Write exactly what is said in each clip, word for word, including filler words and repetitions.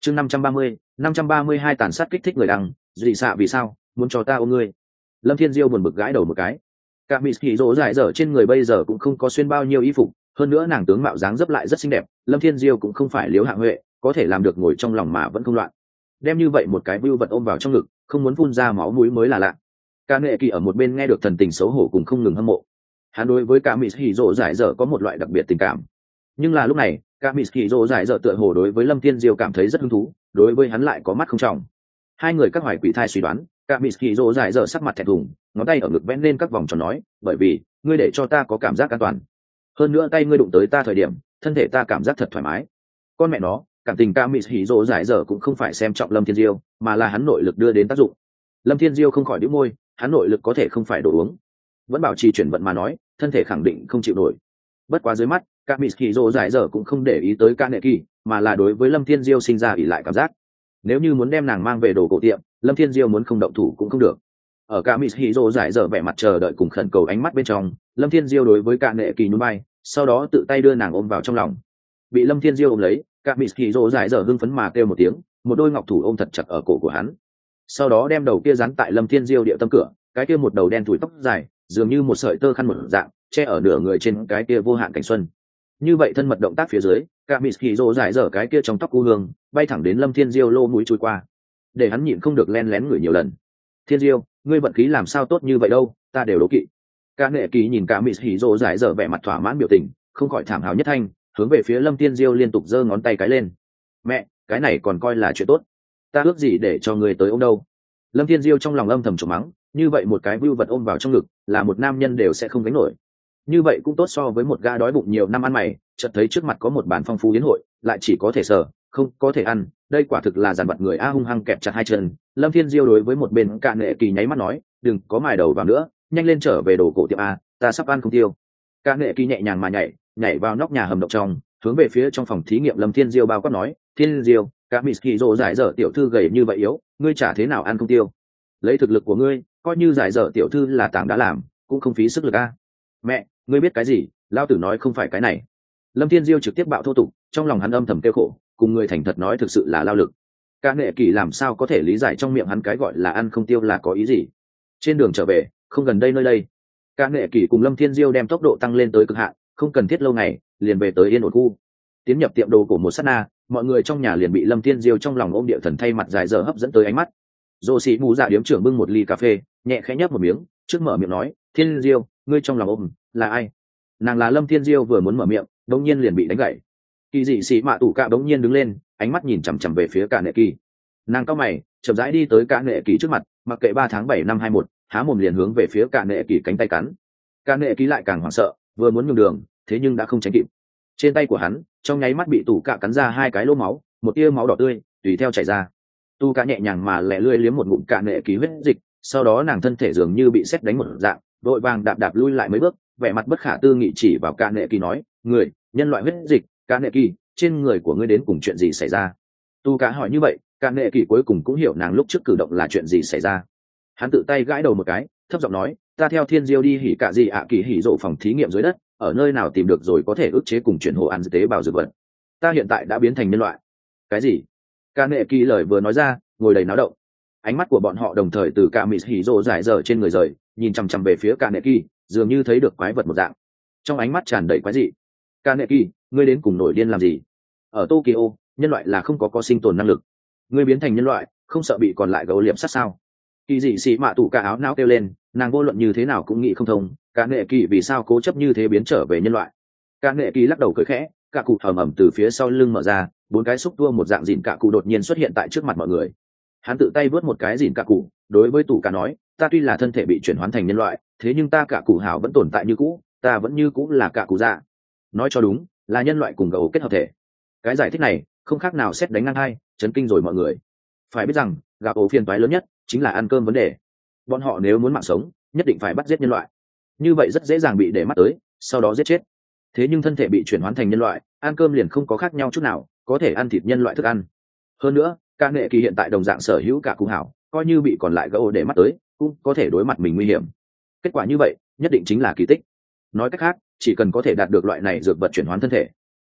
chương năm trăm ba mươi năm trăm ba mươi hai tàn sát kích thích người đăng dị xạ vì sao muốn cho ta ôm ngươi. Lâm Thiên Diêu buồn bực gãi đầu một cái. Cả mỹ hỉ rỗ dại dở trên người bây giờ cũng không có xuyên bao nhiêu y phục, hơn nữa nàng tướng mạo dáng dấp lại rất xinh đẹp. Lâm Thiên Diêu cũng không phải liếu hạ huệ, có thể làm được ngồi trong lòng mà vẫn không loạn. Đem như vậy một cái vưu vật ôm vào trong ngực, không muốn phun ra máu mũi mới là lạ. Cả nghệ kỳ ở một bên nghe được thần tình xấu hổ cùng không ngừng hâm mộ. Hắn đối với cả mỹ hỉ rỗ dại dở có một loại đặc biệt tình cảm. Nhưng là lúc này, cả mỹ hỉ rỗ dại dở tựa hồ đối với Lâm Thiên Diêu cảm thấy rất hứng thú, đối với hắn lại có mắt không trọng. Hai người các hoài quỷ thai suy đoán, cả mỹ hỉ rỗ dại dở sắc mặt thẹn thùng, ngón tay ở ngực vẽ lên các vòng tròn nói, bởi vì ngươi để cho ta có cảm giác an toàn, hơn nữa tay ngươi đụng tới ta thời điểm thân thể ta cảm giác thật thoải mái. Con mẹ nó, cảm tình cả mỹ hỉ rỗ dại dở cũng không phải xem trọng Lâm Thiên Diêu, mà là hắn nội lực đưa đến tác dụng. Lâm Thiên Diêu không khỏi đĩu môi, hắn nội lực có thể không phải đồ uống, vẫn bảo trì chuyển vận mà nói, thân thể khẳng định không chịu nổi. Bất quá dưới mắt, cả mỹ hỉ rỗ dại dở cũng không để ý tới ca nệ kỳ, mà là đối với Lâm Thiên Diêu sinh ra ỷ lại cảm giác. Nếu như muốn đem nàng mang về đồ cổ tiệm, Lâm Thiên Diêu muốn không động thủ cũng không được. Ở cả mỹ hỉ rỗ dại dở vẻ mặt chờ đợi cùng khẩn cầu ánh mắt bên trong, Lâm Thiên Diêu đối với ca nệ kỳ nhún vai, sau đó tự tay đưa nàng ôm vào trong lòng. Bị Lâm Thiên Diêu ôm lấy, cả mỹ hỉ rỗ dại dở hưng phấn mà kêu một tiếng, một đôi ngọc thủ ôm thật chặt ở cổ của hắn, sau đó đem đầu kia dán tại Lâm Thiên Diêu địa tâm cửa, cái kia một đầu đen thủi tóc dài, dường như một sợi tơ khăn một dạng, che ở nửa người trên cái kia vô hạn cảnh xuân. Như vậy thân mật động tác phía dưới, cả mỹ hỉ rỗ dại dở cái kia trong tóc u hương bay thẳng đến Lâm Thiên Diêu lô mũi chui qua, để hắn nhịn không được len lén ngửi nhiều lần. Thiên Diêu, ngươi vận khí làm sao tốt như vậy đâu, ta đều đố kỵ. Cả nghệ kỳ nhìn cả mỹ hỉ rỗ dại dở vẻ mặt thỏa mãn biểu tình, không khỏi thảm hào nhất thanh, hướng về phía Lâm Thiên Diêu liên tục giơ ngón tay cái lên. Mẹ, cái này còn coi là chuyện tốt, ta ước gì để cho người tới ôm đâu. Lâm Thiên Diêu trong lòng âm thầm trộm mắng, như vậy một cái vưu vật ôm vào trong ngực, là một nam nhân đều sẽ không gánh nổi. Như vậy cũng tốt so với một gã đói bụng nhiều năm ăn mày, chợt thấy trước mặt có một bàn phong phú yến hội, lại chỉ có thể sờ, không có thể ăn, đây quả thực là dàn vật người a. Hung hăng kẹp chặt hai chân, Lâm Thiên Diêu đối với một bên cạn nghệ kỳ nháy mắt nói, đừng có mài đầu vào nữa, nhanh lên trở về đồ cổ tiệm a, ta sắp ăn không tiêu. Cạn nghệ kỳ nhẹ nhàng mà nhảy, nhảy vào nóc nhà hầm động trong, hướng về phía trong phòng thí nghiệm Lâm Thiên Diêu bao quát nói, Thiên Diêu, cả mỹ hỉ rỗ dại dở tiểu thư gầy như vậy yếu, ngươi chả thế nào ăn không tiêu. Lấy thực lực của ngươi, coi như giải dở tiểu thư là tảng đã làm, cũng không phí sức lực a. Mẹ, ngươi biết cái gì, lao tử nói không phải cái này. Lâm Thiên Diêu trực tiếp bạo thô tục, trong lòng hắn âm thầm kêu khổ, cùng người thành thật nói thực sự là lao lực. Cả nghệ kỳ làm sao có thể lý giải trong miệng hắn cái gọi là ăn không tiêu là có ý gì. Trên đường trở về, không gần đây nơi đây, cả nghệ kỳ cùng Lâm Thiên Diêu đem tốc độ tăng lên tới cực hạn, không cần thiết lâu ngày, liền về tới yên ổn khu. Tiến nhập tiệm đồ của một sát na, mọi người trong nhà liền bị Lâm Thiên Diêu trong lòng ôm địa thần thay mặt dài dở hấp dẫn tới ánh mắt. Dô sĩ mù dạ điếm trưởng bưng một ly cà phê, nhẹ khẽ nhấp một miếng, trước mở miệng nói, Thiên Diêu, ngươi trong lòng ôm là ai? Nàng là Lâm Thiên Diêu vừa muốn mở miệng, đống nhiên liền bị đánh gãy. Kỳ dị sĩ mạ tủ cạ đống nhiên đứng lên, ánh mắt nhìn chằm chằm về phía cả nệ kỳ. Nàng cao mày, chậm rãi đi tới cả nệ kỳ trước mặt, mặc kệ ba tháng bảy năm hai một, há mồm liền hướng về phía cả nệ kỳ cánh tay cắn. Cả nệ kỳ lại càng hoảng sợ, vừa muốn nhường đường, thế nhưng đã không tránh kịp. Trên tay của hắn, trong nháy mắt bị tủ cạ cắn ra hai cái lỗ máu, một tia máu đỏ tươi tùy theo chảy ra. Tu cạ nhẹ nhàng mà lẹ lươi liếm một ngụm cả nệ kỳ huyết dịch, sau đó nàng thân thể dường như bị sét đánh một dạng, vội vàng đạp đạp lui lại mấy bước, vẻ mặt bất khả tư nghị chỉ vào cả nệ kỳ nói, người nhân loại huyết dịch, cả nệ kỳ, trên người của ngươi đến cùng chuyện gì xảy ra? Tu cạ hỏi như vậy, cả nệ kỳ cuối cùng cũng hiểu nàng lúc trước cử động là chuyện gì xảy ra. Hắn tự tay gãi đầu một cái, thấp giọng nói, ta theo Thiên Diêu đi hỉ cả gì ạ kỳ hỉ rộ phòng thí nghiệm dưới đất, ở nơi nào tìm được rồi có thể ức chế cùng chuyển hồ ăn tế bào dược vật. Ta hiện tại đã biến thành nhân loại. Cái gì? Cả nệ kỳ lời vừa nói ra, ngồi đầy náo động. Ánh mắt của bọn họ đồng thời từ cả mỹ hỉ rộ giải dở trên người rời, nhìn chằm chằm về phía cả nệ kỳ, dường như thấy được quái vật một dạng. Trong ánh mắt tràn đầy quái dị. Cả nệ kỳ, ngươi đến cùng nổi điên làm gì? Ở Tokyo, nhân loại là không có có sinh tồn năng lực. Ngươi biến thành nhân loại, không sợ bị còn lại gấu liệm sát sao? Kỳ dị sĩ mạ tủ cả áo não kêu lên, nàng vô luận như thế nào cũng nghĩ không thông, cả nệ kỳ vì sao cố chấp như thế biến trở về nhân loại. Cả nệ kỳ lắc đầu cười khẽ, cả cụ ầm ầm từ phía sau lưng mở ra, bốn cái xúc tua một dạng dìn cả cụ đột nhiên xuất hiện tại trước mặt mọi người. Hắn tự tay vớt một cái dìn cả cụ, đối với tủ cả nói, ta tuy là thân thể bị chuyển hóa thành nhân loại, thế nhưng ta cả cụ hảo vẫn tồn tại như cũ, ta vẫn như cũ là cả cụ dạ. Nói cho đúng, là nhân loại cùng gấu kết hợp thể. Cái giải thích này không khác nào xét đánh ngang hai, chấn kinh rồi mọi người. Phải biết rằng, gặp ổ phiền toái lớn nhất chính là ăn cơm vấn đề. Bọn họ nếu muốn mạng sống, nhất định phải bắt giết nhân loại. Như vậy rất dễ dàng bị để mắt tới, sau đó giết chết. Thế nhưng thân thể bị chuyển hóa thành nhân loại, ăn cơm liền không có khác nhau chút nào, có thể ăn thịt nhân loại thức ăn. Hơn nữa, ca nghệ kỳ hiện tại đồng dạng sở hữu cả cụ hảo, coi như bị còn lại gấu để mắt tới, cũng có thể đối mặt mình nguy hiểm. Kết quả như vậy, nhất định chính là kỳ tích. Nói cách khác, chỉ cần có thể đạt được loại này dược vật chuyển hóa thân thể,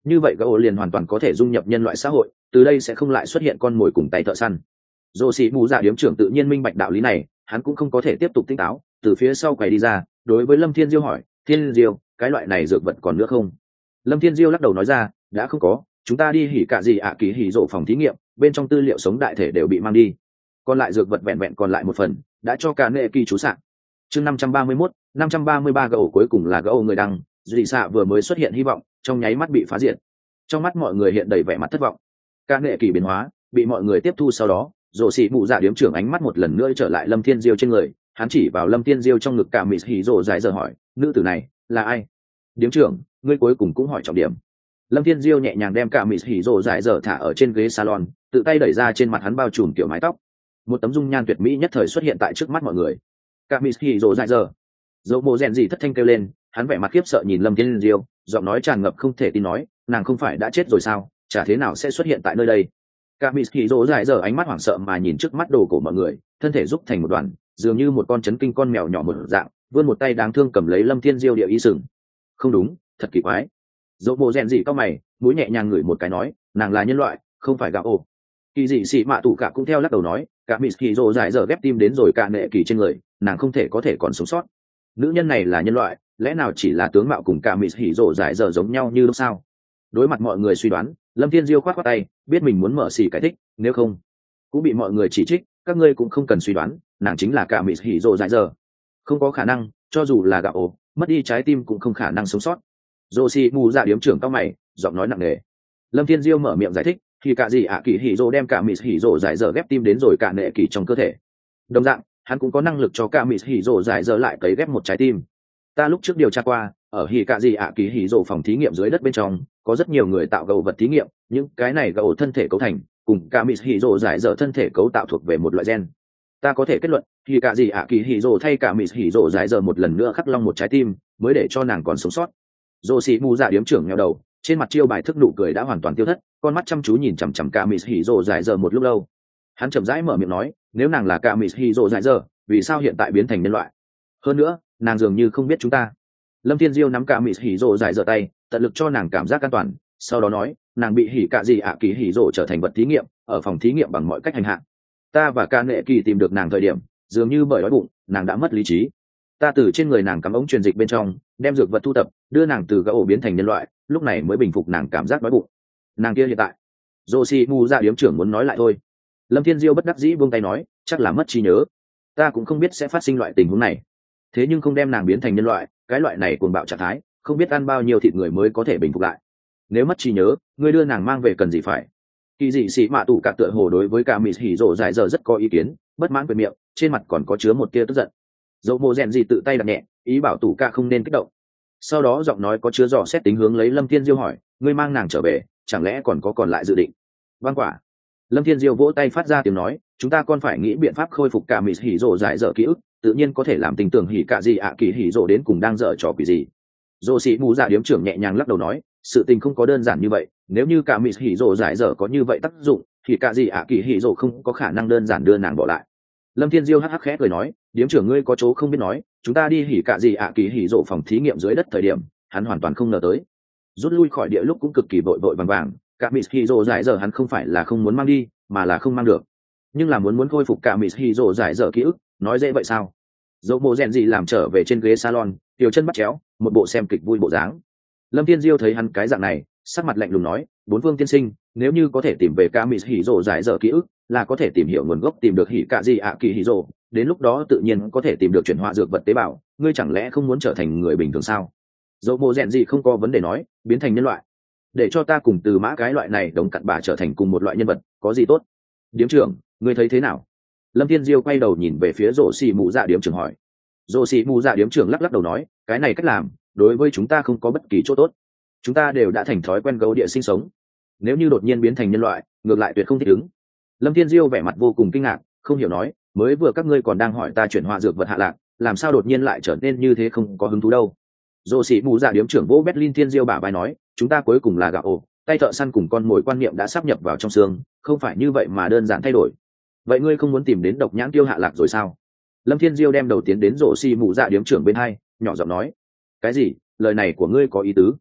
như vậy gỗ liền hoàn toàn có thể dung nhập nhân loại xã hội, từ đây sẽ không lại xuất hiện con mồi cùng tay thợ săn. Dô xì mù dạ điếm trưởng tự nhiên minh bạch đạo lý này, hắn cũng không có thể tiếp tục tỉnh táo, từ phía sau quầy đi ra, đối với Lâm Thiên Diêu hỏi, Thiên Diêu, cái loại này dược vật còn nữa không? Lâm Thiên Diêu lắc đầu nói ra, đã không có, chúng ta đi hỉ cả gì ạ kỳ hỉ rộ phòng thí nghiệm, bên trong tư liệu sống đại thể đều bị mang đi, còn lại dược vật vẹn vẹn còn lại một phần, đã cho cả nệ kỳ chú sạn. Chương năm trăm ba mươi mốt, năm trăm ba mươi ba gỗ cuối cùng là gỗ người đăng, dị xạ vừa mới xuất hiện hy vọng, trong nháy mắt bị phá diệt. Trong mắt mọi người hiện đầy vẻ mặt thất vọng. Cả nệ kỳ biến hóa, bị mọi người tiếp thu sau đó, rồ xì mụ dạ điếm trưởng ánh mắt một lần nữa trở lại Lâm Thiên Diêu trên người, hắn chỉ vào Lâm Thiên Diêu trong ngực cả mịt hỉ rồ dài giờ hỏi, nữ tử này là ai? Điếm trưởng, ngươi cuối cùng cũng hỏi trọng điểm. Lâm Thiên Diêu nhẹ nhàng đem cả mịt hỉ rồ dài giờ thả ở trên ghế salon, tự tay đẩy ra trên mặt hắn bao trùm kiểu mái tóc. Một tấm dung nhan tuyệt mỹ nhất thời xuất hiện tại trước mắt mọi người. Cả mịt hỉ rồ dài giờ, dẫu mồ rèn gì thất thanh kêu lên, hắn vẻ mặt khiếp sợ nhìn Lâm Thiên Diêu, giọng nói tràn ngập không thể tin nói, nàng không phải đã chết rồi sao, chả thế nào sẽ xuất hiện tại nơi đây? Cả mịt hỉ rồ dài giờ ánh mắt hoảng sợ mà nhìn trước mắt đồ của mọi người, thân thể rúc thành một đoàn, dường như một con chấn kinh con mèo nhỏ một dạng, vươn một tay đáng thương cầm lấy Lâm Thiên Diêu địa ý sừng. Không đúng, thật kỳ quái. Dẫu mồ rèn gì cao mày, mũi nhẹ nhàng ngửi một cái nói, nàng là nhân loại, không phải gạo ổ. Kỳ dị xị mạ tụ cả cũng theo lắc đầu nói, cả mịt hỉ rồ dài giờ ghép tim đến rồi cả nệ kỳ trên người, nàng không thể có thể còn sống sót. Nữ nhân này là nhân loại, lẽ nào chỉ là tướng mạo cùng cả mịt hỉ rồ dài giờ giống nhau như lúc sao? Đối mặt mọi người suy đoán, Lâm Thiên Diêu khoát khoát tay, biết mình muốn mở xì giải thích, nếu không cũng bị mọi người chỉ trích, các ngươi cũng không cần suy đoán, nàng chính là cả mịt hỉ rồ dài giờ. Không có khả năng, cho dù là gạo ổ, mất đi trái tim cũng không khả năng sống sót. Dô xì mù dạ điếm trưởng cao mày, giọng nói nặng nề. Lâm Thiên Diêu mở miệng giải thích, thì cả gì ạ kỳ hỉ rồ đem cả mịt hỉ rồ dài giờ ghép tim đến rồi cả nệ kỳ trong cơ thể. Đồng dạng, hắn cũng có năng lực cho cả mịt hỉ rồ dài giờ lại cấy ghép một trái tim. Ta lúc trước điều tra qua, ở hỉ cả gì ạ kỳ hỉ rồ phòng thí nghiệm dưới đất bên trong, có rất nhiều người tạo gầu vật thí nghiệm, những cái này gầu thân thể cấu thành, cùng cả mịt hỉ rồ dài giờ thân thể cấu tạo thuộc về một loại gen. Ta có thể kết luận, hỉ cả gì ạ kỳ hỉ rồ thay cả mịt hỉ rồ dài giờ một lần nữa khắc long một trái tim, mới để cho nàng còn sống sót. Dô xì mù dạ điếm trưởng nghèo đầu, trên mặt chiêu bài thức nụ cười đã hoàn toàn tiêu thất, con mắt chăm chú nhìn chằm chằm cả mịt hỉ rồ dài giờ một lúc lâu. Hắn chậm rãi mở miệng nói, nếu nàng là cả mịt hỉ rồ dài giờ, vì sao hiện tại biến thành nhân loại? Hơn nữa, nàng dường như không biết chúng ta. Lâm Thiên Diêu nắm cả mịt hỉ rồ dài giờ tay, tận lực cho nàng cảm giác an toàn, sau đó nói, nàng bị hỉ cả gì ạ kỳ hỉ rồ trở thành vật thí nghiệm, ở phòng thí nghiệm bằng mọi cách hành hạ. Ta và ca nệ kỳ tìm được nàng thời điểm, dường như bởi đói bụng, nàng đã mất lý trí. Ta từ trên người nàng cắm ống truyền dịch bên trong, đem dược vật thu tập, đưa nàng từ gạo ổ biến thành nhân loại, lúc này mới bình phục nàng cảm giác đói bụng. Nàng kia hiện tại, Joshi Mu ra điếm trưởng muốn nói lại thôi. Lâm Thiên Diêu bất đắc dĩ buông tay nói, chắc là mất trí nhớ. Ta cũng không biết sẽ phát sinh loại tình huống này. Thế nhưng không đem nàng biến thành nhân loại, cái loại này cuồng bạo trạng thái, không biết ăn bao nhiêu thịt người mới có thể bình phục lại. Nếu mất trí nhớ, ngươi đưa nàng mang về cần gì phải? Kỳ dị sĩ mạ tủ cả tựa hồ đối với cả mịt hỉ rồ dài giờ rất có ý kiến, bất mãn về miệng, trên mặt còn có chứa một tia tức giận. Dẫu mồ rèn gì tự tay đặt nhẹ, ý bảo tủ cả không nên kích động. Sau đó giọng nói có chứa dò xét tính hướng lấy Lâm Thiên Diêu hỏi, ngươi mang nàng trở về, chẳng lẽ còn có còn lại dự định? Vâng quả. Lâm Thiên Diêu vỗ tay phát ra tiếng nói, chúng ta còn phải nghĩ biện pháp khôi phục cả mịt hỉ rồ dài dở ký ức, tự nhiên có thể làm tình tưởng hỉ cả gì ạ kỳ hỉ rồ đến cùng đang dở trò quỷ gì. Dô sĩ mù dạ điếm trưởng nhẹ nhàng lắc đầu nói, sự tình không có đơn giản như vậy, nếu như cả mịt hỉ rồ dài dở có như vậy tác dụng, thì cả gì ạ kỳ hỉ rồ không có khả năng đơn giản đưa nàng bỏ lại. Lâm Thiên Diêu hắc hắc khẽ cười nói, điếm trưởng ngươi có chỗ không biết nói, chúng ta đi hỉ cả gì ạ kỳ hỉ rồ phòng thí nghiệm dưới đất thời điểm, hắn hoàn toàn không ngờ tới. Rút lui khỏi địa lúc cũng cực kỳ vội vội vàng vàng, cả mịt hỉ rồ dài dở hắn không phải là không muốn mang đi, mà là không mang được. Nhưng là muốn muốn khôi phục cả mịt hỉ rồ dài dở ký ức, nói dễ vậy sao? Dẫu mồ rèn gì làm trở về trên ghế salon, tiểu chân bắt chéo, một bộ xem kịch vui bộ dáng. Lâm Thiên Diêu thấy hắn cái dạng này, sắc mặt lạnh lùng nói, bốn vương tiên sinh, nếu như có thể tìm về cả mịt hỉ rồ dài dở ký ức, là có thể tìm hiểu nguồn gốc tìm được hỉ cả gì ạ kỳ hỉ rồ, đến lúc đó tự nhiên có thể tìm được chuyển hóa dược vật tế bào, ngươi chẳng lẽ không muốn trở thành người bình thường sao? Dẫu mồ rèn gì không có vấn đề nói, biến thành nhân loại, để cho ta cùng từ mã cái loại này đống cặn bà trở thành cùng một loại nhân vật, có gì tốt? Điếm trưởng, ngươi thấy thế nào? Lâm Thiên Diêu quay đầu nhìn về phía rổ xì mù dạ điếm trưởng hỏi. Rổ xì mù dạ điếm trưởng lắc lắc đầu nói, cái này cách làm đối với chúng ta không có bất kỳ chỗ tốt, chúng ta đều đã thành thói quen gấu địa sinh sống, nếu như đột nhiên biến thành nhân loại, ngược lại tuyệt không thích ứng. Lâm Thiên Diêu vẻ mặt vô cùng kinh ngạc, không hiểu nói, mới vừa các ngươi còn đang hỏi ta chuyển hóa dược vật hạ lạc, làm sao đột nhiên lại trở nên như thế, không có hứng thú đâu. Rổ xì mù dạ điếm trưởng vỗ Berlin Thiên Diêu bả vai nói, chúng ta cuối cùng là gạo ổ, tay thợ săn cùng con mồi quan niệm đã sáp nhập vào trong xương, không phải như vậy mà đơn giản thay đổi. Vậy ngươi không muốn tìm đến độc nhãn tiêu hạ lạc rồi sao? Lâm Thiên Diêu đem đầu tiến đến rổ xì mù dạ điếm trưởng bên hai, nhỏ giọng nói, cái gì? Lời này của ngươi có ý tứ?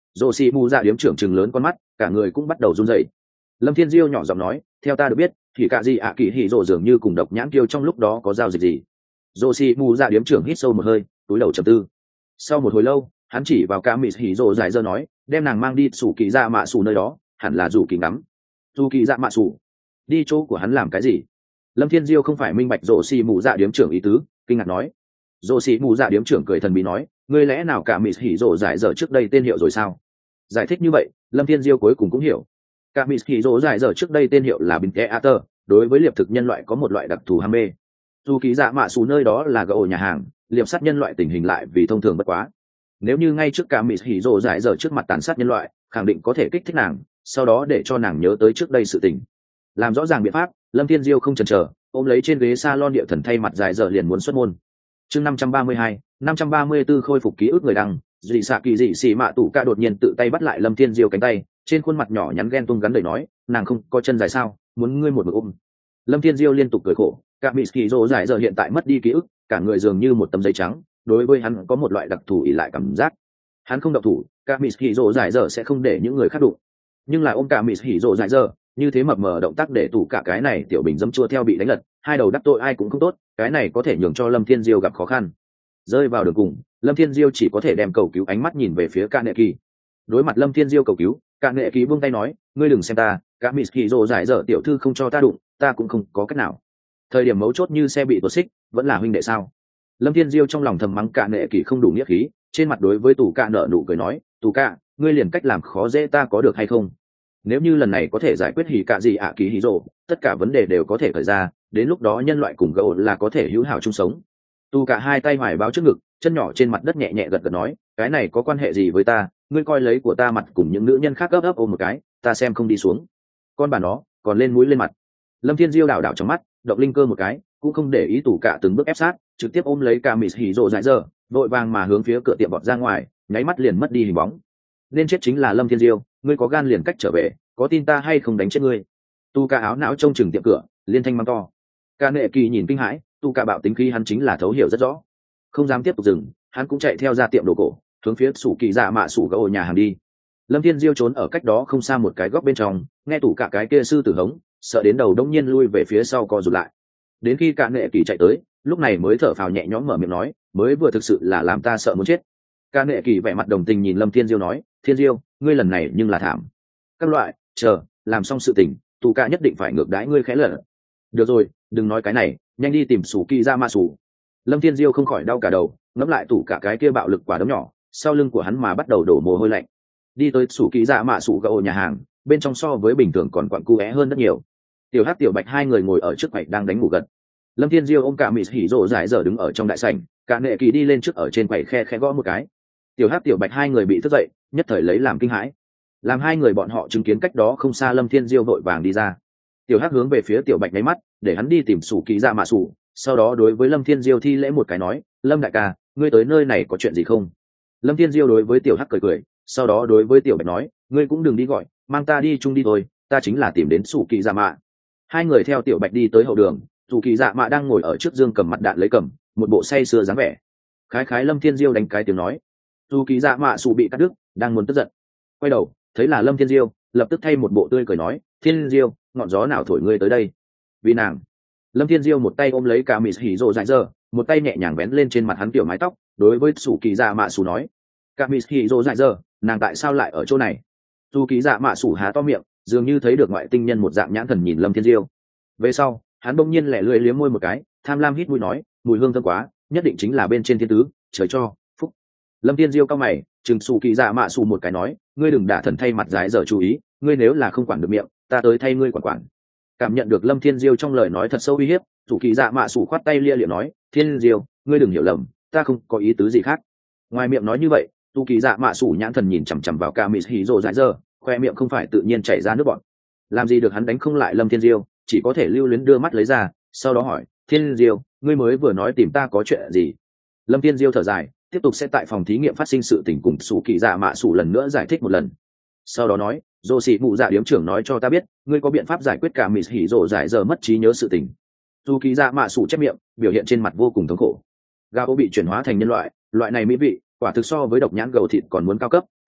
Rồ xì mù dạ điếm trưởng trừng lớn con mắt, cả người cũng bắt đầu run rẩy. Lâm Thiên Diêu nhỏ giọng nói, theo ta được biết thì cả gì ạ kỳ hỉ rồ dường như cùng độc nhãn kiêu trong lúc đó có giao dịch gì. Rồ xì mù dạ điếm trưởng hít sâu một hơi, túi đầu trầm tư. Sau một hồi lâu, hắn chỉ vào cả mỹ hỉ rồ dài dơ nói, đem nàng mang đi sủ kỳ dạ mạ sủ nơi đó, hẳn là rủ kỳ ngắm. Rủ kỳ dạ mạ sủ, đi chỗ của hắn làm cái gì? Lâm Thiên Diêu không phải minh bạch rồ xì mù dạ điếm trưởng ý tứ, kinh ngạc nói. Rồ xì mù dạ điếm trưởng cười thần bí nói, ngươi lẽ nào cả mỹ hỉ rồ dài dơ trước đây tên hiệu rồi sao? Giải thích như vậy, Lâm Thiên Diêu cuối cùng cũng hiểu. Cả mỹ hỉ rồ dài dơ trước đây tên hiệu là Bình Teater, đối với liệp thực nhân loại có một loại đặc thù ham mê. Dù kỳ dạ mạ xù nơi đó là gỗ nhà hàng, liệp sát nhân loại tình hình lại vì thông thường bất quá. Nếu như ngay trước cả mỹ hỉ rồ dài dơ trước mặt tàn sát nhân loại, khẳng định có thể kích thích nàng, sau đó để cho nàng nhớ tới trước đây sự tình. Làm rõ ràng biện pháp, Lâm Thiên Diêu không chần chờ, ôm lấy trên ghế salon địa thần thay mặt dài dở liền muốn xuất môn. Chương năm trăm ba mươi hai, năm trăm ba mươi tư khôi phục ký ức người đăng, dị xạ kỳ dị xì mạ tủ ca đột nhiên tự tay bắt lại Lâm Thiên Diêu cánh tay, trên khuôn mặt nhỏ nhắn ghen tung gắn đầy nói, nàng không có chân dài sao, muốn ngươi một mực ôm. Lâm Thiên Diêu liên tục cười khổ, cả mỹ kỳ rồ dài dở hiện tại mất đi ký ức, cả người dường như một tấm giấy trắng, đối với hắn có một loại đặc thù ỷ lại cảm giác. Hắn không động thủ, cả mỹ kỳ rồ dài dở sẽ không để những người khác đụng. Nhưng lại ôm cả mỹ kỳ rồ dài dở, như thế mập mờ động tác để tủ cả cái này tiểu bình dâm chua theo bị đánh lật, hai đầu đắc tội ai cũng không tốt, cái này có thể nhường cho Lâm Thiên Diêu gặp khó khăn. Rơi vào đường cùng, Lâm Thiên Diêu chỉ có thể đem cầu cứu ánh mắt nhìn về phía Cả Nệ Kỳ. Đối mặt Lâm Thiên Diêu cầu cứu, Cả Nệ Kỳ buông tay nói, ngươi đừng xem ta, cả mỹ kỳ rồ giải dở tiểu thư không cho ta đụng, ta cũng không có cách nào. Thời điểm mấu chốt như xe bị tuột xích, vẫn là huynh đệ sao? Lâm Thiên Diêu trong lòng thầm mắng Cả Nệ Kỳ không đủ nghĩa khí, trên mặt đối với Tù Cả nở nụ cười nói, Tù Cả, ngươi liền cách làm khó dễ ta có được hay không? Nếu như lần này có thể giải quyết hỉ cả gì ạ kỳ hỉ rồ, tất cả vấn đề đều có thể khởi ra, đến lúc đó nhân loại cùng gậu là có thể hữu hảo chung sống. Tu Cả hai tay hoài báo trước ngực, chân nhỏ trên mặt đất nhẹ nhẹ gật gật nói, cái này có quan hệ gì với ta, ngươi coi lấy của ta mặt cùng những nữ nhân khác gấp gấp ôm một cái, ta xem không đi xuống. Con bà nó, còn lên mũi lên mặt. Lâm Thiên Diêu đảo đảo trong mắt, động linh cơ một cái, cũng không để ý Tù Cả từng bước ép sát, trực tiếp ôm lấy cả mỹ hỉ rồ dại dở, vội vàng mà hướng phía cửa tiệm bọt ra ngoài, nháy mắt liền mất đi hình bóng. Nên chết chính là Lâm Thiên Diêu, ngươi có gan liền cách trở về, có tin ta hay không đánh chết ngươi. Tu Cả áo não trông chừng tiệm cửa, liên thanh mắng to. Cả Nệ Kỳ nhìn kinh hãi, Tu Cả bạo tính khí hắn chính là thấu hiểu rất rõ, không dám tiếp tục dừng, hắn cũng chạy theo ra tiệm đồ cổ, hướng phía sủ kỳ dạ mạ sủ gỗ nhà hàng đi. Lâm Thiên Diêu trốn ở cách đó không xa một cái góc bên trong, nghe tủ cả cái kia sư tử hống, sợ đến đầu đông nhiên lui về phía sau co rụt lại. Đến khi Cả Nệ Kỳ chạy tới, lúc này mới thở phào nhẹ nhõm mở miệng nói, mới vừa thực sự là làm ta sợ muốn chết. Cả Nệ Kỳ vẻ mặt đồng tình nhìn Lâm Thiên Diêu nói, Thiên Diêu, ngươi lần này nhưng là thảm. Các loại, chờ, làm xong sự tình, tù cả nhất định phải ngược đãi ngươi khẽ lở. Được rồi, đừng nói cái này, nhanh đi tìm sủ kỳ ra ma sủ. Lâm Thiên Diêu không khỏi đau cả đầu, ngẫm lại tủ cả cái kia bạo lực quả đấm nhỏ, sau lưng của hắn mà bắt đầu đổ mồ hôi lạnh. Đi tới sủ kỳ ra mạ sủ gỗ nhà hàng, bên trong so với bình thường còn quặn cu é hơn rất nhiều. Tiểu Hắc Tiểu Bạch hai người ngồi ở trước quầy đang đánh ngủ gật. Lâm Thiên Diêu ôm cả mị hỉ rộ giải dở đứng ở trong đại sảnh, Cả Nệ Kỳ đi lên trước ở trên quầy khe khẽ gõ một cái. Tiểu Hắc Tiểu Bạch hai người bị thức dậy, nhất thời lấy làm kinh hãi. Làm hai người bọn họ chứng kiến cách đó không xa Lâm Thiên Diêu vội vàng đi ra. Tiểu Hắc hướng về phía Tiểu Bạch nháy mắt, để hắn đi tìm sủ kỳ ra mạ sủ, sau đó đối với Lâm Thiên Diêu thi lễ một cái nói, Lâm đại ca, ngươi tới nơi này có chuyện gì không? Lâm Thiên Diêu đối với Tiểu Hắc cười cười, sau đó đối với Tiểu Bạch nói, ngươi cũng đừng đi gọi, mang ta đi chung đi thôi, ta chính là tìm đến sủ kỳ dạ mạ. Hai người theo Tiểu Bạch đi tới hậu đường, sủ kỳ dạ mạ đang ngồi ở trước giường cầm mặt đạn lấy cầm, một bộ say sưa dáng vẻ. Khái khái Lâm Thiên Diêu đánh cái tiếng nói, sủ kỳ dạ mạ sủ bị cắt đứt, đang muốn tức giận. Quay đầu, thấy là Lâm Thiên Diêu, lập tức thay một bộ tươi cười nói, Thiên Diêu, ngọn gió nào thổi ngươi tới đây? Vì nàng. Lâm Thiên Diêu một tay ôm lấy cả mị hỉ rồ dại dơ, một tay nhẹ nhàng vén lên trên mặt hắn tiểu mái tóc, đối với sủ kỳ dạ mạ sủ nói, cả mị hỉ rồ dại dơ, nàng tại sao lại ở chỗ này? Sủ kỳ dạ mạ sủ há to miệng, dường như thấy được ngoại tinh nhân một dạng nhãn thần nhìn Lâm Thiên Diêu. Về sau, hắn bỗng nhiên lẻ lưỡi liếm môi một cái, tham lam hít mũi nói, mùi hương thơm quá, nhất định chính là bên trên thiên tứ, trời cho phúc. Lâm Thiên Diêu cao mày, chừng sủ kỳ dạ mạ sủ một cái nói, ngươi đừng đả thần thay mặt dại dở chú ý, ngươi nếu là không quản được miệng, ta tới thay ngươi quản quản. Cảm nhận được Lâm Thiên Diêu trong lời nói thật sâu uy hiếp, chủ kỳ dạ mạ sủ khoát tay lia lịa nói, Thiên Diêu, ngươi đừng hiểu lầm, ta không có ý tứ gì khác. Ngoài miệng nói như vậy, chủ kỳ dạ mạ sủ nhãn thần nhìn chằm chằm vào ca mỹ hỉ rồ dại dơ, khoe miệng không phải tự nhiên chảy ra nước bọt. Làm gì được hắn đánh không lại Lâm Thiên Diêu, chỉ có thể lưu luyến đưa mắt lấy ra, sau đó hỏi, Thiên Diêu, ngươi mới vừa nói tìm ta có chuyện gì? Lâm Thiên Diêu thở dài, tiếp tục sẽ tại phòng thí nghiệm phát sinh sự tình cùng chủ kỳ dạ mạ sủ lần nữa giải thích một lần. Sau đó nói, dô xị mụ dạ điếm trưởng nói cho ta biết, ngươi có biện pháp giải quyết cả mỹ hỉ rồ giải giờ mất trí nhớ sự tình. Dù kỳ dạ mạ sủ chép miệng, biểu hiện trên mặt vô cùng thống khổ. Gao bị chuyển hóa thành nhân loại, loại này mỹ vị quả thực so với độc nhãn gầu thịt còn muốn cao cấp,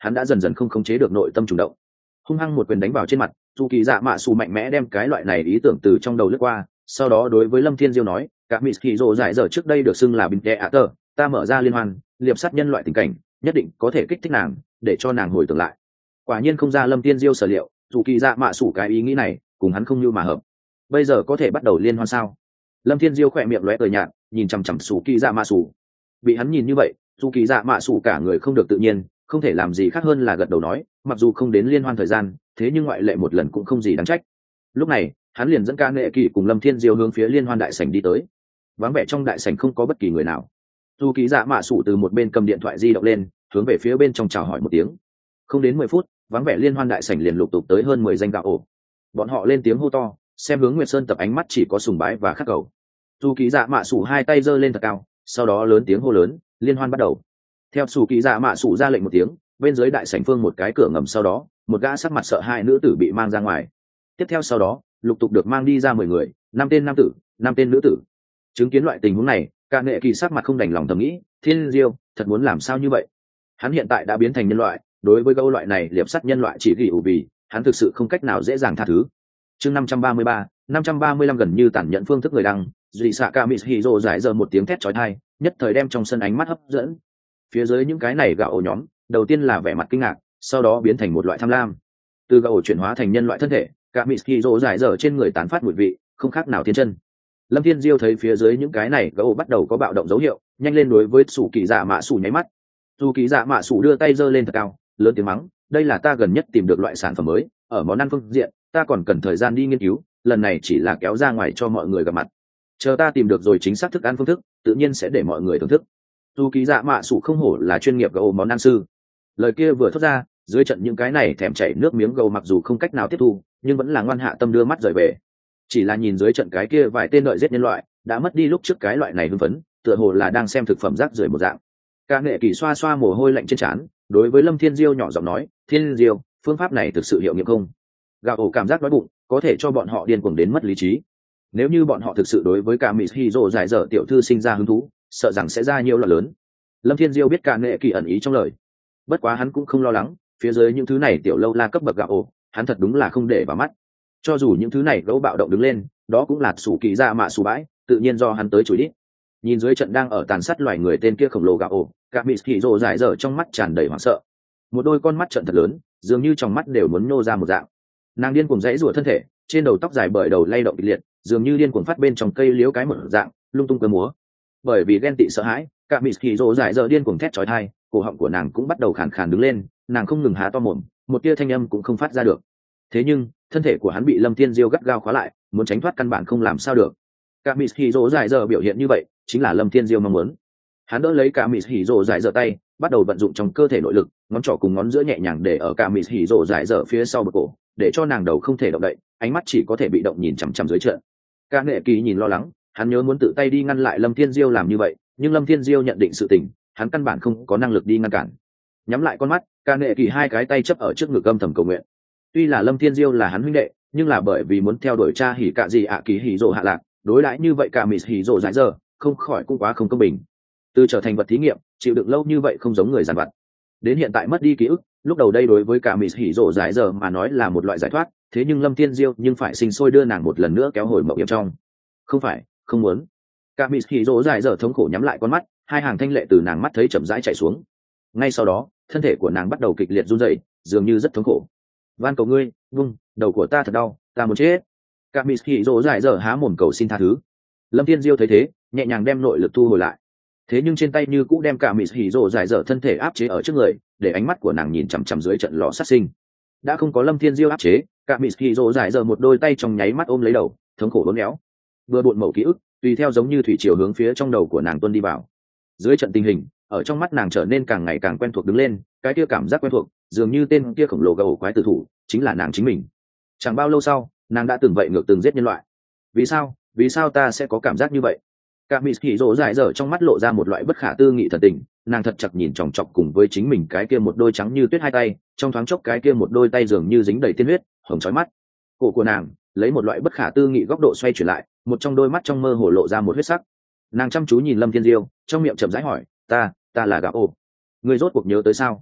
hắn đã dần dần không khống chế được nội tâm trùng động, hung hăng một quyền đánh vào trên mặt. Dù kỳ dạ mạ xù mạnh mẽ đem cái loại này ý tưởng từ trong đầu lướt qua, sau đó đối với Lâm Thiên Diêu nói, cả mỹ kỳ rồ giải giờ trước đây được xưng là bình tệ ạ tờ, ta mở ra liên hoan liệp sát nhân loại tình cảnh, nhất định có thể kích thích nàng, để cho nàng hồi tưởng lại. Quả nhiên không ra Lâm Thiên Diêu sở liệu, dù kỳ dạ mạ xù cái ý nghĩ này cùng hắn không như mà hợp. Bây giờ có thể bắt đầu liên hoan sao? Lâm Thiên Diêu khỏe miệng lóe cười nhạt, nhìn chằm chằm Sủ Kỳ Dạ Mạ Sủ. Bị hắn nhìn như vậy, Sủ Kỳ Dạ Mạ Sủ cả người không được tự nhiên, không thể làm gì khác hơn là gật đầu nói, mặc dù không đến liên hoan thời gian, thế nhưng ngoại lệ một lần cũng không gì đáng trách. Lúc này, hắn liền dẫn ca nghệ kỳ cùng Lâm Thiên Diêu hướng phía liên hoan đại sảnh đi tới. Vắng vẻ trong đại sảnh không có bất kỳ người nào. Sủ Kỳ Dạ Mạ Sủ từ một bên cầm điện thoại di động lên, hướng về phía bên trong chào hỏi một tiếng. Không đến mười phút, vắng vẻ liên hoan đại sảnh liền lục tục tới hơn mười danh gạo ổ. Bọn họ lên tiếng hô to, xem hướng Nguyệt Sơn tập ánh mắt chỉ có sùng bái và khắc cầu. Sủ Kỳ Dạ Mạ Sủ hai tay giơ lên thật cao, sau đó lớn tiếng hô lớn, liên hoan bắt đầu. Theo Sủ Kỳ Dạ Mạ Sủ ra lệnh một tiếng, bên dưới đại sảnh phương một cái cửa ngầm, sau đó một gã sắc mặt sợ hãi nữ tử bị mang ra ngoài. Tiếp theo sau đó lục tục được mang đi ra mười người, năm tên nam tử, năm tên nữ tử. Chứng kiến loại tình huống này, cả nghệ kỳ sắc mặt không đành lòng thầm nghĩ, Thiên Diêu thật muốn làm sao như vậy? Hắn hiện tại đã biến thành nhân loại, đối với câu loại này liệp sắt nhân loại chỉ gỉ ủ vì hắn thực sự không cách nào dễ dàng tha thứ. Chương năm trăm ba mươi ba, năm trăm ba mươi lăm gần như tàn nhẫn phương thức người đăng, Dị Sạ Cả Mishiro giải giờ một tiếng thét chói tai, nhất thời đem trong sân ánh mắt hấp dẫn. Phía dưới những cái này gạo ổ nhóm, đầu tiên là vẻ mặt kinh ngạc, sau đó biến thành một loại tham lam. Từ gạo ổ chuyển hóa thành nhân loại thân thể, Cả Mishiro giải giờ trên người tán phát mùi vị, không khác nào thiên chân. Lâm Thiên Diêu thấy phía dưới những cái này gạo ổ bắt đầu có bạo động dấu hiệu, nhanh lên đối với Sủ Kỳ Dạ Mạ Sủ nháy mắt. Sủ Kỳ Dạ Mạ Sủ đưa tay giơ lên thật cao, lớn tiếng mắng, đây là ta gần nhất tìm được loại sản phẩm mới, ở món ăn phương diện ta còn cần thời gian đi nghiên cứu, lần này chỉ là kéo ra ngoài cho mọi người gặp mặt, chờ ta tìm được rồi chính xác thức ăn phương thức tự nhiên sẽ để mọi người thưởng thức. Dù Kỳ Dạ Mạ Sủ không hổ là chuyên nghiệp gấu món ăn sư, lời kia vừa thốt ra, dưới trận những cái này thèm chảy nước miếng gấu mặc dù không cách nào tiếp thu, nhưng vẫn là ngoan hạ tâm đưa mắt rời về. Chỉ là nhìn dưới trận cái kia vài tên đợi giết nhân loại đã mất đi lúc trước cái loại này hưng phấn, tựa hồ là đang xem thực phẩm rác rưởi một dạng. Cả nghệ kỳ xoa xoa mồ hôi lạnh trên trán, đối với Lâm Thiên Diêu nhỏ giọng nói, Thiên Diêu, phương pháp này thực sự hiệu nghiệm không? Gạo ổ cảm giác đói bụng có thể cho bọn họ điên cuồng đến mất lý trí. Nếu như bọn họ thực sự đối với cả Mishiro giải dở tiểu thư sinh ra hứng thú, sợ rằng sẽ ra nhiều loạn lớn. Lâm Thiên Diêu biết cả nghệ kỳ ẩn ý trong lời, bất quá hắn cũng không lo lắng, phía dưới những thứ này tiểu lâu la cấp bậc gạo ổ, hắn thật đúng là không để vào mắt. Cho dù những thứ này gấu bạo động đứng lên, đó cũng là Sủ Kỳ Dạ Mạ Sủ bãi, tự nhiên do hắn tới chửi đít. Nhìn dưới trận đang ở tàn sát loài người tên kia khổng lồ gạo ổ, cả Mishiro giải dở trong mắt tràn đầy hoảng sợ, một đôi con mắt trợn thật lớn, dường như trong mắt đều muốn nô ra một dạng. Nàng điên cuồng rẽ rủa thân thể, trên đầu tóc dài bởi đầu lay động kịch liệt, dường như điên cuồng phát bên trong cây liếu cái một dạng, lung tung cơ múa. Bởi vì ghen tị sợ hãi, cả Mishiro giải dở điên cuồng thét chói tai, cổ họng của nàng cũng bắt đầu khàn khàn đứng lên, nàng không ngừng há to mồm, một tia thanh âm cũng không phát ra được. Thế nhưng thân thể của hắn bị Lâm Thiên Diêu gắt gao khóa lại, muốn tránh thoát căn bản không làm sao được. Cả Mishiro giải dở biểu hiện như vậy, chính là Lâm Thiên Diêu mong muốn. Hắn đỡ lấy cả Mishiro giải dở tay, bắt đầu vận dụng trong cơ thể nội lực, ngón trỏ cùng ngón giữa nhẹ nhàng để ở cả Mishiro giải dở phía sau bờ cổ, để cho nàng đầu không thể động đậy, ánh mắt chỉ có thể bị động nhìn chằm chằm dưới trận. Cả nghệ kỳ nhìn lo lắng, hắn nhớ muốn tự tay đi ngăn lại Lâm Thiên Diêu làm như vậy, nhưng Lâm Thiên Diêu nhận định sự tình, hắn căn bản không có năng lực đi ngăn cản. Nhắm lại con mắt, cả nghệ kỳ hai cái tay chấp ở trước ngực âm thầm cầu nguyện. Tuy là Lâm Thiên Diêu là hắn huynh đệ, nhưng là bởi vì muốn theo đuổi cha hỉ cạ gì ạ kỳ hỉ rồ hạ lạc, đối đãi như vậy cả Mishiro giải dở, không khỏi cũng quá không công bình. Từ trở thành vật thí nghiệm, chịu đựng lâu như vậy không giống người giàn vặt, đến hiện tại mất đi ký ức, lúc đầu đây đối với cả Mishiro giải dở mà nói là một loại giải thoát, thế nhưng Lâm Thiên Diêu nhưng phải sinh sôi đưa nàng một lần nữa kéo hồi mộng hiểm trong. Không phải, không muốn. Cả Mishiro giải dở thống khổ nhắm lại con mắt, hai hàng thanh lệ từ nàng mắt thấy chậm rãi chảy xuống. Ngay sau đó, thân thể của nàng bắt đầu kịch liệt run rẩy, dường như rất thống khổ. Van cầu ngươi, vung, đầu của ta thật đau, ta muốn chết. Cả Mishiro giải dở há mồm cầu xin tha thứ. Lâm Thiên Diêu thấy thế, nhẹ nhàng đem nội lực thu hồi lại. Thế nhưng trên tay như cũ đem cả Mishiro giải dở thân thể áp chế ở trước người, để ánh mắt của nàng nhìn chằm chằm dưới trận lò sát sinh. Đã không có Lâm Thiên Diêu áp chế, cả Mishiro giải dở một đôi tay trong nháy mắt ôm lấy đầu, thống khổ uốn éo. Vừa bộn mẩu ký ức, tùy theo giống như thủy triều hướng phía trong đầu của nàng tuôn đi vào. Dưới trận tình hình, ở trong mắt nàng trở nên càng ngày càng quen thuộc đứng lên, cái kia cảm giác quen thuộc, dường như tên kia khổng lồ gấu quái tử thủ, chính là nàng chính mình. Chẳng bao lâu sau, nàng đã từng vậy ngược từng giết nhân loại. Vì sao? Vì sao ta sẽ có cảm giác như vậy? Cả Mishiro giải dở trong mắt lộ ra một loại bất khả tư nghị thần tình, nàng thật chặt nhìn chòng chọc cùng với chính mình cái kia một đôi trắng như tuyết hai tay, trong thoáng chốc cái kia một đôi tay dường như dính đầy tiên huyết, hồng chói mắt. Cổ của nàng lấy một loại bất khả tư nghị góc độ xoay chuyển lại, một trong đôi mắt trong mơ hồ lộ ra một huyết sắc. Nàng chăm chú nhìn Lâm Thiên Diêu, trong miệng chậm rãi hỏi, "Ta, ta là Gạo Ổ, ngươi rốt cuộc nhớ tới sao?"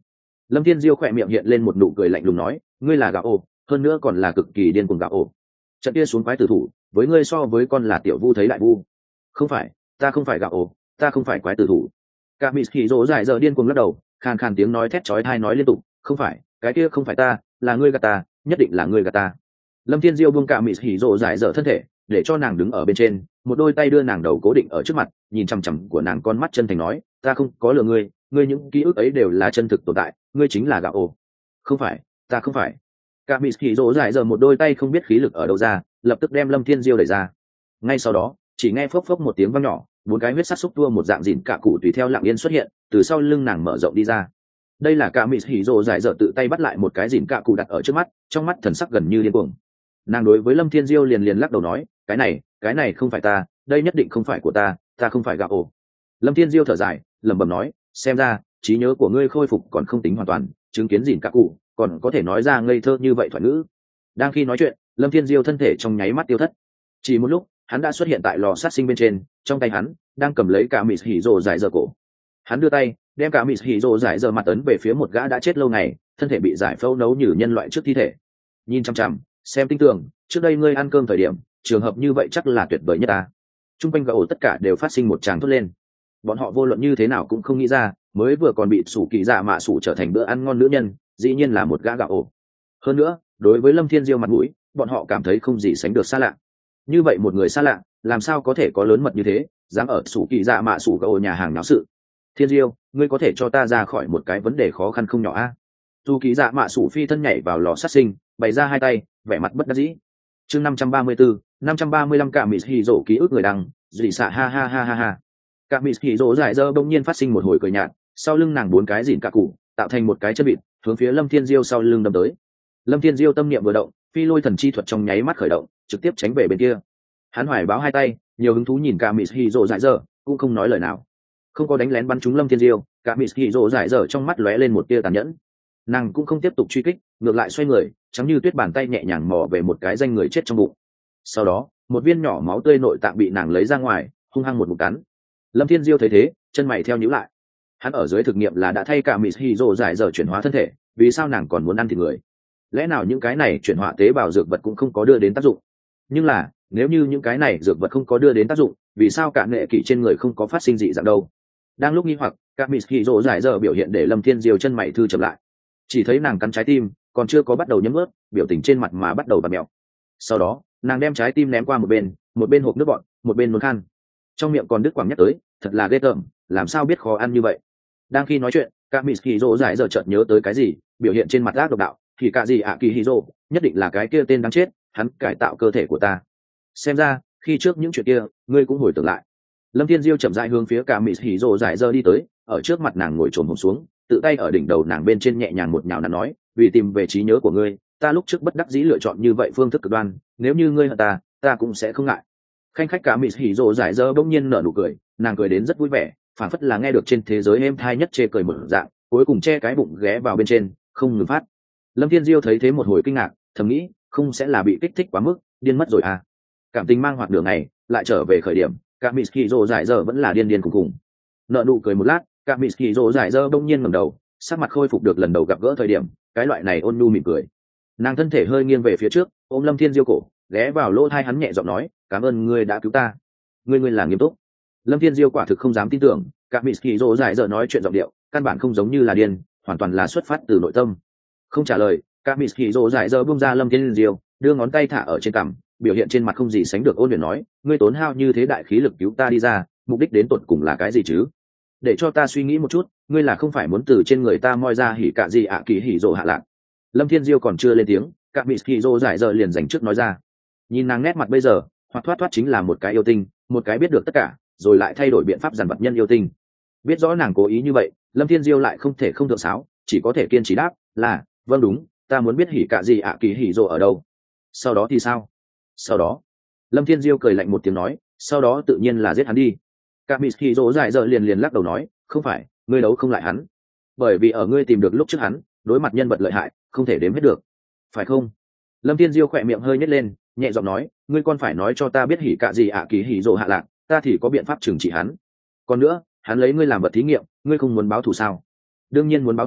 Lâm Thiên Diêu khỏe miệng hiện lên một nụ cười lạnh lùng nói, ngươi là gạo ổ, hơn nữa còn là cực kỳ điên cuồng gạo ổ. Trận kia xuống quái tử thủ, với ngươi so với con là tiểu vu thấy đại vu. Không phải, ta không phải gạo ổ, ta không phải quái tử thủ. Cả Mị Hỉ Dỗ Giải Dở điên cuồng lắc đầu, khàn khàn tiếng nói thét chói tai nói liên tục, không phải, cái kia không phải ta, là ngươi gạt ta, nhất định là ngươi gạt ta. Lâm Thiên Diêu buông Cả Mị Hỉ Dỗ Giải Dở thân thể, để cho nàng đứng ở bên trên, một đôi tay đưa nàng đầu cố định ở trước mặt, nhìn chằm chằm của nàng con mắt chân thành nói, ta không có lừa ngươi, ngươi những ký ức ấy đều là chân thực tồn tại, ngươi chính là gạo ổ. Không phải, ta không phải. Cả Mị Hỉ Dỗ Giải Dở một đôi tay không biết khí lực ở đâu ra, lập tức đem Lâm Thiên Diêu đẩy ra. Ngay sau đó, chỉ nghe phốc phốc một tiếng vang nhỏ, bốn cái huyết sắc xúc tua một dạng dịn cả cụ tùy theo lặng yên xuất hiện, từ sau lưng nàng mở rộng đi ra. Đây là Cả Mị Hỉ Dỗ Giải Dở tự tay bắt lại một cái dịn cả cụ đặt ở trước mắt, trong mắt thần sắc gần như điên cuồng. Nàng đối với Lâm Thiên Diêu liền liền lắc đầu nói, cái này, cái này không phải ta, đây nhất định không phải của ta, ta không phải gạo ổ. Lâm Thiên Diêu thở dài, lẩm bẩm nói, xem ra trí nhớ của ngươi khôi phục còn không tính hoàn toàn, chứng kiến dịn cả cụ, còn có thể nói ra ngây thơ như vậy thoại ngữ. Đang khi nói chuyện, Lâm Thiên Diêu thân thể trong nháy mắt tiêu thất. Chỉ một lúc, hắn đã xuất hiện tại lò sát sinh bên trên, trong tay hắn đang cầm lấy Cả Mị Hỉ Dỗ Giải Dở cổ. Hắn đưa tay đem Cả Mị Hỉ Dỗ Giải Dở mặt ấn về phía một gã đã chết lâu ngày, thân thể bị giải phẫu nấu như nhân loại trước thi thể. Nhìn chăm chăm, xem tinh tường, trước đây ngươi ăn cơm thời điểm, trường hợp như vậy chắc là tuyệt vời nhất ta. Trung quanh gạo tất cả đều phát sinh một tràng thốt lên. Bọn họ vô luận như thế nào cũng không nghĩ ra, mới vừa còn bị sủ kỳ dạ mạ sủ trở thành bữa ăn ngon nữ nhân, dĩ nhiên là một gã gạo ổ. Hơn nữa, đối với Lâm Thiên Diêu mặt mũi, bọn họ cảm thấy không gì sánh được xa lạ. Như vậy một người xa lạ, làm sao có thể có lớn mật như thế, dám ở sủ kỳ dạ mạ sủ gạo nhà hàng náo sự. Thiên Diêu, ngươi có thể cho ta ra khỏi một cái vấn đề khó khăn không nhỏ a? À? Sủ kỳ dạ mạ sủ phi thân nhảy vào lò sát sinh, bày ra hai tay, vẻ mặt bất đắc dĩ. Chương năm trăm ba mươi tư, năm trăm ba mươi lăm Cả Mị Hỉ Dỗ ký ức người đăng, dị xạ ha ha ha ha ha. Cả Mị Hỉ Dỗ Giải Dở bỗng nhiên phát sinh một hồi cười nhạt, sau lưng nàng bốn cái dịn cả cụ, tạo thành một cái chân vịt, hướng phía Lâm Thiên Diêu sau lưng đâm tới. Lâm Thiên Diêu tâm niệm vừa động, phi lôi thần chi thuật trong nháy mắt khởi động, trực tiếp tránh về bên kia. Hắn hoài báo hai tay, nhiều hứng thú nhìn Cả Mị Hỉ Dỗ Giải Dở, cũng không nói lời nào. Không có đánh lén bắn trúng Lâm Thiên Diêu, Cả Mị Hỉ Dỗ Giải Dở trong mắt lóe lên một tia tàn nhẫn. Nàng cũng không tiếp tục truy kích, ngược lại xoay người, trắng như tuyết bàn tay nhẹ nhàng mò về một cái danh người chết trong bụng. Sau đó, một viên nhỏ máu tươi nội tạng bị nàng lấy ra ngoài, hung hăng một ngụm cắn. Lâm Thiên Diêu thấy thế, chân mày theo nhíu lại. Hắn ở dưới thực nghiệm là đã thay Cả Mị Hỉ Dỗ Giải Dở chuyển hóa thân thể, vì sao nàng còn muốn ăn thịt người? Lẽ nào những cái này chuyển hóa tế bào dược vật cũng không có đưa đến tác dụng? Nhưng là, nếu như những cái này dược vật không có đưa đến tác dụng, vì sao cả nghệ kỵ trên người không có phát sinh dị dạng đâu? Đang lúc nghi hoặc, Cả Mị Hỉ Dỗ Giải Dở biểu hiện để Lâm Thiên Diêu chân mày thư chậm lại. Chỉ thấy nàng cắn trái tim, còn chưa có bắt đầu nhấm ướt, biểu tình trên mặt mà bắt đầu bặm mèo. Sau đó, nàng đem trái tim ném qua một bên, một bên hộp nước bọt, một bên muốn khăn. Trong miệng còn đứt quãng nhắc tới, thật là ghê tởm, làm sao biết khó ăn như vậy? Đang khi nói chuyện, Cả Mị Hỉ Dỗ Giải Dở chợt nhớ tới cái gì, biểu hiện trên mặt ác độc đạo, thì cả gì ạ Kỳ Hỉ Dỗ, nhất định là cái kia tên đáng chết, hắn cải tạo cơ thể của ta. Xem ra, khi trước những chuyện kia, ngươi cũng hồi tưởng lại. Lâm Thiên Diêu chậm rãi hướng phía Cả Mị Hỉ Dỗ Giải Dở đi tới, ở trước mặt nàng ngồi trồm hổm xuống, tự tay ở đỉnh đầu nàng bên trên nhẹ nhàng một nhào nặn nói, vì tìm về trí nhớ của ngươi, ta lúc trước bất đắc dĩ lựa chọn như vậy phương thức cực đoan, nếu như ngươi hận ta, ta cũng sẽ không ngại. Khanh khách Cả Mị Hỉ Dỗ Giải Dở bỗng nhiên nở nụ cười, nàng cười đến rất vui vẻ, phản phất là nghe được trên thế giới êm thai nhất chê cười một dạng, cuối cùng che cái bụng ghé vào bên trên, không ngừng phát. Lâm Thiên Diêu thấy thế một hồi kinh ngạc, thầm nghĩ, không sẽ là bị kích thích quá mức, điên mất rồi à? Cảm tình mang hoạt đường này, lại trở về khởi điểm, Cả Mị Hỉ Dỗ Giải Dở vẫn là điên điên cùng cùng. Nợ nụ cười một lát, Cả Mị Hỉ Dỗ Giải Dở bỗng nhiên ngẩng đầu, sắc mặt khôi phục được lần đầu gặp gỡ thời điểm, cái loại này ôn nhu mỉm cười. Nàng thân thể hơi nghiêng về phía trước, ôm Lâm Thiên Diêu cổ, ghé vào lỗ tai hắn nhẹ giọng nói, cảm ơn ngươi đã cứu ta. Ngươi ngươi là nghiêm túc. Lâm Thiên Diêu quả thực không dám tin tưởng, Cả Mị Hỉ Dỗ Giải Dở nói chuyện giọng điệu, căn bản không giống như là điên, hoàn toàn là xuất phát từ nội tâm. Không trả lời, Cả Mị Hỉ Dỗ Giải Dở buông ra Lâm Thiên Diêu, đưa ngón tay thả ở trên cằm, biểu hiện trên mặt không gì sánh được ôn luyện nói, ngươi tốn hao như thế đại khí lực cứu ta đi ra, mục đích đến tột cùng là cái gì chứ? Để cho ta suy nghĩ một chút, ngươi là không phải muốn từ trên người ta moi ra hỉ cả gì ạ Kỳ Hỉ Dỗ hạ lạc? Lâm Thiên Diêu còn chưa lên tiếng, Cả Mị Hỉ Dỗ Giải Dở liền dành trước nói ra. Nhìn nàng nét mặt bây giờ, hoặc thoát thoát chính là một cái yêu tinh, một cái biết được tất cả, rồi lại thay đổi biện pháp dằn vặt nhân yêu tinh. Biết rõ nàng cố ý như vậy, Lâm Thiên Diêu lại không thể không thượng sáo, chỉ có thể kiên trì đáp là, vâng đúng, ta muốn biết hỉ cả gì ạ Kỳ Hỉ Dỗ ở đâu. Sau đó thì sao? Sau đó, Lâm Thiên Diêu cười lạnh một tiếng nói, sau đó tự nhiên là giết hắn đi. Cả Mị Hỉ Dỗ Giải Dở liền liền lắc đầu nói, không phải, ngươi đấu không lại hắn, bởi vì ở ngươi tìm được lúc trước hắn, đối mặt nhân vật lợi hại, không thể đếm hết được, phải không? Lâm Thiên Diêu khỏe miệng hơi nhếch lên, nhẹ giọng nói, ngươi còn phải nói cho ta biết hỉ cả gì ạ Kỳ Hỉ Dỗ hạ lạc, ta thì có biện pháp trừng trị hắn. Còn nữa, hắn lấy ngươi làm vật thí nghiệm, ngươi không muốn báo thù sao? Đương nhiên muốn báo thù,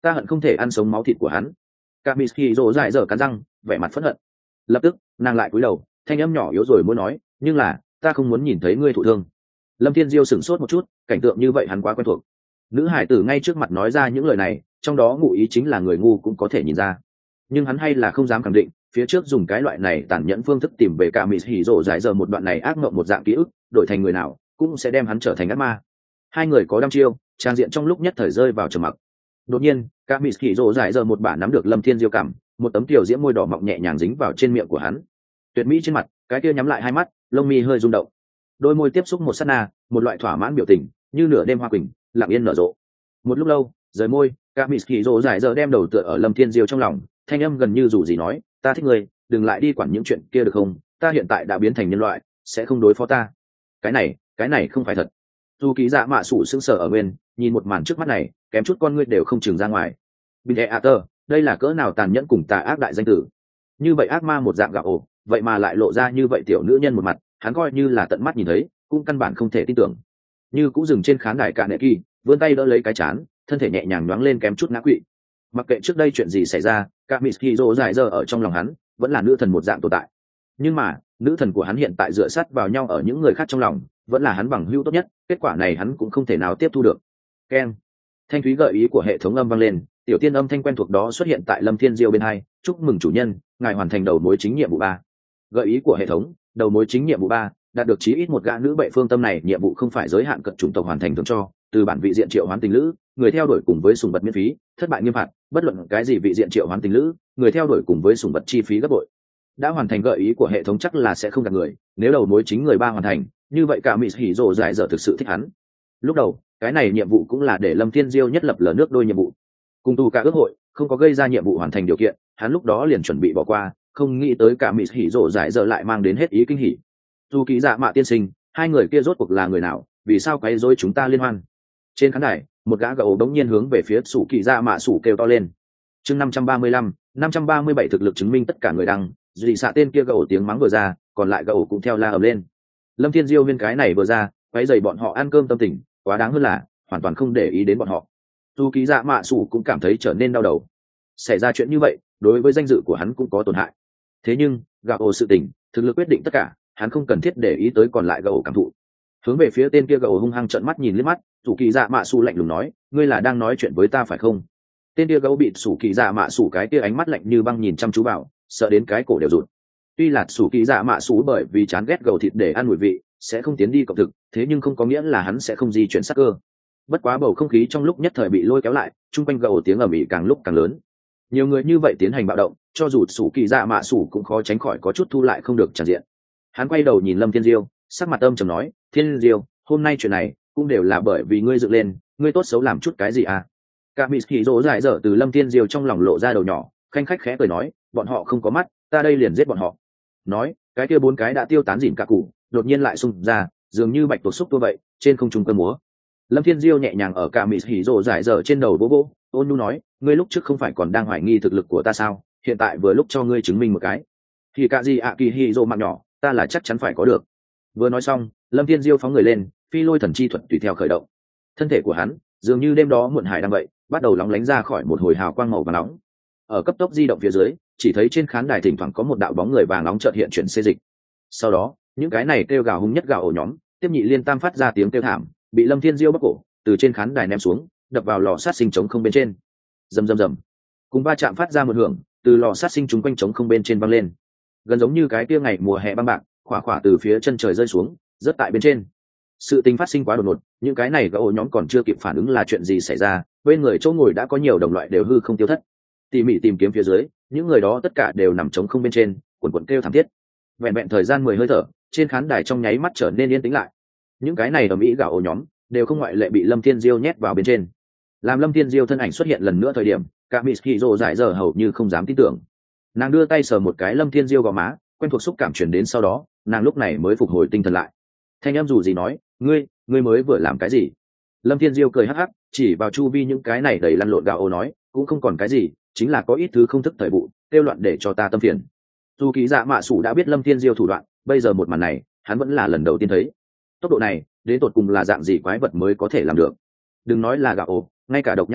ta hận không thể ăn sống máu thịt của hắn. Cả mỹ hỉ rồ dại dở cắn răng, vẻ mặt phẫn hận. Lập tức nàng lại cúi đầu, thanh âm nhỏ yếu rồi muốn nói, nhưng là ta không muốn nhìn thấy ngươi thụ thương. Lâm Thiên Diêu sửng sốt một chút, cảnh tượng như vậy hắn quá quen thuộc. Nữ hải tử ngay trước mặt nói ra những lời này, trong đó ngụ ý chính là người ngu cũng có thể nhìn ra, nhưng hắn hay là không dám khẳng định. Phía trước dùng cái loại này tàn nhẫn phương thức tìm về cả mỹ hỉ rồ dại dở một đoạn này ác mộng một dạng ký ức, đổi thành người nào cũng sẽ đem hắn trở thành ác ma. Hai người có đăm chiêu, trang diện trong lúc nhất thời rơi vào trầm mặc. Đột nhiên cả mỹ hỉ rồ dại dở một bản nắm được Lâm Thiên Diêu cảm, một tấm tiểu diễm môi đỏ mọng nhẹ nhàng dính vào trên miệng của hắn. Tuyệt mỹ trên mặt, cái kia nhắm lại hai mắt, lông mi hơi rung động, đôi môi tiếp xúc một sát na, một loại thỏa mãn biểu tình như nửa đêm hoa quỳnh lặng yên nở rộ. Một lúc lâu rời môi, cả mỹ hỉ rồ dại dở đem đầu tựa ở Lâm Thiên Diêu trong lòng, thanh âm gần như dù gì nói, ta thích ngươi, đừng lại đi quản những chuyện kia được không, ta hiện tại đã biến thành nhân loại, sẽ không đối phó ta. Cái này cái này không phải thật. Dù ký dạ mạ sủ sững sờ ở bên, nhìn một màn trước mắt này, kém chút con ngươi đều không chừng ra ngoài. Bình e ater, đây là cỡ nào tàn nhẫn cùng tà ác đại danh tử. Như vậy ác ma một dạng gạo ổ, vậy mà lại lộ ra như vậy tiểu nữ nhân một mặt, hắn coi như là tận mắt nhìn thấy, cũng căn bản không thể tin tưởng. Như cũng dừng trên khán đài cả nệ kỳ, vươn tay đỡ lấy cái chán, thân thể nhẹ nhàng nhoáng lên kém chút ngã quỵ. Mặc kệ trước đây chuyện gì xảy ra, cả Mitsuhiro dài giờ ở trong lòng hắn vẫn là nữ thần một dạng tồn tại. Nhưng mà nữ thần của hắn hiện tại dựa sát vào nhau ở những người khác trong lòng, vẫn là hắn bằng hữu tốt nhất. Kết quả này hắn cũng không thể nào tiếp thu được. Ken, thanh thúy gợi ý của hệ thống âm vang lên, tiểu tiên âm thanh quen thuộc đó xuất hiện tại Lâm Thiên Diêu bên hai. Chúc mừng chủ nhân, ngài hoàn thành đầu mối chính nhiệm vụ ba. Gợi ý của hệ thống, đầu mối chính nhiệm vụ ba, đạt được chí ít một gã nữ bệ phương tâm này, nhiệm vụ không phải giới hạn cận chủng tộc hoàn thành thường cho, từ bản vị diện triệu hoán tình lữ, người theo đuổi cùng với sùng vật miễn phí, thất bại nghiêm phạt, bất luận cái gì vị diện triệu hoán tình lữ, người theo đuổi cùng với sùng vật chi phí gấp bội. Đã hoàn thành gợi ý của hệ thống chắc là sẽ không gặp người, nếu đầu mối chính người ba hoàn thành, như vậy cả Mitsuhiro giải dở thực sự thích hắn. Lúc đầu cái này nhiệm vụ cũng là để Lâm Thiên Diêu nhất lập lờ nước đôi nhiệm vụ, cùng tu cả ước hội không có gây ra nhiệm vụ hoàn thành điều kiện, hắn lúc đó liền chuẩn bị bỏ qua, không nghĩ tới cả Mitsuhiro giải dở lại mang đến hết ý kinh hỉ. Dù ký dạ mạ tiên sinh, hai người kia rốt cuộc là người nào, vì sao quấy rối chúng ta liên hoan? Trên khán đài một gã gậu đống nhiên hướng về phía sủ kỳ dạ mạ sủ kêu to lên. Chương năm trăm ba mươi lăm, năm trăm ba mươi bảy thực lực chứng minh tất cả người đăng, dị xạ tên kia gậu tiếng mắng vừa ra, còn lại gậu cũng theo la ầm lên. Lâm Thiên Diêu viên cái này vừa ra, quấy rầy bọn họ ăn cơm tâm tình, quá đáng hơn là hoàn toàn không để ý đến bọn họ. Dù ký dạ mạ sủ cũng cảm thấy trở nên đau đầu. Xảy ra chuyện như vậy, đối với danh dự của hắn cũng có tổn hại. Thế nhưng gậu sự tình, thực lực quyết định tất cả, hắn không cần thiết để ý tới còn lại gậu cảm thụ. Hướng về phía tên kia gậu hung hăng trợn mắt nhìn liếc mắt, sủ kỳ dạ mạ sủ lạnh lùng nói, ngươi là đang nói chuyện với ta phải không? Tên kia gậu bị sủ kỳ dạ mạ sủ cái kia ánh mắt lạnh như băng nhìn chăm chú vào, sợ đến cái cổ đều rụt. Tuy là sủ kỳ dạ mạ sủ bởi vì chán ghét gậu thịt để ăn mùi vị, sẽ không tiến đi cộng thực, thế nhưng không có nghĩa là hắn sẽ không di chuyển sắc cơ. Bất quá bầu không khí trong lúc nhất thời bị lôi kéo lại, chung quanh gậu tiếng ầm ĩ càng lúc càng lớn. Nhiều người như vậy tiến hành bạo động, cho dù sủ kỳ dạ mạ sủ cũng khó tránh khỏi có chút thu lại không được tràn diện. Hắn quay đầu nhìn Lâm Thiên Diêu, sắc mặt âm trầm nói, Thiên Diêu, hôm nay chuyện này cũng đều là bởi vì ngươi dựng lên, ngươi tốt xấu làm chút cái gì à? Cả Mitsuhiro giải dở từ Lâm Thiên Diêu trong lòng lộ ra đầu nhỏ, khanh khách khẽ cười nói, bọn họ không có mắt, ta đây liền giết bọn họ. Nói, cái kia bốn cái đã tiêu tán dỉn cả cụ, đột nhiên lại xung ra, dường như bạch tuộc xúc tua vậy, trên không trung cơ múa. Lâm Thiên Diêu nhẹ nhàng ở cả Mitsuhiro giải dở trên đầu vỗ vỗ, ôn nhu nói, ngươi lúc trước không phải còn đang hoài nghi thực lực của ta sao? Hiện tại vừa lúc cho ngươi chứng minh một cái. Thì cả gì ạ kỳ hiro mạng nhỏ, ta là chắc chắn phải có được. Vừa nói xong, Lâm Thiên Diêu phóng người lên, phi lôi thần chi thuật tùy theo khởi động. Thân thể của hắn dường như đêm đó muộn hải đang vậy, bắt đầu lóng lánh ra khỏi một hồi hào quang màu vàng nóng. Ở cấp tốc di động phía dưới, chỉ thấy trên khán đài thỉnh thoảng có một đạo bóng người vàng nóng chợt hiện chuyển xê dịch. Sau đó, những cái này kêu gào hung nhất gào ổ nhóm, tiếp nhị liên tam phát ra tiếng kêu thảm, bị Lâm Thiên Diêu bóc cổ, từ trên khán đài ném xuống, đập vào lò sát sinh chống không bên trên. Rầm rầm rầm. Cùng va chạm phát ra một hưởng, từ lò sát sinh chúng quanh chống không bên trên văng lên. Gần giống như cái kia ngày mùa hè băng bạc, khỏa khỏa từ phía chân trời rơi xuống, rớt tại bên trên. Sự tình phát sinh quá đột ngột, những cái này gỗ nhóm còn chưa kịp phản ứng là chuyện gì xảy ra, bên người chỗ ngồi đã có nhiều đồng loại đều hư không tiêu thất. Tỉ mỉ tìm kiếm phía dưới, những người đó tất cả đều nằm trống không bên trên, quần quần kêu thảm thiết. Vẹn vẹn thời gian mười hơi thở, trên khán đài trong nháy mắt trở nên yên tĩnh lại. Những cái này ở mỹ gạo ổ nhóm đều không ngoại lệ bị Lâm Thiên Diêu nhét vào bên trên. Làm Lâm Thiên Diêu thân ảnh xuất hiện lần nữa thời điểm, cả Mitsuhiro giải giờ hầu như không dám tin tưởng. Nàng đưa tay sờ một cái Lâm Thiên Diêu gò má, quen thuộc xúc cảm truyền đến, sau đó nàng lúc này mới phục hồi tinh thần lại. Thanh em dù gì nói, ngươi ngươi mới vừa làm cái gì? Lâm Thiên Diêu cười hắc hắc, chỉ vào chu vi những cái này đầy lăn lộn gạo ô nói, cũng không còn cái gì, chính là có ít thứ không thức thời vụ, kêu loạn để cho ta tâm phiền. Dù ký dạ mạ sủ đã biết Lâm Thiên Diêu thủ đoạn, bây giờ một màn này hắn vẫn là lần đầu tiên thấy. Tốc độ này đến tột cùng là dạng gì quái vật mới có thể làm được? Đừng nói là gạo ô, ngay cả độc nhãn tiêu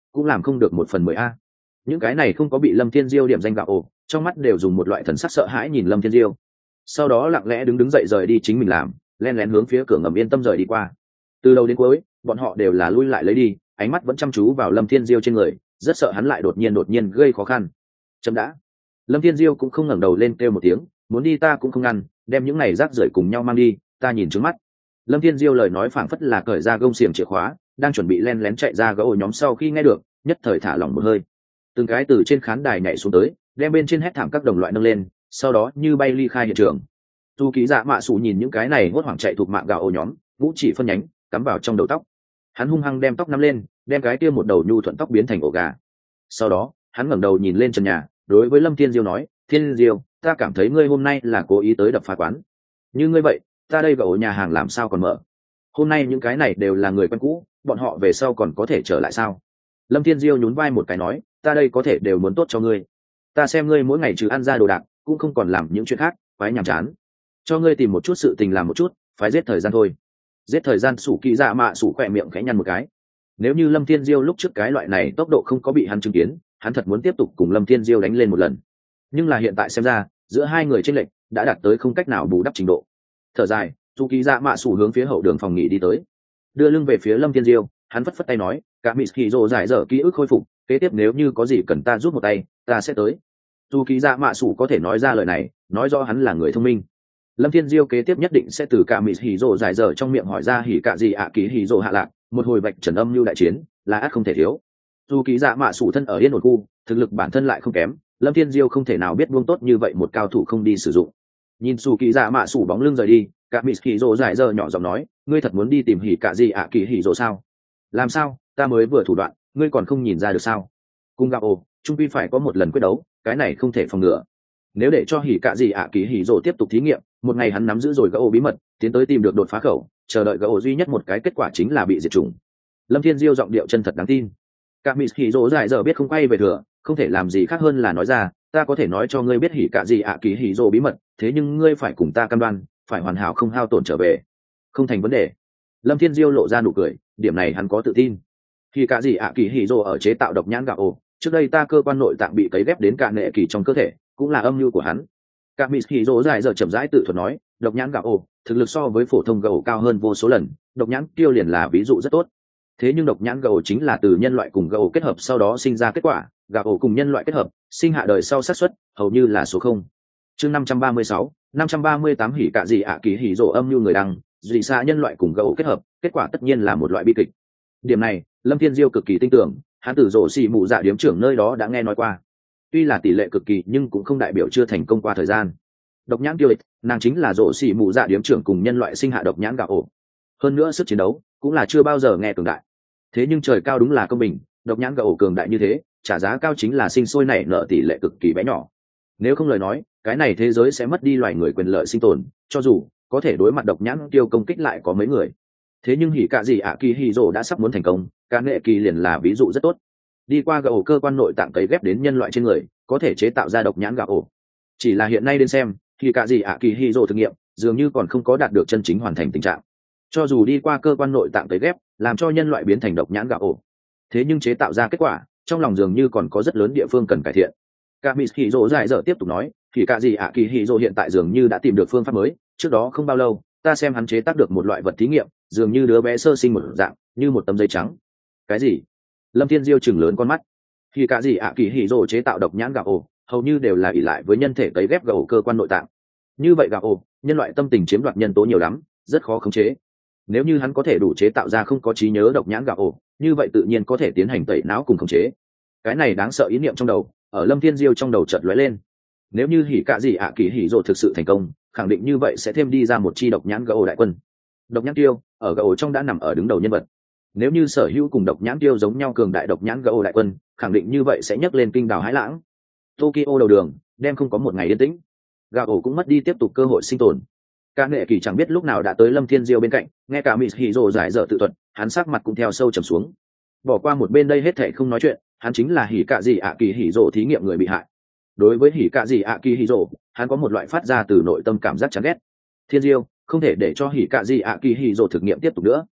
cũng làm không được một phần mười a. Những cái này không có bị Lâm Thiên Diêu điểm danh gạo ổ, trong mắt đều dùng một loại thần sắc sợ hãi nhìn Lâm Thiên Diêu. Sau đó lặng lẽ đứng đứng dậy rời đi chính mình làm, len lén hướng phía cửa ngầm yên tâm rời đi qua. Từ đầu đến cuối, bọn họ đều là lui lại lấy đi, ánh mắt vẫn chăm chú vào Lâm Thiên Diêu trên người, rất sợ hắn lại đột nhiên đột nhiên gây khó khăn. Chấm đã. Lâm Thiên Diêu cũng không ngẩng đầu lên kêu một tiếng, muốn đi ta cũng không ngăn, đem những này rác rưởi cùng nhau mang đi, ta nhìn trước mắt. Lâm Thiên Diêu lời nói phảng phất là cởi ra gông xiềng chìa khóa, đang chuẩn bị len lén chạy ra gỗ nhóm sau khi nghe được, nhất thời thả lỏng một hơi. Từng cái từ trên khán đài nhảy xuống tới, đem bên trên hét thảm các đồng loại nâng lên, sau đó như bay ly khai hiện trường. Tu Ký Dạ Mạ Sủ nhìn những cái này hốt hoảng chạy thuộc mạng gạo ô nhóm, vũ chỉ phân nhánh, cắm vào trong đầu tóc. Hắn hung hăng đem tóc nắm lên, đem cái kia một đầu nhu thuận tóc biến thành ổ gà. Sau đó, hắn ngẩng đầu nhìn lên trần nhà, đối với Lâm Thiên Diêu nói, "Thiên Diêu, ta cảm thấy ngươi hôm nay là cố ý tới đập phá quán. Như ngươi vậy, ta đây gạo nhà hàng làm sao còn mở? Hôm nay những cái này đều là người quen cũ, bọn họ về sau còn có thể trở lại sao?" Lâm Thiên Diêu nhún vai một cái nói, "Ta đây có thể đều muốn tốt cho ngươi. Ta xem ngươi mỗi ngày trừ ăn ra đồ đạc, cũng không còn làm những chuyện khác, quái nhàm chán. Cho ngươi tìm một chút sự tình làm một chút, phải giết thời gian thôi." Giết thời gian Sủ Ký Dạ Mạ Sủ khỏe miệng khẽ nhăn một cái. Nếu như Lâm Thiên Diêu lúc trước cái loại này tốc độ không có bị hắn chứng kiến, hắn thật muốn tiếp tục cùng Lâm Thiên Diêu đánh lên một lần. Nhưng là hiện tại xem ra, giữa hai người chênh lệch đã đạt tới không cách nào bù đắp trình độ. Thở dài, Sủ Ký Dạ Mạ Sủ hướng phía hậu đường phòng nghỉ đi tới, đưa lưng về phía Lâm Thiên Diêu, hắn phất phất tay nói, "Cả Mị Kỳ Dỗ giải dở ký ức khôi phục, kế tiếp nếu như có gì cần ta giúp một tay, ta sẽ tới." Sủ Ký Dạ Mạ Sủ có thể nói ra lời này, nói rõ hắn là người thông minh. Lâm Thiên Diêu kế tiếp nhất định sẽ từ Cả Mị Hỉ Dỗ giải dở trong miệng hỏi ra hỉ cả gì ạ à ký hỉ dỗ hạ lạc, một hồi vạch trần âm lưu đại chiến, là ắt không thể thiếu. Dù Ký Dạ Mạ Sủ thân ở yên ổn khu, thực lực bản thân lại không kém, Lâm Thiên Diêu không thể nào biết buông tốt như vậy một cao thủ không đi sử dụng. Nhìn Sủ Ký Dạ Mạ Sủ bóng lưng rời đi, Cả Mị Hỉ Dỗ giải dở nhỏ giọng nói, "Ngươi thật muốn đi tìm hỉ cả gì ạ à ký hỉ dỗ sao? Làm sao, ta mới vừa thủ đoạn, ngươi còn không nhìn ra được sao? Cùng gặp ồ, trung quy phải có một lần quyết đấu, cái này không thể phòng ngừa. Nếu để cho hỉ cả gì ạ à ký hỉ dỗ tiếp tục thí nghiệm, một ngày hắn nắm giữ rồi gỗ bí mật, tiến tới tìm được đột phá khẩu, chờ đợi gỗ duy nhất một cái kết quả chính là bị diệt chủng." Lâm Thiên Diêu giọng điệu chân thật đáng tin. Cả Mị Hỉ Dỗ giải dở biết không quay về thừa, không thể làm gì khác hơn là nói ra, "Ta có thể nói cho ngươi biết hỉ cả gì ạ à ký hỉ dỗ bí mật, thế nhưng ngươi phải cùng ta cam đoan, phải hoàn hảo không hao tổn trở về." "Không thành vấn đề." Lâm Thiên Diêu lộ ra nụ cười, điểm này hắn có tự tin. Hỉ cả gì ạ à ký hỉ dỗ ở chế tạo độc nhãn gạo ồ, trước đây ta cơ quan nội tạng bị cấy ghép đến cả nệ kỳ trong cơ thể, cũng là âm mưu của hắn. Cả Mị Hỉ Dỗ dài giờ chậm rãi tự thuật nói, độc nhãn gạo ồ, thực lực so với phổ thông gạo cao hơn vô số lần, độc nhãn tiêu liền là ví dụ rất tốt. Thế nhưng độc nhãn gạo chính là từ nhân loại cùng gạo kết hợp sau đó sinh ra kết quả, gạo cùng nhân loại kết hợp, sinh hạ đời sau xác suất hầu như là số không. Chương năm trăm ba mươi sáu, năm trăm ba mươi tám hỉ cả gì ạ à kỳ hỉ dỗ âm mưu người đăng, dị xa nhân loại cùng gạo kết hợp, kết quả tất nhiên là một loại bi kịch. Điểm này, Lâm Thiên Diêu cực kỳ tin tưởng, hắn từ rổ xì mù dạ điếm trưởng nơi đó đã nghe nói qua. Tuy là tỷ lệ cực kỳ nhưng cũng không đại biểu chưa thành công qua thời gian. Độc nhãn tiêu lịch, nàng chính là rổ xì mù dạ điếm trưởng cùng nhân loại sinh hạ độc nhãn gạo ổ. Hơn nữa sức chiến đấu cũng là chưa bao giờ nghe cường đại. Thế nhưng trời cao đúng là công bình, độc nhãn gạo ổ cường đại như thế, trả giá cao chính là sinh sôi nảy nở tỷ lệ cực kỳ bé nhỏ. Nếu không lời nói, cái này thế giới sẽ mất đi loài người quyền lợi sinh tồn, cho dù có thể đối mặt độc nhãn tiêu công kích lại có mấy người. Thế nhưng hỉ cả gì ạ à kỳ hỉ dỗ đã sắp muốn thành công, cả nghệ kỳ liền là ví dụ rất tốt. Đi qua gạo ổ cơ quan nội tạng cấy ghép đến nhân loại trên người, có thể chế tạo ra độc nhãn gạo ổ. Chỉ là hiện nay đến xem, thì cả gì ạ à kỳ hỉ dỗ thực nghiệm dường như còn không có đạt được chân chính hoàn thành tình trạng. Cho dù đi qua cơ quan nội tạng cấy ghép, làm cho nhân loại biến thành độc nhãn gạo ổ, thế nhưng chế tạo ra kết quả, trong lòng dường như còn có rất lớn địa phương cần cải thiện. Cả Mị Hỉ Dỗ dài dở tiếp tục nói, thì cả gì ạ à kỳ hỉ dỗ hiện tại dường như đã tìm được phương pháp mới, trước đó không bao lâu, ta xem hắn chế tác được một loại vật thí nghiệm, dường như đứa bé sơ sinh một dạng, như một tấm giấy trắng. Cái gì? Lâm Thiên Diêu chừng lớn con mắt. Thì cả gì ạ à kỳ hỉ dỗ chế tạo độc nhãn gạo ổ, hầu như đều là ỷ lại với nhân thể cấy ghép gạo cơ quan nội tạng. Như vậy gạo ổ, nhân loại tâm tình chiếm đoạt nhân tố nhiều lắm, rất khó khống chế. Nếu như hắn có thể đủ chế tạo ra không có trí nhớ độc nhãn gạo ổ, như vậy tự nhiên có thể tiến hành tẩy não cùng khống chế. Cái này đáng sợ ý niệm trong đầu, ở Lâm Thiên Diêu trong đầu chợt lóe lên. Nếu như hỉ cả gì ạ à kỳ hỉ dỗ thực sự thành công, khẳng định như vậy sẽ thêm đi ra một chi độc nhãn gạo ổ đại quân. Độc nhãn tiêu ở gạo ổ trong đã nằm ở đứng đầu nhân vật. Nếu như sở hữu cùng độc nhãn tiêu giống nhau cường đại độc nhãn gạo ổ đại quân, khẳng định như vậy sẽ nhấc lên kinh đào hãi lãng. Tokyo đầu đường đem không có một ngày yên tĩnh, gạo ổ cũng mất đi tiếp tục cơ hội sinh tồn. Cả nghệ kỳ chẳng biết lúc nào đã tới Lâm Thiên Diêu bên cạnh, nghe cả Mị Hỉ Dỗ giải dở tự thuật, hắn sắc mặt cũng theo sâu trầm xuống. Bỏ qua một bên đây hết thảy không nói chuyện, hắn chính là hỉ cả gì ạ à kỳ hỉ dỗ thí nghiệm người bị hại. Đối với hỉ cả gì ạ à kỳ hỉ dỗ, hắn có một loại phát ra từ nội tâm cảm giác chán ghét. Thiên Diêu không thể để cho hỉ cả gì ạ à kỳ hỉ dỗ thực nghiệm tiếp tục nữa.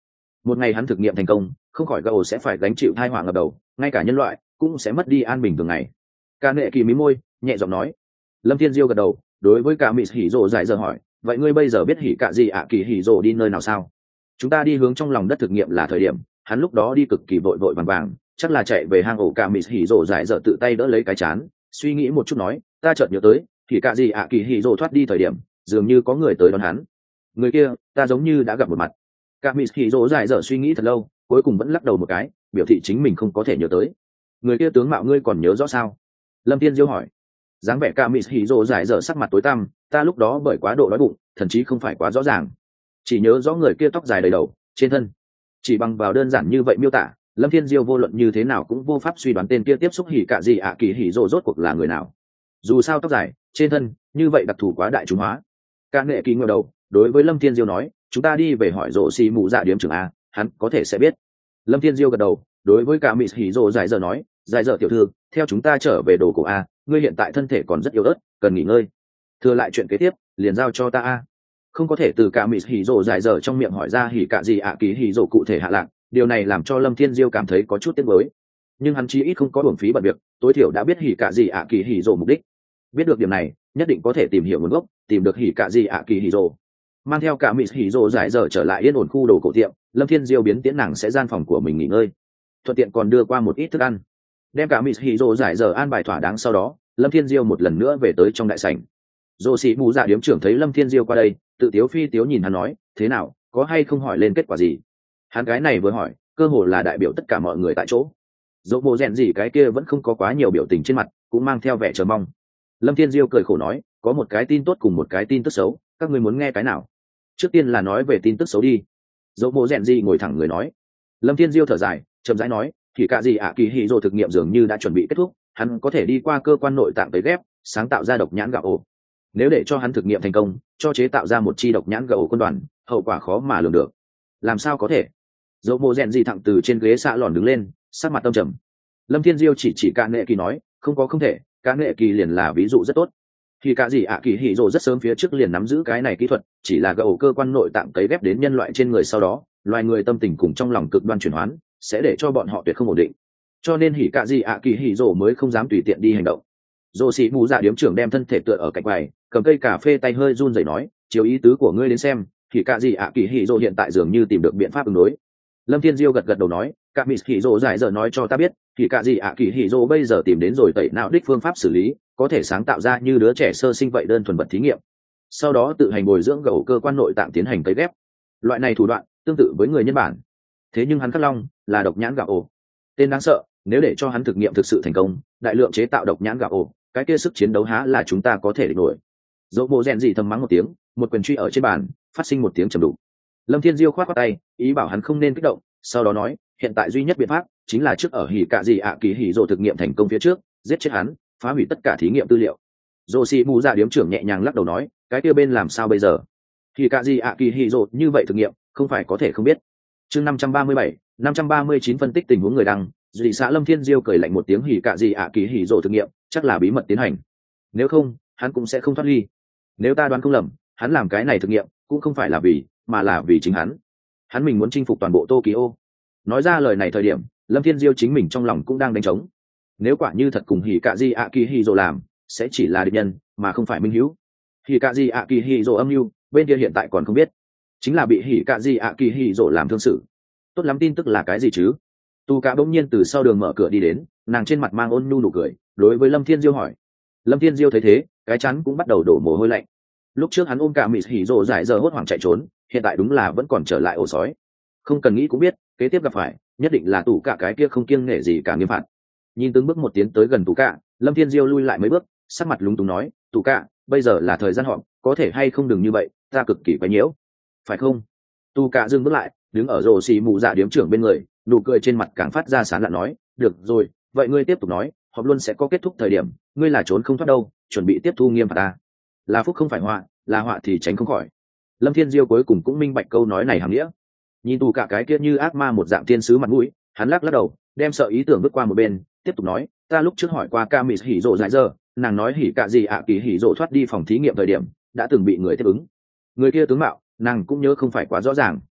một ngày hắn thực nghiệm thành công, không khỏi gầu sẽ phải gánh chịu tai họa ngập đầu, ngay cả nhân loại cũng sẽ mất đi an bình thường ngày. Cả nệ kỳ mí môi, nhẹ giọng nói. Lâm Thiên Diêu gật đầu, đối với cả Mị Hỉ Dụ giải giờ hỏi, vậy ngươi bây giờ biết hỉ cạ gì ạ kỳ hỉ Dụ đi nơi nào sao? Chúng ta đi hướng trong lòng đất thực nghiệm là thời điểm, hắn lúc đó đi cực kỳ vội vội vàng vàng, chắc là chạy về hang ổ. Cả Mị Hỉ Dụ giải giờ tự tay đỡ lấy cái chán, suy nghĩ một chút nói, ta chợt nhớ tới, hỉ cạ gì ạ kỳ hỉ Dụ thoát đi thời điểm, dường như có người tới đón hắn. Người kia, ta giống như đã gặp một mặt. Cả Mị Hỉ Dụ giải giờ suy nghĩ thật lâu, cuối cùng vẫn lắc đầu một cái, biểu thị chính mình không có thể nhớ tới. Người kia tướng mạo ngươi còn nhớ rõ sao? Lâm Thiên Diêu hỏi. Dáng vẻ Cả Mị Hỉ Dụ giải dở sắc mặt tối tăm, ta lúc đó bởi quá độ đói bụng, thậm chí không phải quá rõ ràng, chỉ nhớ rõ người kia tóc dài đầy đầu, trên thân. Chỉ bằng vào đơn giản như vậy miêu tả, Lâm Thiên Diêu vô luận như thế nào cũng vô pháp suy đoán tên kia tiếp xúc hỉ cạ gì ạ kỳ hỉ Dụ rốt cuộc là người nào. Dù sao tóc dài, trên thân, như vậy đặc thù quá đại chúng hóa. Cả Nghệ Kỳ ngẩng đầu, đối với Lâm Thiên Diêu nói, chúng ta đi về hỏi Dụ Xi Mù Dạ điếm trưởng a, hắn có thể sẽ biết. Lâm Thiên Diêu gật đầu, đối với Cả Mị Hỉ Dụ giải dở nói, giải dở tiểu thư, theo chúng ta trở về đồ cổ a, ngươi hiện tại thân thể còn rất yếu ớt, cần nghỉ ngơi. Thừa lại chuyện kế tiếp, liền giao cho ta a. Không có thể từ Cả Mị Hỉ Dụ giải dở trong miệng hỏi ra hỉ cạ gì ạ kỳ hỉ Dụ cụ thể hạ lạc, điều này làm cho Lâm Thiên Diêu cảm thấy có chút tiếc nuối. Nhưng hắn chí ít không có uổng phí bận việc, tối thiểu đã biết hỉ cạ gì ạ kỳ hỉ Dụ mục đích. Biết được điểm này, nhất định có thể tìm hiểu nguồn gốc, tìm được hỉ cạ gì ạ kỳ hỉ Dụ. Mang theo Cả Mị Hỉ Dụ giải dở trở lại yên ổn khu đồ cổ tiệm, Lâm Thiên Diêu biến tiễn nàng sẽ gian phòng của mình nghỉ ngơi, thuận tiện còn đưa qua một ít thức ăn. Đem Cả Mị Hỉ Dụ giải dở an bài thỏa đáng sau đó, Lâm Thiên Diêu một lần nữa về tới trong đại sảnh. Dô Sĩ Mù Dạ điếm trưởng thấy Lâm Thiên Diêu qua đây, tự tiếu phi tiếu nhìn hắn nói, thế nào, có hay không hỏi lên kết quả gì? Hắn cái này vừa hỏi, cơ hồ là đại biểu tất cả mọi người tại chỗ. Dỗ bộ rèn gì cái kia vẫn không có quá nhiều biểu tình trên mặt, cũng mang theo vẻ chờ mong. Lâm Thiên Diêu cười khổ nói, có một cái tin tốt cùng một cái tin tức xấu, các ngươi muốn nghe cái nào? Trước tiên là nói về tin tức xấu đi. Dỗ bộ rèn gì ngồi thẳng người nói. Lâm Thiên Diêu thở dài, chậm rãi nói, thì cả gì ạ kỳ hỉ Dụ thực nghiệm dường như đã chuẩn bị kết thúc, hắn có thể đi qua cơ quan nội tạng tới ghép, sáng tạo ra độc nhãn gạo ổ. Nếu để cho hắn thực nghiệm thành công, cho chế tạo ra một chi độc nhãn gạo ổ quân đoàn, hậu quả khó mà lường được. Làm sao có thể? Dỗ bộ rèn gì thẳng từ trên ghế xạ lòn đứng lên, sắc mặt tâm trầm. Lâm Thiên Diêu chỉ chỉ Cả Nghệ Kỳ nói, không có không thể, Cả Nghệ Kỳ liền là ví dụ rất tốt. Thì cả gì ạ kỳ hỉ Dụ rất sớm phía trước liền nắm giữ cái này kỹ thuật, chỉ là gạo ổ cơ quan nội tạng cấy ghép đến nhân loại trên người sau đó, loài người tâm tình cùng trong lòng cực đoan chuyển hoán, sẽ để cho bọn họ tuyệt không ổn định. Cho nên hỉ cạ gì ạ kỳ hỉ Dụ mới không dám tùy tiện đi hành động. Dô Sĩ Mù Dạ điếm trưởng đem thân thể tựa ở cạnh quầy, cầm cây cà phê tay hơi run rẩy nói, chiếu ý tứ của ngươi đến xem, hỉ cạ gì ạ kỳ hỉ Dụ hiện tại dường như tìm được biện pháp ứng đối. Lâm Thiên Diêu gật gật đầu nói, Cả Mị Hỉ Dụ giải giờ nói cho ta biết, hỉ cạ gì ạ kỳ hỉ Dụ bây giờ tìm đến rồi tẩy não đích phương pháp xử lý, có thể sáng tạo ra như đứa trẻ sơ sinh vậy đơn thuần vật thí nghiệm, sau đó tự hành bồi dưỡng gầu cơ quan nội tạng tiến hành cấy ghép. Loại này thủ đoạn tương tự với người nhân bản, thế nhưng hắn khắc long là độc nhãn gạo ổ, tên đáng sợ. Nếu để cho hắn thực nghiệm thực sự thành công, đại lượng chế tạo độc nhãn gạo ổ, cái kia sức chiến đấu há là chúng ta có thể địch nổi. Dỗ bộ rèn gì thầm mắng một tiếng, một quyền truy ở trên bàn, phát sinh một tiếng trầm đục. Lâm Thiên Diêu khoát khoát tay, ý bảo hắn không nên kích động, sau đó nói, hiện tại duy nhất biện pháp chính là trước ở hỉ cạ gì ạ kỳ hỉ Dụ thực nghiệm thành công phía trước, giết chết hắn, phá hủy tất cả thí nghiệm tư liệu. Dô Sĩ Mù Dạ điếm trưởng nhẹ nhàng lắc đầu nói, cái kia bên làm sao bây giờ? Hỉ cạ gì ạ kỳ hỉ Dụ như vậy thực nghiệm, không phải có thể không biết. Chương năm trăm ba mươi bảy, năm trăm ba mươi chín phân tích tình huống người đăng. Dị xã Lâm Thiên Diêu cười lạnh một tiếng, hỉ cạ gì ạ kỳ hỉ Dụ thực nghiệm chắc là bí mật tiến hành, nếu không hắn cũng sẽ không thoát ly. Nếu ta đoán không lầm, hắn làm cái này thực nghiệm cũng không phải là vì, mà là vì chính hắn. Hắn mình muốn chinh phục toàn bộ Tokyo. Nói ra lời này thời điểm, Lâm Thiên Diêu chính mình trong lòng cũng đang đánh trống. Nếu quả như thật cùng hỉ cạ gì ạ kỳ hỉ Dụ làm, sẽ chỉ là địch nhân mà không phải minh hữu. Hỉ cạ gì ạ kỳ hỉ Dụ âm mưu bên kia hiện tại còn không biết, chính là bị hỉ cạ gì ạ kỳ hỉ Dụ làm thương sự. Tốt lắm, tin tức là cái gì chứ? Tu Cả bỗng nhiên từ sau đường mở cửa đi đến, nàng trên mặt mang ôn nhu nụ cười, đối với Lâm Thiên Diêu hỏi. Lâm Thiên Diêu thấy thế, cái chắn cũng bắt đầu đổ mồ hôi lạnh. Lúc trước hắn ôm Cả Mị Hỉ Dụ giải giờ hốt hoảng chạy trốn, hiện tại đúng là vẫn còn trở lại ổ sói. Không cần nghĩ cũng biết, kế tiếp gặp phải nhất định là Tu Cả cái kia không kiêng nể gì cả nghiêm phạt. Nhìn từng bước một tiến tới gần Tu Cả, Lâm Thiên Diêu lui lại mấy bước, sắc mặt lúng túng nói, Tu Cả, bây giờ là thời gian họp, có thể hay không đừng như vậy, ta cực kỳ quấy nhiễu, phải không? Tu Cả dừng bước lại, đứng ở Dô Sĩ Mù Dạ điếm trưởng bên người, nụ cười trên mặt càng phát ra sán lạ nói, được rồi, vậy ngươi tiếp tục nói, họp luôn sẽ có kết thúc thời điểm, ngươi là trốn không thoát đâu, chuẩn bị tiếp thu nghiêm phạt ta. Là phúc không phải họa, là họa thì tránh không khỏi. Lâm Thiên Diêu cuối cùng cũng minh bạch câu nói này hàm nghĩa. Nhìn Tu Cả cái kia như ác ma một dạng thiên sứ mặt mũi, hắn lắc lắc đầu, đem sợ ý tưởng bước qua một bên, tiếp tục nói, ta lúc trước hỏi qua Cả Mị Hỉ Dụ giải giờ, nàng nói hỉ cạ gì ạ kỳ hỉ Dụ thoát đi phòng thí nghiệm thời điểm, đã từng bị người tiếp ứng. Người kia tướng mạo, nàng cũng nhớ không phải quá rõ ràng,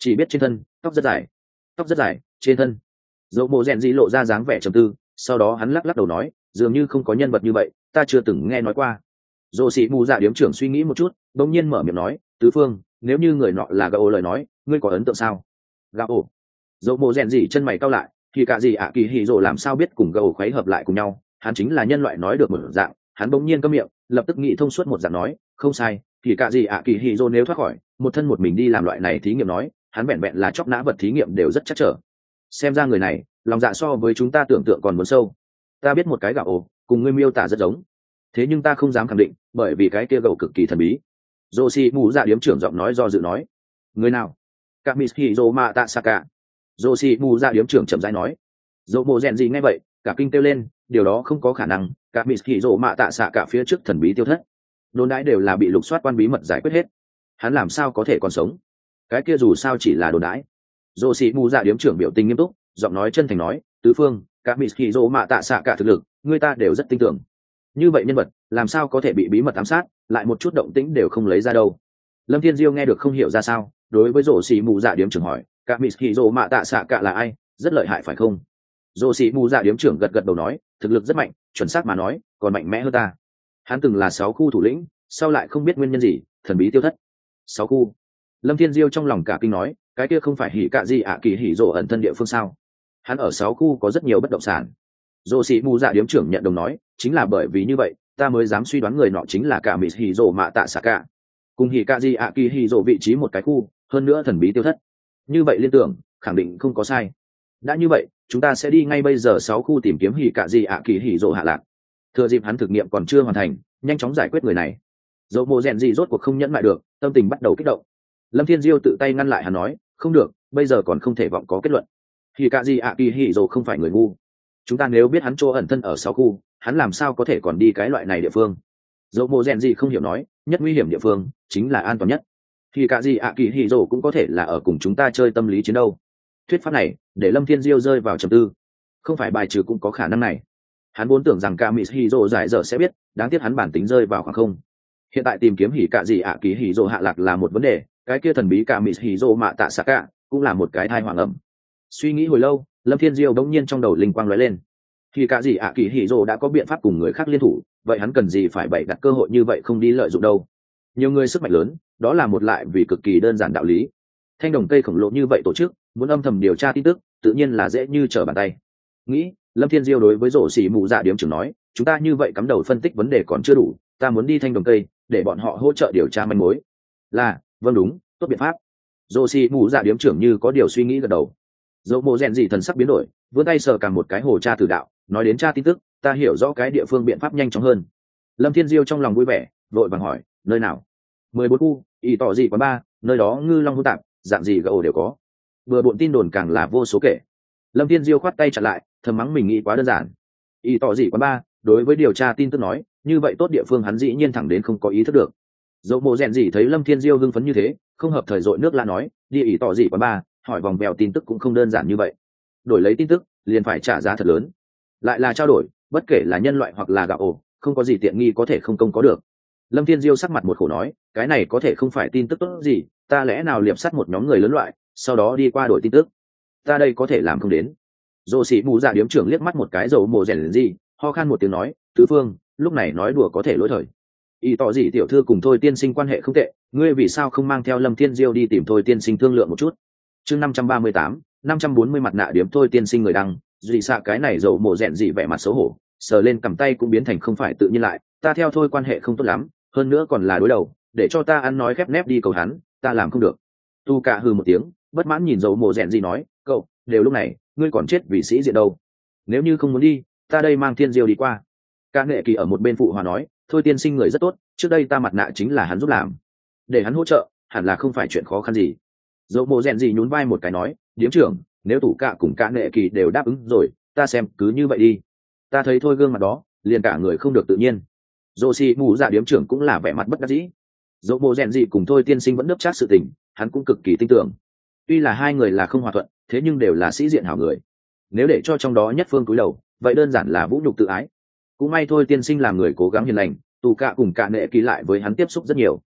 chỉ biết trên thân tóc rất dài, tóc rất dài trên thân. Dỗ mộ rèn gì lộ ra dáng vẻ trầm tư, sau đó hắn lắc lắc đầu nói, dường như không có nhân vật như vậy, ta chưa từng nghe nói qua. Dỗ sĩ mù dạ điếm trưởng suy nghĩ một chút, bỗng nhiên mở miệng nói, tứ phương, nếu như người nọ là gạo lời nói, ngươi có ấn tượng sao? Gạo. Dỗ mộ rèn gì chân mày cau lại, thì cả gì ạ kỳ hỉ rồ làm sao biết cùng gạo khuấy hợp lại cùng nhau, hắn chính là nhân loại nói được một dạng. Hắn bỗng nhiên câm miệng, lập tức nghĩ thông suốt một dạng nói, không sai, thì cả gì ạ kỳ hỉ rồ nếu thoát khỏi một thân một mình đi làm loại này thí nghiệm nói, hắn vẹn vẹn là chóc nã vật thí nghiệm đều rất chắc trở. Xem ra người này lòng dạ so với chúng ta tưởng tượng còn muốn sâu. Ta biết một cái gạo ồ cùng ngươi miêu tả rất giống, thế nhưng ta không dám khẳng định, bởi vì cái kia gạo cực kỳ thần bí. Dô xì mù dạ điếm trưởng giọng nói do dự nói, người nào? Kamishi Mạ Tạ Saka. Dô xì mù dạ điếm trưởng chậm rãi nói. Dô mộ rèn gì nghe vậy cả kinh kêu lên, điều đó không có khả năng. Kamishi Mạ Tạ Saka phía trước thần bí tiêu thất, đồn đãi đều là bị lục soát quan bí mật giải quyết hết, hắn làm sao có thể còn sống? Cái kia dù sao chỉ là đồn đãi. Dô xì mù dạ điếm trưởng biểu tình nghiêm túc, giọng nói chân thành nói, tứ phương, các mỹ hì dô mạ tạ xạ cả thực lực người ta đều rất tin tưởng, như vậy nhân vật làm sao có thể bị bí mật ám sát, lại một chút động tĩnh đều không lấy ra đâu. Lâm Thiên Diêu nghe được không hiểu ra sao, đối với Dô xì mù dạ điếm trưởng hỏi, các mỹ hì dô mạ tạ xạ cả là ai, rất lợi hại phải không? Dô xì mù dạ điếm trưởng gật gật đầu nói, thực lực rất mạnh, chuẩn xác mà nói còn mạnh mẽ hơn ta. Hắn từng là sáu khu thủ lĩnh, sau lại không biết nguyên nhân gì thần bí tiêu thất. Sáu khu? Lâm Thiên Diêu trong lòng cả kinh nói, cái kia không phải hỉ cạ gì ạ kỳ hỉ rồ ẩn thân địa phương sao? Hắn ở sáu khu có rất nhiều bất động sản. Dô sĩ mù dạ điếm trưởng nhận đồng nói, chính là bởi vì như vậy ta mới dám suy đoán người nọ chính là cả mỹ hỉ rồ mạ tạ xạ cả, cùng hỉ cạ gì ạ kỳ hỉ rồ vị trí một cái khu, hơn nữa thần bí tiêu thất, như vậy liên tưởng khẳng định không có sai. Đã như vậy chúng ta sẽ đi ngay bây giờ sáu khu tìm kiếm hỉ cạ gì ạ kỳ hỉ rồ hạ lạc, thừa dịp hắn thực nghiệm còn chưa hoàn thành nhanh chóng giải quyết người này. Dẫu mộ rèn gì rốt cuộc không nhẫn lại được, tâm tình bắt đầu kích động. Lâm Thiên Diêu tự tay ngăn lại hắn nói, không được, bây giờ còn không thể vọng có kết luận. Thì cả gì ạ kỳ hỉ rồ không phải người ngu, chúng ta nếu biết hắn chỗ ẩn thân ở sáu khu, hắn làm sao có thể còn đi cái loại này địa phương? Dẫu mộ rèn gì không hiểu nói, nhất nguy hiểm địa phương chính là an toàn nhất. Thì cả gì ạ kỳ hỉ rồ cũng có thể là ở cùng chúng ta chơi tâm lý chiến đâu. Thuyết pháp này để Lâm Thiên Diêu rơi vào trầm tư, không phải bài trừ cũng có khả năng này. Hắn vốn tưởng rằng Kamishi giải giờ sẽ biết, đáng tiếc hắn bản tính rơi vào khoảng không. Hiện tại tìm kiếm hỉ cạ gì ạ kỳ hỉ rồ hạ lạc là một vấn đề, cái kia thần bí Kamishi mạ tạ xạ cả cũng là một cái thai hoàng ẩm. Suy nghĩ hồi lâu, Lâm Thiên Diêu đống nhiên trong đầu linh quang lóe lên. Hỉ cạ gì ạ kỳ hỉ rồ đã có biện pháp cùng người khác liên thủ, vậy hắn cần gì phải bày đặt cơ hội như vậy không đi lợi dụng đâu? Nhiều người sức mạnh lớn, đó là một lại vì cực kỳ đơn giản đạo lý. Thanh đồng cây khổng lồ như vậy tổ chức, muốn âm thầm điều tra tin tức, tự nhiên là dễ như trở bàn tay. Nghĩ, Lâm Thiên Diêu đối với rổ xỉ mù dạ điếm trưởng nói, chúng ta như vậy cắm đầu phân tích vấn đề còn chưa đủ, ta muốn đi thanh đồng cây để bọn họ hỗ trợ điều tra manh mối. Là, vâng đúng, tốt biện pháp. Rổ xỉ mù dạ điếm trưởng như có điều suy nghĩ gật đầu. Dẫu mộ rèn gì thần sắc biến đổi, vươn tay sờ cả một cái hồ tra tử đạo, nói đến tra tin tức, ta hiểu rõ cái địa phương biện pháp nhanh chóng hơn. Lâm Thiên Diêu trong lòng vui vẻ, vội vàng hỏi, nơi nào? Mười bốn khu, ý tỏ gì quán ba, nơi đó ngư long hỗn tạp, dạng gì gậu đều có. Vừa bộn tin đồn càng là vô số kể. Lâm Thiên Diêu khoát tay chặn lại, thầm mắng mình nghĩ quá đơn giản. Ý tỏ gì quán ba, đối với điều tra tin tức nói, như vậy tốt địa phương hắn dĩ nhiên thẳng đến không có ý thức được. Dẫu mộ rèn gì thấy Lâm Thiên Diêu hưng phấn như thế, không hợp thời dội nước la nói, đi ý tỏ gì quán ba, hỏi vòng vèo tin tức cũng không đơn giản như vậy. Đổi lấy tin tức, liền phải trả giá thật lớn. Lại là trao đổi, bất kể là nhân loại hoặc là gạo ổ, không có gì tiện nghi có thể không công có được. Lâm Thiên Diêu sắc mặt một khổ nói, cái này có thể không phải tin tức tốt gì, ta lẽ nào liệp sắt một nhóm người lớn loại, sau đó đi qua đổi tin tức, ta đây có thể làm không đến. Dô sĩ mù dạ điếm trưởng liếc mắt một cái dầu mồ rèn gì, ho khan một tiếng nói, tứ phương, lúc này nói đùa có thể lỗi thời. Ý tỏ gì tiểu thư cùng Thôi tiên sinh quan hệ không tệ, ngươi vì sao không mang theo Lâm Thiên Diêu đi tìm Thôi tiên sinh thương lượng một chút? Chương năm trăm ba mươi tám, năm trăm bốn mươi mặt nạ điếm Thôi tiên sinh người đăng, gì xạ cái này dầu mồ rèn gì vẻ mặt xấu hổ, sờ lên cầm tay cũng biến thành không phải tự nhiên lại, ta theo Thôi quan hệ không tốt lắm, hơn nữa còn là đối đầu, để cho ta ăn nói khép nép đi cầu hắn, ta làm không được. Tu cả hừ một tiếng, bất mãn nhìn dầu mồ rèn gì nói, cậu, đều lúc này, ngươi còn chết vì sĩ diện đâu. Nếu như không muốn đi, ta đây mang Thiên Diêu đi qua. Cả nghệ kỳ ở một bên phụ hòa nói, Thôi tiên sinh người rất tốt, trước đây ta mặt nạ chính là hắn giúp làm, để hắn hỗ trợ hẳn là không phải chuyện khó khăn gì. Dẫu mộ rèn gì nhún vai một cái nói, điếm trưởng, nếu thủ cả cùng cả nghệ kỳ đều đáp ứng rồi, ta xem cứ như vậy đi. Ta thấy Thôi gương mặt đó liền cả người không được tự nhiên. Dô xì mù dạ điếm trưởng cũng là vẻ mặt bất đắc dĩ. Dẫu mộ rèn gì cùng Thôi tiên sinh vẫn đớp chát sự tình, hắn cũng cực kỳ tin tưởng. Tuy là hai người là không hòa thuận, thế nhưng đều là sĩ diện hảo người, nếu để cho trong đó nhất phương cúi đầu, vậy đơn giản là vũ nhục tự ái. Cũng may Thôi tiên sinh làm người cố gắng hiền lành, tù cả cùng cả nệ kỳ lại với hắn tiếp xúc rất nhiều.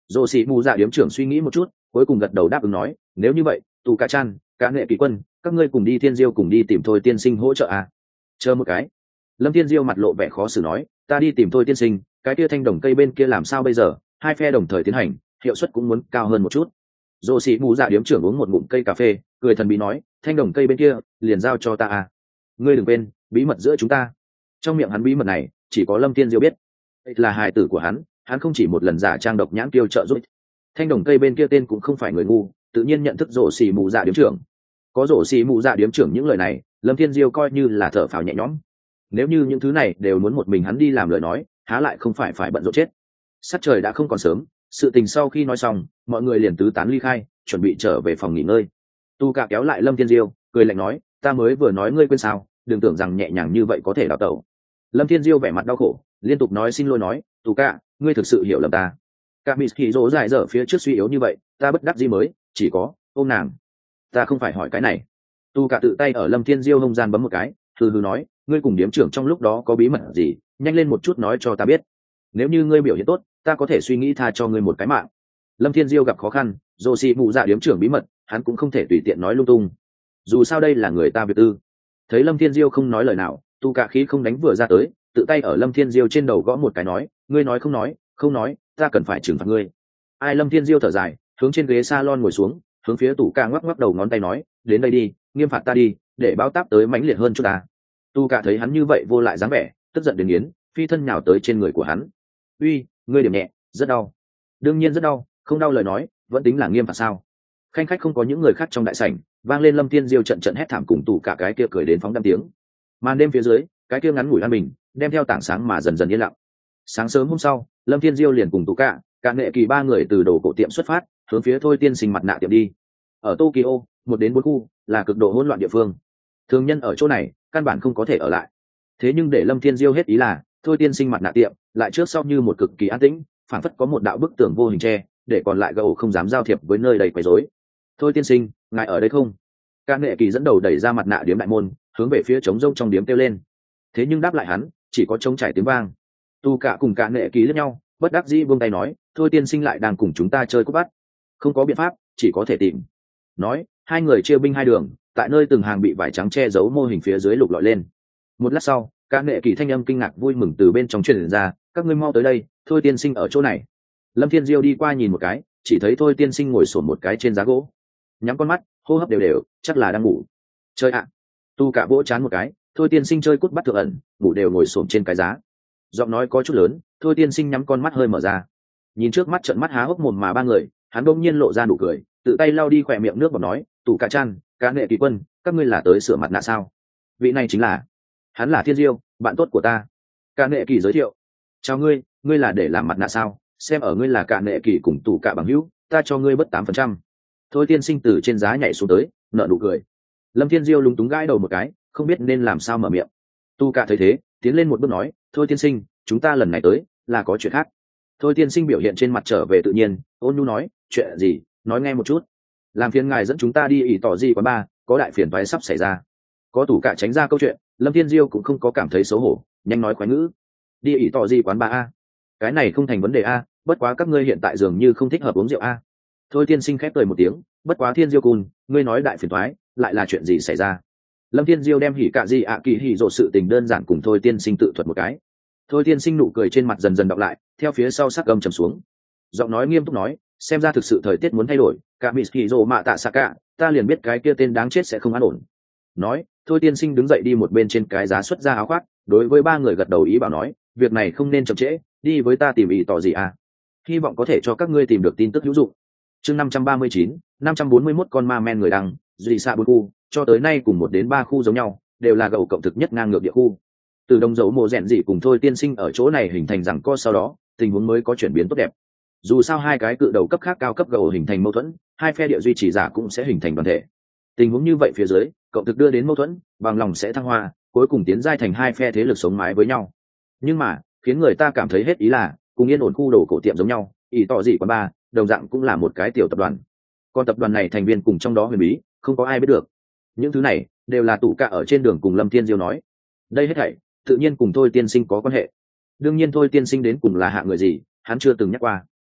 Dô sĩ mù dạ điếm trưởng suy nghĩ một chút, cuối cùng gật đầu đáp ứng nói, nếu như vậy, tù cả chan, cả nghệ kỳ quân, các ngươi cùng đi thiên diêu cùng đi tìm thôi tiên sinh hỗ trợ à. Chờ một cái. Lâm Thiên Diêu mặt lộ vẻ khó xử nói, ta đi tìm thôi tiên sinh, cái kia thanh đồng cây bên kia làm sao bây giờ, hai phe đồng thời tiến hành, hiệu suất cũng muốn cao hơn một chút. Dô sĩ mù dạ điếm trưởng uống một ngụm cây cà phê, cười thần bí nói, thanh đồng cây bên kia, liền giao cho ta à. Ngươi đừng quên, bí mật giữa chúng ta. Trong miệng hắn bí mật này, chỉ có Lâm Thiên Diêu biết. Đây là hài tử của hắn, hắn không chỉ một lần giả trang độc nhãn tiêu trợ giúp. Thanh đồng cây bên kia tên cũng không phải người ngu, tự nhiên nhận thức rổ xì mù dạ điếm trưởng. Có rổ xì mù dạ điếm trưởng những lời này, Lâm Thiên Diêu coi như là thở phào nhẹ nhõm. Nếu như những thứ này đều muốn một mình hắn đi làm lời nói, há lại không phải phải bận rộn chết. Sắc trời đã không còn sớm, sự tình sau khi nói xong, mọi người liền tứ tán ly khai, chuẩn bị trở về phòng nghỉ ngơi. Tu Cả kéo lại Lâm Thiên Diêu, cười lạnh nói, ta mới vừa nói ngươi quên sao, đừng tưởng rằng nhẹ nhàng như vậy có thể đào tẩu. Lâm Thiên Diêu vẻ mặt đau khổ, liên tục nói xin lỗi nói, Tu Cả, ngươi thực sự hiểu lầm ta. Cả Mị Kỳ Dỗ dài dở phía trước suy yếu như vậy, ta bất đắc dĩ mới, chỉ có ôm nàng. Ta không phải hỏi cái này. Tu Cả tự tay ở Lâm Thiên Diêu hông gian bấm một cái, hừ hừ nói, ngươi cùng điếm trưởng trong lúc đó có bí mật gì, nhanh lên một chút nói cho ta biết. Nếu như ngươi biểu hiện tốt, ta có thể suy nghĩ tha cho ngươi một cái mạng. Lâm Thiên Diêu gặp khó khăn, dù xì mụ dạ điếm trưởng bí mật, hắn cũng không thể tùy tiện nói lung tung. Dù sao đây là người ta việc tư. Thấy Lâm Thiên Diêu không nói lời nào, Tu Cả khí không đánh vừa ra tới, tự tay ở Lâm Thiên Diêu trên đầu gõ một cái nói, ngươi nói không nói, không nói, ta cần phải trừng phạt ngươi. Ai Lâm Thiên Diêu thở dài, hướng trên ghế salon ngồi xuống, hướng phía Tu Cả ngoắc ngoắc đầu ngón tay nói, đến đây đi, nghiêm phạt ta đi, để báo táp tới mãnh liệt hơn cho ta. Tu Cả thấy hắn như vậy vô lại dáng vẻ, tức giận đến nghiến, phi thân nhào tới trên người của hắn. Uy, ngươi điểm nhẹ, rất đau. Đương nhiên rất đau, không đau lời nói, vẫn tính là nghiêm phạt sao? Khanh khách không có những người khác trong đại sảnh, vang lên Lâm Thiên Diêu trận trận hét thảm cùng Tu Cả cái kia cười đến phóng đăm tiếng. Màn đêm phía dưới, cái kia ngắn ngủi an bình, đem theo tảng sáng mà dần dần yên lặng. Sáng sớm hôm sau, Lâm Thiên Diêu liền cùng Tu Cả, cả nghệ kỳ ba người từ đồ cổ tiệm xuất phát, hướng phía Thôi Tiên Sinh mặt nạ tiệm đi. Ở Tokyo, một đến bốn khu là cực độ hỗn loạn địa phương. Thường nhân ở chỗ này, căn bản không có thể ở lại. Thế nhưng để Lâm Thiên Diêu hết ý là, Thôi Tiên Sinh mặt nạ tiệm lại trước sau như một cực kỳ an tĩnh, phản phất có một đạo bức tường vô hình che, để còn lại gầu không dám giao thiệp với nơi đầy quấy rối. Thôi tiên sinh, ngài ở đây không? Cả nghệ kỳ dẫn đầu đẩy ra mặt nạ điếm đại môn, hướng về phía trống rông trong điếm kêu lên. Thế nhưng đáp lại hắn, chỉ có trống trải tiếng vang. Tu Cả cùng cả nghệ kỳ lẫn nhau, bất đắc dĩ buông tay nói, thôi tiên sinh lại đang cùng chúng ta chơi cúp bắt, không có biện pháp, chỉ có thể tìm. Nói, hai người chia binh hai đường, tại nơi từng hàng bị vải trắng che giấu mô hình phía dưới lục lọi lên. Một lát sau, cả nghệ kỳ thanh âm kinh ngạc vui mừng từ bên trong truyền ra, các ngươi mau tới đây, thôi tiên sinh ở chỗ này. Lâm Thiên Diêu đi qua nhìn một cái, chỉ thấy thôi tiên sinh ngồi sổn một cái trên giá gỗ, nhắm con mắt, hô hấp đều đều, chắc là đang ngủ. Chơi ạ! À. Tu Cả vỗ chán một cái, thôi tiên sinh chơi cút bắt thượng ẩn, ngủ đều ngồi sổm trên cái giá. Giọng nói có chút lớn, thôi tiên sinh nhắm con mắt hơi mở ra, nhìn trước mắt trợn mắt há hốc mồm mà ba người, hắn bỗng nhiên lộ ra nụ cười, tự tay lau đi khỏe miệng nước bọt nói, Tu Cả chan, cả nghệ kỳ quân, các ngươi là tới sửa mặt nạ sao? Vị này chính là, hắn là Thiên Diêu, bạn tốt của ta. Cả nghệ kỳ giới thiệu, chào ngươi, ngươi là để làm mặt nạ sao? Xem ở ngươi là cả nghệ kỳ cùng Tu Cả bằng hữu, ta cho ngươi bất tám phần trăm. Thôi tiên sinh từ trên giá nhảy xuống tới, nợ nụ cười. Lâm Thiên Diêu lúng túng gãi đầu một cái, không biết nên làm sao mở miệng. Tu Cả thấy thế, tiến lên một bước nói, thôi tiên sinh, chúng ta lần này tới là có chuyện khác. Thôi tiên sinh biểu hiện trên mặt trở về tự nhiên, ôn nhu nói, chuyện gì, nói nghe một chút. Làm phiền ngài dẫn chúng ta đi ỷ tỏ gì quán ba, có đại phiền toái sắp xảy ra. Có Tu Cả tránh ra câu chuyện, Lâm Thiên Diêu cũng không có cảm thấy xấu hổ, nhanh nói khoái ngữ. Đi ỷ tỏ gì quán ba a? Cái này không thành vấn đề a, bất quá các ngươi hiện tại dường như không thích hợp uống rượu a. Thôi tiên sinh khép cười một tiếng, bất quá Thiên Diêu cùn, ngươi nói đại phiền toái, lại là chuyện gì xảy ra? Lâm Thiên Diêu đem hỉ cạ gì ạ kỳ hỉ rộ sự tình đơn giản cùng Thôi tiên sinh tự thuật một cái. Thôi tiên sinh nụ cười trên mặt dần dần đọc lại, theo phía sau sắc gầm trầm xuống, giọng nói nghiêm túc nói, xem ra thực sự thời tiết muốn thay đổi, cả mỹ hỉ rộ mạ tạ xạ cả, ta liền biết cái kia tên đáng chết sẽ không an ổn. Nói, Thôi tiên sinh đứng dậy đi một bên trên cái giá xuất ra áo khoác, đối với ba người gật đầu ý bảo nói, việc này không nên chậm trễ, đi với ta tìm ý tỏ gì à? Hy vọng có thể cho các ngươi tìm được tin tức hữu dụng. Chương năm trăm ba mươi chín, năm trăm bốn mươi mốt con ma men người đăng, duy xạ bốn khu, cho tới nay cùng một đến ba khu giống nhau, đều là gầu cộng thực nhất ngang ngược địa khu. Từ đông dấu mộ rèn dị cùng Thôi tiên sinh ở chỗ này hình thành rằng co sau đó, tình huống mới có chuyển biến tốt đẹp. Dù sao hai cái cự đầu cấp khác cao cấp gầu hình thành mâu thuẫn, hai phe địa duy trì giả cũng sẽ hình thành đoàn thể. Tình huống như vậy phía dưới, cộng thực đưa đến mâu thuẫn, bằng lòng sẽ thăng hoa, cuối cùng tiến giai thành hai phe thế lực sống mái với nhau. Nhưng mà, khiến người ta cảm thấy hết ý là, cùng yên ổn khu đồ cổ tiệm giống nhau, ý tỏ gì quán ba, đồng dạng cũng là một cái tiểu tập đoàn. Còn tập đoàn này thành viên cùng trong đó huyền bí, không có ai biết được. Những thứ này đều là Tu Cả ở trên đường cùng Lâm Thiên Diêu nói. Đây hết thảy tự nhiên cùng Thôi tiên sinh có quan hệ. Đương nhiên Thôi tiên sinh đến cùng là hạ người gì, hắn chưa từng nhắc qua.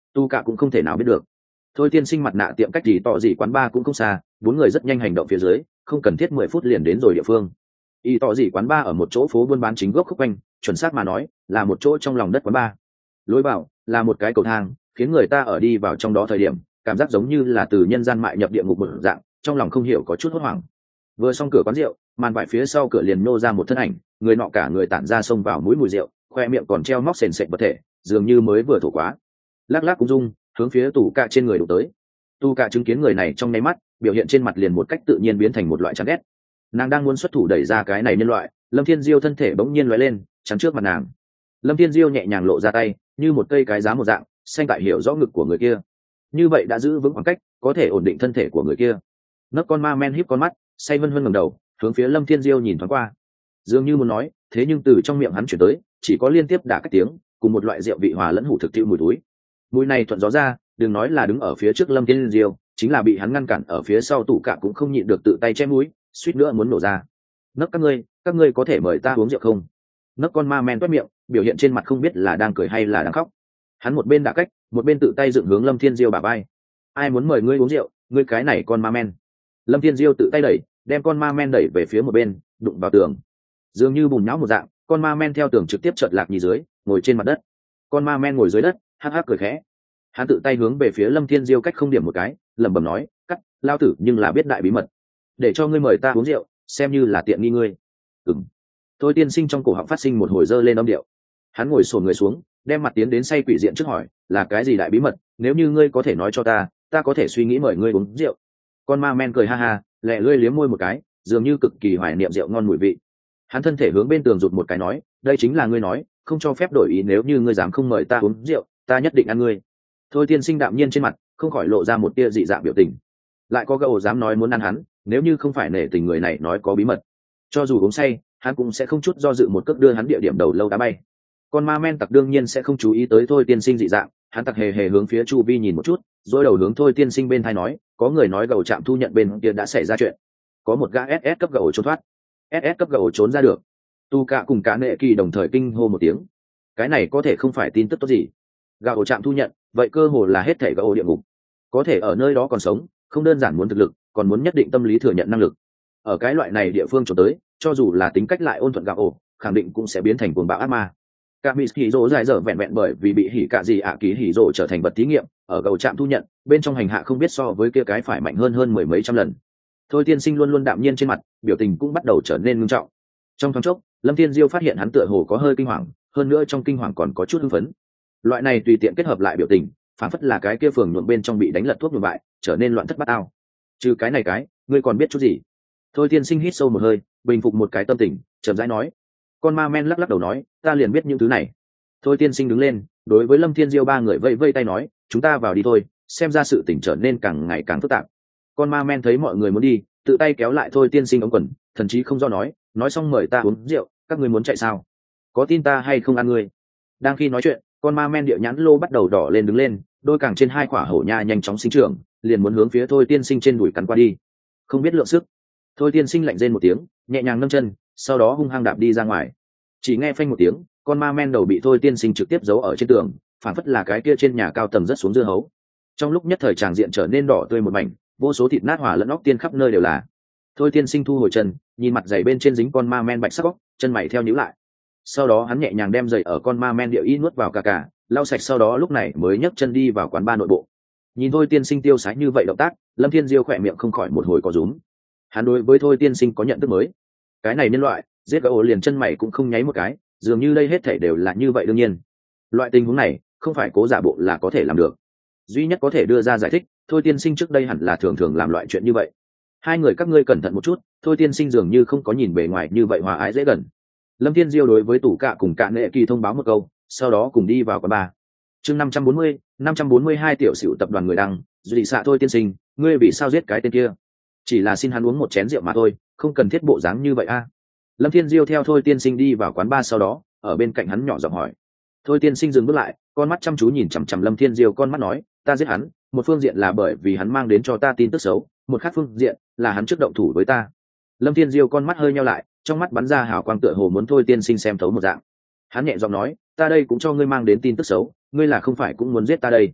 tu cả cũng không thể nào biết được. Thôi tiên sinh mặt nạ tiệm cách gì tỏ gì quán bar cũng không xa, bốn người rất nhanh hành động phía dưới, không cần thiết mười phút liền đến rồi địa phương. Y tỏ gì quán bar ở một chỗ phố buôn bán chính gốc khúc quanh, chuẩn xác mà nói là một chỗ trong lòng đất quán bar. Lối vào là một cái cầu thang, khiến người ta ở đi vào trong đó thời điểm cảm giác giống như là từ nhân gian mại nhập địa ngục một dạng, trong lòng không hiểu có chút hốt hoảng. Vừa xong cửa quán rượu, màn vải phía sau cửa liền nô ra một thân ảnh, người nọ cả người tản ra xông vào mũi mùi rượu, khoe miệng còn treo móc sền sệt vật thể, dường như mới vừa thổ quá. Lắc lắc cũng rung, hướng phía tủ cạ trên người đụng tới. Tu cạ chứng kiến người này trong nháy mắt, biểu hiện trên mặt liền một cách tự nhiên biến thành một loại chán ghét. Nàng đang muốn xuất thủ đẩy ra cái này nhân loại, Lâm Thiên Diêu thân thể bỗng nhiên lóe lên, chắn trước mặt nàng. Lâm Thiên Diêu nhẹ nhàng lộ ra tay, như một cây cái giá một dạng, xanh tại hiểu rõ ngực của người kia. Như vậy đã giữ vững khoảng cách, có thể ổn định thân thể của người kia. Nấc con ma men híp con mắt, say vân vân ngẩng đầu, hướng phía Lâm Thiên Diêu nhìn thoáng qua, dường như muốn nói, thế nhưng từ trong miệng hắn chuyển tới, chỉ có liên tiếp đả cách tiếng, cùng một loại rượu vị hòa lẫn hủ thực tiệu mùi túi. Mùi này thuận gió ra, đừng nói là đứng ở phía trước Lâm Thiên Diêu, chính là bị hắn ngăn cản ở phía sau tủ cạ cũng không nhịn được tự tay che mũi, suýt nữa muốn nổ ra. Nấc các ngươi, các ngươi có thể mời ta uống rượu không? Nấc con ma men toét miệng, biểu hiện trên mặt không biết là đang cười hay là đang khóc. Hắn một bên đả cách, một bên tự tay dựng hướng Lâm Thiên Diêu bả vai. Ai muốn mời ngươi uống rượu, ngươi cái này con ma men. Lâm Thiên Diêu tự tay đẩy, đem con ma men đẩy về phía một bên, đụng vào tường. Dường như bùn nhão một dạng, con ma men theo tường trực tiếp chợt lạc nhì dưới, ngồi trên mặt đất. Con ma men ngồi dưới đất, hắc hắc cười khẽ. Hắn tự tay hướng về phía Lâm Thiên Diêu cách không điểm một cái, lẩm bẩm nói, cắt, lao tử nhưng là biết đại bí mật, để cho ngươi mời ta uống rượu, xem như là tiện nghi ngươi. Ừm. Thôi tiên sinh trong cổ họng phát sinh một hồi dơ lên âm điệu. Hắn ngồi xổm người xuống, đem mặt tiến đến say quỷ diện trước hỏi, là cái gì đại bí mật, nếu như ngươi có thể nói cho ta, ta có thể suy nghĩ mời ngươi uống rượu. Con ma men cười ha ha, lẹ lưỡi liếm môi một cái, dường như cực kỳ hoài niệm rượu ngon mùi vị. Hắn thân thể hướng bên tường rụt một cái nói, đây chính là ngươi nói, không cho phép đổi ý, nếu như ngươi dám không mời ta uống rượu, ta nhất định ăn ngươi. Thôi tiên sinh đạm nhiên trên mặt không khỏi lộ ra một tia dị dạng biểu tình. Lại có gã dám nói muốn ăn hắn, nếu như không phải nể tình người này nói có bí mật, cho dù uống say, hắn cũng sẽ không chút do dự một cước đưa hắn địa điểm đầu lâu đá bay. Con ma men tặc đương nhiên sẽ không chú ý tới thôi tiên sinh dị dạng, hắn tặc hề hề hướng phía chu vi nhìn một chút, rồi đầu hướng thôi tiên sinh bên thai nói, có người nói gầu trạm thu nhận bên kia đã xảy ra chuyện, có một gã ét ét cấp gầu trốn thoát. ét ét cấp gầu trốn ra được. Tu cả cùng cả nệ kỳ đồng thời kinh hô một tiếng. Cái này có thể không phải tin tức tốt gì. Gầu trạm thu nhận, vậy cơ hồ là hết thể gầu địa ngục. Có thể ở nơi đó còn sống, không đơn giản muốn thực lực, còn muốn nhất định tâm lý thừa nhận năng lực. Ở cái loại này địa phương trốn tới, cho dù là tính cách lại ôn thuận gầu, khẳng định cũng sẽ biến thành cuồng bạo ác ma. Cả mỹ hỉ rồ dài dở vẹn vẹn bởi vì bị hỉ cả gì ạ ký hỉ rồ trở thành vật thí nghiệm, ở gầu trạm thu nhận, bên trong hành hạ không biết so với kia cái phải mạnh hơn hơn mười mấy trăm lần. Thôi tiên sinh luôn luôn đạm nhiên trên mặt, biểu tình cũng bắt đầu trở nên nghiêm trọng. Trong thoáng chốc, Lâm Thiên Diêu phát hiện hắn tựa hồ có hơi kinh hoàng, hơn nữa trong kinh hoàng còn có chút hưng phấn. Loại này tùy tiện kết hợp lại biểu tình, phản phất là cái kia phường nhuộm bên trong bị đánh lật thuốc nhuộm bại, trở nên loạn thất bát ao. Trừ cái này cái, ngươi còn biết chút gì? Thôi tiên sinh hít sâu một hơi, bình phục một cái tâm tình, chậm rãi nói. Con ma men lắc lắc đầu nói, ta liền biết những thứ này. Thôi tiên sinh đứng lên, đối với Lâm Thiên Diêu ba người vây vây tay nói, chúng ta vào đi thôi, xem ra sự tình trở nên càng ngày càng phức tạp. Con ma men thấy mọi người muốn đi, tự tay kéo lại thôi tiên sinh ống quần, thần chí không do nói, nói xong mời ta uống rượu, các ngươi muốn chạy sao? Có tin ta hay không ăn ngươi? Đang khi nói chuyện, con ma men địa nhãn lô bắt đầu đỏ lên đứng lên, đôi càng trên hai quả hổ nha nhanh chóng sinh trưởng, liền muốn hướng phía thôi tiên sinh trên đùi cắn qua đi. Không biết lượng sức, thôi tiên sinh lạnh rên một tiếng, nhẹ nhàng nâng chân, sau đó hung hăng đạp đi ra ngoài. Chỉ nghe phanh một tiếng, con ma men đầu bị thôi tiên sinh trực tiếp giấu ở trên tường, phản phất là cái kia trên nhà cao tầng rất xuống dưa hấu. Trong lúc nhất thời tràng diện trở nên đỏ tươi một mảnh, vô số thịt nát hòa lẫn óc tiên khắp nơi đều là. Thôi tiên sinh thu hồi chân, nhìn mặt giày bên trên dính con ma men bạch sắc óc, chân mày theo nhíu lại. Sau đó hắn nhẹ nhàng đem giày ở con ma men địa y nuốt vào cả cả, lau sạch, sau đó lúc này mới nhấc chân đi vào quán bar nội bộ. Nhìn thôi tiên sinh tiêu sái như vậy động tác, Lâm Thiên Diêu khỏe miệng không khỏi một hồi có rúm. Hắn đối với thôi tiên sinh có nhận thức mới. Cái này nhân loại, giết gã liền chân mày cũng không nháy một cái, dường như đây hết thảy đều là như vậy đương nhiên. Loại tình huống này, không phải cố giả bộ là có thể làm được. Duy nhất có thể đưa ra giải thích, thôi tiên sinh trước đây hẳn là thường thường làm loại chuyện như vậy. Hai người các ngươi cẩn thận một chút, thôi tiên sinh dường như không có nhìn bề ngoài như vậy hòa ái dễ gần. Lâm Thiên Diêu đối với tủ cạ cùng cạ nệ kỳ thông báo một câu, sau đó cùng đi vào quán bar. Chương năm trăm bốn mươi, năm trăm bốn mươi hai tiểu sửu tập đoàn người đăng, dị xạ thôi tiên sinh, ngươi vì sao giết cái tên kia? Chỉ là xin hắn uống một chén rượu mà thôi, không cần thiết bộ dáng như vậy a. Lâm Thiên Diêu theo thôi tiên sinh đi vào quán bar, sau đó ở bên cạnh hắn nhỏ giọng hỏi. Thôi tiên sinh dừng bước lại, con mắt chăm chú nhìn chằm chằm Lâm Thiên Diêu, con mắt nói, ta giết hắn, một phương diện là bởi vì hắn mang đến cho ta tin tức xấu, một khác phương diện là hắn trước động thủ với ta. Lâm Thiên Diêu con mắt hơi nheo lại, trong mắt bắn ra hào quang tựa hồ muốn thôi tiên sinh xem thấu một dạng. Hắn nhẹ giọng nói, ta đây cũng cho ngươi mang đến tin tức xấu, ngươi là không phải cũng muốn giết ta đây?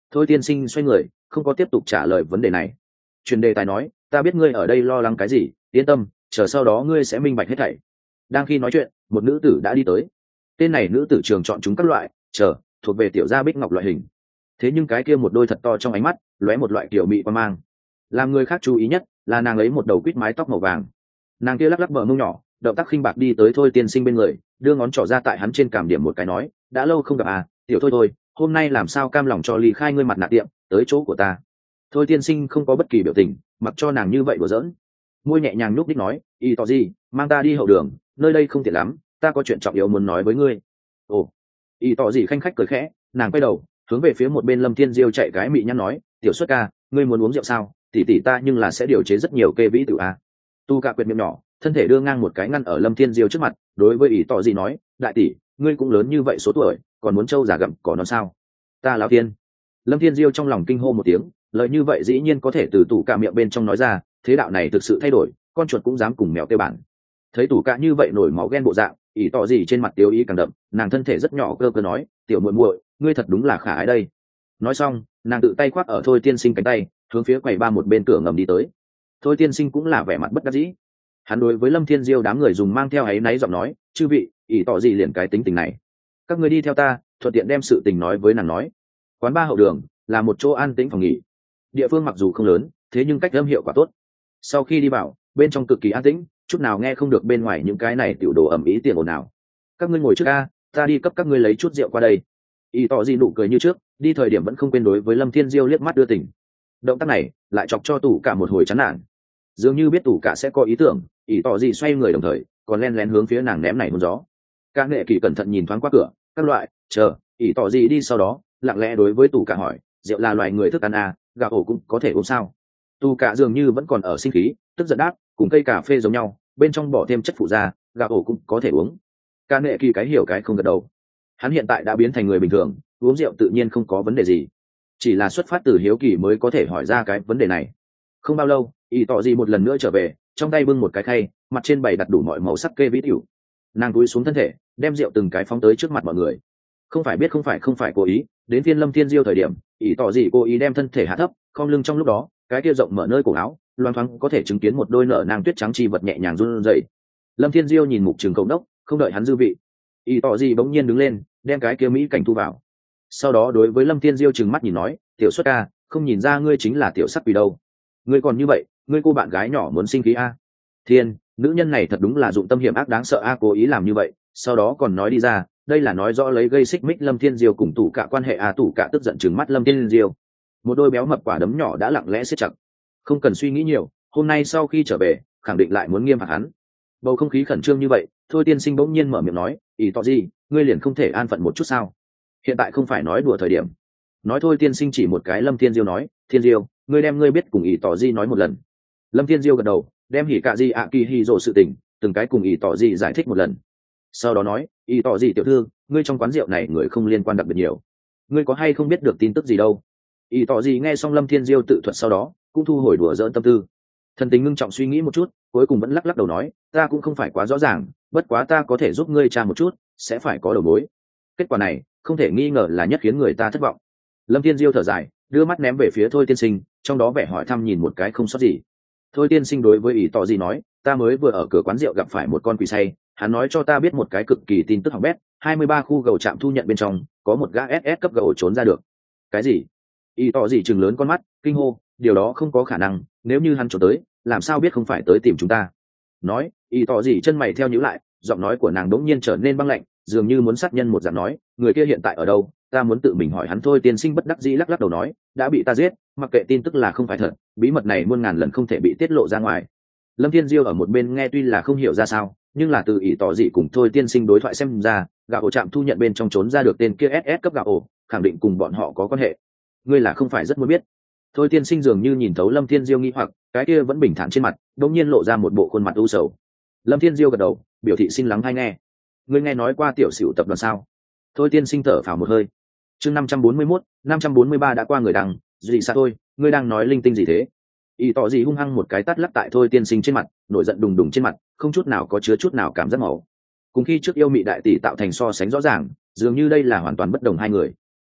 Thôi tiên sinh xoay người, không có tiếp tục trả lời vấn đề này. Truyền đề tài nói, ta biết ngươi ở đây lo lắng cái gì, yên tâm, chờ sau đó ngươi sẽ minh bạch hết thảy. Đang khi nói chuyện, một nữ tử đã đi tới. Tên này nữ tử trường chọn chúng các loại, chờ, thuộc về tiểu gia bích ngọc loại hình. Thế nhưng cái kia một đôi thật to trong ánh mắt, lóe một loại kiểu mị quan mang. Làm người khác chú ý nhất là nàng ấy một đầu quýt mái tóc màu vàng. Nàng kia lắc lắc bờ mông nhỏ, động tác khinh bạc đi tới Thôi tiên sinh bên người, đưa ngón trỏ ra tại hắn trên cảm điểm một cái nói, đã lâu không gặp à, tiểu Thôi thôi, hôm nay làm sao cam lòng cho ly khai ngươi mặt nạ tiệm tới chỗ của ta. Thôi tiên sinh không có bất kỳ biểu tình, mặc cho nàng như vậy đùa giỡn, môi nhẹ nhàng nhúc đích nói, y tỏ gì, mang ta đi hậu đường, nơi đây không tiện lắm, ta có chuyện trọng yếu muốn nói với ngươi. Ồ, y tỏ gì khanh khách cười khẽ, nàng quay đầu hướng về phía một bên Lâm Thiên Diêu chạy cái mị nhăn nói, tiểu xuất ca, ngươi muốn uống rượu sao, tỷ tỷ ta nhưng là sẽ điều chế rất nhiều kê vĩ tử a. Tu Cạ quyệt miệng nhỏ, thân thể đưa ngang một cái ngăn ở Lâm Thiên Diêu trước mặt, đối với y tỏ gì nói, đại tỷ, ngươi cũng lớn như vậy số tuổi, còn muốn trâu già gặm cỏ non sao? Ta lão tiên. Lâm Thiên Diêu trong lòng kinh hô một tiếng, lời như vậy dĩ nhiên có thể từ tủ Cạ miệng bên trong nói ra, thế đạo này thực sự thay đổi, con chuột cũng dám cùng mèo tiêu bản. Thấy tủ Cạ như vậy nổi máu ghen bộ dạng, ỷ tỏ gì trên mặt tiêu ý càng đậm, nàng thân thể rất nhỏ cơ cơ nói, tiểu muội muội, ngươi thật đúng là khả ái đây. Nói xong, nàng tự tay khoác ở Thôi tiên sinh cánh tay, hướng phía quầy ba một bên cửa ngầm đi tới. Thôi tiên sinh cũng là vẻ mặt bất đắc dĩ. Hắn đối với Lâm Thiên Diêu đám người dùng mang theo áy náy giọng nói, chư vị, ỷ tỏ gì liền cái tính tình này, các ngươi đi theo ta, thuận tiện đem sự tình nói với nàng nói. Quán ba hậu đường là một chỗ an tĩnh phòng nghỉ, địa phương mặc dù không lớn, thế nhưng cách âm hiệu quả tốt. Sau khi đi vào, bên trong cực kỳ an tĩnh, chút nào nghe không được bên ngoài những cái này tiểu đồ ầm ĩ tiền ồn nào. Các ngươi ngồi trước a, ta đi cấp các ngươi lấy chút rượu qua đây. Y tỏ gì nụ cười như trước, đi thời điểm vẫn không quên đối với Lâm Thiên Diêu liếc mắt đưa tình. Động tác này lại chọc cho tủ cả một hồi chán nản, dường như biết tủ cả sẽ có ý tưởng. Y tỏ gì xoay người đồng thời còn len lén hướng phía nàng ném này hôn gió. Các nghệ kỳ cẩn thận nhìn thoáng qua cửa, các loại, chờ, Y tỏ gì đi sau đó lặng lẽ đối với tủ cả hỏi, rượu là loài người thức ăn à, gà ổ cũng có thể uống sao? Tủ cả dường như vẫn còn ở sinh khí, tức giận đáp, cùng cây cà phê giống nhau, bên trong bỏ thêm chất phụ gia, gà ổ cũng có thể uống. Ca nghệ kỳ cái hiểu cái không gật đầu. Hắn hiện tại đã biến thành người bình thường, uống rượu tự nhiên không có vấn đề gì, chỉ là xuất phát từ hiếu kỳ mới có thể hỏi ra cái vấn đề này. Không bao lâu, Y tỏ gì một lần nữa trở về, trong tay bưng một cái khay, mặt trên bày đặt đủ mọi màu sắc kê vĩ tiểu. Nàng cúi xuống thân thể, đem rượu từng cái phóng tới trước mặt mọi người. Không phải biết không phải không phải cố ý, đến phiên Lâm Thiên Diêu thời điểm, Y tỏ gì cố ý đem thân thể hạ thấp, khom lưng trong lúc đó, cái kia rộng mở nơi cổ áo, loang thoáng có thể chứng kiến một đôi nở nang tuyết trắng chi vật nhẹ nhàng run rẩy. Lâm Thiên Diêu nhìn mục trường cầu đốc, không đợi hắn dư vị, Y tỏ gì bỗng nhiên đứng lên, đem cái kia mỹ cảnh thu vào. Sau đó đối với Lâm Thiên Diêu trừng mắt nhìn nói, tiểu xuất ca, không nhìn ra ngươi chính là tiểu sắc quỷ đâu. Ngươi còn như vậy, ngươi cô bạn gái nhỏ muốn sinh khí a? Thiên, nữ nhân này thật đúng là dụng tâm hiểm ác đáng sợ a, cố ý làm như vậy, sau đó còn nói đi ra, đây là nói rõ lấy gây xích mích Lâm Thiên Diêu cùng tủ cả quan hệ a. Tủ cả tức giận trừng mắt Lâm Thiên Diêu, một đôi béo mập quả đấm nhỏ đã lặng lẽ siết chặt. Không cần suy nghĩ nhiều, hôm nay sau khi trở về, khẳng định lại muốn nghiêm phạt hắn. Bầu không khí khẩn trương như vậy, Thôi tiên sinh bỗng nhiên mở miệng nói, ý tỏ gì, ngươi liền không thể an phận một chút sao? Hiện tại không phải nói đùa thời điểm. Nói Thôi tiên sinh chỉ một cái Lâm Thiên Diêu nói, Thiên Diêu, ngươi đem ngươi biết cùng ý tỏ gì nói một lần. Lâm Thiên Diêu gật đầu, đem hỉ cạ gì ạ kỳ hỉ rồ sự tình, từng cái cùng ý tỏ gì giải thích một lần. Sau đó nói, ý tỏ gì tiểu thư, ngươi trong quán rượu này người không liên quan đặc biệt nhiều, ngươi có hay không biết được tin tức gì đâu? Ý tỏ gì nghe xong Lâm Thiên Diêu tự thuật sau đó, cũng thu hồi đùa giỡn tâm tư. Thần tình ngưng trọng suy nghĩ một chút, cuối cùng vẫn lắc lắc đầu nói, ta cũng không phải quá rõ ràng, bất quá ta có thể giúp ngươi tra một chút, sẽ phải có đầu mối. Kết quả này không thể nghi ngờ là nhất khiến người ta thất vọng. Lâm Thiên Diêu thở dài, đưa mắt ném về phía Thôi tiên sinh, trong đó vẻ hỏi thăm nhìn một cái không sót gì. Thôi tiên sinh đối với ý tỏ gì nói, ta mới vừa ở cửa quán rượu gặp phải một con quỷ say, hắn nói cho ta biết một cái cực kỳ tin tức hỏng bét, hai mươi ba khu gầu trạm thu nhận bên trong có một gã ét ét cấp gầu trốn ra được. Cái gì? Ý tỏ gì chừng lớn con mắt, kinh hô, điều đó không có khả năng, nếu như hắn trốn tới, làm sao biết không phải tới tìm chúng ta? Nói, ý tỏ gì chân mày theo nhíu lại, giọng nói của nàng đống nhiên trở nên băng lạnh, dường như muốn sát nhân một dạng nói, người kia hiện tại ở đâu, ta muốn tự mình hỏi hắn. Thôi tiên sinh bất đắc dĩ lắc lắc đầu nói, đã bị ta giết, mặc kệ tin tức là không phải thật, bí mật này muôn ngàn lần không thể bị tiết lộ ra ngoài. Lâm Thiên Diêu ở một bên nghe tuy là không hiểu ra sao, nhưng là từ ý tỏ dị cùng Thôi tiên sinh đối thoại xem ra, gạo ổ trạm thu nhận bên trong trốn ra được tên kia ét ét cấp gạo ổ, khẳng định cùng bọn họ có quan hệ. Ngươi là không phải rất muốn biết? Thôi tiên sinh dường như nhìn thấu Lâm Thiên Diêu nghi hoặc, cái kia vẫn bình thản trên mặt, đột nhiên lộ ra một bộ khuôn mặt u sầu. Lâm Thiên Diêu gật đầu, biểu thị xin lắng hay nghe. Ngươi nghe nói qua tiểu sửu tập đoàn sao? Thôi tiên sinh thở phào một hơi. Chương năm trăm bốn mươi mốt, năm trăm bốn mươi ba đã qua người đằng, gì sao thôi, ngươi đang nói linh tinh gì thế? Y tỏ gì hung hăng một cái tát lắc tại Thôi tiên sinh trên mặt, nổi giận đùng đùng trên mặt, không chút nào có chứa chút nào cảm giác màu. Cùng khi trước yêu mị đại tỷ tạo thành so sánh rõ ràng, dường như đây là hoàn toàn bất đồng hai người.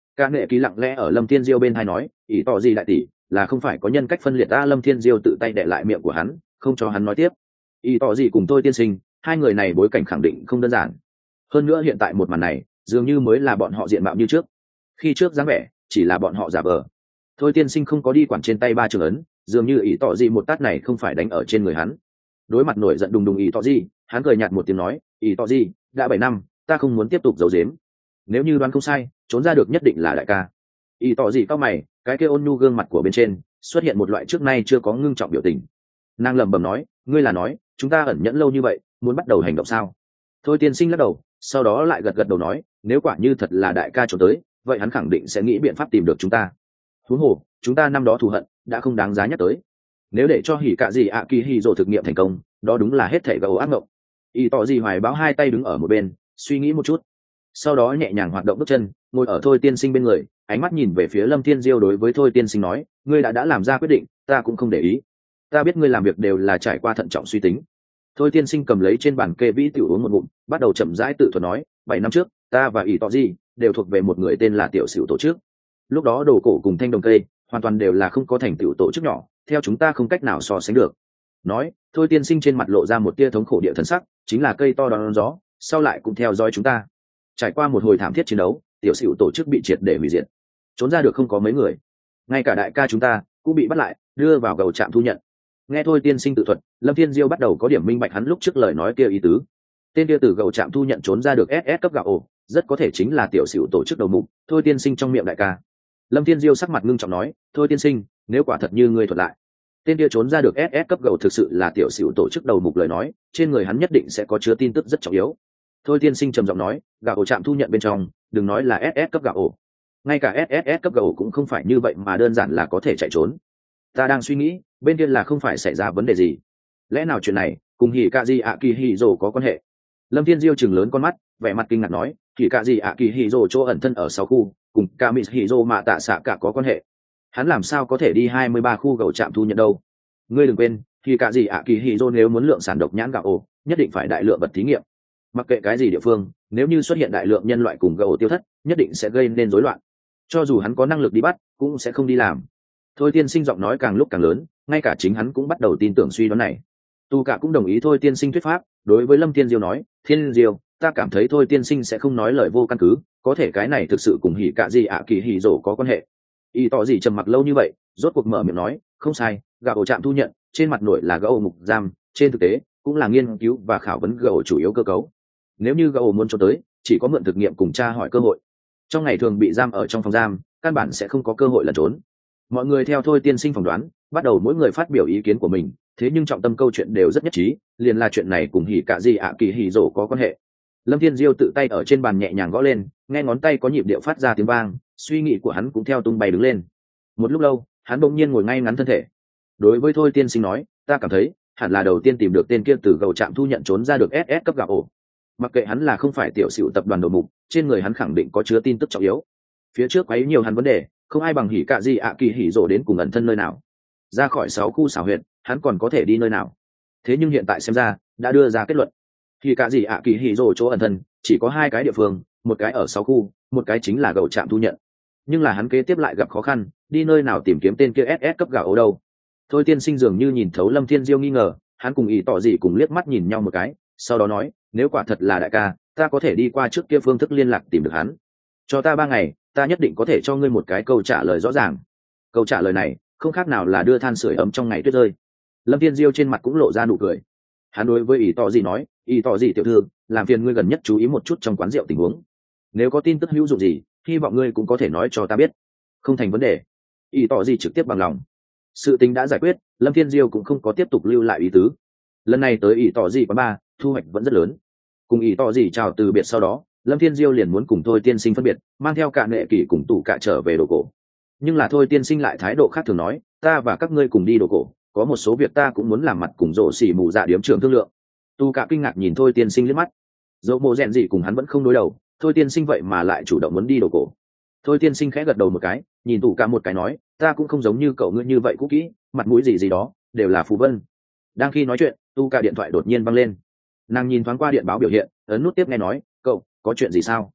Cả nghệ ký lặng lẽ ở Lâm Thiên Diêu bên tai nói, ý tỏ gì đại tỷ, là không phải có nhân cách phân liệt ta. Lâm Thiên Diêu tự tay đè lại miệng của hắn, không cho hắn nói tiếp. Ý tỏ gì cùng tôi tiên sinh, hai người này bối cảnh khẳng định không đơn giản. Hơn nữa hiện tại một màn này, dường như mới là bọn họ diện mạo như trước. Khi trước dáng vẻ, chỉ là bọn họ giả vờ. Thôi tiên sinh không có đi quản trên tay ba trường ấn, dường như ý tỏ gì một tát này không phải đánh ở trên người hắn. Đối mặt nổi giận đùng đùng ý tỏ gì, hắn cười nhạt một tiếng nói, ý tỏ gì, đã bảy năm, ta không muốn tiếp tục giấu giếm. Nếu như đoán không sai, trốn ra được nhất định là đại ca. Ý tỏ gì cao mày, cái kia ôn nhu gương mặt của bên trên xuất hiện một loại trước nay chưa có ngưng trọng biểu tình. Nàng lẩm bẩm nói, ngươi là nói chúng ta ẩn nhẫn lâu như vậy, muốn bắt đầu hành động sao? Thôi tiên sinh lắc đầu, sau đó lại gật gật đầu nói, nếu quả như thật là đại ca trốn tới, vậy hắn khẳng định sẽ nghĩ biện pháp tìm được chúng ta. Huống hồ chúng ta năm đó thù hận đã không đáng giá nhắc tới. Nếu để cho hỉ cạ gì ạ kỳ hỉ rồ thực nghiệm thành công, đó đúng là hết thảy gấu ác mộng. Ý tỏ gì hoài báo hai tay đứng ở một bên, suy nghĩ một chút, sau đó nhẹ nhàng hoạt động bước chân, ngồi ở thôi tiên sinh bên người, ánh mắt nhìn về phía Lâm Thiên Diêu. Đối với thôi tiên sinh nói, ngươi đã đã làm ra quyết định, ta cũng không để ý. Ta biết ngươi làm việc đều là trải qua thận trọng suy tính. Thôi tiên sinh cầm lấy trên bàn kê vĩ tiểu uống một ngụm, bắt đầu chậm rãi tự thuật nói, bảy năm trước ta và ý tỏ gì đều thuộc về một người tên là tiểu sửu tổ chức. Lúc đó đồ cổ cùng thanh đồng cây hoàn toàn đều là không có thành tựu tổ chức nhỏ, theo chúng ta không cách nào so sánh được. Nói, thôi tiên sinh trên mặt lộ ra một tia thống khổ địa thần sắc, chính là cây to đón gió, sau lại cũng theo dõi chúng ta. Trải qua một hồi thảm thiết chiến đấu, tiểu sửu tổ chức bị triệt để hủy diệt, trốn ra được không có mấy người, ngay cả đại ca chúng ta cũng bị bắt lại, đưa vào gầu trạm thu nhận. Nghe thôi tiên sinh tự thuật, Lâm Thiên Diêu bắt đầu có điểm minh bạch hắn lúc trước lời nói kia ý tứ. Tên kia từ gầu trạm thu nhận trốn ra được ét ét cấp gạo ổ, rất có thể chính là tiểu sửu tổ chức đầu mục. Thôi tiên sinh trong miệng đại ca. Lâm Thiên Diêu sắc mặt ngưng trọng nói, thôi tiên sinh, nếu quả thật như ngươi thuật lại, tên kia trốn ra được ét ét cấp gầu thực sự là tiểu sửu tổ chức đầu mục lời nói, trên người hắn nhất định sẽ có chứa tin tức rất trọng yếu. Thôi tiên sinh trầm giọng nói, gạo ổ trạm thu nhận bên trong, đừng nói là ét ét cấp gạo ổ, ngay cả ét ét ét cấp gạo ổ cũng không phải như vậy mà đơn giản là có thể chạy trốn. Ta đang suy nghĩ, bên kia là không phải xảy ra vấn đề gì, lẽ nào chuyện này cùng hỉ cạ gì ạ kỳ hỉ rồ có quan hệ? Lâm Thiên Diêu chừng lớn con mắt, vẻ mặt kinh ngạc nói, hỉ cạ gì ạ kỳ hỉ rồ chỗ ẩn thân ở sáu khu, cùng ca mỹ hỉ rồ mà tạ xạ cả có quan hệ. Hắn làm sao có thể đi hai mươi ba khu gạo trạm thu nhận đâu? Ngươi đừng quên, hỉ cạ gì ạ kỳ hỉ rồ nếu muốn lượng sản độc nhãn gạo ổ, nhất định phải đại lượng vật thí nghiệm. Mặc kệ cái gì địa phương, nếu như xuất hiện đại lượng nhân loại cùng gạo ổ tiêu thất, nhất định sẽ gây nên rối loạn. Cho dù hắn có năng lực đi bắt, cũng sẽ không đi làm. Thôi tiên sinh giọng nói càng lúc càng lớn, ngay cả chính hắn cũng bắt đầu tin tưởng suy đoán này. Tu cả cũng đồng ý thôi tiên sinh thuyết pháp, đối với Lâm Thiên Diêu nói, Thiên Diêu, ta cảm thấy thôi tiên sinh sẽ không nói lời vô căn cứ, có thể cái này thực sự cùng hỉ cạ gì ạ kỳ hỉ rồ có quan hệ. Y tỏ gì trầm mặc lâu như vậy, rốt cuộc mở miệng nói, không sai, gạo ổ trạm thu nhận trên mặt nội là gạo ổ mục giam, trên thực tế cũng là nghiên cứu và khảo vấn gạo ổ chủ yếu cơ cấu. Nếu như gạo ổ muốn cho tới, chỉ có mượn thực nghiệm cùng tra hỏi cơ hội. Trong ngày thường bị giam ở trong phòng giam, căn bản sẽ không có cơ hội lẩn trốn. Mọi người theo thôi tiên sinh phỏng đoán, bắt đầu mỗi người phát biểu ý kiến của mình, thế nhưng trọng tâm câu chuyện đều rất nhất trí, liền là chuyện này cùng hỉ cạ gì ạ kỳ hỉ rồ có quan hệ. Lâm Thiên Diêu tự tay ở trên bàn nhẹ nhàng gõ lên, nghe ngón tay có nhịp điệu phát ra tiếng vang, suy nghĩ của hắn cũng theo tung bay đứng lên. Một lúc lâu, hắn bỗng nhiên ngồi ngay ngắn thân thể. Đối với thôi tiên sinh nói, ta cảm thấy hẳn là đầu tiên tìm được tên kia từ gầu trạm thu nhận trốn ra được ét ét cấp gạo ổ. Mặc kệ hắn là không phải tiểu sửu tập đoàn đầu mục, trên người hắn khẳng định có chứa tin tức trọng yếu. Phía trước quấy nhiều hắn vấn đề, không ai bằng hỉ cạ gì ạ kỳ hỉ rồ đến cùng ẩn thân nơi nào, ra khỏi sáu khu xảo huyệt, hắn còn có thể đi nơi nào. Thế nhưng hiện tại xem ra đã đưa ra kết luận, hỉ cạ gì ạ kỳ hỉ rồ chỗ ẩn thân chỉ có hai cái địa phương, một cái ở sáu khu, một cái chính là gầu trạm thu nhận. Nhưng là hắn kế tiếp lại gặp khó khăn, đi nơi nào tìm kiếm tên kia ét ét cấp gạo ổ đâu? Thôi tiên sinh dường như nhìn thấu Lâm Thiên Diêu nghi ngờ, hắn cùng ý tỏ gì cùng liếc mắt nhìn nhau một cái, sau đó nói, nếu quả thật là đại ca, ta có thể đi qua trước kia phương thức liên lạc tìm được hắn. Cho ta ba ngày, ta nhất định có thể cho ngươi một cái câu trả lời rõ ràng. Câu trả lời này không khác nào là đưa than sưởi ấm trong ngày tuyết rơi. Lâm Thiên Diêu trên mặt cũng lộ ra nụ cười. Hắn đối với ý tỏ gì nói, ý tỏ gì tiểu thư, làm phiền ngươi gần nhất chú ý một chút trong quán rượu tình huống. Nếu có tin tức hữu dụng gì, hy vọng ngươi cũng có thể nói cho ta biết. Không thành vấn đề. Ý tỏ gì trực tiếp bằng lòng. Sự tình đã giải quyết, Lâm Thiên Diêu cũng không có tiếp tục lưu lại ý tứ. Lần này tới ý tỏ gì quán ba, thu hoạch vẫn rất lớn. Cùng ý tỏ gì chào từ biệt sau đó, Lâm Thiên Diêu liền muốn cùng thôi tiên sinh phân biệt, mang theo cả nệ kỷ cùng tủ cả trở về đồ cổ. Nhưng là thôi tiên sinh lại thái độ khác thường nói, ta và các ngươi cùng đi đồ cổ, có một số việc ta cũng muốn làm mặt cùng rộ xỉ mù dạ điếm trưởng thương lượng. Tu cả kinh ngạc nhìn thôi tiên sinh liếc mắt, dẫu mộ rèn gì cùng hắn vẫn không đối đầu, thôi tiên sinh vậy mà lại chủ động muốn đi đồ cổ. Thôi tiên sinh khẽ gật đầu một cái, nhìn tủ cả một cái nói, ta cũng không giống như cậu ngươi như vậy cũ kỹ, mặt mũi gì gì đó đều là phù vân. Đang khi nói chuyện, tu cả điện thoại đột nhiên văng lên. Nàng nhìn thoáng qua điện báo biểu hiện, ấn nút tiếp nghe nói, cậu có chuyện gì sao?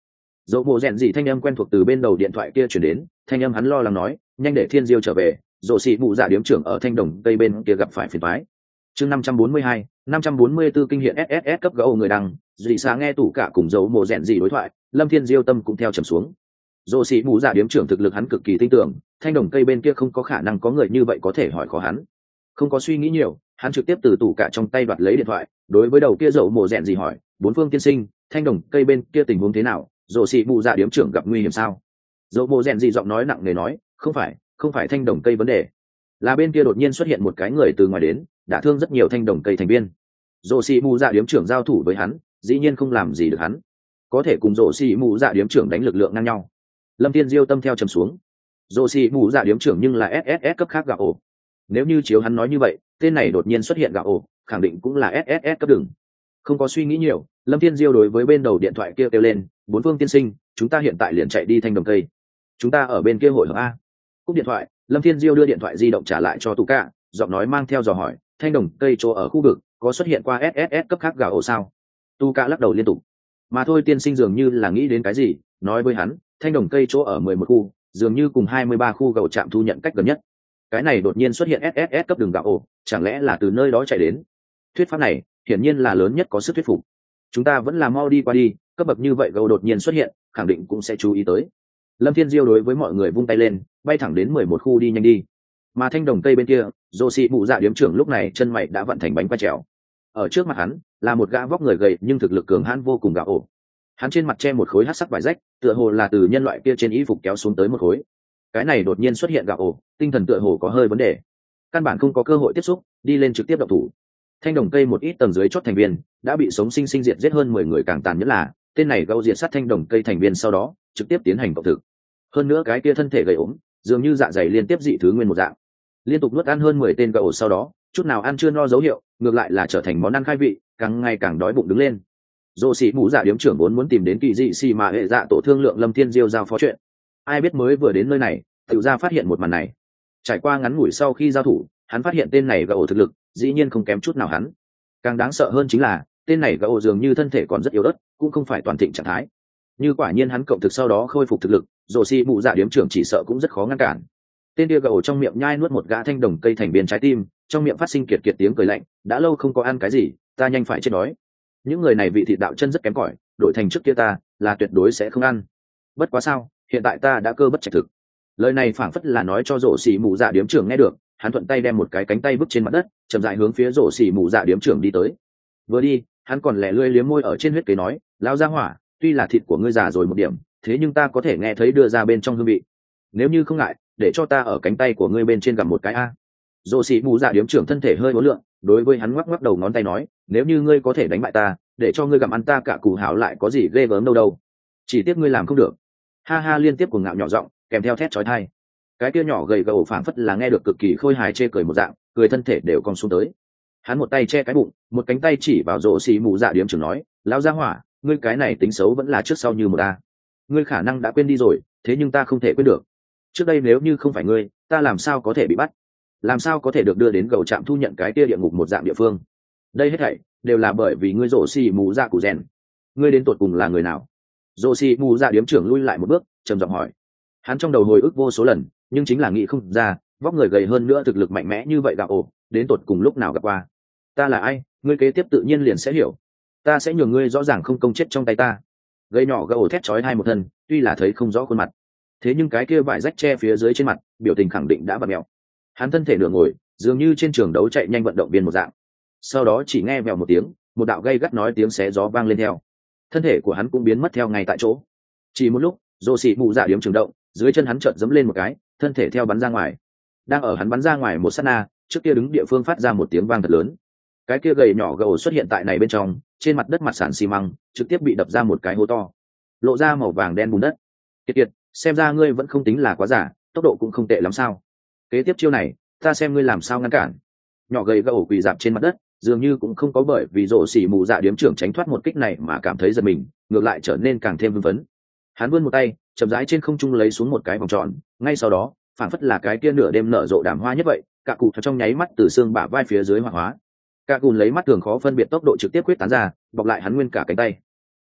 dỗ mộ rèn gì thanh âm quen thuộc từ bên đầu điện thoại kia chuyển đến, thanh âm hắn lo lắng nói, nhanh để thiên diêu trở về, dỗ xì mụ dạ điếm trưởng ở thanh đồng cây bên kia gặp phải phiền toái. Chương năm trăm bốn mươi hai, năm trăm bốn mươi tư kinh hiện ét ét ét cấp gấu người đăng, dị xa nghe tủ cả cùng dỗ mộ rèn gì đối thoại, lâm thiên diêu tâm cũng theo trầm xuống. Dỗ xì mụ dạ điếm trưởng thực lực hắn cực kỳ tin tưởng, thanh đồng cây bên kia không có khả năng có người như vậy có thể hỏi khó hắn. Không có suy nghĩ nhiều, hắn trực tiếp từ tủ cả trong tay đoạt lấy điện thoại, đối với đầu kia dỗ mộ rèn gì hỏi, bốn phương tiên sinh, thanh đồng cây bên kia tình huống thế nào, dỗ xì mụ dạ điếm trưởng gặp nguy hiểm sao? Dỗ mộ rèn gì giọng nói nặng nề nói, không phải, không phải thanh đồng cây vấn đề, là bên kia đột nhiên xuất hiện một cái người từ ngoài đến, đả thương rất nhiều thanh đồng cây thành viên. Dỗ xì mụ dạ điếm trưởng giao thủ với hắn, dĩ nhiên không làm gì được hắn, có thể cùng dỗ xì mụ dạ điếm trưởng đánh lực lượng ngang nhau. Lâm Thiên Diêu tâm theo trầm xuống. Dỗ xì mụ dạ điếm trưởng nhưng là ét ét ét cấp khác gạo ổ, nếu như chiếu hắn nói như vậy, tên này đột nhiên xuất hiện gạo ổ, khẳng định cũng là ét ét ét cấp đường. Không có suy nghĩ nhiều, Lâm Thiên Diêu đối với bên đầu điện thoại kia kêu, kêu lên, bốn phương tiên sinh, chúng ta hiện tại liền chạy đi thanh đồng cây, chúng ta ở bên kia hội hợp a. Cúp điện thoại, Lâm Thiên Diêu đưa điện thoại di động trả lại cho Tú Cả, giọng nói mang theo dò hỏi, thanh đồng cây chỗ ở khu vực có xuất hiện qua ét ét ét cấp khác gạo ổ sao? Tú Cả lắc đầu liên tục. Mà thôi, tiên sinh dường như là nghĩ đến cái gì, nói với hắn, thanh đồng cây chỗ ở mười một khu, dường như cùng hai mươi ba khu gạo trạm thu nhận cách gần nhất. Cái này đột nhiên xuất hiện ét ét ét cấp đường gạo ổ, chẳng lẽ là từ nơi đó chạy đến? Thuyết pháp này hiển nhiên là lớn nhất có sức thuyết phục. Chúng ta vẫn là mau đi qua đi, cấp bậc như vậy gấu đột nhiên xuất hiện, khẳng định cũng sẽ chú ý tới. Lâm Thiên Diêu đối với mọi người vung tay lên, bay thẳng đến mười một khu đi nhanh đi. Mà thanh đồng cây bên kia, Dỗ xì mụ dạ điếm trưởng lúc này chân mày đã vận thành bánh quay trèo. Ở trước mặt hắn là một gã vóc người gầy nhưng thực lực cường hãn vô cùng gạo ổ. Hắn trên mặt che một khối hắc sắc vải rách, tựa hồ là từ nhân loại kia trên y phục kéo xuống tới một khối. Cái này đột nhiên xuất hiện gạo ổ, tinh thần tựa hồ có hơi vấn đề, căn bản không có cơ hội tiếp xúc, đi lên trực tiếp động thủ. Thanh đồng cây một ít tầng dưới chót thành viên đã bị sống sinh sinh diệt giết hơn mười người, càng tàn nhẫn là tên này gấu diệt sát thanh đồng cây thành viên sau đó trực tiếp tiến hành cộng thực. Hơn nữa cái kia thân thể gầy ốm, dường như dạ dày liên tiếp dị thứ nguyên một dạng, liên tục nuốt ăn hơn mười tên gấu sau đó chút nào ăn chưa no dấu hiệu, ngược lại là trở thành món ăn khai vị, càng ngày càng đói bụng đứng lên. Dỗ xì mụ dạ điếm trưởng vốn muốn tìm đến kỳ dị xì mà hệ dạ tổ thương lượng Lâm Thiên Diêu giao phó chuyện, ai biết mới vừa đến nơi này tự ra phát hiện một màn này. Trải qua ngắn ngủi sau khi giao thủ, hắn phát hiện tên này gấu thực lực dĩ nhiên không kém chút nào hắn. Càng đáng sợ hơn chính là tên này gấu dường như thân thể còn rất yếu ớt, cũng không phải toàn thịnh trạng thái. Như quả nhiên hắn cộng thực sau đó khôi phục thực lực, Dỗ xì mụ dạ điếm trưởng chỉ sợ cũng rất khó ngăn cản. Tên kia gấu trong miệng nhai nuốt một gã thanh đồng cây thành viên trái tim, trong miệng phát sinh kiệt kiệt tiếng cười lạnh, đã lâu không có ăn cái gì, ta nhanh phải chết đói. Những người này vị thịt đạo chân rất kém cỏi, đổi thành trước kia ta là tuyệt đối sẽ không ăn. Bất quá sao, hiện tại ta đã cơ bất trạch thực. Lời này phảng phất là nói cho Dỗ xì mụ dạ điếm trưởng nghe được, hắn thuận tay đem một cái cánh tay vứt trên mặt đất, chậm rãi hướng phía Dỗ xì mụ dạ điếm trưởng đi tới. Vừa đi, hắn còn lẻ lươi liếm môi ở trên huyết kế nói, lão gia hỏa, tuy là thịt của ngươi già rồi một điểm, thế nhưng ta có thể nghe thấy đưa ra bên trong hương vị. Nếu như không ngại, để cho ta ở cánh tay của ngươi bên trên gặm một cái a. Dỗ xì mụ dạ điếm trưởng thân thể hơi uốn lượn, đối với hắn ngoắc ngoắc đầu ngón tay nói, nếu như ngươi có thể đánh bại ta, để cho ngươi gặm ăn ta cả cù hảo lại có gì ghê gớm đâu đâu. Chỉ tiếc ngươi làm không được. Ha ha liên tiếp cuồng ngạo nhỏ giọng, kèm theo thét chói tai. Cái kia nhỏ gầy gầy phảng phất là nghe được cực kỳ khôi hài chê cười một dạng, cười thân thể đều cong xuống tới. Hắn một tay che cái bụng, một cánh tay chỉ vào Dỗ xì mụ dạ điếm trưởng nói, lão gia hỏa, ngươi cái này tính xấu vẫn là trước sau như một a. Ngươi khả năng đã quên đi rồi, thế nhưng ta không thể quên được. Trước đây nếu như không phải ngươi, ta làm sao có thể bị bắt, làm sao có thể được đưa đến gầu trạm thu nhận cái kia địa ngục một dạng địa phương. Đây hết thảy đều là bởi vì ngươi Dỗ xì mụ dạ cụ rèn. Ngươi đến tột cùng là người nào? Dỗ xì mụ dạ điếm trưởng lui lại một bước, trầm giọng hỏi. Hắn trong đầu hồi ức vô số lần, nhưng chính là nghĩ không ra, vóc người gầy hơn nữa thực lực mạnh mẽ như vậy gạo ổ, đến tột cùng lúc nào gặp qua. Ta là ai, ngươi kế tiếp tự nhiên liền sẽ hiểu. Ta sẽ nhường ngươi rõ ràng không công chết trong tay ta. Gầy nhỏ gạo ổ thét chói hai một thân, tuy là thấy không rõ khuôn mặt, thế nhưng cái kia vải rách che phía dưới trên mặt, biểu tình khẳng định đã bật mèo. Hắn thân thể nửa ngồi, dường như trên trường đấu chạy nhanh vận động viên một dạng. Sau đó chỉ nghe vèo một tiếng, một đạo gay gắt nói tiếng xé gió vang lên theo. Thân thể của hắn cũng biến mất theo ngay tại chỗ. Chỉ một lúc, Dỗ xì mụ dạ điếm trường động, dưới chân hắn chợt giẫm lên một cái, thân thể theo bắn ra ngoài. Đang ở hắn bắn ra ngoài một sát na, trước kia đứng địa phương phát ra một tiếng vang thật lớn. Cái kia gầy nhỏ gầu xuất hiện tại này bên trong, trên mặt đất mặt sàn xi măng, trực tiếp bị đập ra một cái hố to, lộ ra màu vàng đen bùn đất. Kiệt kiệt, xem ra ngươi vẫn không tính là quá giả, tốc độ cũng không tệ lắm sao? Kế tiếp chiêu này, ta xem ngươi làm sao ngăn cản. Nhỏ gầy gầu quỳ dạp trên mặt đất, dường như cũng không có bởi vì Dỗ xì mụ dạ điếm trưởng tránh thoát một kích này mà cảm thấy giật mình, ngược lại trở nên càng thêm hưng phấn. Hắn vươn một tay, chậm rãi trên không trung lấy xuống một cái vòng tròn, ngay sau đó, phảng phất là cái kia nửa đêm nở rộ đàm hoa nhất vậy, cả cụ trong nháy mắt từ xương bả vai phía dưới hoạt hóa. Cả cụ lấy mắt thường khó phân biệt tốc độ trực tiếp quyết tán ra, bọc lại hắn nguyên cả cánh tay.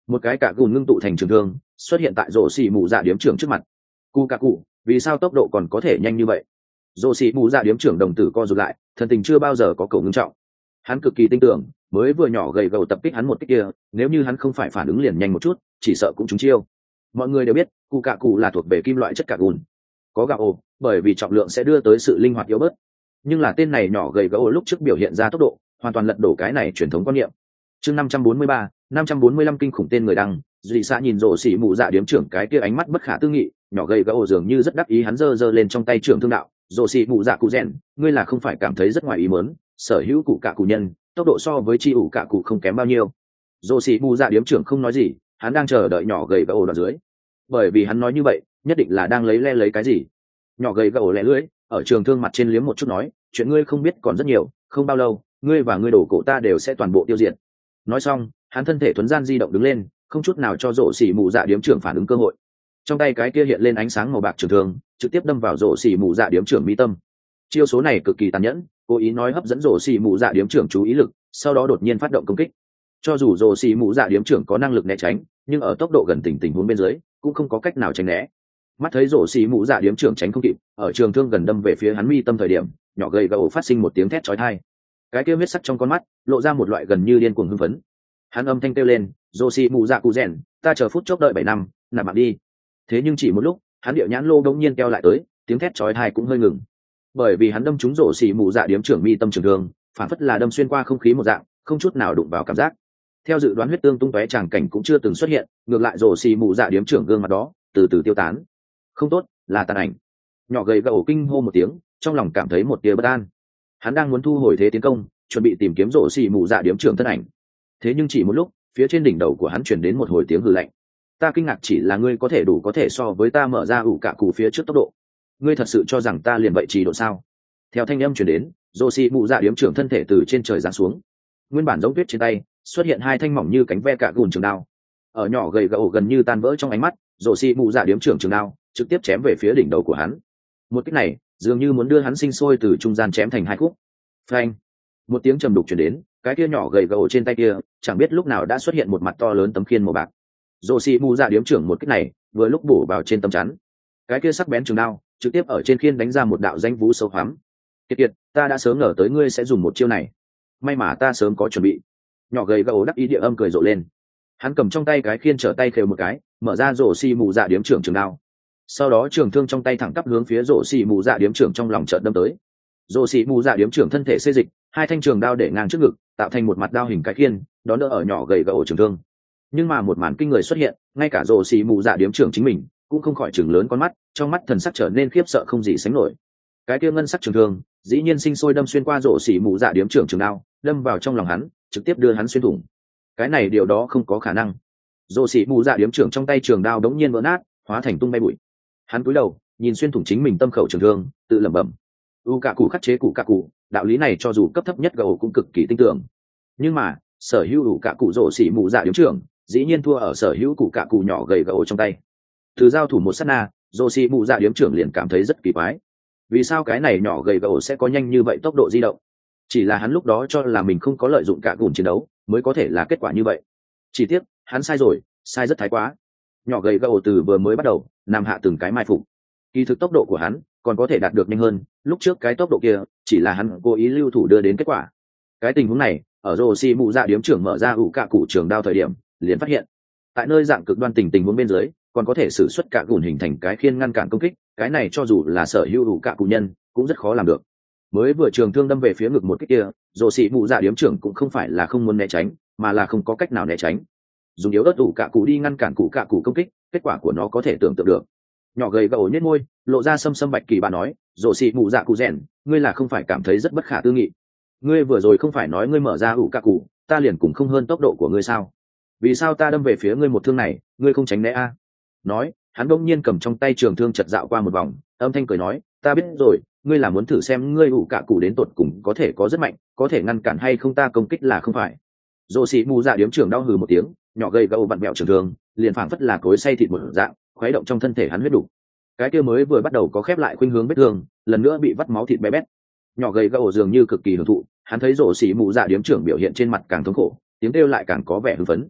một cái cả gùn ngưng tụ thành trường thương xuất hiện tại rổ xì mù dạ điếm trưởng trước mặt. Cu cả cụ, vì sao tốc độ còn có thể nhanh như vậy? Rổ xì mù dạ điếm trưởng đồng tử co rụt lại, thần tình chưa bao giờ có cầu ngưng trọng. Hắn cực kỳ tin tưởng, mới vừa nhỏ gầy gầu tập kích hắn một kích kia, nếu như hắn không phải phản ứng liền nhanh một chút, chỉ sợ cũng trúng chiêu. Mọi người đều biết, cu cả cụ là thuộc về kim loại chất cả gùn, có gạo ồ, bởi vì trọng lượng sẽ đưa tới sự linh hoạt yếu bớt. Nhưng là tên này nhỏ gầy gấu lúc trước biểu hiện ra tốc độ, hoàn toàn lật đổ cái này truyền thống quan niệm. Chương năm trăm bốn mươi ba, năm trăm bốn mươi lăm kinh khủng tên người đăng, Dị Xã nhìn rồ xỉ mụ dạ điếm trưởng cái kia ánh mắt bất khả tư nghị, nhỏ gầy gấu dường như rất đắc ý, hắn giơ giơ lên trong tay trưởng thương đạo, rồ xỉ mụ dạ cụ rèn, ngươi là không phải cảm thấy rất ngoài ý muốn, sở hữu cụ cả cụ nhân, tốc độ so với chi ủ cả cụ không kém bao nhiêu. Rồ xỉ mụ dạ điếm trưởng không nói gì, hắn đang chờ đợi nhỏ gầy gấu đoạn dưới. Bởi vì hắn nói như vậy, nhất định là đang lấy le lấy cái gì. Nhỏ gầy gấu lẻ lưỡi, ở trường thương mặt trên liếm một chút nói, chuyện ngươi không biết còn rất nhiều, không bao lâu, ngươi và ngươi đổ cổ ta đều sẽ toàn bộ tiêu diệt. Nói xong, hắn thân thể thuấn gian di động đứng lên, không chút nào cho rổ xỉ mù dạ điếm trưởng phản ứng cơ hội. Trong tay cái kia hiện lên ánh sáng màu bạc trường thương, trực tiếp đâm vào rổ xỉ mù dạ điếm trưởng mi tâm. Chiêu số này cực kỳ tàn nhẫn, cố ý nói hấp dẫn rổ xỉ mù dạ điếm trưởng chú ý lực, sau đó đột nhiên phát động công kích. Cho dù rổ xỉ mù dạ điếm trưởng có năng lực né tránh, nhưng ở tốc độ gần tình tình huống bên dưới, cũng không có cách nào tránh né. Mắt thấy rổ xỉ mù dạ điếm trưởng tránh không kịp, ở trường thương gần đâm về phía hắn mi tâm thời điểm, nhỏ gầy gấu phát sinh một tiếng thét chói tai. Cái kia huyết sắc trong con mắt lộ ra một loại gần như điên cuồng hưng phấn. Hắn âm thanh kêu lên, rổ xỉ mù dạ cụ rèn, ta chờ phút chốc đợi bảy năm, nạp mạng đi. Thế nhưng chỉ một lúc, hắn điệu nhãn lô đống nhiên keo lại tới, tiếng thét chói tai cũng hơi ngừng. Bởi vì hắn đâm trúng rổ xỉ mù dạ điếm trưởng mi tâm trường thương, phản phất là đâm xuyên qua không khí một dạng, không chút nào đụng vào cảm giác. Theo dự đoán huyết tương tung tóe tràng cảnh cũng chưa từng xuất hiện, ngược lại rổ xỉ mù dạ điếm trưởng gương mặt đó từ từ tiêu tán. Không tốt, là tàn ảnh. Nhỏ gầy gấu kinh hô một tiếng, trong lòng cảm thấy một tia bất an. Hắn đang muốn thu hồi thế tiến công, chuẩn bị tìm kiếm rổ xỉ mù dạ điếm trưởng thân ảnh. Thế nhưng chỉ một lúc, phía trên đỉnh đầu của hắn truyền đến một hồi tiếng hừ lạnh. Ta kinh ngạc chỉ là ngươi có thể đủ có thể so với ta mở ra ủ cả cù phía trước tốc độ. Ngươi thật sự cho rằng ta liền vậy trì độ sao? Theo thanh âm truyền đến, rổ xỉ mù dạ điếm trưởng thân thể từ trên trời giáng xuống. Nguyên bản giống tuyết trên tay xuất hiện hai thanh mỏng như cánh ve cả gùn trường đao. Ở nhỏ gầy gấu gần như tan vỡ trong ánh mắt, rổ xỉ mù dạ điếm trưởng trường đao trực tiếp chém về phía đỉnh đầu của hắn. Một kích này dường như muốn đưa hắn sinh sôi từ trung gian chém thành hai khúc. Phanh! Một tiếng trầm đục truyền đến, cái kia nhỏ gầy gấu trên tay kia chẳng biết lúc nào đã xuất hiện một mặt to lớn tấm khiên màu bạc. Rồ xì mù dạ điếm trưởng một kích này vừa lúc bổ vào trên tấm chắn, cái kia sắc bén trường đao trực tiếp ở trên khiên đánh ra một đạo danh vũ sâu hoắm. Kiệt kiệt, ta đã sớm ngờ tới ngươi sẽ dùng một chiêu này, may mà ta sớm có chuẩn bị. Nhỏ gầy gấu đắc ý địa âm cười rộ lên. Hắn cầm trong tay cái khiên trở tay khều một cái, mở ra rồ xì mù dạ điếm trưởng trường đao. Sau đó trường thương trong tay thẳng tắp hướng phía rồ xì mù dạ điếm trưởng trong lòng chợt đâm tới. Rồ xì mù dạ điếm trưởng thân thể xê dịch, hai thanh trường đao để ngang trước ngực, tạo thành một mặt đao hình cái khiên, đón đỡ ở nhỏ gầy gấu trường thương. Nhưng mà một màn kinh người xuất hiện, ngay cả rồ xì mù dạ điếm trưởng chính mình cũng không khỏi chừng lớn con mắt, trong mắt thần sắc trở nên khiếp sợ không gì sánh nổi. Cái kia ngân sắc trường thương dĩ nhiên sinh sôi đâm xuyên qua rồ xì mù dạ điếm trưởng trường đao, đâm vào trong lòng hắn, trực tiếp đưa hắn xuyên thủng. Cái này điều đó không có khả năng. Rồ xì mù dạ điếm trưởng trong tay trường đao đống nhiên vỡ nát, hóa thành tung bay bụi. Hắn cúi đầu nhìn xuyên thủng chính mình tâm khẩu trường thương, tự lẩm bẩm: u cạ cụ khắc chế cụ cạ cụ, đạo lý này cho dù cấp thấp nhất gầu cũng cực kỳ tinh tưởng. Nhưng mà sở hữu u cạ cụ rồ xì mù dạ điếm trưởng dĩ nhiên thua ở sở hữu cụ cạ cụ nhỏ gầy gầu trong tay. Từ giao thủ một sát na, rồ xì mù dạ điếm trưởng liền cảm thấy rất kỳ quái. Vì sao cái này nhỏ gầy gầu sẽ có nhanh như vậy tốc độ di động? Chỉ là hắn lúc đó cho là mình không có lợi dụng cả gùn chiến đấu mới có thể là kết quả như vậy. Chỉ tiếc hắn sai rồi, sai rất thái quá. Nhỏ gầy gầu từ vừa mới bắt đầu nằm hạ từng cái mai phục, kỳ thực tốc độ của hắn còn có thể đạt được nhanh hơn. Lúc trước cái tốc độ kia chỉ là hắn cố ý lưu thủ đưa đến kết quả. Cái tình huống này ở rồ xì mù dạ điếm trưởng mở ra ủ cạ cụ trường đao thời điểm liền phát hiện. Tại nơi dạng cực đoan tình tình huống bên dưới còn có thể sử xuất cả gùn hình thành cái khiên ngăn cản công kích, cái này cho dù là sở hữu ủ cạ cụ nhân cũng rất khó làm được. Mới vừa trường thương đâm về phía ngực một kích kia, rồ xì mù dạ điếm trưởng cũng không phải là không muốn né tránh, mà là không có cách nào né tránh. Dùng yếu ớt ủ cạ cụ đi ngăn cản cụ cạ cụ công kích, kết quả của nó có thể tưởng tượng được. Nhỏ gầy gấu nhếch môi, lộ ra sâm sâm bạch kỳ bà nói, rồ xì mù dạ cụ rèn, ngươi là không phải cảm thấy rất bất khả tư nghị? Ngươi vừa rồi không phải nói ngươi mở ra ủ cạ cụ, ta liền cùng không hơn tốc độ của ngươi sao? Vì sao ta đâm về phía ngươi một thương này, ngươi không tránh né a? Nói, hắn bỗng nhiên cầm trong tay trường thương chật dạo qua một vòng, âm thanh cười nói, ta biết rồi, ngươi là muốn thử xem ngươi ủ cạ cụ đến tột cùng có thể có rất mạnh, có thể ngăn cản hay không ta công kích là không phải? Rồ xì mù dạ điếm trưởng đau hừ một tiếng, nhỏ gầy gấu vặn mẹo trường thương, liền phảng phất là cối xay thịt một dạng, khuấy động trong thân thể hắn huyết đủ. Cái kia mới vừa bắt đầu có khép lại khuynh hướng vết thương, lần nữa bị vắt máu thịt bé bét. Nhỏ gầy gấu dường như cực kỳ hưởng thụ, hắn thấy rồ xì mù dạ điếm trưởng biểu hiện trên mặt càng thống khổ, tiếng kêu lại càng có vẻ hưng phấn.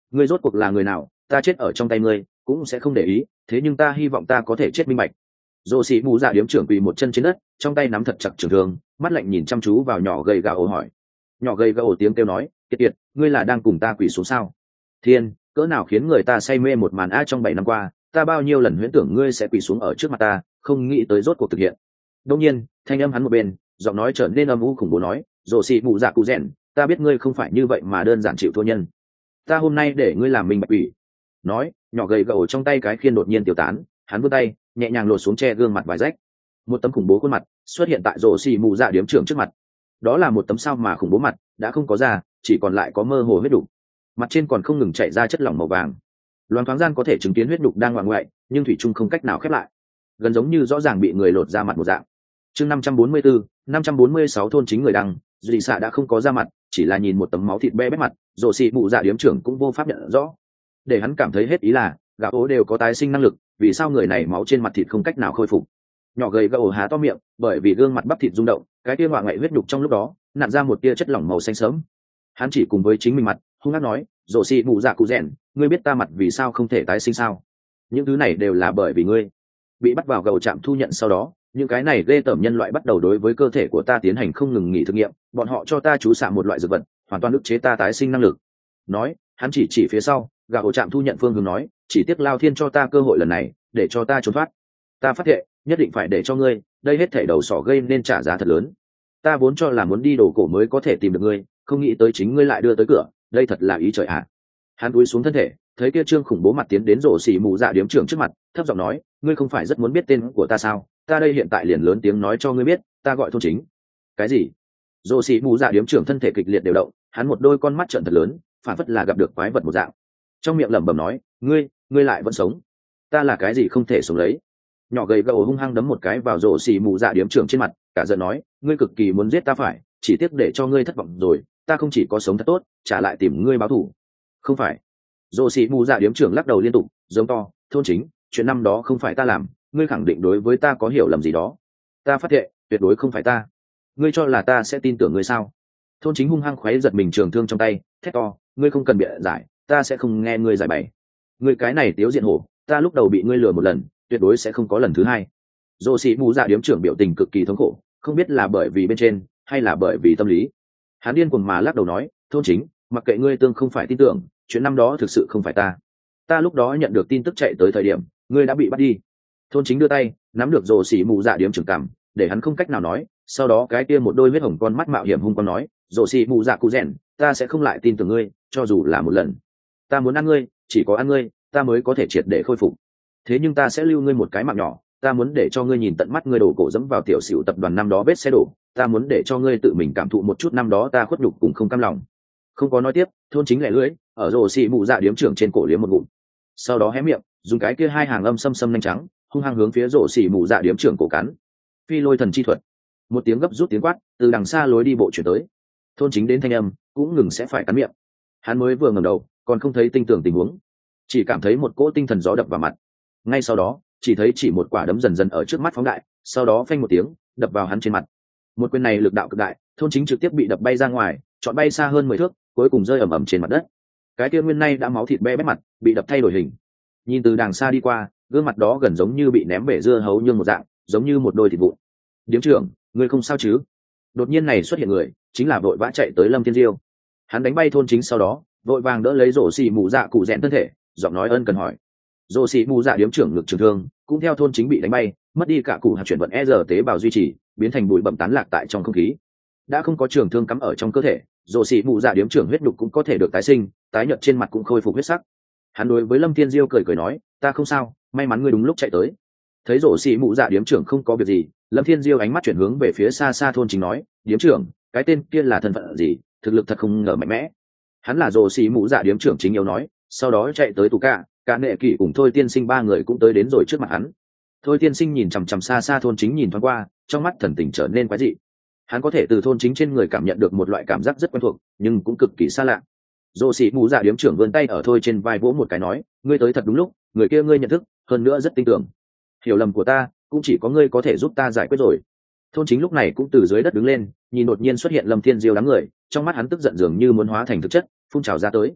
ngươi rốt cuộc là người nào, ta chết ở trong tay ngươi cũng sẽ không để ý, thế nhưng ta hy vọng ta có thể chết minh bạch. Rồ xì mù dạ điếm trưởng quỳ một chân trên đất, trong tay nắm thật chặt trường thương, mắt lạnh nhìn chăm chú vào nhỏ gầy gà ổ hỏi. Nhỏ gầy gà ổ tiếng kêu nói, kiệt kiệt, ngươi là đang cùng ta quỳ xuống sao? Thiên, cỡ nào khiến người ta say mê một màn a, trong bảy năm qua ta bao nhiêu lần huyễn tưởng ngươi sẽ quỳ xuống ở trước mặt ta, không nghĩ tới rốt cuộc thực hiện. Đông nhiên thanh âm hắn một bên, giọng nói trở nên âm u khủng bố nói, rồ xì mù dạ cụ rèn, ta biết ngươi không phải như vậy mà đơn giản chịu thua nhân, ta hôm nay để ngươi làm mình bạch quỷ. Nói, nhỏ gầy gầu trong tay cái khiên đột nhiên tiêu tán, hắn vươn tay nhẹ nhàng lột xuống che gương mặt vài rách, một tấm khủng bố khuôn mặt xuất hiện tại rồ xì mù dạ điếm trưởng trước mặt. Đó là một tấm sao mà khủng bố mặt, đã không có da, chỉ còn lại có mơ hồ huyết đục, mặt trên còn không ngừng chảy ra chất lỏng màu vàng. Loan thoáng gian có thể chứng kiến huyết đục đang ngoại ngoại, nhưng thủy chung không cách nào khép lại, gần giống như rõ ràng bị người lột ra mặt một dạng. Chương năm trăm bốn mươi bốn, năm trăm bốn mươi sáu thôn chính người đăng, dị xạ đã không có da mặt, chỉ là nhìn một tấm máu thịt be bét mặt, rồ xì mù dạ điếm trưởng cũng vô pháp nhận rõ. Để hắn cảm thấy hết ý là, gã ố đều có tái sinh năng lực, vì sao người này máu trên mặt thịt không cách nào khôi phục? Nhỏ gầy gã ố há to miệng, bởi vì gương mặt bắp thịt rung động, cái kia ngoại ngoại huyết đục trong lúc đó nặn ra một tia chất lỏng màu xanh sớm. Hắn chỉ cùng với chính mình mặt, hung hăng nói, rồ xì mù dạ cụ rèn, ngươi biết ta mặt vì sao không thể tái sinh sao? Những thứ này đều là bởi vì ngươi. Bị bắt vào gầu trạm thu nhận sau đó, những cái này ghê tởm nhân loại bắt đầu đối với cơ thể của ta tiến hành không ngừng nghỉ thử nghiệm, bọn họ cho ta chú xạ một loại dược vật, hoàn toàn ức chế ta tái sinh năng lực. Nói, hắn chỉ chỉ phía sau, gà ổ trạm thu nhận phương hướng nói, chỉ tiếc lao thiên cho ta cơ hội lần này, để cho ta trốn thoát. Ta phát hiện, nhất định phải để cho ngươi, đây hết thảy đầu sỏ gây nên trả giá thật lớn. Ta vốn cho là muốn đi đổ cổ mới có thể tìm được ngươi, không nghĩ tới chính ngươi lại đưa tới cửa, đây thật là ý trời ạ. À. Hắn cúi xuống thân thể, thấy kia trương khủng bố mặt tiến đến rổ xì mù dạ điếm trưởng trước mặt, thấp giọng nói, ngươi không phải rất muốn biết tên của ta sao? Ta đây hiện tại liền lớn tiếng nói cho ngươi biết, ta gọi thôn chính. Cái gì? Rổ xì mù dạ điếm trưởng thân thể kịch liệt đều động, hắn một đôi con mắt trợn thật lớn, phản phất là gặp được quái vật một dạng, trong miệng lẩm bẩm nói, ngươi, ngươi lại vẫn sống? Ta là cái gì không thể sống lấy? Nhỏ gầy gầu hung hăng đấm một cái vào rổ xì mù dạ điếm trưởng trên mặt, cả giận nói, ngươi cực kỳ muốn giết ta phải, chỉ tiếc để cho ngươi thất vọng rồi, ta không chỉ có sống thật tốt, trả lại tìm ngươi báo thù. Không phải. Rổ xì mù dạ điếm trưởng lắc đầu liên tục, giống to, thôn chính, chuyện năm đó không phải ta làm, ngươi khẳng định đối với ta có hiểu lầm gì đó. Ta phát thệ, tuyệt đối không phải ta. Ngươi cho là ta sẽ tin tưởng ngươi sao? Thôn chính hung hăng khoáy giật mình trường thương trong tay, thét to, ngươi không cần bịa giải, ta sẽ không nghe ngươi giải bày. Ngươi cái này tiếu diện hổ, ta lúc đầu bị ngươi lừa một lần, tuyệt đối sẽ không có lần thứ hai. Dô sĩ mù dạ điếm trưởng biểu tình cực kỳ thống khổ, không biết là bởi vì bên trên hay là bởi vì tâm lý. Hắn điên cuồng mà lắc đầu nói, thôn chính, mặc kệ ngươi tương không phải tin tưởng, chuyện năm đó thực sự không phải ta. Ta lúc đó nhận được tin tức chạy tới thời điểm, ngươi đã bị bắt đi. Thôn chính đưa tay nắm được dô sĩ mù dạ điếm trưởng cằm, để hắn không cách nào nói. Sau đó cái kia một đôi huyết hồng con mắt mạo hiểm hung con nói, dô sĩ mù dạ cụ rèn, ta sẽ không lại tin tưởng ngươi, cho dù là một lần. Ta muốn ăn ngươi, chỉ có ăn ngươi, ta mới có thể triệt để khôi phục. Thế nhưng ta sẽ lưu ngươi một cái mạng nhỏ, ta muốn để cho ngươi nhìn tận mắt ngươi đổ cổ dẫm vào tiểu xỉu tập đoàn năm đó vết xe đổ, ta muốn để cho ngươi tự mình cảm thụ một chút năm đó ta khuất nhục cùng không cam lòng. Không có nói tiếp, thôn chính lẻ lưỡi, ở rồ xì mụ dạ điếm trưởng trên cổ liếm một ngụm. Sau đó hé miệng, dùng cái kia hai hàng âm xâm xâm nhanh trắng, hung hăng hướng phía rồ xì mụ dạ điếm trưởng cổ cắn. Phi lôi thần chi thuật. Một tiếng gấp rút tiếng quát, từ đằng xa lối đi bộ chuyển tới. Thôn chính đến thanh âm, cũng ngừng sẽ phải cắn miệng. Hắn mới vừa ngẩng đầu, còn không thấy tinh tưởng tình huống, chỉ cảm thấy một cỗ tinh thần gió đập vào mặt. Ngay sau đó, chỉ thấy chỉ một quả đấm dần dần ở trước mắt phóng đại, sau đó phanh một tiếng, đập vào hắn trên mặt. Một quyền này lực đạo cực đại, thôn chính trực tiếp bị đập bay ra ngoài, chọn bay xa hơn mười thước, cuối cùng rơi ầm ầm trên mặt đất. Cái kia nguyên nay đã máu thịt be bét mặt, bị đập thay đổi hình. Nhìn từ đàng xa đi qua, gương mặt đó gần giống như bị ném bể dưa hấu nhương một dạng, giống như một đôi thịt vụn. Điếm trưởng, ngươi không sao chứ? Đột nhiên này xuất hiện người, chính là vội vã chạy tới Lâm Thiên Diêu. Hắn đánh bay thôn chính sau đó, vội vàng đỡ lấy rổ xì mù dạ cụ rẽn thân thể, giọng nói ân cần hỏi. Rổ xì mù dạ điếm trưởng ngực trường thương, cũng theo thôn chính bị đánh bay, mất đi cả cụ hạt chuyển vận e rờ tế bào duy trì, biến thành bụi bặm tán lạc tại trong không khí. Đã không có trường thương cắm ở trong cơ thể, rổ xì mù dạ điếm trưởng huyết đục cũng có thể được tái sinh, tái nhợt trên mặt cũng khôi phục huyết sắc. Hắn đối với Lâm Thiên Diêu cười cười nói, ta không sao, may mắn ngươi đúng lúc chạy tới. Thấy rổ xì mù dạ điếm trưởng không có việc gì, Lâm Thiên Diêu ánh mắt chuyển hướng về phía xa xa thôn chính nói, điếm trưởng, cái tên kia là thân phận gì, thực lực thật không ngờ mạnh mẽ. Hắn là rổ xì mù dạ điếm trưởng chính yếu nói, sau đó chạy tới tù cả, cả nệ kỷ cùng thôi tiên sinh ba người cũng tới đến rồi trước mặt hắn. Thôi tiên sinh nhìn chằm chằm xa xa thôn chính nhìn thoáng qua, trong mắt thần tình trở nên quái dị. Hắn có thể từ thôn chính trên người cảm nhận được một loại cảm giác rất quen thuộc, nhưng cũng cực kỳ xa lạ. Rổ xì mù dạ điếm trưởng vươn tay ở thôi trên vai vỗ một cái nói, ngươi tới thật đúng lúc, người kia ngươi nhận thức, hơn nữa rất tin tưởng. Hiểu lầm của ta, cũng chỉ có ngươi có thể giúp ta giải quyết rồi. Thôn chính lúc này cũng từ dưới đất đứng lên, nhìn đột nhiên xuất hiện Lâm Thiên Diêu đám người, trong mắt hắn tức giận dường như muốn hóa thành thực chất, phun trào ra tới.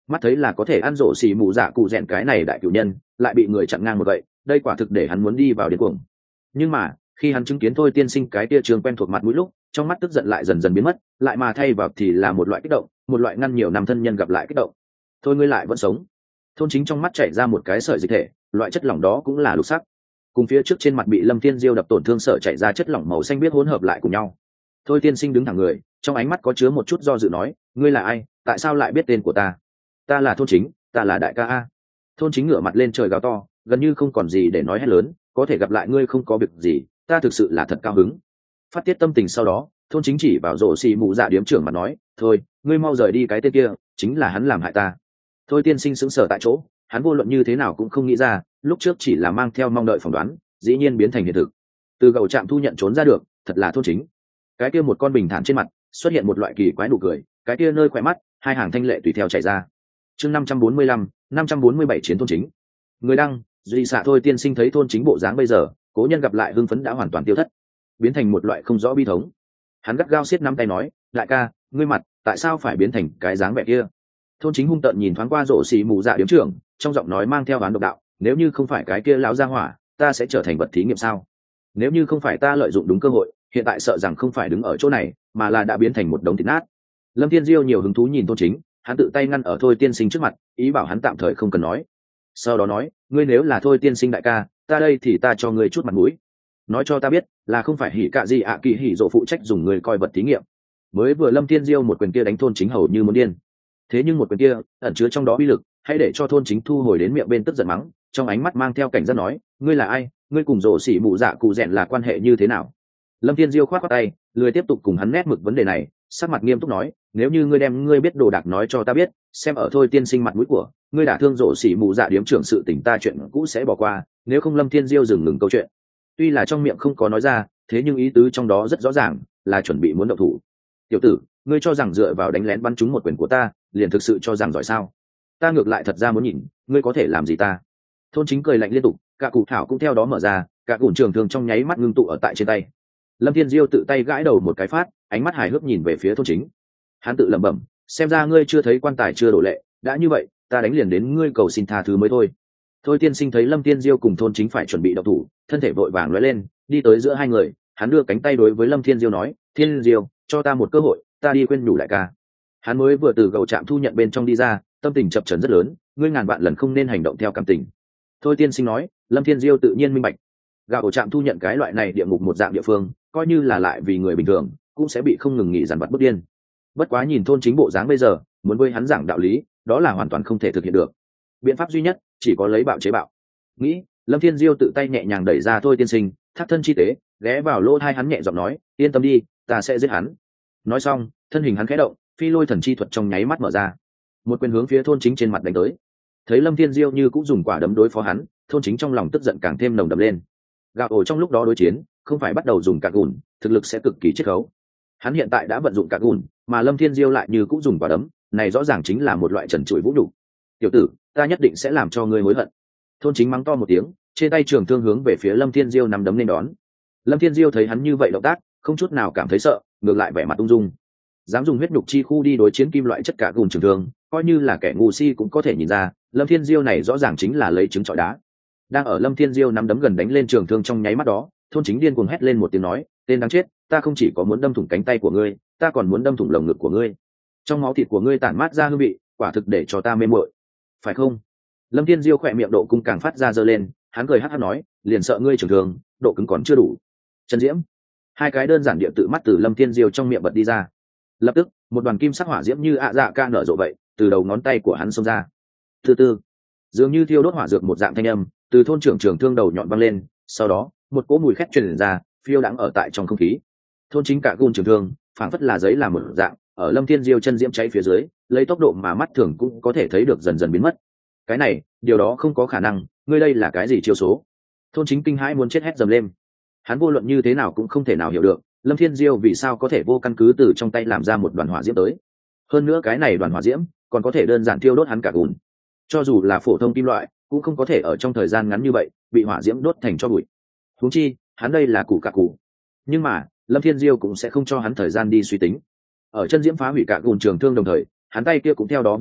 mắt thấy là có thể ăn rổ xì mù dạ cụ rèn cái này đại cửu nhân lại bị người chặn ngang một vậy, đây quả thực để hắn muốn đi vào điên cuồng. Nhưng mà khi hắn chứng kiến thôi tiên sinh cái tia trường quen thuộc mặt mũi lúc, trong mắt tức giận lại dần dần biến mất, lại mà thay vào thì là một loại kích động, một loại ngăn nhiều năm thân nhân gặp lại kích động. Thôi ngươi lại vẫn sống. Thôn Chính trong mắt chảy ra một cái sợi dịch thể, loại chất lỏng đó cũng là lục sắc, cùng phía trước trên mặt bị Lâm Thiên Diêu đập tổn thương sở chảy ra chất lỏng màu xanh biếc hỗn hợp lại cùng nhau. Thôi tiên sinh đứng thẳng người, trong ánh mắt có chứa một chút do dự nói, ngươi là ai, tại sao lại biết tên của ta? Ta là Thôn Chính, ta là đại ca a. Thôn Chính ngửa mặt lên trời gào to, gần như không còn gì để nói hết lớn, có thể gặp lại ngươi không có việc gì, ta thực sự là thật cao hứng. Phát tiết tâm tình sau đó, Thôn Chính chỉ vào rổ xì mù dạ điếm trưởng mà nói, thôi ngươi mau rời đi, cái tên kia chính là hắn làm hại ta. Thôi tiên sinh sững sờ tại chỗ, hắn vô luận như thế nào cũng không nghĩ ra, lúc trước chỉ là mang theo mong đợi phỏng đoán, dĩ nhiên biến thành hiện thực. Từ gầu trạm thu nhận trốn ra được, thật là Thôn Chính. Cái kia một con bình thản trên mặt xuất hiện một loại kỳ quái nụ cười, cái kia nơi khỏe mắt hai hàng thanh lệ tùy theo chảy ra. Chương năm trăm bốn mươi lăm, năm trăm bốn mươi bảy chiến Thôn Chính. Người đăng, duy xạ thôi tiên sinh thấy Thôn Chính bộ dáng bây giờ, cố nhân gặp lại hưng phấn đã hoàn toàn tiêu thất, biến thành một loại không rõ bi thống. Hắn gắt gao siết nắm tay nói, đại ca, ngươi mặt tại sao phải biến thành cái dáng vẻ kia? Thôn Chính hung tợn nhìn thoáng qua rổ xì mù dạ điếm trưởng, trong giọng nói mang theo oán độc đạo, nếu như không phải cái kia lão gia hỏa, ta sẽ trở thành vật thí nghiệm sao? Nếu như không phải ta lợi dụng đúng cơ hội, hiện tại sợ rằng không phải đứng ở chỗ này, mà là đã biến thành một đống thịt nát. Lâm Thiên Diêu nhiều hứng thú nhìn Thôn Chính, hắn tự tay ngăn ở thôi tiên sinh trước mặt, ý bảo hắn tạm thời không cần nói. Sau đó nói, ngươi nếu là thôi tiên sinh đại ca, ta đây thì ta cho ngươi chút mặt mũi. Nói cho ta biết, là không phải hỉ cạ gì ạ kỳ hỉ dỗ phụ trách dùng người coi vật thí nghiệm. Mới vừa Lâm Thiên Diêu một quyền kia đánh Thôn Chính hầu như muốn điên. Thế nhưng một quyền kia ẩn chứa trong đó uy lực, hãy để cho Thôn Chính thu hồi đến miệng bên tức giận mắng, trong ánh mắt mang theo cảnh giác nói, ngươi là ai, ngươi cùng rổ xỉ mụ dạ cụ rèn là quan hệ như thế nào? Lâm Thiên Diêu khoát khoát tay, lười tiếp tục cùng hắn nét mực vấn đề này, sắc mặt nghiêm túc nói, nếu như ngươi đem ngươi biết đồ đạc nói cho ta biết, xem ở thôi tiên sinh mặt mũi của ngươi đã thương rổ xỉ mụ dạ điếm trưởng sự tình ta chuyện cũ sẽ bỏ qua, nếu không. Lâm Thiên Diêu dừng ngừng câu chuyện, tuy là trong miệng không có nói ra, thế nhưng ý tứ trong đó rất rõ ràng, là chuẩn bị muốn động thủ. Tiểu tử, ngươi cho rằng dựa vào đánh lén bắn trúng một quyền của ta, liền thực sự cho rằng giỏi sao? Ta ngược lại thật ra muốn nhìn, ngươi có thể làm gì ta? Thôn Chính cười lạnh liên tục, cả cụ thảo cũng theo đó mở ra, cả cụn trường thường trong nháy mắt ngưng tụ ở tại trên tay. Lâm Thiên Diêu tự tay gãi đầu một cái phát, ánh mắt hài hước nhìn về phía Thôn Chính. Hắn tự lẩm bẩm, xem ra ngươi chưa thấy quan tài chưa đổ lệ, đã như vậy, ta đánh liền đến ngươi cầu xin tha thứ mới thôi. Thôi tiên sinh thấy Lâm Thiên Diêu cùng Thôn Chính phải chuẩn bị động thủ, thân thể vội vàng lóe lên, đi tới giữa hai người, hắn đưa cánh tay đối với Lâm Thiên Diêu nói, Thiên Diêu, cho ta một cơ hội, ta đi khuyên nhủ đại ca. Hắn mới vừa từ gầu trạm thu nhận bên trong đi ra, tâm tình chập chờn rất lớn, ngươi ngàn vạn lần không nên hành động theo cảm tình. Thôi tiên sinh nói, Lâm Thiên Diêu tự nhiên minh bạch, gầu trạm thu nhận cái loại này địa ngục một dạng địa phương, coi như là lại vì người bình thường cũng sẽ bị không ngừng nghỉ dằn vặt bức điên. Bất quá nhìn Thôn Chính bộ dáng bây giờ, muốn với hắn giảng đạo lý, đó là hoàn toàn không thể thực hiện được. Biện pháp duy nhất chỉ có lấy bạo chế bạo. Nghĩ, Lâm Thiên Diêu tự tay nhẹ nhàng đẩy ra Thôi tiên sinh, thác thân chi tế, ghé vào lỗ tai hắn nhẹ giọng nói, yên tâm đi, ta sẽ giết hắn. Nói xong, thân hình hắn khẽ động, phi lôi thần chi thuật trong nháy mắt mở ra, một quyền hướng phía Thôn Chính trên mặt đánh tới. Thấy Lâm Thiên Diêu như cũng dùng quả đấm đối phó hắn, Thôn Chính trong lòng tức giận càng thêm nồng đậm lên. Gạo ổ trong lúc đó đối chiến, không phải bắt đầu dùng cạc gùn, thực lực sẽ cực kỳ chiết khấu. Hắn hiện tại đã vận dụng cạc gùn, mà Lâm Thiên Diêu lại như cũng dùng quả đấm, này rõ ràng chính là một loại trần trụi vũ nhục. Tiểu tử, ta nhất định sẽ làm cho ngươi hối hận. Thôn Chính mắng to một tiếng, trên tay trường thương hướng về phía Lâm Thiên Diêu nắm đấm lên đón. Lâm Thiên Diêu thấy hắn như vậy động tác, không chút nào cảm thấy sợ, ngược lại vẻ mặt ung dung. Dám dùng huyết nhục chi khu đi đối chiến kim loại chất cạc gùn trường thương, coi như là kẻ ngu si cũng có thể nhìn ra, Lâm Thiên Diêu này rõ ràng chính là lấy trứng trọi đá. Đang ở Lâm Thiên Diêu nắm đấm gần đánh lên trường thương trong nháy mắt đó, Thôn Chính điên cuồng hét lên một tiếng nói, tên đáng chết, ta không chỉ có muốn đâm thủng cánh tay của ngươi, ta còn muốn đâm thủng lồng ngực của ngươi. Trong máu thịt của ngươi tản mát ra hương vị, quả thực để cho ta mê muội, phải không? Lâm Thiên Diêu khỏe miệng độ cung càng phát ra dơ lên, hắn cười hắc hắc nói, liền sợ ngươi trường thương độ cứng còn chưa đủ. Chân diễm, hai cái đơn giản địa tự mắt từ Lâm Thiên Diêu trong miệng bật đi ra. Lập tức, một đoàn kim sắc hỏa diễm như ạ dạ ca nở rộ vậy, từ đầu ngón tay của hắn xông ra. Từ từ, dường như thiêu đốt hỏa dược một dạng thanh âm, từ thôn trưởng trường thương đầu nhọn văng lên, sau đó, một cỗ mùi khét truyền ra, phiêu đãng ở tại trong không khí. Thôn Chính cả gun trường thương, phảng phất là giấy làm một dạng, ở Lâm Thiên Diêu chân diễm cháy phía dưới, lấy tốc độ mà mắt thường cũng có thể thấy được dần dần biến mất. Cái này, điều đó không có khả năng, ngươi đây là cái gì chiêu số? Thôn Chính kinh hãi muốn chết hét dầm lên. Hắn vô luận như thế nào cũng không thể nào hiểu được, Lâm Thiên Diêu vì sao có thể vô căn cứ từ trong tay làm ra một đoàn hỏa diễm tới. Hơn nữa cái này đoàn hỏa diễm còn có thể đơn giản thiêu đốt hắn cả gùn. Cho dù là phổ thông kim loại, cũng không có thể ở trong thời gian ngắn như vậy bị hỏa diễm đốt thành cho bụi. Huống chi, hắn đây là củ cả củ. Nhưng mà, Lâm Thiên Diêu cũng sẽ không cho hắn thời gian đi suy tính. Ở chân diễm phá hủy cả gùn trường thương đồng thời, hắn tay kia cũng theo đó vung múa,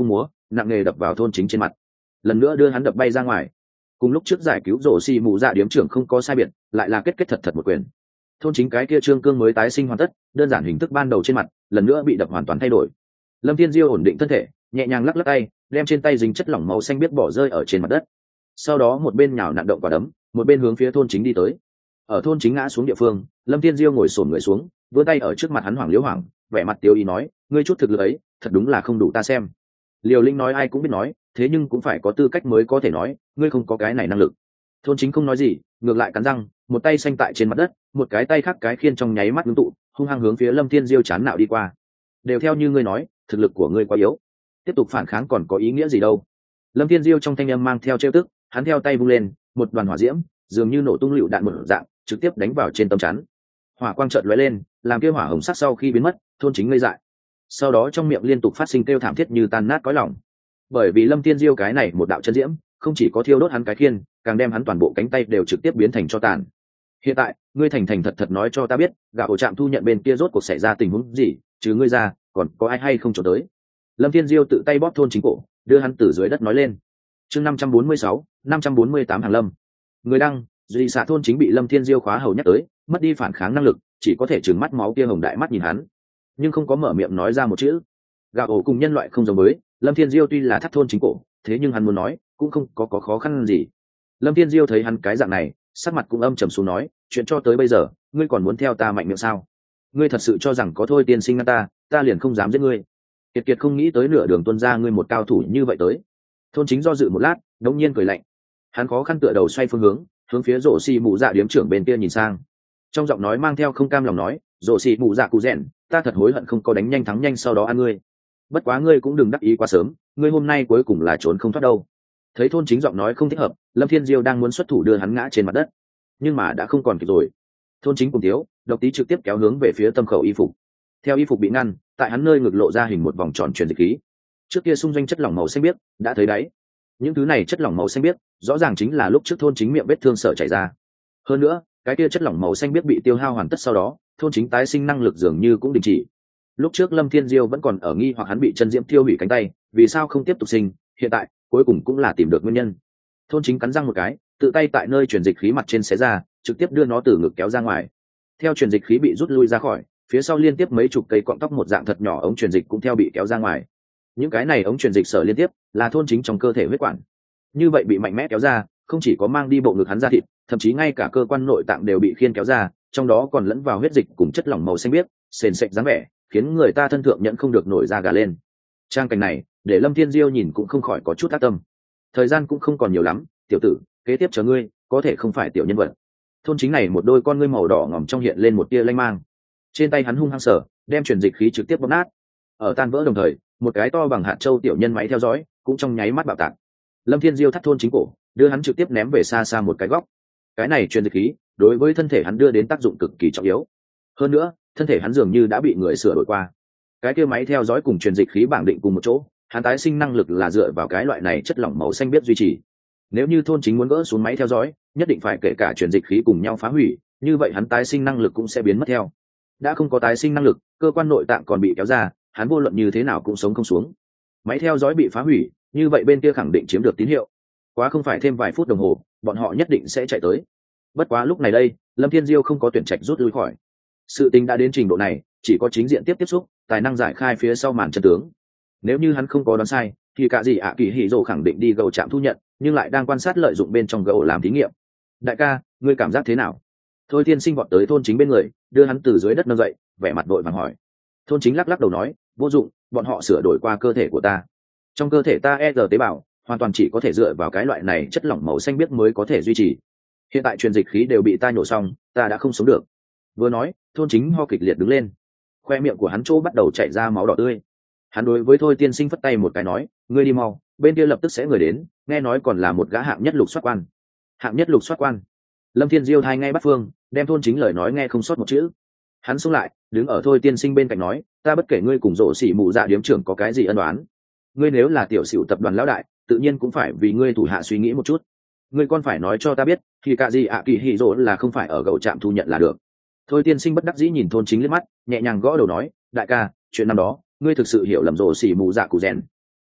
nặng nề đập vào thôn chính trên mặt, lần nữa đưa hắn đập bay ra ngoài. Cùng lúc trước giải cứu rổ xì mù dạ điếm trưởng không có sai biệt, lại là kết kết thật thật một quyền. Thôn chính cái kia trương cương mới tái sinh hoàn tất, đơn giản hình thức ban đầu trên mặt lần nữa bị đập hoàn toàn thay đổi. Lâm Thiên Diêu ổn định thân thể, nhẹ nhàng lắc lắc tay, đem trên tay dính chất lỏng màu xanh biết bỏ rơi ở trên mặt đất. Sau đó một bên nhào nặn động quả đấm, một bên hướng phía thôn chính đi tới. Ở thôn chính ngã xuống địa phương, Lâm Thiên Diêu ngồi xổm người xuống, vươn tay ở trước mặt hắn hoảng liễu hoảng, vẻ mặt tiêu ý nói, ngươi chút thực lực ấy thật đúng là không đủ ta xem. Liều Linh nói ai cũng biết nói, thế nhưng cũng phải có tư cách mới có thể nói, ngươi không có cái này năng lực. Thôn chính không nói gì, ngược lại cắn răng, một tay xanh tại trên mặt đất, một cái tay khác cái khiên trong nháy mắt ngưng tụ, hung hăng hướng phía Lâm Thiên Diêu chán nạo đi qua. Đều theo như ngươi nói, thực lực của ngươi quá yếu, tiếp tục phản kháng còn có ý nghĩa gì đâu. Lâm Thiên Diêu trong thanh âm mang theo trêu tức, hắn theo tay vung lên, một đoàn hỏa diễm dường như nổ tung lựu đạn một dạng, trực tiếp đánh vào trên tấm chắn. Hỏa quang chợt lóe lên, làm kia hỏa hồng sắc sau khi biến mất, thôn chính ngây dại. Sau đó trong miệng liên tục phát sinh kêu thảm thiết như tan nát cõi lòng. Bởi vì Lâm Thiên Diêu cái này một đạo chân diễm, không chỉ có thiêu đốt hắn cái khiên, càng đem hắn toàn bộ cánh tay đều trực tiếp biến thành tro tàn. Hiện tại, ngươi thành thành thật thật nói cho ta biết, gạo ổ trạm thu nhận bên kia rốt cuộc xảy ra tình huống gì, chứ ngươi ra, còn có ai hay không trốn tới? Lâm Thiên Diêu tự tay bóp thôn chính cổ, đưa hắn từ dưới đất nói lên. Chương năm trăm bốn mươi sáu, năm trăm bốn mươi tám hàng Lâm. Người đăng, duy xạ thôn chính bị Lâm Thiên Diêu khóa hầu nhắc tới, mất đi phản kháng năng lực, chỉ có thể trừng mắt máu kia hồng đại mắt nhìn hắn, nhưng không có mở miệng nói ra một chữ. Gạo ổ cùng nhân loại không giống với, Lâm Thiên Diêu tuy là thắt thôn chính cổ, thế nhưng hắn muốn nói, cũng không có có khó khăn gì. Lâm Thiên Diêu thấy hắn cái dạng này, sắc mặt cũng âm trầm xuống nói, chuyện cho tới bây giờ, ngươi còn muốn theo ta mạnh miệng sao? Ngươi thật sự cho rằng có thôi tiên sinh ngăn ta, ta liền không dám giết ngươi. Kiệt Kiệt không nghĩ tới nửa đường tuân ra ngươi một cao thủ như vậy tới. Thôn chính do dự một lát, đống nhiên cười lạnh. Hắn khó khăn tựa đầu xoay phương hướng, hướng phía rổ xì mụ dạ điếm trưởng bên kia nhìn sang. Trong giọng nói mang theo không cam lòng nói, rổ xì mụ dạ cụ rèn, ta thật hối hận không có đánh nhanh thắng nhanh sau đó ăn ngươi. Bất quá ngươi cũng đừng đắc ý quá sớm, ngươi hôm nay cuối cùng là trốn không thoát đâu. Thấy thôn chính giọng nói không thích hợp, Lâm Thiên Diêu đang muốn xuất thủ đưa hắn ngã trên mặt đất, nhưng mà đã không còn kịp rồi. Thôn chính cùng thiếu, độc tí trực tiếp kéo hướng về phía tâm khẩu y phục. Theo y phục bị ngăn, tại hắn nơi ngực lộ ra hình một vòng tròn truyền dịch khí. Trước kia xung doanh chất lỏng màu xanh biếc đã thấy đáy. Những thứ này chất lỏng màu xanh biếc rõ ràng chính là lúc trước thôn chính miệng vết thương sở chảy ra. Hơn nữa, cái kia chất lỏng màu xanh biếc bị tiêu hao hoàn tất sau đó, thôn chính tái sinh năng lực dường như cũng đình chỉ. Lúc trước Lâm Thiên Diêu vẫn còn ở nghi hoặc hắn bị chân diễm tiêu hủy cánh tay, vì sao không tiếp tục sinh, hiện tại cuối cùng cũng là tìm được nguyên nhân. Thôn chính cắn răng một cái, tự tay tại nơi truyền dịch khí mặt trên xé ra, trực tiếp đưa nó từ ngực kéo ra ngoài. Theo truyền dịch khí bị rút lui ra khỏi, phía sau liên tiếp mấy chục cây cọng tóc một dạng thật nhỏ ống truyền dịch cũng theo bị kéo ra ngoài. Những cái này ống truyền dịch sở liên tiếp là thôn chính trong cơ thể huyết quản. Như vậy bị mạnh mẽ kéo ra, không chỉ có mang đi bộ ngực hắn ra thịt, thậm chí ngay cả cơ quan nội tạng đều bị khiên kéo ra, trong đó còn lẫn vào huyết dịch cùng chất lỏng màu xanh biếc, sền sệt dáng vẻ, khiến người ta thân thượng nhận không được nổi da gà lên. Trang cảnh này, để Lâm Thiên Diêu nhìn cũng không khỏi có chút ác tâm. Thời gian cũng không còn nhiều lắm, tiểu tử, kế tiếp chờ ngươi, có thể không phải tiểu nhân vật. Thôn chính này một đôi con ngươi màu đỏ ngòm trong hiện lên một tia lanh mang. Trên tay hắn hung hăng sở, đem truyền dịch khí trực tiếp bóp nát. Ở tan vỡ đồng thời, một cái to bằng hạt châu tiểu nhân máy theo dõi, cũng trong nháy mắt bạo tạc. Lâm Thiên Diêu thắt thôn chính cổ, đưa hắn trực tiếp ném về xa xa một cái góc. Cái này truyền dịch khí, đối với thân thể hắn đưa đến tác dụng cực kỳ trọng yếu. Hơn nữa, thân thể hắn dường như đã bị người sửa đổi qua. Cái kia máy theo dõi cùng truyền dịch khí bảng định cùng một chỗ, hắn tái sinh năng lực là dựa vào cái loại này chất lỏng màu xanh biết duy trì. Nếu như thôn chính muốn gỡ xuống máy theo dõi, nhất định phải kể cả truyền dịch khí cùng nhau phá hủy, như vậy hắn tái sinh năng lực cũng sẽ biến mất theo. Đã không có tái sinh năng lực, cơ quan nội tạng còn bị kéo ra, hắn vô luận như thế nào cũng sống không xuống. Máy theo dõi bị phá hủy, như vậy bên kia khẳng định chiếm được tín hiệu. Quá không phải thêm vài phút đồng hồ, bọn họ nhất định sẽ chạy tới. Bất quá lúc này đây, Lâm Thiên Diêu không có tuyển trạch rút lui khỏi. Sự tình đã đến trình độ này, chỉ có chính diện tiếp tiếp xúc, tài năng giải khai phía sau màn chân tướng. Nếu như hắn không có đoán sai, thì cả gì ạ kỳ hỉ rồ khẳng định đi gầu trạm thu nhận, nhưng lại đang quan sát lợi dụng bên trong gầu làm thí nghiệm. Đại ca, ngươi cảm giác thế nào? Thôi tiên sinh vọt tới thôn chính bên người, đưa hắn từ dưới đất nâng dậy, vẻ mặt đội vàng hỏi. Thôn chính lắc lắc đầu nói, vô dụng, bọn họ sửa đổi qua cơ thể của ta. Trong cơ thể ta e rờ tế bào hoàn toàn chỉ có thể dựa vào cái loại này chất lỏng màu xanh biếc mới có thể duy trì. Hiện tại truyền dịch khí đều bị ta nhổ xong, ta đã không sống được. Vừa nói, thôn chính ho kịch liệt đứng lên, khoe miệng của hắn chỗ bắt đầu chảy ra máu đỏ tươi. Hắn đối với thôi tiên sinh phất tay một cái nói, ngươi đi mau, bên kia lập tức sẽ người đến, nghe nói còn là một gã hạng nhất lục soát quan. Hạng nhất lục soát quan? Lâm Thiên Diêu thay ngay bắt phương, đem thôn chính lời nói nghe không sót một chữ. Hắn xuống lại, đứng ở thôi tiên sinh bên cạnh nói, ta bất kể ngươi cùng rộ xỉ mụ dạ điếm trưởng có cái gì ân oán, ngươi nếu là tiểu sửu tập đoàn lão đại, tự nhiên cũng phải vì ngươi thủ hạ suy nghĩ một chút. Ngươi còn phải nói cho ta biết, thì cả gì ạ kỳ hỉ rộ là không phải ở gậu trạm thu nhận là được. Thôi tiên sinh bất đắc dĩ nhìn thôn chính liếc mắt, nhẹ nhàng gõ đầu nói, đại ca, chuyện năm đó, ngươi thực sự hiểu lầm rộ xỉ mụ dạ cụ rèn.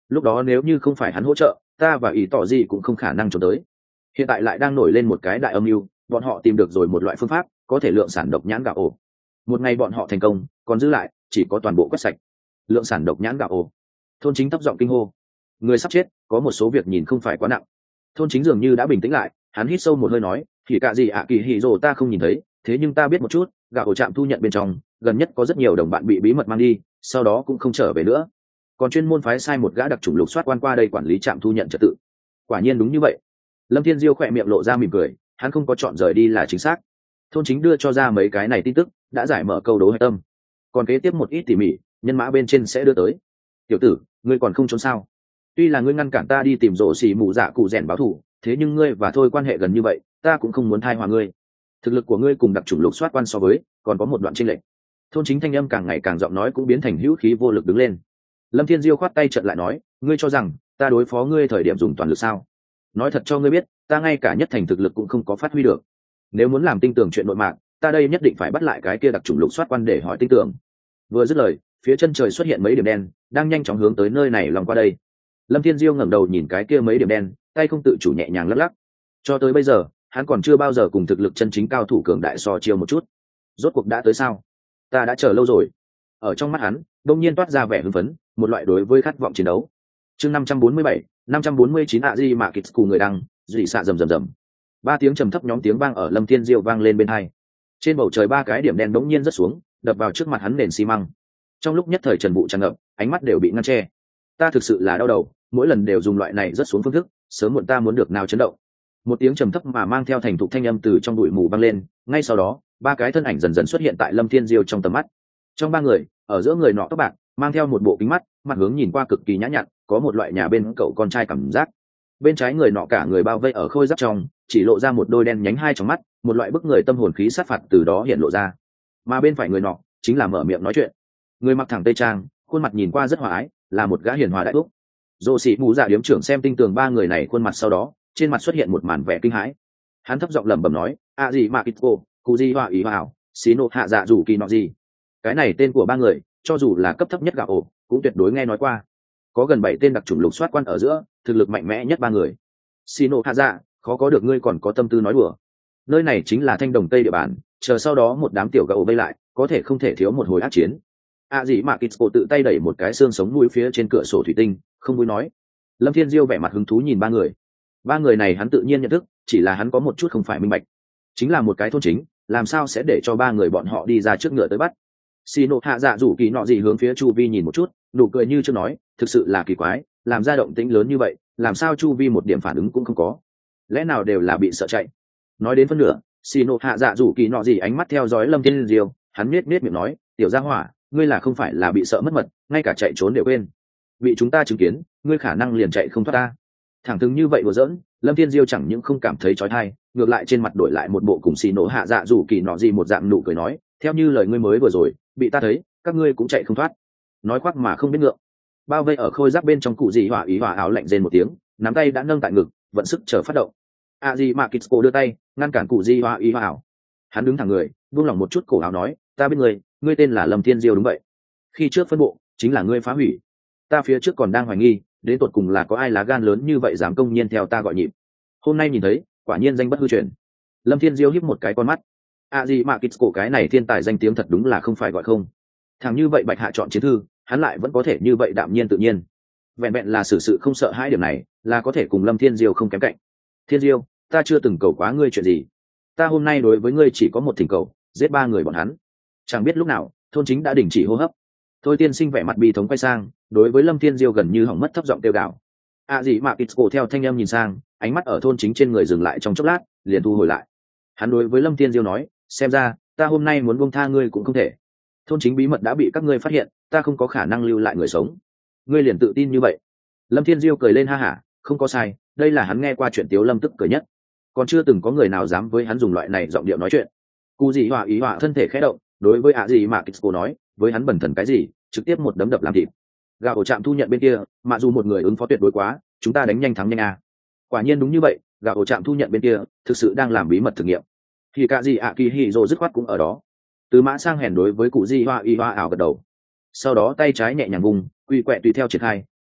lúc đó nếu như không phải hắn hỗ trợ ta và ý tỏ gì cũng không khả năng trốn tới. Hiện tại lại đang nổi lên một cái đại âm mưu, bọn họ tìm được rồi một loại phương pháp có thể lượng sản độc nhãn gạo ổ. Một ngày bọn họ thành công, còn giữ lại chỉ có toàn bộ quét sạch. Lượng sản độc nhãn gạo ổ. Thôn chính thấp giọng kinh hô. Người sắp chết, có một số việc nhìn không phải quá nặng. Thôn chính dường như đã bình tĩnh lại, hắn hít sâu một hơi nói, thì cả gì ạ kỳ hỉ rồ ta không nhìn thấy, thế nhưng ta biết một chút, gạo ổ trạm thu nhận bên trong, gần nhất có rất nhiều đồng bạn bị bí mật mang đi, sau đó cũng không trở về nữa. Còn chuyên môn phái sai một gã đặc chủng lục soát quan qua đây quản lý trạm thu nhận trật tự. Quả nhiên đúng như vậy. Lâm Thiên Diêu khỏe miệng lộ ra mỉm cười, hắn không có chọn rời đi là chính xác. Thôn chính đưa cho ra mấy cái này tin tức, đã giải mở câu đố hạch tâm. Còn kế tiếp một ít tỉ mỉ, nhân mã bên trên sẽ đưa tới. Tiểu tử, ngươi còn không trốn sao? Tuy là ngươi ngăn cản ta đi tìm rổ xì mù dạ cụ rèn báo thù, thế nhưng ngươi và thôi quan hệ gần như vậy, ta cũng không muốn thai hòa ngươi. Thực lực của ngươi cùng đặc chủng lục soát quan so với, còn có một đoạn chênh lệch. Thôn chính thanh âm càng ngày càng giọng nói cũng biến thành hữu khí vô lực đứng lên. Lâm Thiên Diêu khoát tay chợt lại nói, ngươi cho rằng ta đối phó ngươi thời điểm dùng toàn lực sao? Nói thật cho ngươi biết, ta ngay cả nhất thành thực lực cũng không có phát huy được. Nếu muốn làm tinh tường chuyện nội mạng, ta đây nhất định phải bắt lại cái kia đặc chủng lục soát quan để hỏi tinh tường. Vừa dứt lời, phía chân trời xuất hiện mấy điểm đen, đang nhanh chóng hướng tới nơi này lòng qua đây. Lâm Thiên Diêu ngẩng đầu nhìn cái kia mấy điểm đen, tay không tự chủ nhẹ nhàng lắc lắc. Cho tới bây giờ, hắn còn chưa bao giờ cùng thực lực chân chính cao thủ cường đại so chiêu một chút. Rốt cuộc đã tới sao? Ta đã chờ lâu rồi. Ở trong mắt hắn, đông nhiên toát ra vẻ hưng phấn, một loại đối với khát vọng chiến đấu. Chương năm trăm bốn mươi bảy, năm trăm bốn mươi chín ạ gì mà kịch cùng người đăng, dị xạ rầm rầm rầm. Ba tiếng trầm thấp nhóm tiếng vang ở Lâm Thiên Diêu vang lên bên tai. Trên bầu trời ba cái điểm đen đống nhiên rớt xuống, đập vào trước mặt hắn nền xi măng. Trong lúc nhất thời Trần Vũ tràn ngập, ánh mắt đều bị ngăn che. Ta thực sự là đau đầu, mỗi lần đều dùng loại này rớt xuống phương thức, sớm muộn ta muốn được nào chấn động. Một tiếng trầm thấp mà mang theo thành thục thanh âm từ trong bụi mù vang lên, ngay sau đó, ba cái thân ảnh dần dần xuất hiện tại Lâm Thiên Diêu trong tầm mắt. Trong ba người, ở giữa người nọ tóc bạc, mang theo một bộ kính mắt, mặt hướng nhìn qua cực kỳ nhã nhặn, có một loại nhà bên cậu con trai cảm giác. Bên trái người nọ cả người bao vây ở khôi giáp trong, chỉ lộ ra một đôi đen nhánh hai trong mắt, một loại bức người tâm hồn khí sát phạt từ đó hiện lộ ra. Mà bên phải người nọ, chính là mở miệng nói chuyện. Người mặc thẳng tây trang, khuôn mặt nhìn qua rất hòa ái, là một gã hiền hòa đại thúc. Dô sĩ mù dạ điếm trưởng xem tinh tường ba người này khuôn mặt sau đó, trên mặt xuất hiện một màn vẻ kinh hãi. Hắn thấp giọng lẩm bẩm nói, a gì mà kitco, cụ gì hòa ý hảo, xí nộ hạ dạ rủ kỳ nọ gì. Cái này tên của ba người, cho dù là cấp thấp nhất gạo ổ, cũng tuyệt đối nghe nói qua. Có gần bảy tên đặc chủng lục soát quan ở giữa, thực lực mạnh mẽ nhất ba người. Xí nộ hạ dạ, khó có được ngươi còn có tâm tư nói đùa. Nơi này chính là thanh đồng tây địa bàn, chờ sau đó một đám tiểu gạo vây lại, có thể không thể thiếu một hồi ác chiến. A gì mà kitco tự tay đẩy một cái xương sống mũi phía trên cửa sổ thủy tinh, không vui nói. Lâm Thiên Diêu vẻ mặt hứng thú nhìn ba người. Ba người này hắn tự nhiên nhận thức, chỉ là hắn có một chút không phải minh bạch. Chính là một cái thôn chính, làm sao sẽ để cho ba người bọn họ đi ra trước ngựa tới bắt. Xì nộ hạ dạ rủ kỳ nọ gì hướng phía chu vi nhìn một chút, nụ cười như chưa nói, thực sự là kỳ quái, làm ra động tĩnh lớn như vậy, làm sao chu vi một điểm phản ứng cũng không có. Lẽ nào đều là bị sợ chạy? Nói đến phân nửa, xì nộ hạ dạ rủ kỳ nọ gì ánh mắt theo dõi Lâm Thiên Diêu, hắn nết nết miệng nói, tiểu gia hỏa, ngươi là không phải là bị sợ mất mật, ngay cả chạy trốn đều quên. Bị chúng ta chứng kiến, ngươi khả năng liền chạy không thoát ta. Thẳng thừng như vậy đùa giỡn, Lâm Thiên Diêu chẳng những không cảm thấy chói tai, ngược lại trên mặt đổi lại một bộ cùng xì nổ hạ dạ rủ kỳ nọ gì một dạng nụ cười nói, theo như lời ngươi mới vừa rồi, bị ta thấy, các ngươi cũng chạy không thoát. Nói khoác mà không biết ngượng. Bao vây ở khôi giáp bên trong cụ gì hỏa ý hỏa áo lạnh rên một tiếng, nắm tay đã nâng tại ngực, vận sức chờ phát động. A gì mà Kitsko đưa tay, ngăn cản cụ gì hỏa ý hỏa áo. Hắn đứng thẳng người, buông lỏng một chút cổ áo nói, ta biết ngươi, ngươi tên là Lâm Thiên Diêu đúng vậy. Khi trước phân bộ, chính là ngươi phá hủy. Ta phía trước còn đang hoài nghi, đến tột cùng là có ai lá gan lớn như vậy dám công nhiên theo ta gọi nhịp. Hôm nay nhìn thấy, quả nhiên danh bất hư truyền. Lâm Thiên Diêu híp một cái con mắt. A gì mà Kitsko cái này thiên tài danh tiếng thật đúng là không phải gọi không. Thằng như vậy Bạch Hạ chọn chiến thư, hắn lại vẫn có thể như vậy đạm nhiên tự nhiên. Vẹn vẹn là xử sự không sợ hãi điểm này, là có thể cùng Lâm Thiên Diêu không kém cạnh. Thiên Diêu, ta chưa từng cầu quá ngươi chuyện gì. Ta hôm nay đối với ngươi chỉ có một thỉnh cầu, giết ba người bọn hắn. Chẳng biết lúc nào, thôn chính đã đình chỉ hô hấp. Thôi tiên sinh vẻ mặt bi thống quay sang, đối với Lâm Thiên Diêu gần như hỏng mất thấp giọng kêu gào. A gì mà Kitsko theo thanh âm nhìn sang, ánh mắt ở thôn chính trên người dừng lại trong chốc lát, liền thu hồi lại. Hắn đối với Lâm Thiên Diêu nói, xem ra, ta hôm nay muốn buông tha ngươi cũng không thể. Thôn chính bí mật đã bị các ngươi phát hiện, ta không có khả năng lưu lại người sống. Ngươi liền tự tin như vậy? Lâm Thiên Diêu cười lên ha hả, không có sai, đây là hắn nghe qua chuyện Tiếu Lâm tức cười nhất. Còn chưa từng có người nào dám với hắn dùng loại này giọng điệu nói chuyện. Cú gì hỏa ý hỏa thân thể khẽ động, đối với A gì mà Kitsko nói, với hắn bẩn thần cái gì, trực tiếp một đấm đập làm thịt. Gà ổ trạm thu nhận bên kia, mà dù một người ứng phó tuyệt đối quá, chúng ta đánh nhanh thắng nhanh à. Quả nhiên đúng như vậy, gà ổ trạm thu nhận bên kia thực sự đang làm bí mật thử nghiệm. Thì cả gì ạ kỳ hỉ rồ dứt khoát cũng ở đó. Từ mã sang hèn đối với cụ di hoa y hoa ảo gật đầu. Sau đó tay trái nhẹ nhàng vùng, quy quẹ tùy theo triển khai,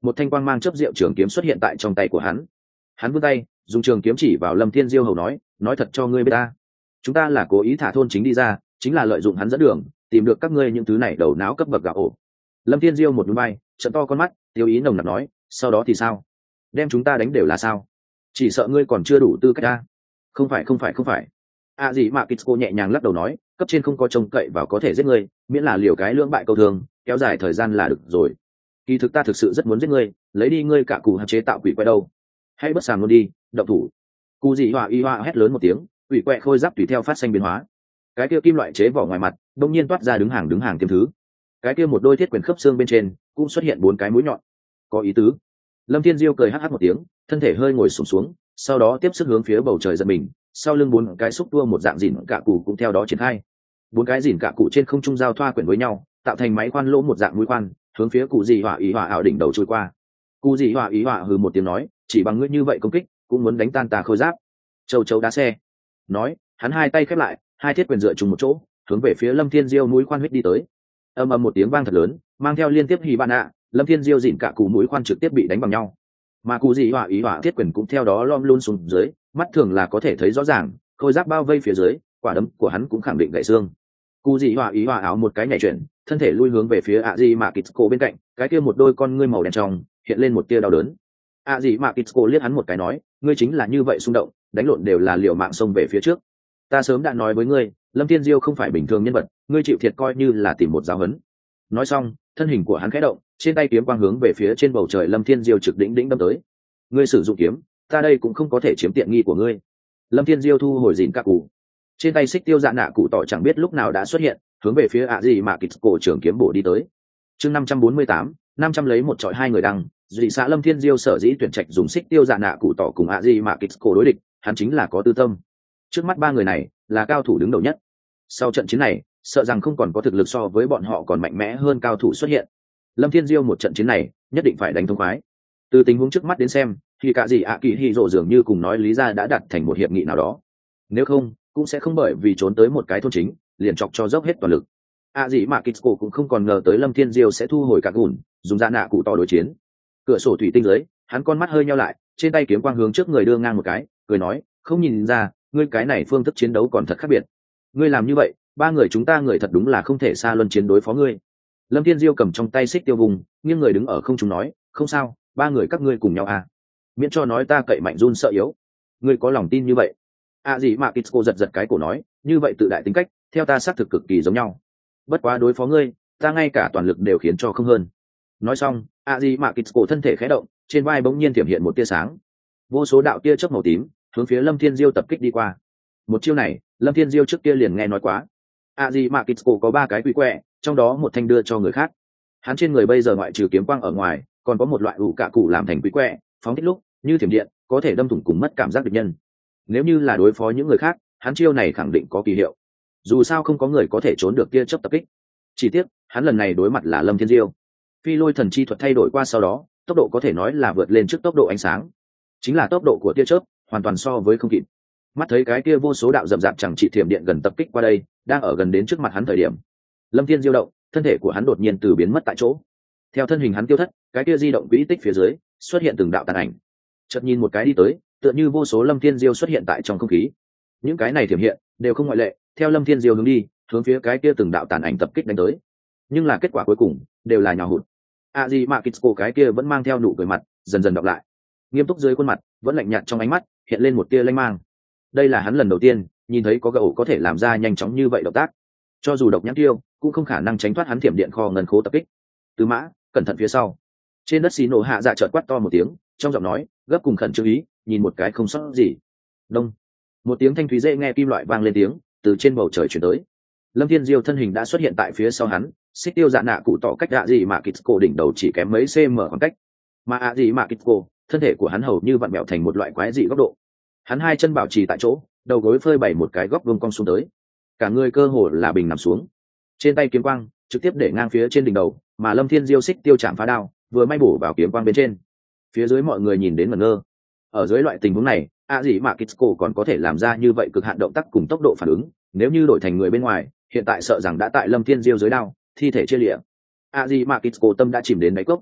một thanh quang mang chớp rượu trường kiếm xuất hiện tại trong tay của hắn. Hắn vươn tay dùng trường kiếm chỉ vào Lâm Thiên Diêu hầu nói, nói thật cho ngươi biết ta, chúng ta là cố ý thả thôn chính đi ra, chính là lợi dụng hắn dẫn đường tìm được các ngươi những thứ này đầu não cấp bậc gạo ổ. Lâm Thiên Diêu một núi bay trận to con mắt tiêu ý nồng nặc nói, sau đó thì sao? Đem chúng ta đánh đều là sao? Chỉ sợ ngươi còn chưa đủ tư cách ta. Không phải không phải không phải. À gì mà Kitsko nhẹ nhàng lắc đầu nói, cấp trên không có trông cậy vào có thể giết ngươi, miễn là liều cái lưỡng bại câu thường, kéo dài thời gian là được rồi. Kỳ thực ta thực sự rất muốn giết ngươi, lấy đi ngươi cả cụ hạn chế tạo quỷ quái đâu. Hãy bất sàm luôn đi, động thủ. Cú dị họa y họa hét lớn một tiếng, quỷ quái khôi giáp tùy theo phát sinh biến hóa. Cái kia kim loại chế vỏ ngoài mặt, đột nhiên toát ra đứng hàng đứng hàng tiêm thứ. Cái kia một đôi thiết quyền khớp xương bên trên, cũng xuất hiện bốn cái mũi nhọn. Có ý tứ. Lâm Thiên Diêu cười hắc hắc một tiếng, thân thể hơi ngồi xổm xuống, sau đó tiếp sức hướng phía bầu trời giật mình, sau lưng bốn cái xúc tua một dạng dỉn cạ cụ cũng theo đó triển khai. Bốn cái dỉn cạ cụ trên không trung giao thoa quyển với nhau, tạo thành máy khoan lỗ một dạng mũi khoan, hướng phía cụ dị họa ý họa ảo đỉnh đầu trôi qua. Cụ dị họa ý họa hừ một tiếng nói, chỉ bằng ngươi như vậy công kích, cũng muốn đánh tan tà khôi giáp. Châu chấu đá xe. Nói, hắn hai tay khép lại, hai thiết quyền dựa chung một chỗ, hướng về phía Lâm Thiên Diêu mũi khoan huyết đi tới. Ầm ầm một tiếng vang thật lớn, mang theo liên tiếp hì bạn ạ, Lâm Thiên Diêu dỉn cạ cụ mũi khoan trực tiếp bị đánh bằng nhau. Mà cụ dị họa ý họa thiết quyền cũng theo đó lom luôn xuống dưới, mắt thường là có thể thấy rõ ràng, khôi giáp bao vây phía dưới, quả đấm của hắn cũng khẳng định gãy xương. Cụ dị họa ý họa áo một cái nhảy chuyển, thân thể lui hướng về phía ạ dị mạ Kitsko bên cạnh, cái kia một đôi con ngươi màu đen trong hiện lên một tia đau đớn. ạ dị mạ Kitsko liếc hắn một cái nói, ngươi chính là như vậy xung động, đánh lộn đều là liều mạng xông về phía trước. Ta sớm đã nói với ngươi, Lâm Thiên Diêu không phải bình thường nhân vật, ngươi chịu thiệt coi như là tìm một giáo huấn. Nói xong, thân hình của hắn khẽ động, trên tay kiếm quang hướng về phía trên bầu trời Lâm Thiên Diêu trực đỉnh đỉnh đâm tới. Ngươi sử dụng kiếm, ta đây cũng không có thể chiếm tiện nghi của ngươi. Lâm Thiên Diêu thu hồi dìn các cụ, trên tay xích tiêu dạ nạ cụ tỏ chẳng biết lúc nào đã xuất hiện, hướng về phía ạ gì mà kịch cổ trường kiếm bổ đi tới. Chương năm trăm bốn mươi tám, năm trăm lấy một chọi hai người đăng, dị xã Lâm Thiên Diêu sở dĩ tuyển trạch dùng xích tiêu dạ nạ cụ tỏ cùng ạ gì mà kịch cổ đối địch, hắn chính là có tư tâm. Trước mắt ba người này là cao thủ đứng đầu nhất. Sau trận chiến này, sợ rằng không còn có thực lực so với bọn họ còn mạnh mẽ hơn cao thủ xuất hiện. Lâm Thiên Diêu một trận chiến này nhất định phải đánh thông khoái. Từ tình huống trước mắt đến xem, thì cả gì ạ kỳ hy rộ dường như cùng nói lý ra đã đặt thành một hiệp nghị nào đó. Nếu không, cũng sẽ không bởi vì trốn tới một cái thôn chính, liền chọc cho dốc hết toàn lực. À gì mà Kitsko cũng không còn ngờ tới Lâm Thiên Diêu sẽ thu hồi cả gùn, dùng dạ nạ cụ to đối chiến. Cửa sổ thủy tinh dưới, hắn con mắt hơi nheo lại, trên tay kiếm quang hướng trước người đưa ngang một cái, cười nói, không nhìn ra, ngươi cái này phương thức chiến đấu còn thật khác biệt. Ngươi làm như vậy, ba người chúng ta người thật đúng là không thể xa luân chiến đối phó ngươi. Lâm Thiên Diêu cầm trong tay xích tiêu vùng, nghiêng người đứng ở không trung nói, không sao, ba người các ngươi cùng nhau à? Miễn cho nói ta cậy mạnh run sợ yếu. Ngươi có lòng tin như vậy? À gì mà Kitsko giật giật cái cổ nói, như vậy tự đại tính cách, theo ta xác thực cực kỳ giống nhau. Bất quá đối phó ngươi, ta ngay cả toàn lực đều khiến cho không hơn. Nói xong, à gì mà Kitsko thân thể khẽ động, trên vai bỗng nhiên thiểm hiện một tia sáng. Vô số đạo tia chớp màu tím, hướng phía Lâm Thiên Diêu tập kích đi qua. Một chiêu này, Lâm Thiên Diêu trước kia liền nghe nói quá. À gì mà Kitsko có ba cái quỷ quẹ, trong đó một thanh đưa cho người khác. Hắn trên người bây giờ ngoại trừ kiếm quang ở ngoài, còn có một loại ủ cạ cụ làm thành quỷ quẹ, phóng thích lúc như thiểm điện, có thể đâm thủng cùng mất cảm giác địch nhân. Nếu như là đối phó những người khác, hắn chiêu này khẳng định có kỳ hiệu. Dù sao không có người có thể trốn được tia chớp tập kích. Chỉ tiếc, hắn lần này đối mặt là Lâm Thiên Diêu. Phi lôi thần chi thuật thay đổi qua sau đó, tốc độ có thể nói là vượt lên trước tốc độ ánh sáng. Chính là tốc độ của tia chớp, hoàn toàn so với không kịp. Mắt thấy cái kia vô số đạo rậm rạp chẳng chỉ thiểm điện gần tập kích qua đây, đang ở gần đến trước mặt hắn thời điểm. Lâm Thiên Diêu động, thân thể của hắn đột nhiên từ biến mất tại chỗ. Theo thân hình hắn tiêu thất, cái kia di động quỹ tích phía dưới, xuất hiện từng đạo tàn ảnh. Chợt nhìn một cái đi tới, tựa như vô số Lâm Thiên Diêu xuất hiện tại trong không khí. Những cái này thiểm hiện, đều không ngoại lệ, theo Lâm Thiên Diêu hướng đi, hướng phía cái kia từng đạo tàn ảnh tập kích đánh tới. Nhưng là kết quả cuối cùng, đều là nhào hụt. À gì mà Kitsko cái kia vẫn mang theo nụ cười mặt, dần dần đọc lại. Nghiêm túc dưới khuôn mặt, vẫn lạnh nhạt trong ánh mắt, hiện lên một tia lanh mang. Đây là hắn lần đầu tiên nhìn thấy có gậu có thể làm ra nhanh chóng như vậy động tác. Cho dù độc nhãn tiêu, cũng không khả năng tránh thoát hắn thiểm điện kho ngân khố tập kích. Tứ mã, cẩn thận phía sau. Trên đất xì nổ hạ dạ chợt quát to một tiếng, trong giọng nói gấp cùng khẩn trương ý, nhìn một cái không sót gì. Đông, một tiếng thanh thúy dễ nghe kim loại vang lên tiếng, từ trên bầu trời chuyển tới. Lâm Thiên Diêu thân hình đã xuất hiện tại phía sau hắn, xích tiêu dạ nạ cụ tỏ cách ạ gì mà Kitsko đỉnh đầu chỉ kém mấy cm khoảng cách. Mà ạ gì mà Kitsko, thân thể của hắn hầu như vặn bẹo thành một loại quái dị góc độ. Hắn hai chân bảo trì tại chỗ, đầu gối phơi bày một cái góc vuông cong xuống tới, cả người cơ hồ là bình nằm xuống. Trên tay kiếm quang trực tiếp để ngang phía trên đỉnh đầu, mà Lâm Thiên Diêu xích tiêu chạm phá đao, vừa may bổ vào kiếm quang bên trên. Phía dưới mọi người nhìn đến ngẩn ngơ. Ở dưới loại tình huống này, a gì mà Kitsko còn có thể làm ra như vậy cực hạn động tác cùng tốc độ phản ứng, nếu như đổi thành người bên ngoài, hiện tại sợ rằng đã tại Lâm Thiên Diêu dưới đao, thi thể chia liệm. A gì mà Kitsko tâm đã chìm đến đáy cốc.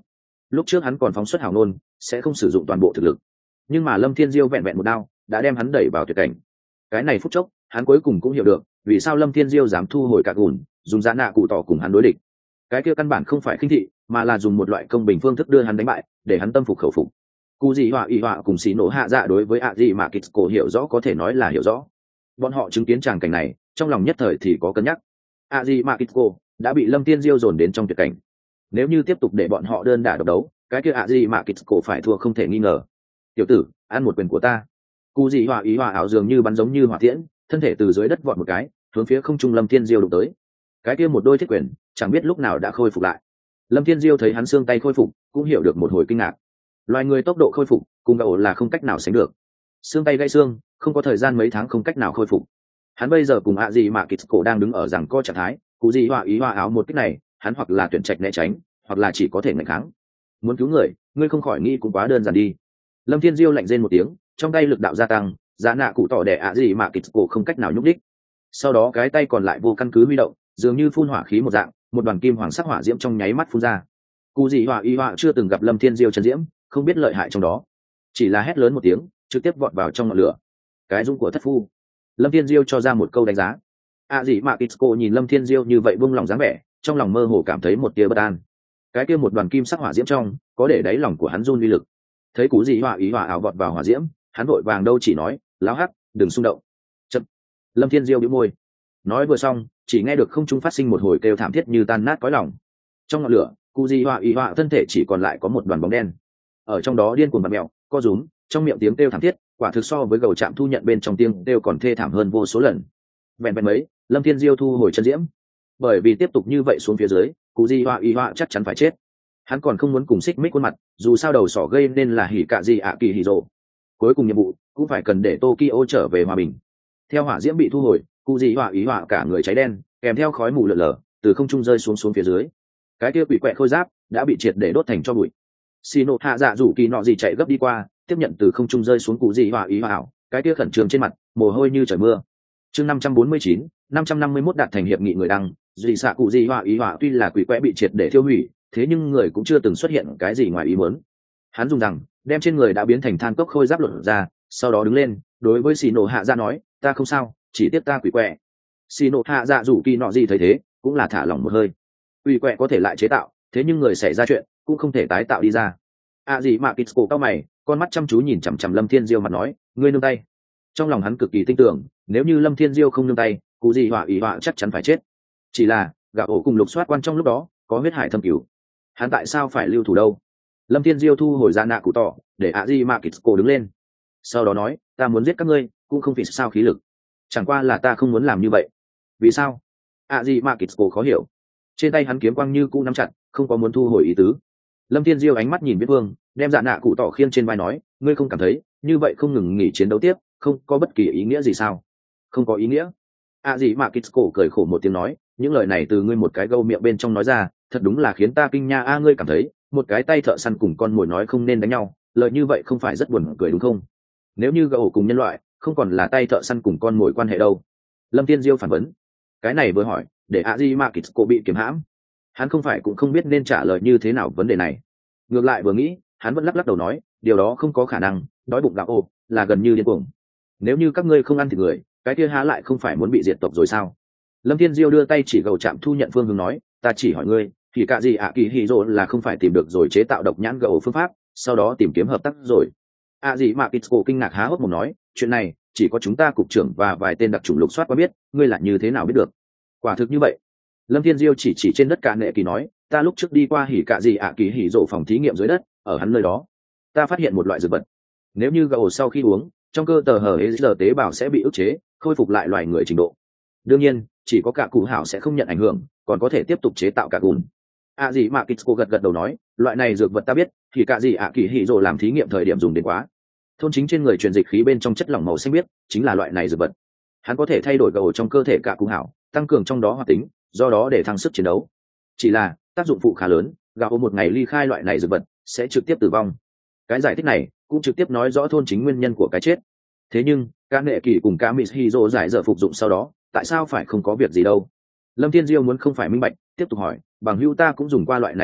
lúc trước hắn còn phóng xuất hào nôn sẽ không sử dụng toàn bộ thực lực, nhưng mà Lâm Thiên Diêu vẹn vẹn một đao đã đem hắn đẩy vào tuyệt cảnh. Cái này phút chốc hắn cuối cùng cũng hiểu được vì sao Lâm Thiên Diêu dám thu hồi cả gùn, dùng giá nạ cụ tỏ cùng hắn đối địch. Cái kia căn bản không phải khinh thị, mà là dùng một loại công bình phương thức đưa hắn đánh bại, để hắn tâm phục khẩu phục. Cú Dị Họa Y Họa cùng Xí Nổ Hạ Dạ đối với ạ gì mà Kitsuko hiểu rõ có thể nói là hiểu rõ. Bọn họ chứng kiến tràng cảnh này, trong lòng nhất thời thì có cân nhắc. ạ gì mà Kitsuko đã bị Lâm Thiên Diêu dồn đến trong tuyệt cảnh. Nếu như tiếp tục để bọn họ đơn đả độc đấu, cái kia ạ gì mà Kitsuko phải thua không thể nghi ngờ. Tiểu tử, ăn một quyền của ta. Cú Dị Họa Y Họa ảo dường như bắn giống như hỏa tiễn, thân thể từ dưới đất vọt một cái, hướng phía không trung Lâm Thiên Diêu đụng tới. Cái kia một đôi thiết quyền, chẳng biết lúc nào đã khôi phục lại. Lâm Thiên Diêu thấy hắn xương tay khôi phục, cũng hiểu được một hồi kinh ngạc. Loài người tốc độ khôi phục cùng gạo là không cách nào sánh được. Xương tay gãy xương, không có thời gian mấy tháng không cách nào khôi phục. Hắn bây giờ cùng ạ gì mà Kitsuko đang đứng ở giằng co trạng thái, Cú Dị Họa Y Họa áo một kích này, hắn hoặc là tuyển trạch né tránh, hoặc là chỉ có thể nghênh kháng. Muốn cứu người, ngươi không khỏi nghĩ cũng quá đơn giản đi. Lâm Thiên Diêu lạnh rên một tiếng, trong tay lực đạo gia tăng, giá nạ cụ tỏ để ạ gì mà Kitsuko không cách nào nhúc đích. Sau đó cái tay còn lại vô căn cứ huy động, dường như phun hỏa khí một dạng, một đoàn kim hoàng sắc hỏa diễm trong nháy mắt phun ra. Cú Dị Họa Y Họa chưa từng gặp Lâm Thiên Diêu chân diễm, không biết lợi hại trong đó, chỉ là hét lớn một tiếng, trực tiếp vọt vào trong ngọn lửa. Cái dũng của thất phu. Lâm Thiên Diêu cho ra một câu đánh giá. À gì mà Kitsuko nhìn Lâm Thiên Diêu như vậy buông lòng dáng vẻ, trong lòng mơ hồ cảm thấy một tia bất an. Cái kia một đoàn kim sắc hỏa diễm trong, có để đáy lòng của hắn run uy lực. Thấy Cú Dị Họa Y Họa ảo vọt vào hỏa diễm, hắn vội vàng đâu chỉ nói, láo hắc, đừng xung động. Chậm. Lâm Thiên Diêu bĩu môi. Nói vừa xong, chỉ nghe được không trung phát sinh một hồi kêu thảm thiết như tan nát cõi lòng. Trong ngọn lửa, Cú Dị Họa Y Họa thân thể chỉ còn lại có một đoàn bóng đen. Ở trong đó điên cuồng vặn mèo, co rúm, trong miệng tiếng kêu thảm thiết, quả thực so với gầu chạm thu nhận bên trong tiếng kêu còn thê thảm hơn vô số lần. Vẹn vẹn mấy, Lâm Thiên Diêu thu hồi chân diễm. Bởi vì tiếp tục như vậy xuống phía dưới, Cú Dị Họa Y Họa chắc chắn phải chết. Hắn còn không muốn cùng xích mích khuôn mặt, dù sao đầu sỏ gây nên là hỉ cạ gì ạ kỳ hỉ rồ. Cuối cùng nhiệm vụ cũng phải cần để Tokyo trở về hòa bình. Theo hỏa diễm bị thu hồi, Cú Dị Họa Y Họa cả người cháy đen, kèm theo khói mù lờ lờ, từ không trung rơi xuống xuống phía dưới. Cái kia quỷ quẹ khôi giáp đã bị triệt để đốt thành cho bụi. Xì Nộ Hạ Dạ rủ kỳ nọ gì chạy gấp đi qua, tiếp nhận từ không trung rơi xuống Cú Dị Họa Y Họa ảo, cái kia khẩn trương trên mặt, mồ hôi như trời mưa. Chương năm trăm bốn mươi chín, năm trăm năm mươi mốt đạt thành hiệp nghị người đăng, dị xạ Cú Dị Họa Y Họa tuy là quỷ quẹ bị triệt để tiêu hủy, thế nhưng người cũng chưa từng xuất hiện cái gì ngoài ý muốn. Hắn dùng rằng, đem trên người đã biến thành than cốc khôi giáp lột ra, sau đó đứng lên, đối với Xì Nộ Hạ Dạ nói, ta không sao, chỉ tiếc ta quỷ quẹ. Xì Nộ Hạ Dạ rủ kỳ nọ gì thấy thế, cũng là thả lỏng một hơi. Quỷ quẹ có thể lại chế tạo, thế nhưng người xảy ra chuyện cũng không thể tái tạo đi ra. À gì mà Kitsuko cao mày, con mắt chăm chú nhìn chằm chằm Lâm Thiên Diêu mặt nói, ngươi nương tay. Trong lòng hắn cực kỳ tin tưởng, nếu như Lâm Thiên Diêu không nương tay, Cú Dị Họa Y Họa chắc chắn phải chết. Chỉ là, gã ổ cùng lục soát quan trong lúc đó, có huyết hải thâm cửu. Hắn tại sao phải lưu thủ đâu? Lâm Thiên Diêu thu hồi ra nạ cụ tỏ, để À gì mà Kitsuko đứng lên. Sau đó nói, ta muốn giết các ngươi, cũng không vì sao khí lực. Chẳng qua là ta không muốn làm như vậy. Vì sao? À gì mà Kitsuko khó hiểu. Trên tay hắn kiếm quang như cũ nắm chặt, không có muốn thu hồi ý tứ. Lâm Thiên Diêu ánh mắt nhìn Viết Vương, đem dạ nạ cụ tỏ khiên trên vai nói, ngươi không cảm thấy như vậy không ngừng nghỉ chiến đấu tiếp, không có bất kỳ ý nghĩa gì sao? Không có ý nghĩa. À gì mà Kitsuko cười khổ một tiếng nói, những lời này từ ngươi một cái gâu miệng bên trong nói ra, thật đúng là khiến ta kinh nha. A ngươi cảm thấy một cái tay thợ săn cùng con mồi nói không nên đánh nhau, lời như vậy không phải rất buồn cười đúng không? Nếu như gậu cùng nhân loại không còn là tay thợ săn cùng con mồi quan hệ đâu? Lâm Thiên Diêu phản vấn. Cái này vừa hỏi, để À gì mà Kitsuko bị kiềm hãm. Hắn không phải cũng không biết nên trả lời như thế nào vấn đề này. Ngược lại vừa nghĩ, hắn vẫn lắc lắc đầu nói, điều đó không có khả năng, đói bụng gạo ồ là gần như điên cuồng. Nếu như các ngươi không ăn thịt người, cái kia há lại không phải muốn bị diệt tộc rồi sao? Lâm Thiên Diêu đưa tay chỉ gầu chạm thu nhận phương hướng nói, ta chỉ hỏi ngươi, thì cả gì ạ kỳ hỉ rồ là không phải tìm được rồi chế tạo độc nhãn gầu phương pháp, sau đó tìm kiếm hợp tác rồi. À gì mà Kitsuko kinh ngạc há hốc mồm nói, chuyện này chỉ có chúng ta cục trưởng và vài tên đặc chủng lục soát có biết, ngươi là như thế nào biết được? Quả thực như vậy. Lâm Thiên Diêu chỉ chỉ trên đất cả nệ kỳ nói, ta lúc trước đi qua hỉ cạ gì ạ kỳ hỉ rộ phòng thí nghiệm dưới đất, ở hắn nơi đó ta phát hiện một loại dược vật, nếu như gạo sau khi uống, trong cơ tờ hở giờ tế bào sẽ bị ức chế, khôi phục lại loài người trình độ. Đương nhiên chỉ có cả cụ hảo sẽ không nhận ảnh hưởng, còn có thể tiếp tục chế tạo cả cùn. À gì mà Kitsuko gật gật đầu nói, loại này dược vật ta biết, thì cả gì ạ kỳ hỉ rộ làm thí nghiệm thời điểm dùng đến quá. Thôn chính trên người truyền dịch khí bên trong chất lỏng màu xanh biếc chính là loại này dược vật. Hắn có thể thay đổi gạo trong cơ thể cả cụ hảo, tăng cường trong đó hoạt tính, do đó để thăng sức chiến đấu. Chỉ là tác dụng phụ khá lớn, gạo một ngày ly khai loại này dược vật sẽ trực tiếp tử vong. Cái giải thích này cũng trực tiếp nói rõ thôn chính nguyên nhân của cái chết. Thế nhưng cả nệ kỳ cùng cả Mitsuhiro giải dở phục dụng sau đó, tại sao phải không có việc gì đâu? Lâm Thiên Diêu muốn không phải minh bạch, tiếp tục hỏi, bằng hữu ta cũng dùng qua loại này dược vật,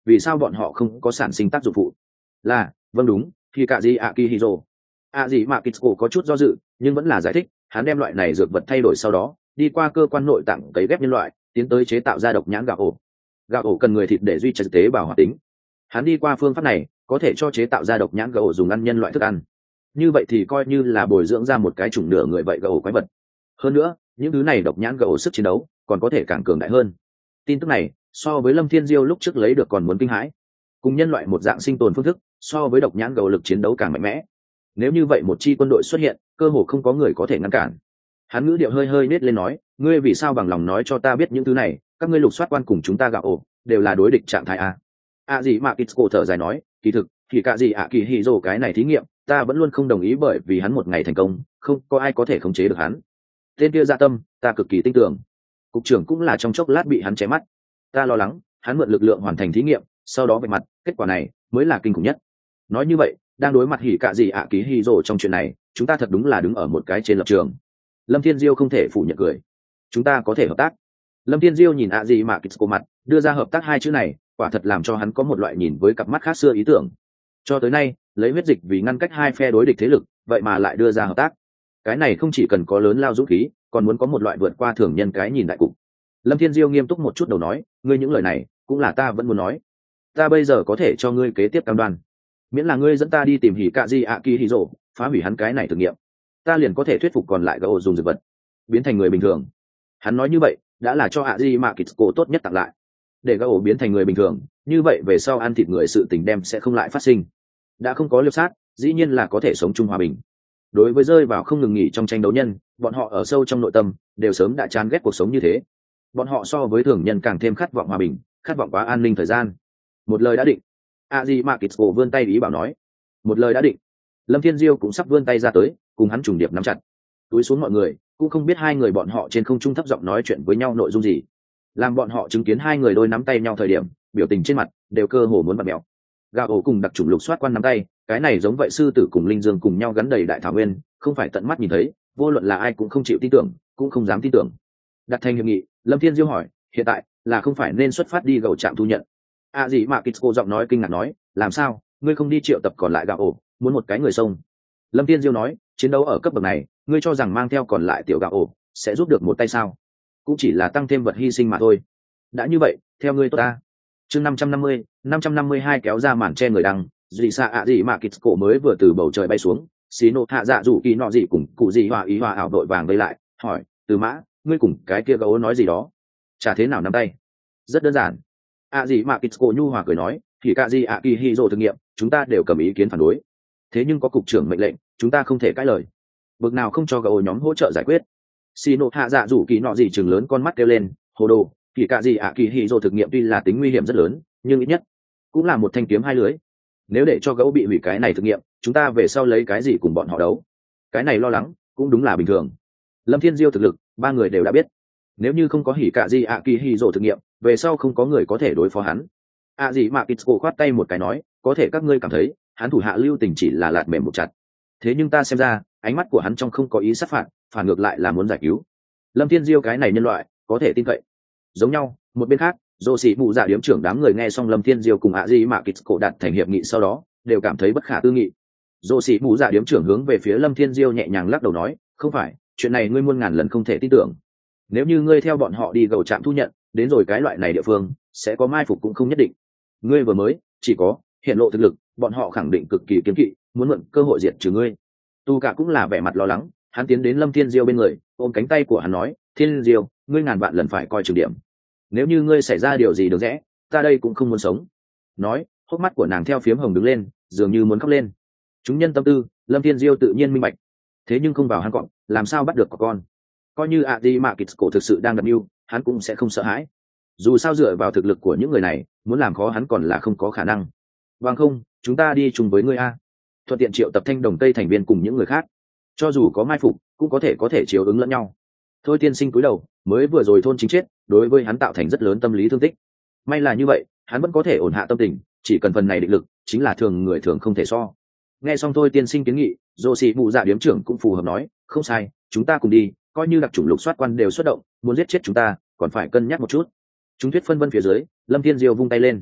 vì sao bọn họ không có sản sinh tác dụng phụ? Là, vâng đúng, thì cả gì Akihiro. À gì mà Kitsuko có chút do dự, nhưng vẫn là giải thích, hắn đem loại này dược vật thay đổi sau đó, đi qua cơ quan nội tạng cấy ghép nhân loại, tiến tới chế tạo ra độc nhãn gạo ổ. Gạo ổ cần người thịt để duy trì tế bào hoạt tính. Hắn đi qua phương pháp này, có thể cho chế tạo ra độc nhãn gạo ổ dùng ăn nhân loại thức ăn. Như vậy thì coi như là bồi dưỡng ra một cái chủng nửa người vậy gạo ổ quái vật. Hơn nữa, những thứ này độc nhãn gạo ổ sức chiến đấu còn có thể càng cường đại hơn. Tin tức này, so với Lâm Thiên Diêu lúc trước lấy được còn muốn kinh hãi. Cùng nhân loại một dạng sinh tồn phương thức, so với độc nhãn gạo lực chiến đấu càng mạnh mẽ. Nếu như vậy một chi quân đội xuất hiện, cơ hồ không có người có thể ngăn cản. Hắn ngữ điệu hơi hơi nết lên nói, ngươi vì sao bằng lòng nói cho ta biết những thứ này? Các ngươi lục soát quan cùng chúng ta gạo ổ đều là đối địch trạng thái a. À gì mà Kitsuko thở dài nói, kỳ thực thì cả gì ạ kỳ hỉ rồ cái này thí nghiệm, ta vẫn luôn không đồng ý bởi vì hắn một ngày thành công, không có ai có thể khống chế được hắn. Tên kia dạ tâm, ta cực kỳ tin tưởng. Cục trưởng cũng là trong chốc lát bị hắn chém mắt. Ta lo lắng, hắn mượn lực lượng hoàn thành thí nghiệm, sau đó vạch mặt, kết quả này mới là kinh khủng nhất. Nói như vậy, đang đối mặt hỉ cả gì ạ kỳ hỉ rồ trong chuyện này, chúng ta thật đúng là đứng ở một cái trên lập trường. Lâm Thiên Diêu không thể phủ nhận cười. Chúng ta có thể hợp tác. Lâm Thiên Diêu nhìn ạ gì mà Kitsuko mặt, đưa ra hợp tác hai chữ này, quả thật làm cho hắn có một loại nhìn với cặp mắt khác xưa ý tưởng. Cho tới nay, lấy huyết dịch vì ngăn cách hai phe đối địch thế lực, vậy mà lại đưa ra hợp tác. Cái này không chỉ cần có lớn lao dũng khí, còn muốn có một loại vượt qua thường nhân cái nhìn đại cục. Lâm Thiên Diêu nghiêm túc một chút đầu nói, ngươi những lời này cũng là ta vẫn muốn nói. Ta bây giờ có thể cho ngươi kế tiếp cam đoan, miễn là ngươi dẫn ta đi tìm hỉ cạ di ạ kỳ hỉ rồ, phá hủy hắn cái này thử nghiệm, ta liền có thể thuyết phục còn lại gạo dùng dược vật biến thành người bình thường. Hắn nói như vậy đã là cho ạ di mà Kitsuko tốt nhất tặng lại, để gạo biến thành người bình thường, như vậy về sau ăn thịt người sự tình đem sẽ không lại phát sinh. Đã không có liệp sát, dĩ nhiên là có thể sống chung hòa bình. Đối với rơi vào không ngừng nghỉ trong tranh đấu nhân, bọn họ ở sâu trong nội tâm đều sớm đã chán ghét cuộc sống như thế. Bọn họ so với thường nhân càng thêm khát vọng hòa bình, khát vọng quá an ninh thời gian. Một lời đã định. A Di Mạ Kitsuko vươn tay ý bảo nói, một lời đã định. Lâm Thiên Diêu cũng sắp vươn tay ra tới, cùng hắn trùng điệp nắm chặt. Túi xuống mọi người, cũng không biết hai người bọn họ trên không trung thấp giọng nói chuyện với nhau nội dung gì. Làm bọn họ chứng kiến hai người đôi nắm tay nhau thời điểm, biểu tình trên mặt đều cơ hồ muốn bật mèo. Gạo ổ cùng đặc chủng lục soát quan nắm tay, cái này giống vậy sư tử cùng linh dương cùng nhau gắn đầy đại thảo nguyên, không phải tận mắt nhìn thấy, vô luận là ai cũng không chịu tin tưởng, cũng không dám tin tưởng. Đặt thành hiệp nghị, Lâm Thiên Diêu hỏi, hiện tại là không phải nên xuất phát đi gầu trạm thu nhận? À gì mà Kitsuko giọng nói kinh ngạc nói, làm sao, ngươi không đi triệu tập còn lại gạo ổ, muốn một cái người sông? Lâm Thiên Diêu nói, chiến đấu ở cấp bậc này, ngươi cho rằng mang theo còn lại tiểu gạo ổ sẽ giúp được một tay sao? Cũng chỉ là tăng thêm vật hy sinh mà thôi. Đã như vậy, theo ngươi tốt ta. Chương năm trăm năm mươi, năm trăm năm mươi hai kéo ra màn che người đăng, dị xạ ạ dị mà Kitsuko mới vừa từ bầu trời bay xuống, xí nộ hạ dạ rủ kỳ nọ dị cùng cụ dị hòa ý hòa ảo đội vàng vây lại, hỏi, Từ Mã, ngươi cùng cái kia gấu nói gì đó? Chả thế nào nắm tay. Rất đơn giản. ạ dị mà Kitsuko nhu hòa cười nói, thì cả gì ạ kỳ hy rồ thực nghiệm, chúng ta đều cầm ý kiến phản đối. Thế nhưng có cục trưởng mệnh lệnh, chúng ta không thể cãi lời. Bực nào không cho gấu nhóm hỗ trợ giải quyết. Xì nộ hạ dạ rủ kỳ nọ gì chừng lớn con mắt kêu lên, hồ đồ, thì cả gì ạ kỳ hì rồ thực nghiệm tuy là tính nguy hiểm rất lớn, nhưng ít nhất cũng là một thanh kiếm hai lưới. Nếu để cho gấu bị hủy cái này thực nghiệm, chúng ta về sau lấy cái gì cùng bọn họ đấu? Cái này lo lắng cũng đúng là bình thường. Lâm Thiên Diêu thực lực, ba người đều đã biết. Nếu như không có hỉ cả gì ạ kỳ hì rồ thực nghiệm, về sau không có người có thể đối phó hắn. À gì mà Kitsuko khoát tay một cái nói, có thể các ngươi cảm thấy hắn thủ hạ lưu tình chỉ là lạt mềm một chặt. Thế nhưng ta xem ra, ánh mắt của hắn trong không có ý sát phạt, phản ngược lại là muốn giải cứu. Lâm Thiên Diêu cái này nhân loại, có thể tin cậy. Giống nhau, một bên khác, Dô sĩ mụ dạ điếm trưởng đám người nghe xong Lâm Thiên Diêu cùng ạ gì mà Kitsuko đạt thành hiệp nghị sau đó, đều cảm thấy bất khả tư nghị. Dô sĩ mụ dạ điếm trưởng hướng về phía Lâm Thiên Diêu nhẹ nhàng lắc đầu nói, không phải, chuyện này ngươi muôn ngàn lần không thể tin tưởng. Nếu như ngươi theo bọn họ đi gầu trạm thu nhận, đến rồi cái loại này địa phương, sẽ có mai phục cũng không nhất định. Ngươi vừa mới chỉ có hiện lộ thực lực, bọn họ khẳng định cực kỳ kiêng kỵ, muốn mượn cơ hội diệt trừ ngươi. Tu Cả cũng là vẻ mặt lo lắng, hắn tiến đến Lâm Thiên Diêu bên người, ôm cánh tay của hắn nói, Thiên Diêu, ngươi ngàn vạn lần phải coi chừng điểm. Nếu như ngươi xảy ra điều gì được rẽ, ta đây cũng không muốn sống. Nói, hốc mắt của nàng theo phiếm hồng đứng lên, dường như muốn khóc lên. Chúng nhân tâm tư, Lâm Thiên Diêu tự nhiên minh bạch. Thế nhưng không vào hắn cọp, làm sao bắt được có con? Coi như ạ đi mà Kitsuko thực sự đang đặt mưu, hắn cũng sẽ không sợ hãi. Dù sao dựa vào thực lực của những người này, muốn làm khó hắn còn là không có khả năng. Bằng không, chúng ta đi chung với ngươi a. Thuận tiện triệu tập thanh đồng tây thành viên cùng những người khác. Cho dù có mai phục, cũng có thể có thể chiếu ứng lẫn nhau. Thôi tiên sinh cúi đầu, mới vừa rồi thôn chính chết, đối với hắn tạo thành rất lớn tâm lý thương tích. May là như vậy, hắn vẫn có thể ổn hạ tâm tình, chỉ cần phần này định lực, chính là thường người thường không thể so. Nghe xong thôi tiên sinh kiến nghị, Dô sĩ mụ dạ điếm trưởng cũng phù hợp nói, không sai, chúng ta cùng đi, coi như đặc chủng lục soát quan đều xuất động, muốn giết chết chúng ta, còn phải cân nhắc một chút. Chúng thuyết phân vân phía dưới, Lâm Thiên Diêu vung tay lên.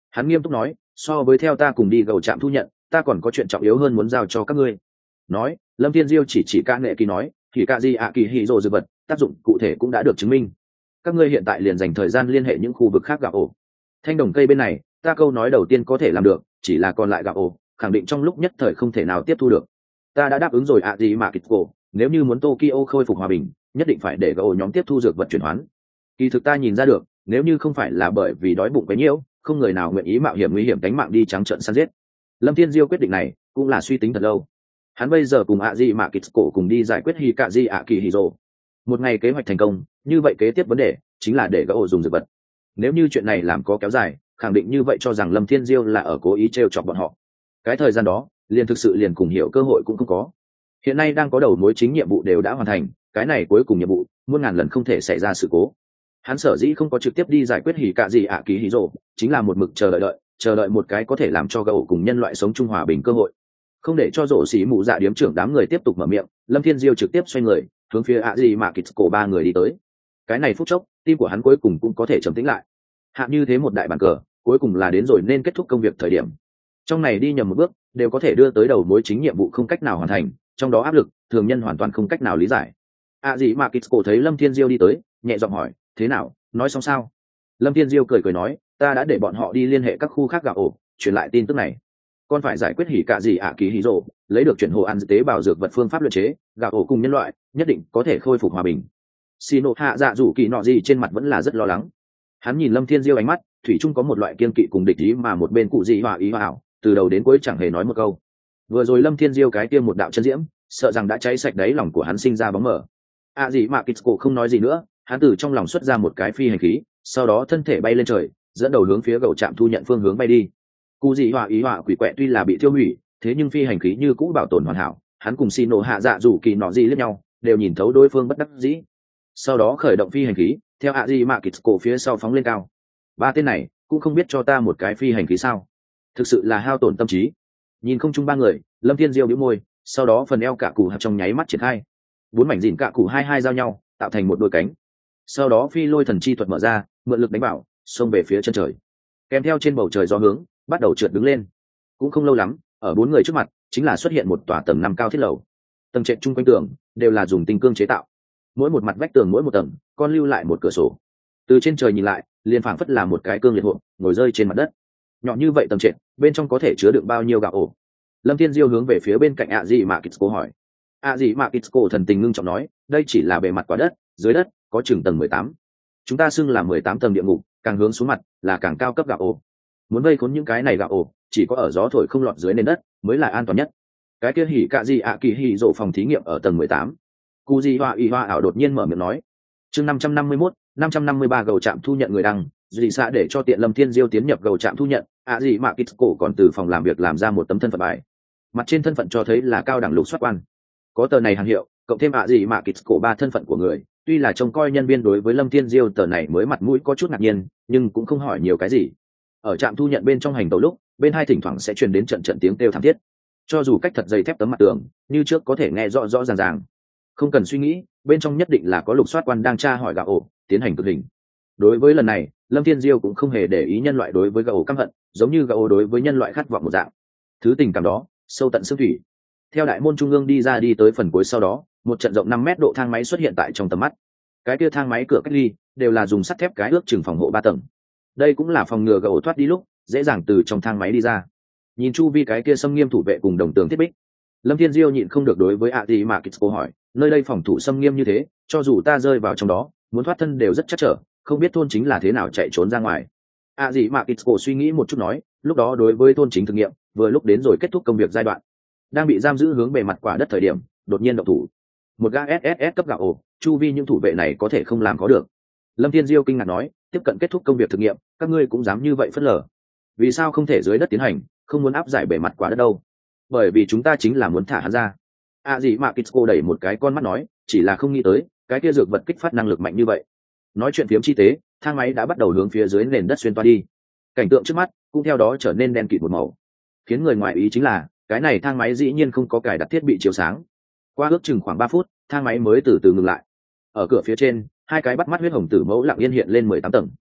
Hắn nghiêm túc nói, so với theo ta cùng đi gầu trạm thu nhận, ta còn có chuyện trọng yếu hơn muốn giao cho các ngươi. Nói, Lâm Thiên Diêu chỉ chỉ ca nghệ kỳ nói, thì ca di ạ kỳ hỉ rồ dược vật tác dụng cụ thể cũng đã được chứng minh, các ngươi hiện tại liền dành thời gian liên hệ những khu vực khác gạo ổ. Thanh đồng cây bên này, ta câu nói đầu tiên có thể làm được, chỉ là còn lại gạo ổ, khẳng định trong lúc nhất thời không thể nào tiếp thu được. Ta đã đáp ứng rồi ạ gì mà kịch cổ, nếu như muốn Tokyo khôi phục hòa bình, nhất định phải để gạo ổ nhóm tiếp thu dược vật chuyển hoán. Kỳ thực ta nhìn ra được, nếu như không phải là bởi vì đói bụng bấy nhiêu, không người nào nguyện ý mạo hiểm nguy hiểm đánh mạng đi trắng trợn săn giết. Lâm Thiên Diêu quyết định này cũng là suy tính thật lâu. Hắn bây giờ cùng ạ gì mà kịch cổ cùng đi giải quyết hì cạ di ạ kỳ hì rồ. Một ngày kế hoạch thành công, như vậy kế tiếp vấn đề chính là để gạo ổ dùng dược vật. Nếu như chuyện này làm có kéo dài, khẳng định như vậy cho rằng Lâm Thiên Diêu là ở cố ý trêu chọc bọn họ. Cái thời gian đó, liền thực sự liền cùng hiểu cơ hội cũng không có. Hiện nay đang có đầu mối chính nhiệm vụ đều đã hoàn thành, cái này cuối cùng nhiệm vụ, muôn ngàn lần không thể xảy ra sự cố. Hắn sở dĩ không có trực tiếp đi giải quyết hỉ cạ gì ạ ký hỉ rồ, chính là một mực chờ đợi đợi, chờ đợi một cái có thể làm cho gạo cùng nhân loại sống chung hòa bình cơ hội. Không để cho rổ xỉ mụ dạ điếm trưởng đám người tiếp tục mở miệng, Lâm Thiên Diêu trực tiếp xoay người, hướng phía ạ gì mà kịch cổ ba người đi tới. Cái này phút chốc, tim của hắn cuối cùng cũng có thể trầm tĩnh lại. Hạ như thế một đại bàn cờ, cuối cùng là đến rồi nên kết thúc công việc thời điểm. Trong này đi nhầm một bước, đều có thể đưa tới đầu mối chính nhiệm vụ không cách nào hoàn thành, trong đó áp lực, thường nhân hoàn toàn không cách nào lý giải. À gì mà Kitsko thấy Lâm Thiên Diêu đi tới, nhẹ giọng hỏi, thế nào, nói xong sao? Lâm Thiên Diêu cười cười nói, ta đã để bọn họ đi liên hệ các khu khác gạo ổ, truyền lại tin tức này. Con phải giải quyết hỉ cạ gì ạ kỳ hỉ rồ, lấy được chuyển hồ ăn tế bào dược vật phương pháp luyện chế, gạo ổ cùng nhân loại, nhất định có thể khôi phục hòa bình. Xino hạ dạ rủ kỳ nọ gì trên mặt vẫn là rất lo lắng. Hắn nhìn Lâm Thiên Diêu ánh mắt, thủy chung có một loại kiên kỵ cùng địch ý mà một bên cụ dị hòa ý hảo, từ đầu đến cuối chẳng hề nói một câu. Vừa rồi Lâm Thiên Diêu cái tiêm một đạo chân diễm, sợ rằng đã cháy sạch đáy lòng của hắn sinh ra bóng mờ. À gì mà Kitsko không nói gì nữa, hắn từ trong lòng xuất ra một cái phi hành khí, sau đó thân thể bay lên trời, dẫn đầu hướng phía gầu trạm thu nhận phương hướng bay đi. Cụ dị hòa ý họa quỷ quẹ tuy là bị tiêu hủy, thế nhưng phi hành khí như cũ bảo tồn hoàn hảo, hắn cùng Xino hạ dạ rủ kỳ nọ gì liếc nhau, đều nhìn thấu đối phương bất đắc dĩ. Sau đó khởi động phi hành khí, theo ạ gì mà Kitsko phía sau phóng lên cao. Ba tên này cũng không biết cho ta một cái phi hành khí sao? Thực sự là hao tổn tâm trí. Nhìn không chung ba người, Lâm Thiên Diêu bĩu môi, sau đó phần eo cả cụ hạt trong nháy mắt triển khai, bốn mảnh dìn cả cụ hai hai giao nhau, tạo thành một đôi cánh. Sau đó phi lôi thần chi thuật mở ra, mượn lực đánh bảo, xông về phía chân trời. Kèm theo trên bầu trời gió hướng, bắt đầu trượt đứng lên. Cũng không lâu lắm, ở bốn người trước mặt, chính là xuất hiện một tòa tầng năm cao thiết lầu. Tầng trệt chung quanh tường đều là dùng tinh cương chế tạo. Mỗi một mặt vách tường mỗi một tầng, con lưu lại một cửa sổ. Từ trên trời nhìn lại, liền phảng phất là một cái cương liệt hộp, ngồi rơi trên mặt đất. Nhỏ như vậy tầng trệt, bên trong có thể chứa đựng bao nhiêu gạo ổ? Lâm Thiên Diêu hướng về phía bên cạnh ạ gì mà Kitsko hỏi. ạ gì mà Kitsko thần tình ngưng trọng nói, đây chỉ là bề mặt quả đất, dưới đất có chừng tầng mười tám. Chúng ta xưng là mười tám tầng địa ngục, càng hướng xuống mặt là càng cao cấp gạo ổ. Muốn vây khốn những cái này gạo ổ, chỉ có ở gió thổi không lọt dưới nền đất mới là an toàn nhất. Cái kia hỉ cạ gì ạ kỳ hỉ rộ phòng thí nghiệm ở tầng mười tám. Cú Di Hoa Y Hoa ảo đột nhiên mở miệng nói. Chương năm trăm năm mươi mốt, năm trăm năm mươi ba gầu trạm thu nhận người đăng, dị xã để cho tiện Lâm Thiên Diêu tiến nhập gầu trạm thu nhận, ạ gì mà Kitsko còn từ phòng làm việc làm ra một tấm thân phận bài. Mặt trên thân phận cho thấy là cao đẳng lục soát quan. Có tờ này hàng hiệu, cộng thêm ạ gì mà Kitsko ba thân phận của người, tuy là trông coi nhân viên đối với Lâm Thiên Diêu tờ này mới mặt mũi có chút ngạc nhiên, nhưng cũng không hỏi nhiều cái gì. Ở trạm thu nhận bên trong hành tàu lúc, bên hai thỉnh thoảng sẽ truyền đến trận trận tiếng kêu thảm thiết. Cho dù cách thật dày thép tấm mặt tường, như trước có thể nghe rõ rõ ràng ràng. Không cần suy nghĩ, bên trong nhất định là có lục soát quan đang tra hỏi gạo ổ, tiến hành cực hình. Đối với lần này, Lâm Thiên Diêu cũng không hề để ý nhân loại đối với gạo ổ căm hận, giống như gạo ổ đối với nhân loại khát vọng một dạng. Thứ tình cảm đó, sâu tận xương thủy. Theo đại môn trung ương đi ra đi tới phần cuối sau đó, một trận rộng năm mét độ thang máy xuất hiện tại trong tầm mắt. Cái kia thang máy cửa cách ly đều là dùng sắt thép cái ước chừng phòng hộ ba tầng. Đây cũng là phòng ngừa gạo ổ thoát đi lúc dễ dàng từ trong thang máy đi ra. Nhìn chu vi cái kia xâm nghiêm thủ vệ cùng đồng tường thiết bích, Lâm Thiên Diêu nhịn không được đối với ạ gì mà Kitsko hỏi, nơi đây phòng thủ xâm nghiêm như thế, cho dù ta rơi vào trong đó, muốn thoát thân đều rất chắc trở, không biết thôn chính là thế nào chạy trốn ra ngoài. ạ gì mà Kitsko suy nghĩ một chút nói, lúc đó đối với thôn chính thực nghiệm, vừa lúc đến rồi kết thúc công việc giai đoạn, đang bị giam giữ hướng bề mặt quả đất thời điểm, đột nhiên động thủ. Một gã ét ét ét cấp gạo ổ, chu vi những thủ vệ này có thể không làm có được. Lâm Thiên Diêu kinh ngạc nói, tiếp cận kết thúc công việc thực nghiệm, các ngươi cũng dám như vậy phớt lờ? Vì sao không thể dưới đất tiến hành, không muốn áp giải bề mặt quả đất đâu? Bởi vì chúng ta chính là muốn thả hắn ra. À gì mà Kitsko đẩy một cái con mắt nói, chỉ là không nghĩ tới, cái kia dược vật kích phát năng lực mạnh như vậy. Nói chuyện phiếm chi tế, thang máy đã bắt đầu hướng phía dưới nền đất xuyên toa đi. Cảnh tượng trước mắt cũng theo đó trở nên đen kịt một màu. Khiến người ngoài ý chính là, cái này thang máy dĩ nhiên không có cài đặt thiết bị chiếu sáng. Qua ước chừng khoảng ba phút, thang máy mới từ từ ngừng lại. Ở cửa phía trên, hai cái bắt mắt huyết hồng tử mẫu lặng yên hiện lên mười tám tầng.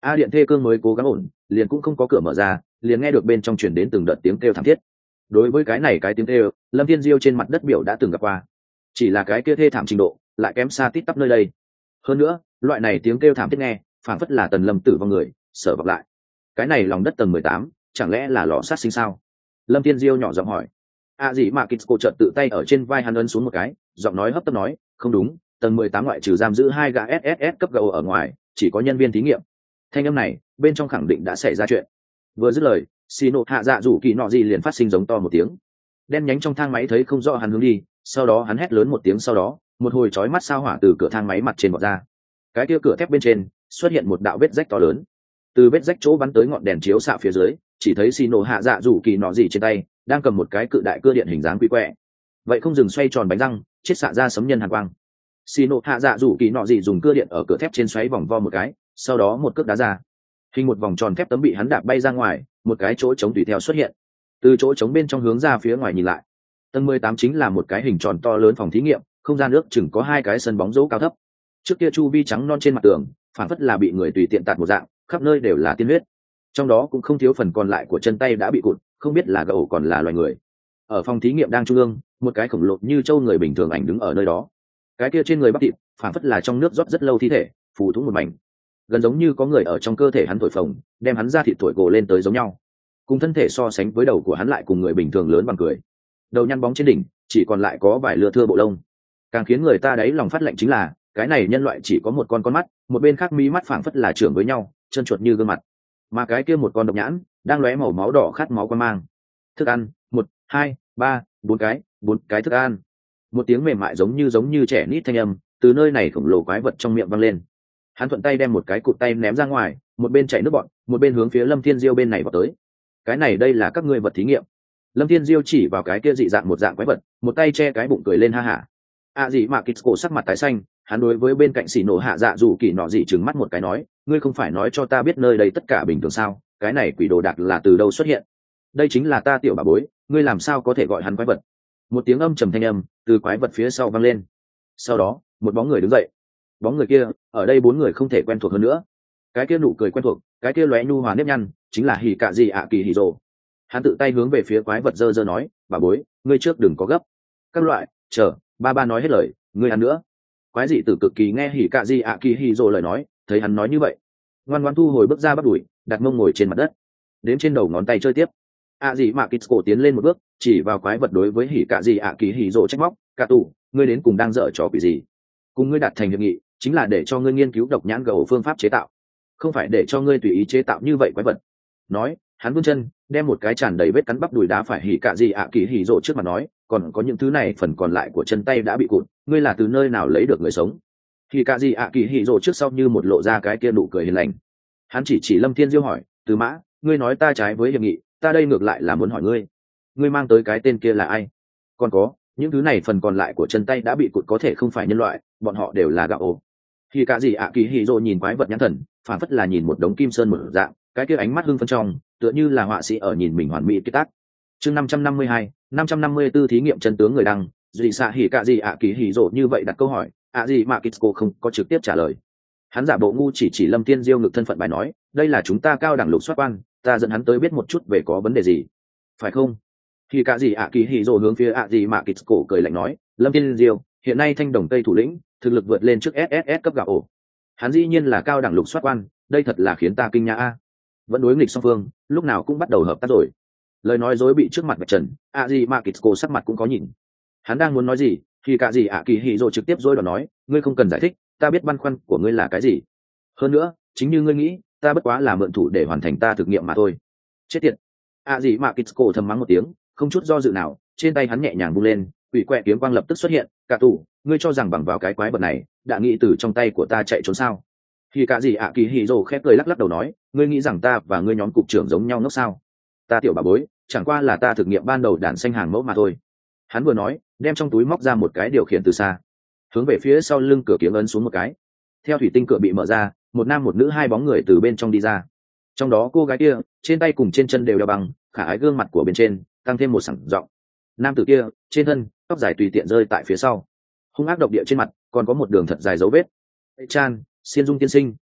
A điện thê cương mới cố gắng ổn, liền cũng không có cửa mở ra, liền nghe được bên trong truyền đến từng đợt tiếng kêu thảm thiết. Đối với cái này cái tiếng kêu, Lâm Thiên Diêu trên mặt đất biểu đã từng gặp qua, chỉ là cái kia thê thảm trình độ lại kém xa tít tắp nơi đây. Hơn nữa, loại này tiếng kêu thảm thiết nghe, phảng phất là Tần Lâm tử vong người, sợ vọng lại. Cái này lòng đất tầng mười tám, chẳng lẽ là lò sát sinh sao? Lâm Thiên Diêu nhỏ giọng hỏi. A gì mà Kitsko chợt tự tay ở trên vai hắn ấn xuống một cái, giọng nói hấp tấp nói, không đúng, tầng mười tám ngoại trừ giam giữ hai gã ét ét ét cấp gầu ở ngoài, chỉ có nhân viên thí nghiệm. Thanh âm này, bên trong khẳng định đã xảy ra chuyện. Vừa dứt lời, Sino hạ dạ rủ kỳ nọ gì liền phát sinh giống to một tiếng. Đen nhánh trong thang máy thấy không rõ hắn hướng đi, sau đó hắn hét lớn một tiếng, sau đó, một hồi chói mắt sao hỏa từ cửa thang máy mặt trên vọt ra. Cái kia cửa thép bên trên xuất hiện một đạo vết rách to lớn. Từ vết rách chỗ bắn tới ngọn đèn chiếu xạ phía dưới, chỉ thấy Sino hạ dạ rủ kỳ nọ gì trên tay đang cầm một cái cự đại cưa điện hình dáng quỷ quẹ. Vậy không dừng xoay tròn bánh răng, chiết xạ ra sấm nhân hàn quang. Sino hạ dạ rủ kỳ nọ gì dùng cưa điện ở cửa thép trên xoáy vòng vo một cái, sau đó một cước đá ra. Hình một vòng tròn thép tấm bị hắn đạp bay ra ngoài, một cái chỗ trống tùy theo xuất hiện. Từ chỗ trống bên trong hướng ra phía ngoài nhìn lại, tầng mười tám chính là một cái hình tròn to lớn phòng thí nghiệm, không gian nước chừng có hai cái sân bóng rổ cao thấp. Trước kia chu vi trắng non trên mặt tường, phản phất là bị người tùy tiện tạt một dạng, khắp nơi đều là tiên huyết. Trong đó cũng không thiếu phần còn lại của chân tay đã bị cụt, không biết là gậu còn là loài người. Ở phòng thí nghiệm đang trung ương, một cái khổng lồ như trâu người bình thường ảnh đứng ở nơi đó. Cái kia trên người bắp thịt, phản phất là trong nước rót rất lâu thi thể, phù thủng một mảnh. Gần giống như có người ở trong cơ thể hắn thổi phồng, đem hắn ra thịt thổi gồ lên tới giống nhau. Cùng thân thể so sánh với đầu của hắn lại cùng người bình thường lớn bằng cười. Đầu nhăn bóng trên đỉnh, chỉ còn lại có vài lưa thưa bộ lông. Càng khiến người ta đấy lòng phát lạnh chính là, cái này nhân loại chỉ có một con con mắt, một bên khác mí mắt phảng phất là trưởng với nhau, chân chuột như gương mặt. Mà cái kia một con độc nhãn, đang lóe màu máu đỏ khát máu quan mang. Thức ăn, một, hai, ba, bốn cái, bốn cái thức ăn. Một tiếng mềm mại giống như giống như trẻ nít thanh âm, từ nơi này khổng lồ quái vật trong miệng vang lên. Hắn thuận tay đem một cái cụt tay ném ra ngoài, một bên chảy nước bọt, một bên hướng phía Lâm Thiên Diêu bên này vào tới. Cái này đây là các ngươi vật thí nghiệm. Lâm Thiên Diêu chỉ vào cái kia dị dạng một dạng quái vật, một tay che cái bụng cười lên ha hả. À gì mà Kitsko sắc mặt tái xanh, hắn đối với bên cạnh xì nổ hạ dạ dù kỳ nọ dị trừng mắt một cái nói, ngươi không phải nói cho ta biết nơi đây tất cả bình thường sao? Cái này quỷ đồ đạc là từ đâu xuất hiện? Đây chính là ta tiểu bà bối, ngươi làm sao có thể gọi hắn quái vật? Một tiếng âm trầm thanh âm từ quái vật phía sau vang lên. Sau đó, một bóng người đứng dậy. Bóng người kia, ở đây bốn người không thể quen thuộc hơn nữa. Cái kia nụ cười quen thuộc, cái kia lóe nhu hòa nếp nhăn, chính là Hỉ Cạ Dị ạ Kỳ Hỉ Rồ. Hắn tự tay hướng về phía quái vật dơ dơ nói, bà bối, ngươi trước đừng có gấp. Các loại, chờ, ba ba nói hết lời, ngươi ăn nữa. Quái dị tử cực kỳ nghe Hỉ Cạ Dị ạ Kỳ Hỉ Rồ lời nói, thấy hắn nói như vậy, ngoan ngoãn thu hồi bước ra bắt đuổi, đặt mông ngồi trên mặt đất, đếm trên đầu ngón tay chơi tiếp. À gì mà Kitsko tiến lên một bước, chỉ vào quái vật đối với Hỉ Cạ Dị ạ Kỳ Hỉ Rồ trách móc, "Cạ tù, ngươi đến cùng đang dở trò quỷ gì? Cùng ngươi đạt thành hiệp nghị, chính là để cho ngươi nghiên cứu độc nhãn gầu phương pháp chế tạo, không phải để cho ngươi tùy ý chế tạo như vậy quái vật." Nói, hắn vươn chân, đem một cái tràn đầy vết cắn bắp đùi đá phải Hỉ Cạ Dị ạ Kỳ Hỉ Rồ trước mặt nói, "Còn có những thứ này phần còn lại của chân tay đã bị cụt, ngươi là từ nơi nào lấy được người sống?" Hỉ Cạ Dị ạ Kỳ Hỉ Rồ trước sau như một lộ ra cái kia nụ cười hiền lành. Hắn chỉ chỉ Lâm Thiên Diêu hỏi, "Từ Mã, ngươi nói ta trái với hiệp nghị, ta đây ngược lại là muốn hỏi ngươi, ngươi mang tới cái tên kia là ai? Còn có, những thứ này phần còn lại của chân tay đã bị cụt có thể không phải nhân loại, bọn họ đều là gạo ổ." Khi cả gì ạ Kỳ Hỉ Rồ nhìn quái vật nhãn thần, phản phất là nhìn một đống kim sơn một dạng, cái kia ánh mắt hưng phấn trong, tựa như là họa sĩ ở nhìn mình hoàn mỹ kết tác. Chương năm trăm năm mươi hai, năm trăm năm mươi tư thí nghiệm chân tướng người đăng, dị xạ hỉ cả gì ạ Kỳ Hỉ Rồ như vậy đặt câu hỏi, ạ gì mà Kitsko không có trực tiếp trả lời. Hắn giả bộ ngu chỉ chỉ Lâm Thiên Diêu ngực thân phận bài nói, đây là chúng ta cao đẳng lục soát quan, ta dẫn hắn tới biết một chút về có vấn đề gì, phải không? Khi cả gì ạ Kỳ Hỉ Rồ hướng phía ạ gì mà Kitsko cười lạnh nói, Lâm Thiên Diêu, hiện nay thanh đồng tây thủ lĩnh, thực lực vượt lên trước ét ét ét cấp gạo ổ. Hắn dĩ nhiên là cao đẳng lục soát quan, đây thật là khiến ta kinh nhã a. Vẫn đối nghịch song phương, lúc nào cũng bắt đầu hợp tác rồi. Lời nói dối bị trước mặt bạch trần, ạ gì mà Kitsko sắc mặt cũng có nhìn. Hắn đang muốn nói gì, khi cả gì ạ Kỳ Hỉ Rồ trực tiếp dối đoán nói, ngươi không cần giải thích, ta biết băn khoăn của ngươi là cái gì. Hơn nữa, chính như ngươi nghĩ, ta bất quá là mượn thủ để hoàn thành ta thực nghiệm mà thôi. Chết tiệt. À gì mà Kitsko thầm mắng một tiếng, không chút do dự nào, trên tay hắn nhẹ nhàng vung lên, quỷ quẹ kiếm quang lập tức xuất hiện. Cả tù, ngươi cho rằng bằng vào cái quái vật này, đã nghĩ từ trong tay của ta chạy trốn sao? Thì cả gì ạ Kỳ Hỉ Rồ khép cười lắc lắc đầu nói, ngươi nghĩ rằng ta và ngươi nhóm cục trưởng giống nhau ngốc sao? Ta tiểu bà bối, chẳng qua là ta thực nghiệm ban đầu đàn xanh hàng mẫu mà thôi. Hắn vừa nói, đem trong túi móc ra một cái điều khiển từ xa, hướng về phía sau lưng cửa kiếm ấn xuống một cái. Theo thủy tinh cửa bị mở ra, một nam một nữ hai bóng người từ bên trong đi ra. Trong đó cô gái kia, trên tay cùng trên chân đều đeo băng, khả ái gương mặt của bên trên tăng thêm một sẳng giọng. Nam tử kia, trên thân tóc dài tùy tiện rơi tại phía sau, hung ác độc địa trên mặt còn có một đường thật dài dấu vết. Chan, Xiên Dung tiên sinh,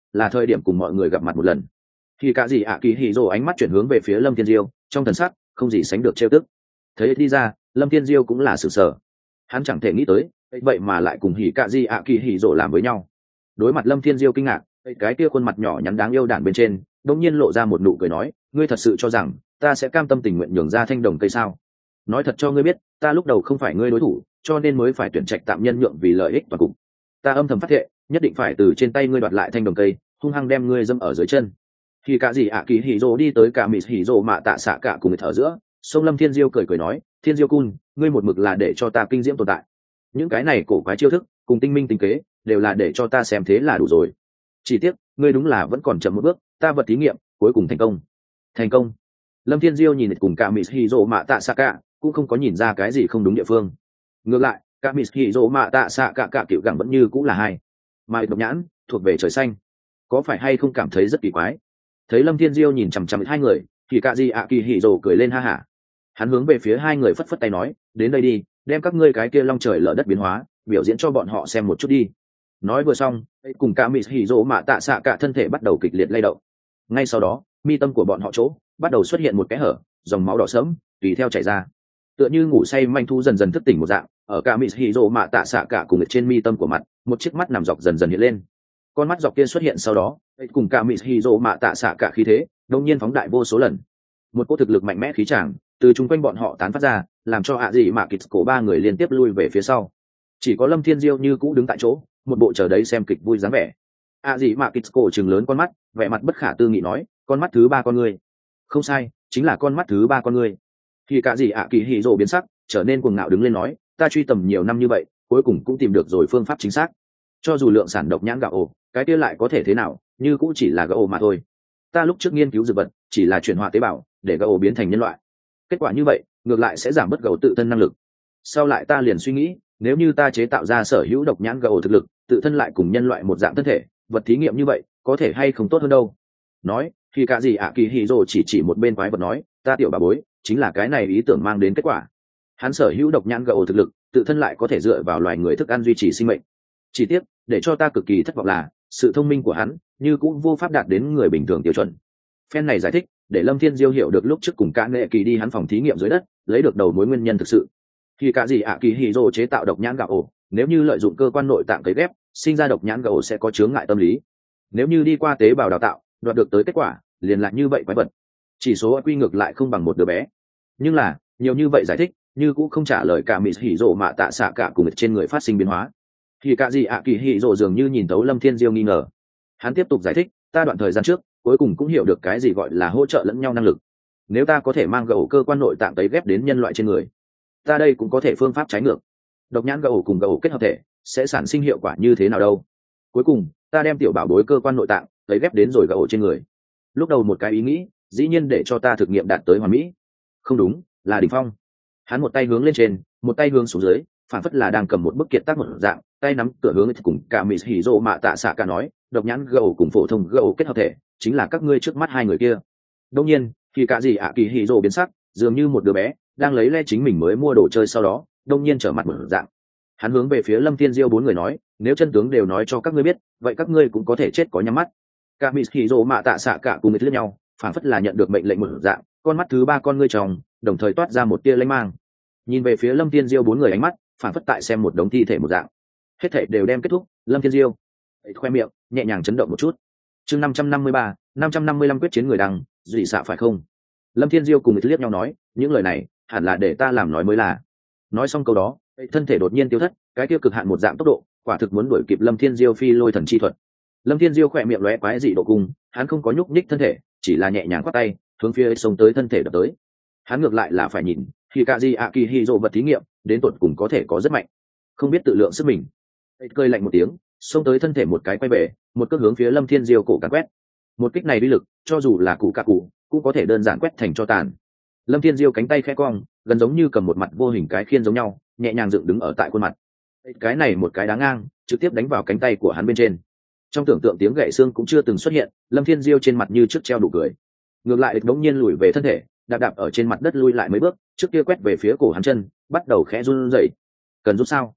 là thời điểm cùng mọi người gặp mặt một lần. Khi cả gì ạ kỳ hỉ rồ ánh mắt chuyển hướng về phía Lâm Thiên Diêu, trong thần sắc không gì sánh được trêu tức. Thấy đi ra, Lâm Thiên Diêu cũng là sửng sở. Hắn chẳng thể nghĩ tới, vậy mà lại cùng hỉ cả gì ạ kỳ hỉ rồ làm với nhau. Đối mặt Lâm Thiên Diêu kinh ngạc, cái kia khuôn mặt nhỏ nhắn đáng yêu đản bên trên, đột nhiên lộ ra một nụ cười nói, ngươi thật sự cho rằng ta sẽ cam tâm tình nguyện nhường ra thanh đồng cây sao? Nói thật cho ngươi biết, ta lúc đầu không phải ngươi đối thủ, cho nên mới phải tuyển trạch tạm nhân nhượng vì lợi ích toàn cục. Ta âm thầm phát thệ, nhất định phải từ trên tay ngươi đoạt lại thanh đồng cây, hung hăng đem ngươi dâm ở dưới chân. Khi cả gì ạ kỳ hỉ rồ đi tới cả mịt hỉ rồ mạ tạ xạ cả cùng thở giữa, sông Lâm Thiên Diêu cười cười nói, Thiên Diêu cun, ngươi một mực là để cho ta kinh diễm tồn tại. Những cái này cổ quái chiêu thức cùng tinh minh tính kế đều là để cho ta xem thế là đủ rồi. Chỉ tiếc ngươi đúng là vẫn còn chậm một bước, ta vật thí nghiệm cuối cùng thành công. Thành công. Lâm Thiên Diêu nhìn cùng cả mịt hỉ rồ mạ tạ xạ cả, cũng không có nhìn ra cái gì không đúng địa phương. Ngược lại, cả mịt hỉ rồ mạ tạ xạ cả cả kiểu gẳng vẫn như cũng là hai. Mà độc nhãn thuộc về trời xanh, có phải hay không cảm thấy rất kỳ quái? Thấy Lâm Thiên Diêu nhìn chằm chằm hai người, thì cả gì ạ kỳ hỉ rồ cười lên ha hả. Hắn hướng về phía hai người phất phất tay nói, đến đây đi, đem các ngươi cái kia long trời lở đất biến hóa biểu diễn cho bọn họ xem một chút đi. Nói vừa xong, cùng cả mịt hỉ rồ mạ tạ xạ cả thân thể bắt đầu kịch liệt lay động. Ngay sau đó, mi tâm của bọn họ chỗ bắt đầu xuất hiện một cái hở, dòng máu đỏ sẫm tùy theo chảy ra, tựa như ngủ say manh thu dần dần thức tỉnh một dạng. Ở cả mịt hỉ rồ mạ tạ xạ cả cùng trên mi tâm của mặt, một chiếc mắt nằm dọc dần dần hiện lên. Con mắt dọc kia xuất hiện sau đó, cùng cả mịt hỉ rồ mạ tạ xạ cả khí thế đột nhiên phóng đại vô số lần. Một cỗ thực lực mạnh mẽ khí tràng từ chung quanh bọn họ tán phát ra, làm cho ạ gì mà kịch cổ ba người liên tiếp lui về phía sau. Chỉ có Lâm Thiên Diêu như cũ đứng tại chỗ, một bộ chờ đấy xem kịch vui dáng vẻ. ạ gì mà kịch cổ trừng lớn con mắt, vẻ mặt bất khả tư nghị nói, con mắt thứ ba con người. Không sai, chính là con mắt thứ ba con người. Khi cả gì ạ kỳ hỉ rồ biến sắc, trở nên cuồng ngạo đứng lên nói, ta truy tầm nhiều năm như vậy, cuối cùng cũng tìm được rồi phương pháp chính xác. Cho dù lượng sản độc nhãn gạo ổ, cái kia lại có thể thế nào, như cũng chỉ là gạo ổ mà thôi. Ta lúc trước nghiên cứu dược vật, chỉ là chuyển hóa tế bào, để gạo ổ biến thành nhân loại. Kết quả như vậy, ngược lại sẽ giảm bớt gạo tự thân năng lực. Sau lại ta liền suy nghĩ, nếu như ta chế tạo ra sở hữu độc nhãn gạo ổ thực lực, tự thân lại cùng nhân loại một dạng thân thể, vật thí nghiệm như vậy, có thể hay không tốt hơn đâu. Nói, khi cả gì ạ kỳ hỉ rồ chỉ chỉ một bên quái vật nói, ta tiểu bà bối, chính là cái này ý tưởng mang đến kết quả. Hắn sở hữu độc nhãn gạo ổ thực lực, tự thân lại có thể dựa vào loài người thức ăn duy trì sinh mệnh. Chỉ tiếc, để cho ta cực kỳ thất vọng là sự thông minh của hắn như cũng vô pháp đạt đến người bình thường tiêu chuẩn. Phen này giải thích để Lâm Thiên Diêu hiểu được lúc trước cùng cả nghệ kỳ đi hắn phòng thí nghiệm dưới đất lấy được đầu mối nguyên nhân thực sự. Khi cả gì ạ kỳ hỉ rồ chế tạo độc nhãn gạo ổ, nếu như lợi dụng cơ quan nội tạng cấy ghép sinh ra độc nhãn gạo ổ sẽ có chướng ngại tâm lý. Nếu như đi qua tế bào đào tạo đoạt được tới kết quả liền lại như vậy quái vật, chỉ số quy ngược lại không bằng một đứa bé. Nhưng là nhiều như vậy giải thích như cũng không trả lời cả mịt hỉ rồ mạ tạ xạ cả cùng trên người phát sinh biến hóa. Thì cả gì ạ kỳ hỉ rồ dường như nhìn thấu Lâm Thiên Diêu nghi ngờ. Hắn tiếp tục giải thích, ta đoạn thời gian trước cuối cùng cũng hiểu được cái gì gọi là hỗ trợ lẫn nhau năng lực. Nếu ta có thể mang gạo cơ quan nội tạng tấy ghép đến nhân loại trên người, ta đây cũng có thể phương pháp trái ngược. Độc nhãn gạo cùng gạo kết hợp thể sẽ sản sinh hiệu quả như thế nào đâu? Cuối cùng, ta đem tiểu bảo bối cơ quan nội tạng tấy ghép đến rồi gạo trên người. Lúc đầu một cái ý nghĩ, dĩ nhiên để cho ta thực nghiệm đạt tới hoàn mỹ. Không đúng, là đỉnh phong. Hắn một tay hướng lên trên, một tay hướng xuống dưới, phản phất là đang cầm một bức kiệt tác một dạng, tay nắm cửa hướng cùng cả mịt hỉ rồ mạ tạ xạ cả nói, độc nhãn gạo cùng phổ thông gạo kết hợp thể chính là các ngươi trước mắt hai người kia. Đương nhiên, khi cả gì ạ kỳ hỉ rồ biến sắc, dường như một đứa bé đang lấy le chính mình mới mua đồ chơi, sau đó đông nhiên trở mặt một dạng. Hắn hướng về phía Lâm Thiên Diêu bốn người nói, nếu chân tướng đều nói cho các ngươi biết, vậy các ngươi cũng có thể chết có nhắm mắt. Cả mịt hỉ rồ mạ tạ xạ cả cùng liếc nhau, phản phất là nhận được mệnh lệnh một dạng, con mắt thứ ba con ngươi tròng đồng thời toát ra một tia lanh mang, nhìn về phía Lâm Thiên Diêu bốn người, ánh mắt phản phất tại xem một đống thi thể một dạng. Hết thảy đều đem kết thúc. Lâm Thiên Diêu khoe miệng nhẹ nhàng chấn động một chút. Chương năm trăm năm mươi ba, năm trăm năm mươi lăm quyết chiến người đăng, dị xạ phải không? Lâm Thiên Diêu cùng liếc nhau nói, những lời này hẳn là để ta làm nói mới là. Nói xong câu đó, thân thể đột nhiên tiêu thất, cái tiêu cực hạn một dạng tốc độ, quả thực muốn đuổi kịp Lâm Thiên Diêu phi lôi thần chi thuật. Lâm Thiên Diêu khỏe miệng lóe quái dị độ cung, hắn không có nhúc nhích thân thể, chỉ là nhẹ nhàng quát tay, hướng phía sông tới thân thể đập tới. Hắn ngược lại là phải nhìn, khi cả gì ạ kỳ hỉ rồ vật thí nghiệm đến tột cùng có thể có rất mạnh, không biết tự lượng sức mình. Cười lạnh một tiếng, xông tới thân thể một cái quay về, một cước hướng phía Lâm Thiên Diêu cổ càn quét. Một kích này uy lực, cho dù là cụ cạ cụ cũng có thể đơn giản quét thành cho tàn. Lâm Thiên Diêu cánh tay khẽ cong, gần giống như cầm một mặt vô hình cái khiên giống nhau, nhẹ nhàng dựng đứng ở tại khuôn mặt. Cái này một cái đá ngang, trực tiếp đánh vào cánh tay của hắn bên trên. Trong tưởng tượng tiếng gãy xương cũng chưa từng xuất hiện, Lâm Thiên Diêu trên mặt như trước treo đủ cười. Ngược lại đống nhiên lùi về thân thể, đạp đạp ở trên mặt đất lui lại mấy bước, trước kia quét về phía cổ hắn chân, bắt đầu khẽ run rẩy. Cần rút sao?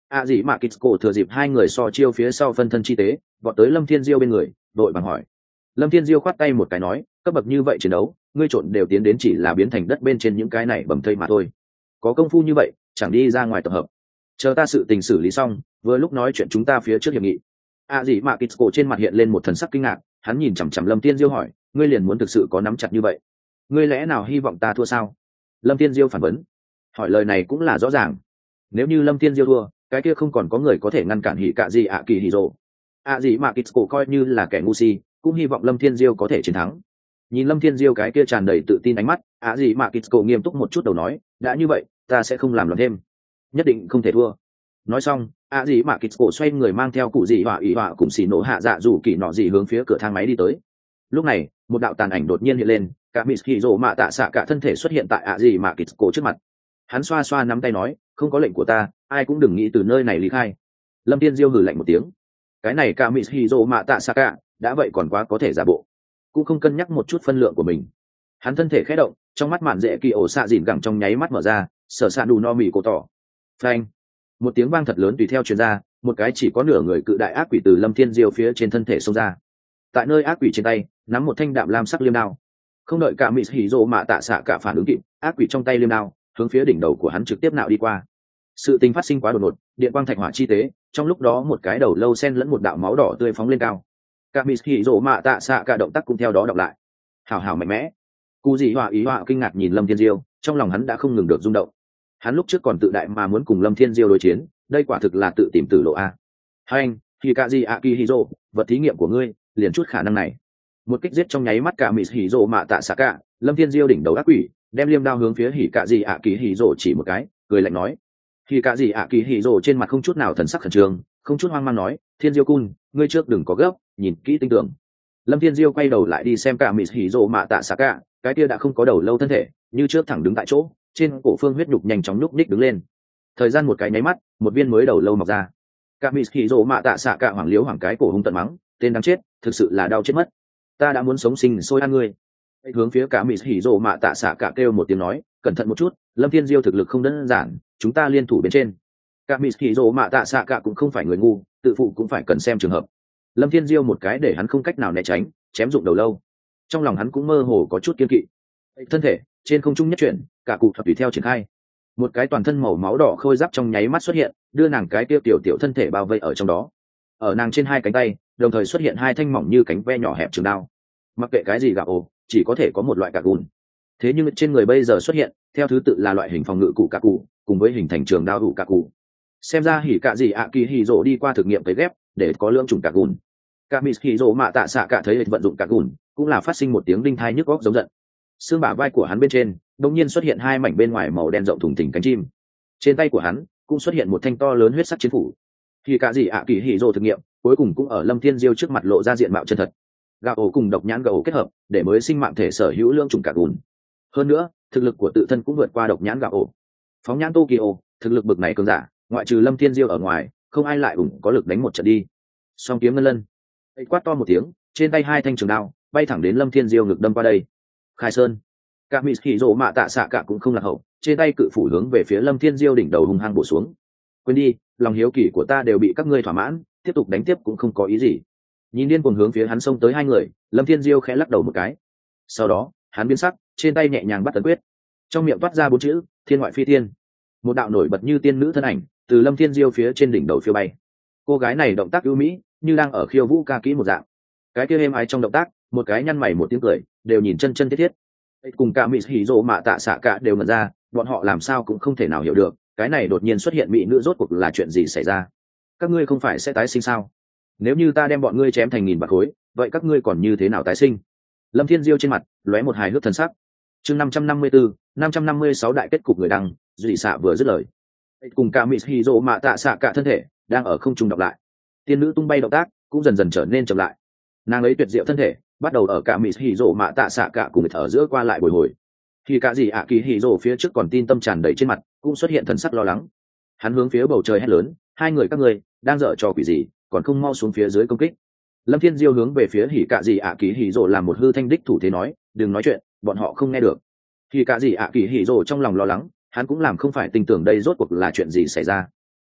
ạ dị mạ kịch cổ thừa dịp hai người so chiêu phía sau phân thân chi tế vọt tới lâm thiên diêu bên người đội bằng hỏi. Lâm thiên diêu khoát tay một cái nói, cấp bậc như vậy chiến đấu ngươi trộn đều tiến đến chỉ là biến thành đất bên trên những cái này bầm thây mà thôi, có công phu như vậy chẳng đi ra ngoài tập hợp, chờ ta sự tình xử lý xong vừa lúc nói chuyện chúng ta phía trước hiệp nghị. ạ dị mạ kịch cổ trên mặt hiện lên một thần sắc kinh ngạc, hắn nhìn chằm chằm lâm thiên diêu hỏi, ngươi liền muốn thực sự có nắm chặt như vậy, ngươi lẽ nào hy vọng ta thua sao? Lâm thiên diêu phản vấn. Hỏi lời này cũng là rõ ràng, nếu như lâm thiên diêu thua cái kia không còn có người có thể ngăn cản hỉ cạ gì ạ kỳ hỉ rồ. ạ gì mà Kitsko coi như là kẻ ngu si cũng hy vọng lâm thiên diêu có thể chiến thắng. Nhìn lâm thiên diêu cái kia tràn đầy tự tin ánh mắt, ạ gì mà Kitsko nghiêm túc một chút đầu nói, đã như vậy ta sẽ không làm loạn thêm, nhất định không thể thua. Nói xong ạ gì mà Kitsko xoay người mang theo cụ gì hỏa ý hỏa cùng xì nổ hạ dạ dù kỳ nọ gì hướng phía cửa thang máy đi tới. Lúc này một đạo tàn ảnh đột nhiên hiện lên, cả Miss Hiro mạ tạ xạ cả thân thể xuất hiện tại ạ gì mà Kitsko trước mặt. Hắn xoa xoa nắm tay nói, không có lệnh của ta ai cũng đừng nghĩ từ nơi này lý khai. Lâm thiên diêu hừ lạnh một tiếng, cái này cả Miss Hiro mạ tạ xạ cả đã vậy còn quá có thể giả bộ, cũng không cân nhắc một chút phân lượng của mình. Hắn thân thể khẽ động, trong mắt mạn dễ kỳ ổ xạ dìn gẳng trong nháy mắt mở ra, sở xạ đủ no mì cổ tỏ. Phanh, một tiếng vang thật lớn tùy theo truyền ra, một cái chỉ có nửa người cự đại ác quỷ từ lâm thiên diêu phía trên thân thể xông ra. Tại nơi ác quỷ trên tay nắm một thanh đạm lam sắc liêm đao, không đợi cả Miss Hiro mạ tạ xạ cả phản ứng kịp, ác quỷ trong tay liêm đao hướng phía đỉnh đầu của hắn trực tiếp nạo đi qua. Sự tình phát sinh quá đột ngột, điện quang thạch hỏa chi tế, trong lúc đó một cái đầu lâu sen lẫn một đạo máu đỏ tươi phóng lên cao. Cả Miss Hiro mạ tạ xạ cả động tác cũng theo đó đọc lại. Hảo hảo mạnh mẽ. Cú dị hỏa ý hỏa kinh ngạc nhìn Lâm Thiên Diêu, trong lòng hắn đã không ngừng được rung động. Hắn lúc trước còn tự đại mà muốn cùng Lâm Thiên Diêu đối chiến, đây quả thực là tự tìm tử lộ a. Hành, thì cả gì Akihiro, vật thí nghiệm của ngươi, liền chút khả năng này. Một kích giết trong nháy mắt cả Miss Hiro mạ tạ xạ cả, Lâm Thiên Diêu đỉnh đầu ác quỷ, đem liêm đao hướng phía hỉ cạ gì ạ kỳ hỉ rồ chỉ một cái, cười lạnh nói. Hỉ cạ gì ạ kỳ hỉ rồ trên mặt không chút nào thần sắc khẩn trương, không chút hoang mang nói, Thiên Diêu cun, ngươi trước đừng có gấp, nhìn kỹ tinh tưởng. Lâm Thiên Diêu quay đầu lại đi xem cả Miss Hỉ rồ mạ tạ xạ cả, cái kia đã không có đầu lâu thân thể, như trước thẳng đứng tại chỗ, trên cổ phương huyết nhục nhanh chóng nhúc nhích đứng lên. Thời gian một cái nháy mắt, một viên mới đầu lâu mọc ra. Cả Miss Hỉ rồ mạ tạ xạ cả hoảng liếu hoảng cái cổ hung tận mắng, tên đáng chết, thực sự là đau chết mất. Ta đã muốn sống sinh sôi ăn ngươi. Hướng phía cả Miss Hiro mạ tạ xạ cả kêu một tiếng nói, cẩn thận một chút, Lâm Thiên Diêu thực lực không đơn giản, chúng ta liên thủ bên trên. Cả Miss Hiro mạ tạ xạ cả cũng không phải người ngu, tự phụ cũng phải cần xem trường hợp. Lâm Thiên Diêu một cái để hắn không cách nào né tránh, chém dụng đầu lâu. Trong lòng hắn cũng mơ hồ có chút kiên kỵ. Thân thể trên không trung nhất chuyển, cả cụ thuật tùy theo triển khai. Một cái toàn thân màu máu đỏ khôi giáp trong nháy mắt xuất hiện, đưa nàng cái tiêu tiểu tiểu thân thể bao vây ở trong đó. Ở nàng trên hai cánh tay, đồng thời xuất hiện hai thanh mỏng như cánh ve nhỏ hẹp trường đao. Mặc kệ cái gì gạo ồ, chỉ có thể có một loại cạc gùn, thế nhưng trên người bây giờ xuất hiện theo thứ tự là loại hình phòng ngự cụ cạc cụ cùng với hình thành trường đao đủ cạc cụ. Xem ra hỉ cạ gì ạ kỳ hỉ rổ đi qua thực nghiệm cấy ghép để có lưỡng chủng cạc gùn. Cả Miss hỉ rổ mạ tạ xạ cả thấy vận dụng cạc gùn cũng là phát sinh một tiếng đinh thai nhức góc giống giận. Xương bả vai của hắn bên trên đột nhiên xuất hiện hai mảnh bên ngoài màu đen rộng thùng thình cánh chim, trên tay của hắn cũng xuất hiện một thanh to lớn huyết sắc chiến phủ. Hỉ cạ gì ạ kỳ hỉ rổ thực nghiệm cuối cùng cũng ở Lâm Thiên Diêu trước mặt lộ ra diện mạo chân thật. Gạo ổ cùng độc nhãn gạo ổ kết hợp để mới sinh mạng thể sở hữu lương trùng cả gùn. Hơn nữa thực lực của tự thân cũng vượt qua độc nhãn gạo ổ. Phóng nhãn Tokyo, thực lực bực này cường giả ngoại trừ Lâm Thiên Diêu ở ngoài không ai lại ủng có lực đánh một trận đi. Song kiếm ngân lân, ấy quát to một tiếng, trên tay hai thanh trường đao bay thẳng đến Lâm Thiên Diêu ngực đâm qua đây. Khai sơn, cả Miss Hiro mạ tạ xạ cả cũng không lạc hậu, trên tay cự phủ hướng về phía Lâm Thiên Diêu đỉnh đầu hung hăng bổ xuống. Quên đi, lòng hiếu kỳ của ta đều bị các ngươi thỏa mãn, tiếp tục đánh tiếp cũng không có ý gì. Nhìn điên cuồng hướng phía hắn xông tới hai người, Lâm Thiên Diêu khẽ lắc đầu một cái. Sau đó hắn biến sắc, trên tay nhẹ nhàng bắt tấn quyết, trong miệng toát ra bốn chữ thiên ngoại phi tiên. Một đạo nổi bật như tiên nữ thân ảnh từ Lâm Thiên Diêu phía trên đỉnh đầu phiêu bay. Cô gái này động tác ưu mỹ như đang ở khiêu vũ ca kỹ một dạng, cái kia êm ái trong động tác, một cái nhăn mày một tiếng cười, đều nhìn chân chân thiết thiết. Cùng cả Miss Hiro mạ tạ xạ cả đều ngẩn ra, bọn họ làm sao cũng không thể nào hiểu được cái này đột nhiên xuất hiện mỹ nữ rốt cuộc là chuyện gì xảy ra. Các ngươi không phải sẽ tái sinh sao? Nếu như ta đem bọn ngươi chém thành nghìn bạc khối, vậy các ngươi còn như thế nào tái sinh? Lâm Thiên Diêu trên mặt lóe một hài hước thần sắc. Chương năm trăm năm mươi tư, năm trăm năm mươi sáu đại kết cục người đăng, dị xạ vừa dứt lời, cùng cả Miss Hiro mạ tạ xạ cả thân thể đang ở không trung đọc lại. Tiên nữ tung bay động tác cũng dần dần trở nên chậm lại. Nàng ấy tuyệt diệu thân thể bắt đầu ở cả Miss Hiro mạ tạ xạ cả cùng thở giữa qua lại bồi hồi. Khi cả gì ạ kỳ Hiro phía trước còn tin tâm tràn đầy trên mặt, cũng xuất hiện thần sắc lo lắng. Hắn hướng phía bầu trời hét lớn, hai người các ngươi đang dở trò quỷ gì, còn không mau xuống phía dưới công kích. Lâm Thiên Diêu hướng về phía hỉ cạ gì ạ kỳ hỉ rồ làm một hư thanh đích thủ thế nói, đừng nói chuyện, bọn họ không nghe được. Hỉ cạ gì ạ kỳ hỉ rồ trong lòng lo lắng, hắn cũng làm không phải tin tưởng đây rốt cuộc là chuyện gì xảy ra.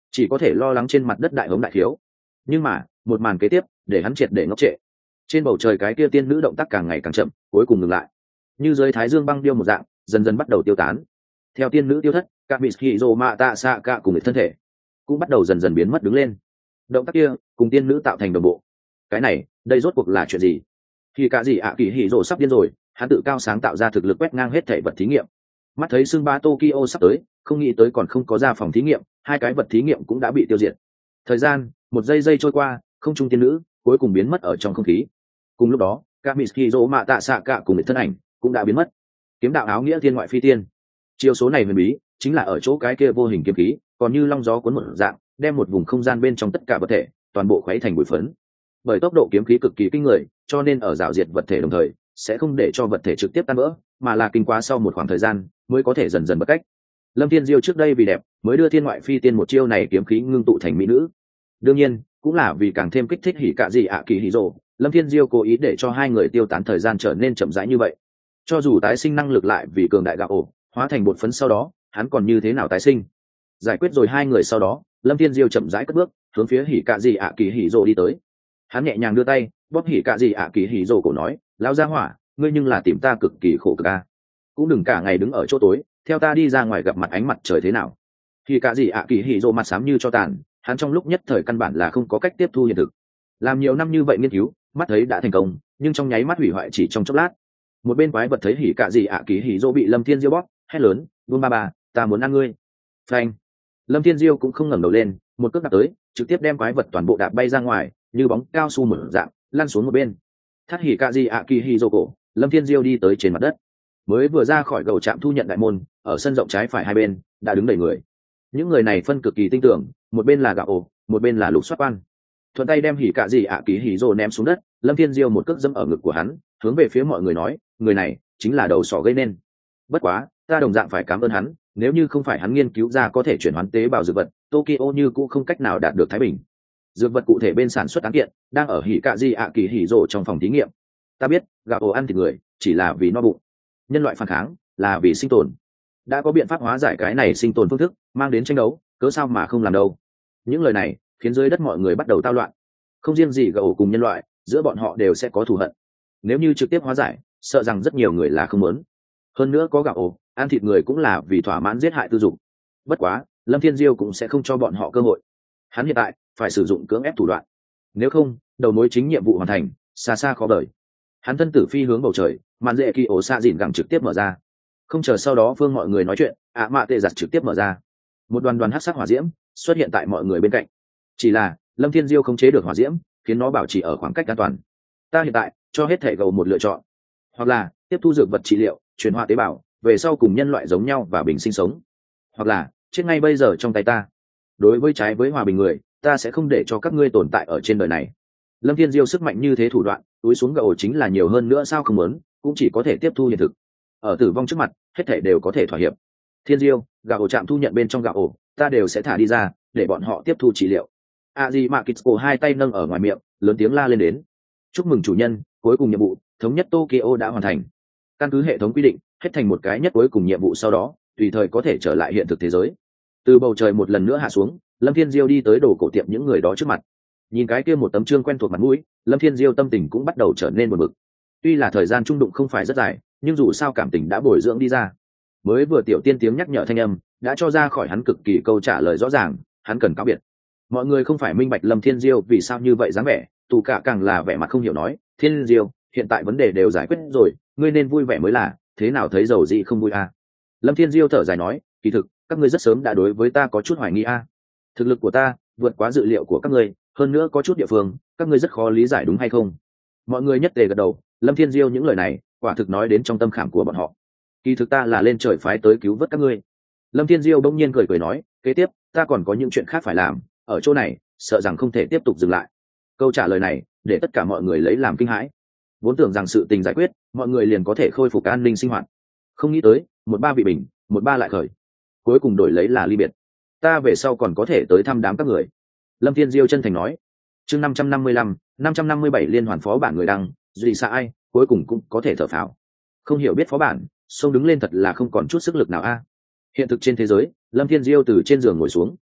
chỉ có thể lo lắng trên mặt đất đại hống đại thiếu. Nhưng mà một màn kế tiếp để hắn triệt để ngốc trệ. Trên bầu trời cái kia tiên nữ động tác càng ngày càng chậm, cuối cùng ngừng lại, như dưới thái dương băng điêu một dạng dần dần bắt đầu tiêu tán. Theo tiên nữ tiêu thất, các mỹ hì rồ mạ tạ xạ cả cùng người thân thể cũng bắt đầu dần dần biến mất đứng lên. Động tác kia cùng tiên nữ tạo thành đồng bộ. Cái này đây rốt cuộc là chuyện gì? Thì cả gì ạ kỳ hì rồ sắp điên rồi, hắn tự cao sáng tạo ra thực lực quét ngang hết thể vật thí nghiệm. Mắt thấy xương ba Tokyo sắp tới, không nghĩ tới còn không có ra phòng thí nghiệm, hai cái vật thí nghiệm cũng đã bị tiêu diệt. Thời gian một giây giây trôi qua, không trung tiên nữ cuối cùng biến mất ở trong không khí. Cùng lúc đó, các mỹ hì mạ tạ xạ cả cùng người thân ảnh cũng đã biến mất. Kiếm đạo áo nghĩa thiên ngoại phi tiên, chiêu số này huyền bí chính là ở chỗ cái kia vô hình kiếm khí còn như long gió cuốn một dạng, đem một vùng không gian bên trong tất cả vật thể toàn bộ khuấy thành bụi phấn. Bởi tốc độ kiếm khí cực kỳ kinh người, cho nên ở rào diệt vật thể đồng thời sẽ không để cho vật thể trực tiếp tan vỡ, mà là kinh quá sau một khoảng thời gian mới có thể dần dần bật cách. Lâm Thiên Diêu trước đây vì đẹp mới đưa thiên ngoại phi tiên một chiêu này kiếm khí ngưng tụ thành mỹ nữ. Đương nhiên cũng là vì càng thêm kích thích hỉ cả gì ạ kỳ hỉ rồ, Lâm Thiên Diêu cố ý để cho hai người tiêu tán thời gian trở nên chậm rãi như vậy. Cho dù tái sinh năng lực lại vì cường đại gạo ổ hóa thành bột phấn sau đó, hắn còn như thế nào tái sinh? Giải quyết rồi hai người sau đó, Lâm Thiên Diêu chậm rãi cất bước hướng phía hỉ cả gì ạ kỳ hỉ rồ đi tới. Hắn nhẹ nhàng đưa tay bóp hỉ cả gì ạ kỳ hỉ rồ cổ nói, lão gia hỏa, ngươi nhưng là tìm ta cực kỳ khổ cực a, cũng đừng cả ngày đứng ở chỗ tối, theo ta đi ra ngoài gặp mặt ánh mặt trời thế nào. Hỉ cả gì ạ kỳ hỉ rồ mặt xám như cho tàn, hắn trong lúc nhất thời căn bản là không có cách tiếp thu hiện thực. Làm nhiều năm như vậy nghiên cứu, mắt thấy đã thành công, nhưng trong nháy mắt hủy hoại chỉ trong chốc lát. Một bên quái vật thấy hỉ cả gì ạ kỳ hỉ rồ bị Lâm Thiên Diêu bóp, hét lớn, buông ba bà, ta muốn ăn ngươi. Phanh. Lâm Thiên Diêu cũng không ngẩng đầu lên, một cước đạp tới, trực tiếp đem quái vật toàn bộ đạp bay ra ngoài, như bóng cao su mở dạng, lăn xuống một bên. Thắt hỉ cả gì ạ kỳ hỉ rồ cổ, Lâm Thiên Diêu đi tới trên mặt đất. Mới vừa ra khỏi gầu trạm thu nhận đại môn, ở sân rộng trái phải hai bên đã đứng đầy người. Những người này phân cực kỳ tinh tưởng, một bên là gạo ổ, một bên là lục soát quan. Thuận tay đem hỉ cả gì ạ kỳ hỉ rồ ném xuống đất, Lâm Thiên Diêu một cước dẫm ở ngực của hắn, hướng về phía mọi người nói, người này chính là đầu sỏ gây nên. Bất quá ta đồng dạng phải cảm ơn hắn, nếu như không phải hắn nghiên cứu ra có thể chuyển hóa tế bào dược vật, Tokyo như cũng không cách nào đạt được thái bình. Dược vật cụ thể bên sản xuất án kiện đang ở hỉ cạ di ạ kỳ hỉ rồ trong phòng thí nghiệm. Ta biết gạo ổ ăn thịt người chỉ là vì no bụng, nhân loại phản kháng là vì sinh tồn. Đã có biện pháp hóa giải cái này sinh tồn phương thức, mang đến tranh đấu, cớ sao mà không làm đâu. Những lời này khiến dưới đất mọi người bắt đầu tao loạn. Không riêng gì gạo ổ cùng nhân loại, giữa bọn họ đều sẽ có thù hận. Nếu như trực tiếp hóa giải, sợ rằng rất nhiều người là không muốn. Hơn nữa có gạo ổ ăn thịt người cũng là vì thỏa mãn giết hại tư dục. Bất quá Lâm Thiên Diêu cũng sẽ không cho bọn họ cơ hội. Hắn hiện tại phải sử dụng cưỡng ép thủ đoạn, nếu không đầu mối chính nhiệm vụ hoàn thành xa xa khó đợi. Hắn thân tử phi hướng bầu trời, màn dễ kỳ ổ xa dìn gẳng trực tiếp mở ra. Không chờ sau đó phương mọi người nói chuyện, ạ mạ tệ giặt trực tiếp mở ra. Một đoàn đoàn hắc sắc hỏa diễm xuất hiện tại mọi người bên cạnh. Chỉ là Lâm Thiên Diêu không chế được hỏa diễm, khiến nó bảo trì ở khoảng cách an toàn. Ta hiện tại cho hết thể gầu một lựa chọn, hoặc là tiếp thu dược vật trị liệu, chuyển hóa tế bào, về sau cùng nhân loại giống nhau và bình sinh sống, hoặc là chết ngay bây giờ trong tay ta. Đối với trái với hòa bình người, ta sẽ không để cho các ngươi tồn tại ở trên đời này. Lâm Thiên Diêu sức mạnh như thế thủ đoạn, túi xuống gạo chính là nhiều hơn nữa sao không muốn, cũng chỉ có thể tiếp thu hiện thực. Ở tử vong trước mặt, hết thể đều có thể thỏa hiệp. Thiên Diêu, gạo chạm thu nhận bên trong gạo ổ, ta đều sẽ thả đi ra, để bọn họ tiếp thu trị liệu. Aji Kitsuko hai tay nâng ở ngoài miệng, lớn tiếng la lên đến. Chúc mừng chủ nhân, cuối cùng nhiệm vụ thống nhất Tokyo đã hoàn thành. Căn cứ hệ thống quy định, hết thành một cái nhất cuối cùng nhiệm vụ sau đó, tùy thời có thể trở lại hiện thực thế giới. Từ bầu trời một lần nữa hạ xuống, Lâm Thiên Diêu đi tới đồ cổ tiệm những người đó trước mặt. Nhìn cái kia một tấm trương quen thuộc mặt mũi, Lâm Thiên Diêu tâm tình cũng bắt đầu trở nên buồn bực. Tuy là thời gian trung đụng không phải rất dài, nhưng dù sao cảm tình đã bồi dưỡng đi ra. Mới vừa tiểu tiên tiếng nhắc nhở thanh âm, đã cho ra khỏi hắn cực kỳ câu trả lời rõ ràng, hắn cần cáo biệt. Mọi người không phải minh bạch Lâm Thiên Diêu vì sao như vậy dáng vẻ, tù cả càng là vẻ mặt không hiểu nói, Thiên Diêu, hiện tại vấn đề đều giải quyết rồi, ngươi nên vui vẻ mới là, thế nào thấy giàu gì không vui à? Lâm Thiên Diêu thở dài nói, kỳ thực các ngươi rất sớm đã đối với ta có chút hoài nghi à? Thực lực của ta vượt quá dự liệu của các ngươi, hơn nữa có chút địa phương các ngươi rất khó lý giải đúng hay không? Mọi người nhất tề gật đầu. Lâm Thiên Diêu những lời này quả thực nói đến trong tâm khảm của bọn họ. Kỳ thực ta là lên trời phái tới cứu vớt các ngươi. Lâm Thiên Diêu bỗng nhiên cười cười nói, kế tiếp ta còn có những chuyện khác phải làm, ở chỗ này sợ rằng không thể tiếp tục dừng lại. Câu trả lời này để tất cả mọi người lấy làm kinh hãi. Vốn tưởng rằng sự tình giải quyết, mọi người liền có thể khôi phục an ninh sinh hoạt, không nghĩ tới một ba bị bình, một ba lại khởi, cuối cùng đổi lấy là ly biệt. Ta về sau còn có thể tới thăm đám các người. Lâm Thiên Diêu chân thành nói. Chương năm trăm năm mươi lăm, năm trăm năm mươi bảy liên hoàn phó bản người đăng, duy xa ai, cuối cùng cũng có thể thở phào. Không hiểu biết phó bản, xông đứng lên thật là không còn chút sức lực nào a. Hiện thực trên thế giới, Lâm Thiên Diêu từ trên giường ngồi xuống.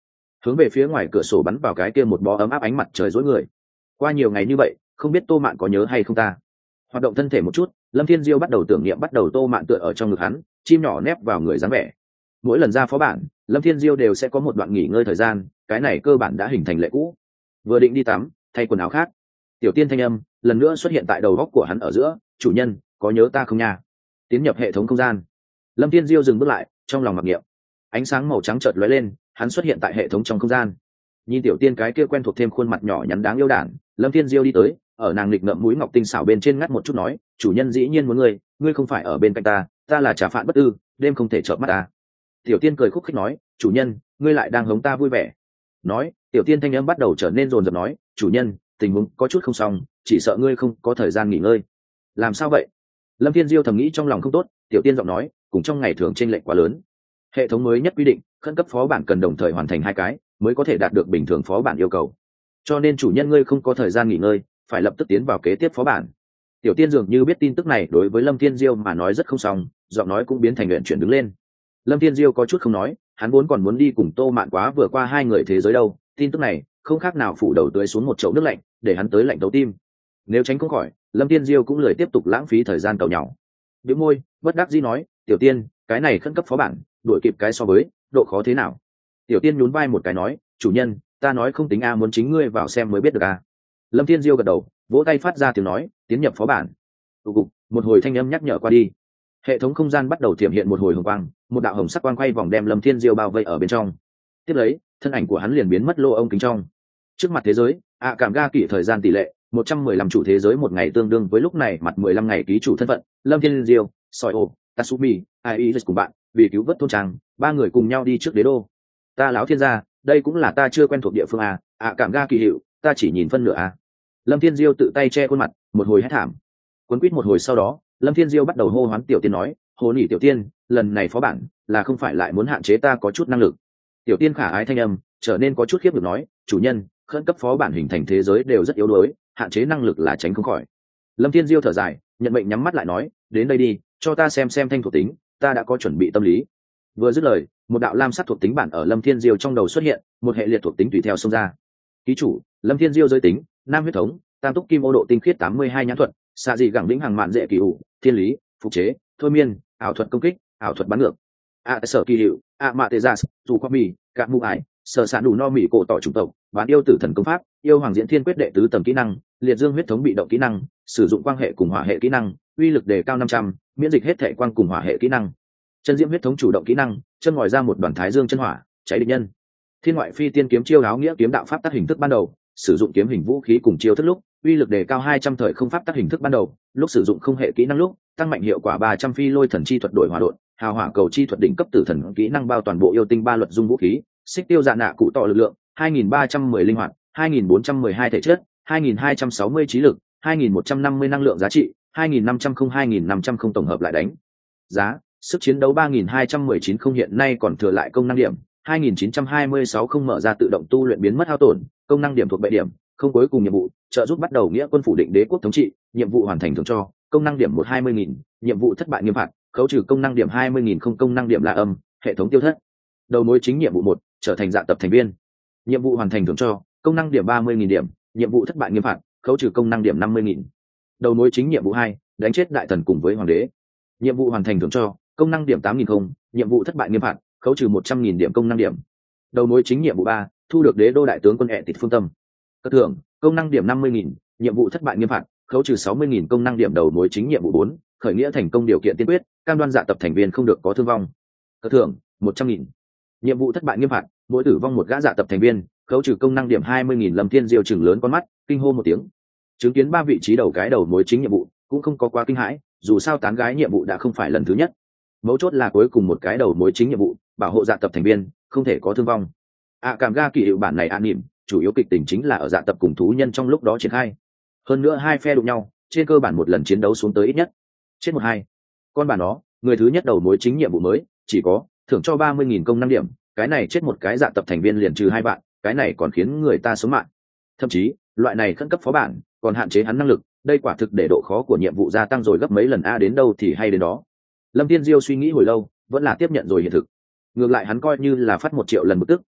hướng về phía ngoài cửa sổ bắn vào cái kia một bó ấm áp ánh mặt trời dối người. Qua nhiều ngày như vậy, không biết Tô Mạn có nhớ hay không ta. Hoạt động thân thể một chút, Lâm Thiên Diêu bắt đầu tưởng niệm, bắt đầu Tô Mạn tựa ở trong ngực hắn, chim nhỏ nép vào người dáng vẻ. Mỗi lần ra phó bản, Lâm Thiên Diêu đều sẽ có một đoạn nghỉ ngơi thời gian, cái này cơ bản đã hình thành lệ cũ. Vừa định đi tắm, thay quần áo khác, tiểu tiên thanh âm lần nữa xuất hiện tại đầu góc của hắn ở giữa, chủ nhân có nhớ ta không nha. Tiến nhập hệ thống không gian, Lâm Thiên Diêu dừng bước lại, trong lòng mặc niệm. Ánh sáng màu trắng chợt lóe lên, hắn xuất hiện tại hệ thống trong không gian. Nhìn tiểu tiên cái kia quen thuộc thêm khuôn mặt nhỏ nhắn đáng yêu đản, Lâm Thiên Diêu đi tới, ở nàng lịch ngậm mũi ngọc tinh xảo bên trên ngắt một chút nói, chủ nhân dĩ nhiên muốn ngươi, ngươi không phải ở bên cạnh ta, ta là trà phạn bất ư, đêm không thể chợp mắt ta. Tiểu tiên cười khúc khích nói, chủ nhân ngươi lại đang hống ta vui vẻ. Nói, tiểu tiên thanh âm bắt đầu trở nên rồn rập nói, chủ nhân tình huống có chút không xong, chỉ sợ ngươi không có thời gian nghỉ ngơi. Làm sao vậy? Lâm Thiên Diêu thầm nghĩ trong lòng không tốt, tiểu tiên giọng nói, cùng trong ngày thường chênh lệch quá lớn. Hệ thống mới nhất quy định, khẩn cấp phó bản cần đồng thời hoàn thành hai cái mới có thể đạt được bình thường phó bản yêu cầu, cho nên chủ nhân ngươi không có thời gian nghỉ ngơi, phải lập tức tiến vào kế tiếp phó bản. Tiểu tiên dường như biết tin tức này đối với Lâm Thiên Diêu mà nói rất không xong, giọng nói cũng biến thành luyện chuyển đứng lên. Lâm Thiên Diêu có chút không nói, hắn vốn còn muốn đi cùng Tô Mạn quá vừa qua hai người thế giới đâu, tin tức này không khác nào phủ đầu tưới xuống một chậu nước lạnh, để hắn tới lạnh tấu tim. Nếu tránh không khỏi, Lâm Thiên Diêu cũng lười tiếp tục lãng phí thời gian cầu nhau. Bĩu môi, bất đắc dĩ nói, tiểu tiên cái này khẩn cấp phó bản đuổi kịp cái so với độ khó thế nào? Tiểu tiên nhún vai một cái nói, chủ nhân ta nói không tính a, muốn chính ngươi vào xem mới biết được a. Lâm Thiên Diêu gật đầu, vỗ tay phát ra tiếng nói, tiến nhập phó bản. Tụ cục, một hồi thanh âm nhắc nhở qua đi, hệ thống không gian bắt đầu thiểm hiện một hồi hồng quang, một đạo hồng sắc quang quay vòng đem Lâm Thiên Diêu bao vây ở bên trong. Tiếp lấy, thân ảnh của hắn liền biến mất lô ông kính trong. Trước mặt thế giới, ạ à, cảm ga kỷ thời gian tỷ lệ một trăm mười lăm chủ thế giới một ngày tương đương với lúc này mặt mười lăm ngày ký chủ thân phận, Lâm Thiên Diêu, Soi ô, Tatsumi, Ai cùng bạn, vì cứu vớt thôn trang, ba người cùng nhau đi trước đế đô. Ta lão thiên gia, đây cũng là ta chưa quen thuộc địa phương à, ạ à, cảm ga kỳ hiệu, ta chỉ nhìn phân nửa à. Lâm Thiên Diêu tự tay che khuôn mặt, một hồi hét thảm. Cuốn quýt một hồi sau đó, Lâm Thiên Diêu bắt đầu hô hoán tiểu tiên nói, hồ nỉ tiểu tiên, lần này phó bản là không phải lại muốn hạn chế ta có chút năng lực. Tiểu tiên khả ái thanh âm trở nên có chút khiếp được nói, chủ nhân khẩn cấp phó bản hình thành thế giới đều rất yếu đuối, hạn chế năng lực là tránh không khỏi. Lâm Thiên Diêu thở dài, nhận mệnh nhắm mắt lại nói, đến đây đi, cho ta xem xem thanh thuộc tính, ta đã có chuẩn bị tâm lý. Vừa dứt lời, một đạo lam sắc thuộc tính bản ở Lâm Thiên Diêu trong đầu xuất hiện, một hệ liệt thuộc tính tùy theo xông ra. Ký chủ Lâm Thiên Diêu giới tính nam huyết thống, tam túc kim ô độ tinh khiết tám mươi hai nhãn thuật, xạ dị gẳng lĩnh hàng mạn dễ kỳ ủ, thiên lý phục chế, thôi miên, ảo thuật công kích, ảo thuật bắn ngược. A sở kỳ hiệu, a mạ tê gia, dù qua mì, cạn mụ ải, sở sản đủ no mì cổ tỏ chủng tộc, bán yêu tử thần công pháp, yêu hoàng diễn thiên quyết đệ tứ tầng kỹ năng, liệt dương huyết thống bị động kỹ năng, sử dụng quang hệ cùng hỏa hệ kỹ năng, uy lực đề cao năm trăm, miễn dịch hết thể quang cùng hỏa hệ kỹ năng. Chân diễm huyết thống chủ động kỹ năng, chân ngòi ra một đoàn thái dương chân hỏa, cháy địch nhân. Thiên ngoại phi tiên kiếm chiêu áo nghĩa kiếm đạo pháp tác hình thức ban đầu, sử dụng kiếm hình vũ khí cùng chiêu thức lúc, uy lực đề cao hai trăm thời không pháp tác hình thức ban đầu, lúc sử dụng không hệ kỹ năng lúc, tăng mạnh hiệu quả ba trăm phi lôi thần chi thuật đổi hỏa độn, hào hỏa cầu chi thuật đỉnh cấp tử thần kỹ năng bao toàn bộ yêu tinh ba luật dung vũ khí, xích tiêu dạ nạ cụ tỏ lực lượng, hai nghìn ba trăm mười linh hoạt, hai nghìn bốn trăm mười hai thể chất, hai nghìn hai trăm sáu mươi trí lực, hai nghìn một trăm năm mươi năng lượng giá trị, hai nghìn năm trăm không hai nghìn năm trăm không tổng hợp lại đánh giá, sức chiến đấu ba nghìn hai trăm mười chín không hiện nay còn thừa lại công năng điểm, hai nghìn chín trăm hai mươi sáu không mở ra tự động tu luyện biến mất hao tổn, công năng điểm thuộc bệ điểm, không cuối cùng nhiệm vụ, trợ giúp bắt đầu nghĩa quân phủ định đế quốc thống trị, nhiệm vụ hoàn thành thưởng cho, công năng điểm một hai mươi nghìn, nhiệm vụ thất bại nghiêm phạt, khấu trừ công năng điểm hai mươi nghìn không công năng điểm là âm, hệ thống tiêu thất. Đầu mối chính nhiệm vụ một, trở thành dạ tập thành viên. Nhiệm vụ hoàn thành thưởng cho, công năng điểm ba mươi nghìn điểm, nhiệm vụ thất bại nghiêm phạt, khấu trừ công năng điểm năm mươi nghìn. Đầu mối chính nhiệm vụ hai, đánh chết đại thần cùng với hoàng đế. Nhiệm vụ hoàn thành thưởng cho, công năng điểm tám nghìn không, nhiệm vụ thất bại nghiêm phạt, khấu trừ một trăm nghìn điểm công năng điểm. Đầu mối chính nhiệm vụ ba, thu được đế đô đại tướng quân ẹ tịt phương tâm. Cất thưởng, công năng điểm năm mươi nghìn, nhiệm vụ thất bại nghiêm phạt, khấu trừ sáu mươi nghìn công năng điểm. Đầu mối chính nhiệm vụ bốn, khởi nghĩa thành công điều kiện tiên quyết, cam đoan dạ tập thành viên không được có thương vong. Cất thưởng, một trăm nghìn. Nhiệm vụ thất bại nghiêm phạt, mỗi tử vong một gã dạ tập thành viên, khấu trừ công năng điểm hai mươi nghìn. Lâm Thiên Diêu chừng lớn con mắt, kinh hô một tiếng. Chứng kiến ba vị trí đầu cái đầu mối chính nhiệm vụ, cũng không có quá kinh hãi, dù sao tán gái nhiệm vụ đã không phải lần thứ nhất. Mấu chốt là cuối cùng một cái đầu mối chính nhiệm vụ, bảo hộ dạ tập thành viên không thể có thương vong. À, cảm ga kỳ hiệu bản này an niệm, chủ yếu kịch tình chính là ở dạ tập cùng thú nhân trong lúc đó triển khai. Hơn nữa hai phe đụng nhau, trên cơ bản một lần chiến đấu xuống tới ít nhất chết một hai. Con bản đó, người thứ nhất đầu mối chính nhiệm vụ mới, chỉ có thưởng cho ba mươi nghìn công năng điểm, cái này chết một cái dạ tập thành viên liền trừ hai bạn, cái này còn khiến người ta sống mạng. Thậm chí, loại này khẩn cấp phó bản, còn hạn chế hắn năng lực, đây quả thực để độ khó của nhiệm vụ gia tăng rồi gấp mấy lần a, đến đâu thì hay đến đó. Lâm Thiên Diêu suy nghĩ hồi lâu, vẫn là tiếp nhận rồi hiện thực. Ngược lại hắn coi như là phát một triệu lần bực tức,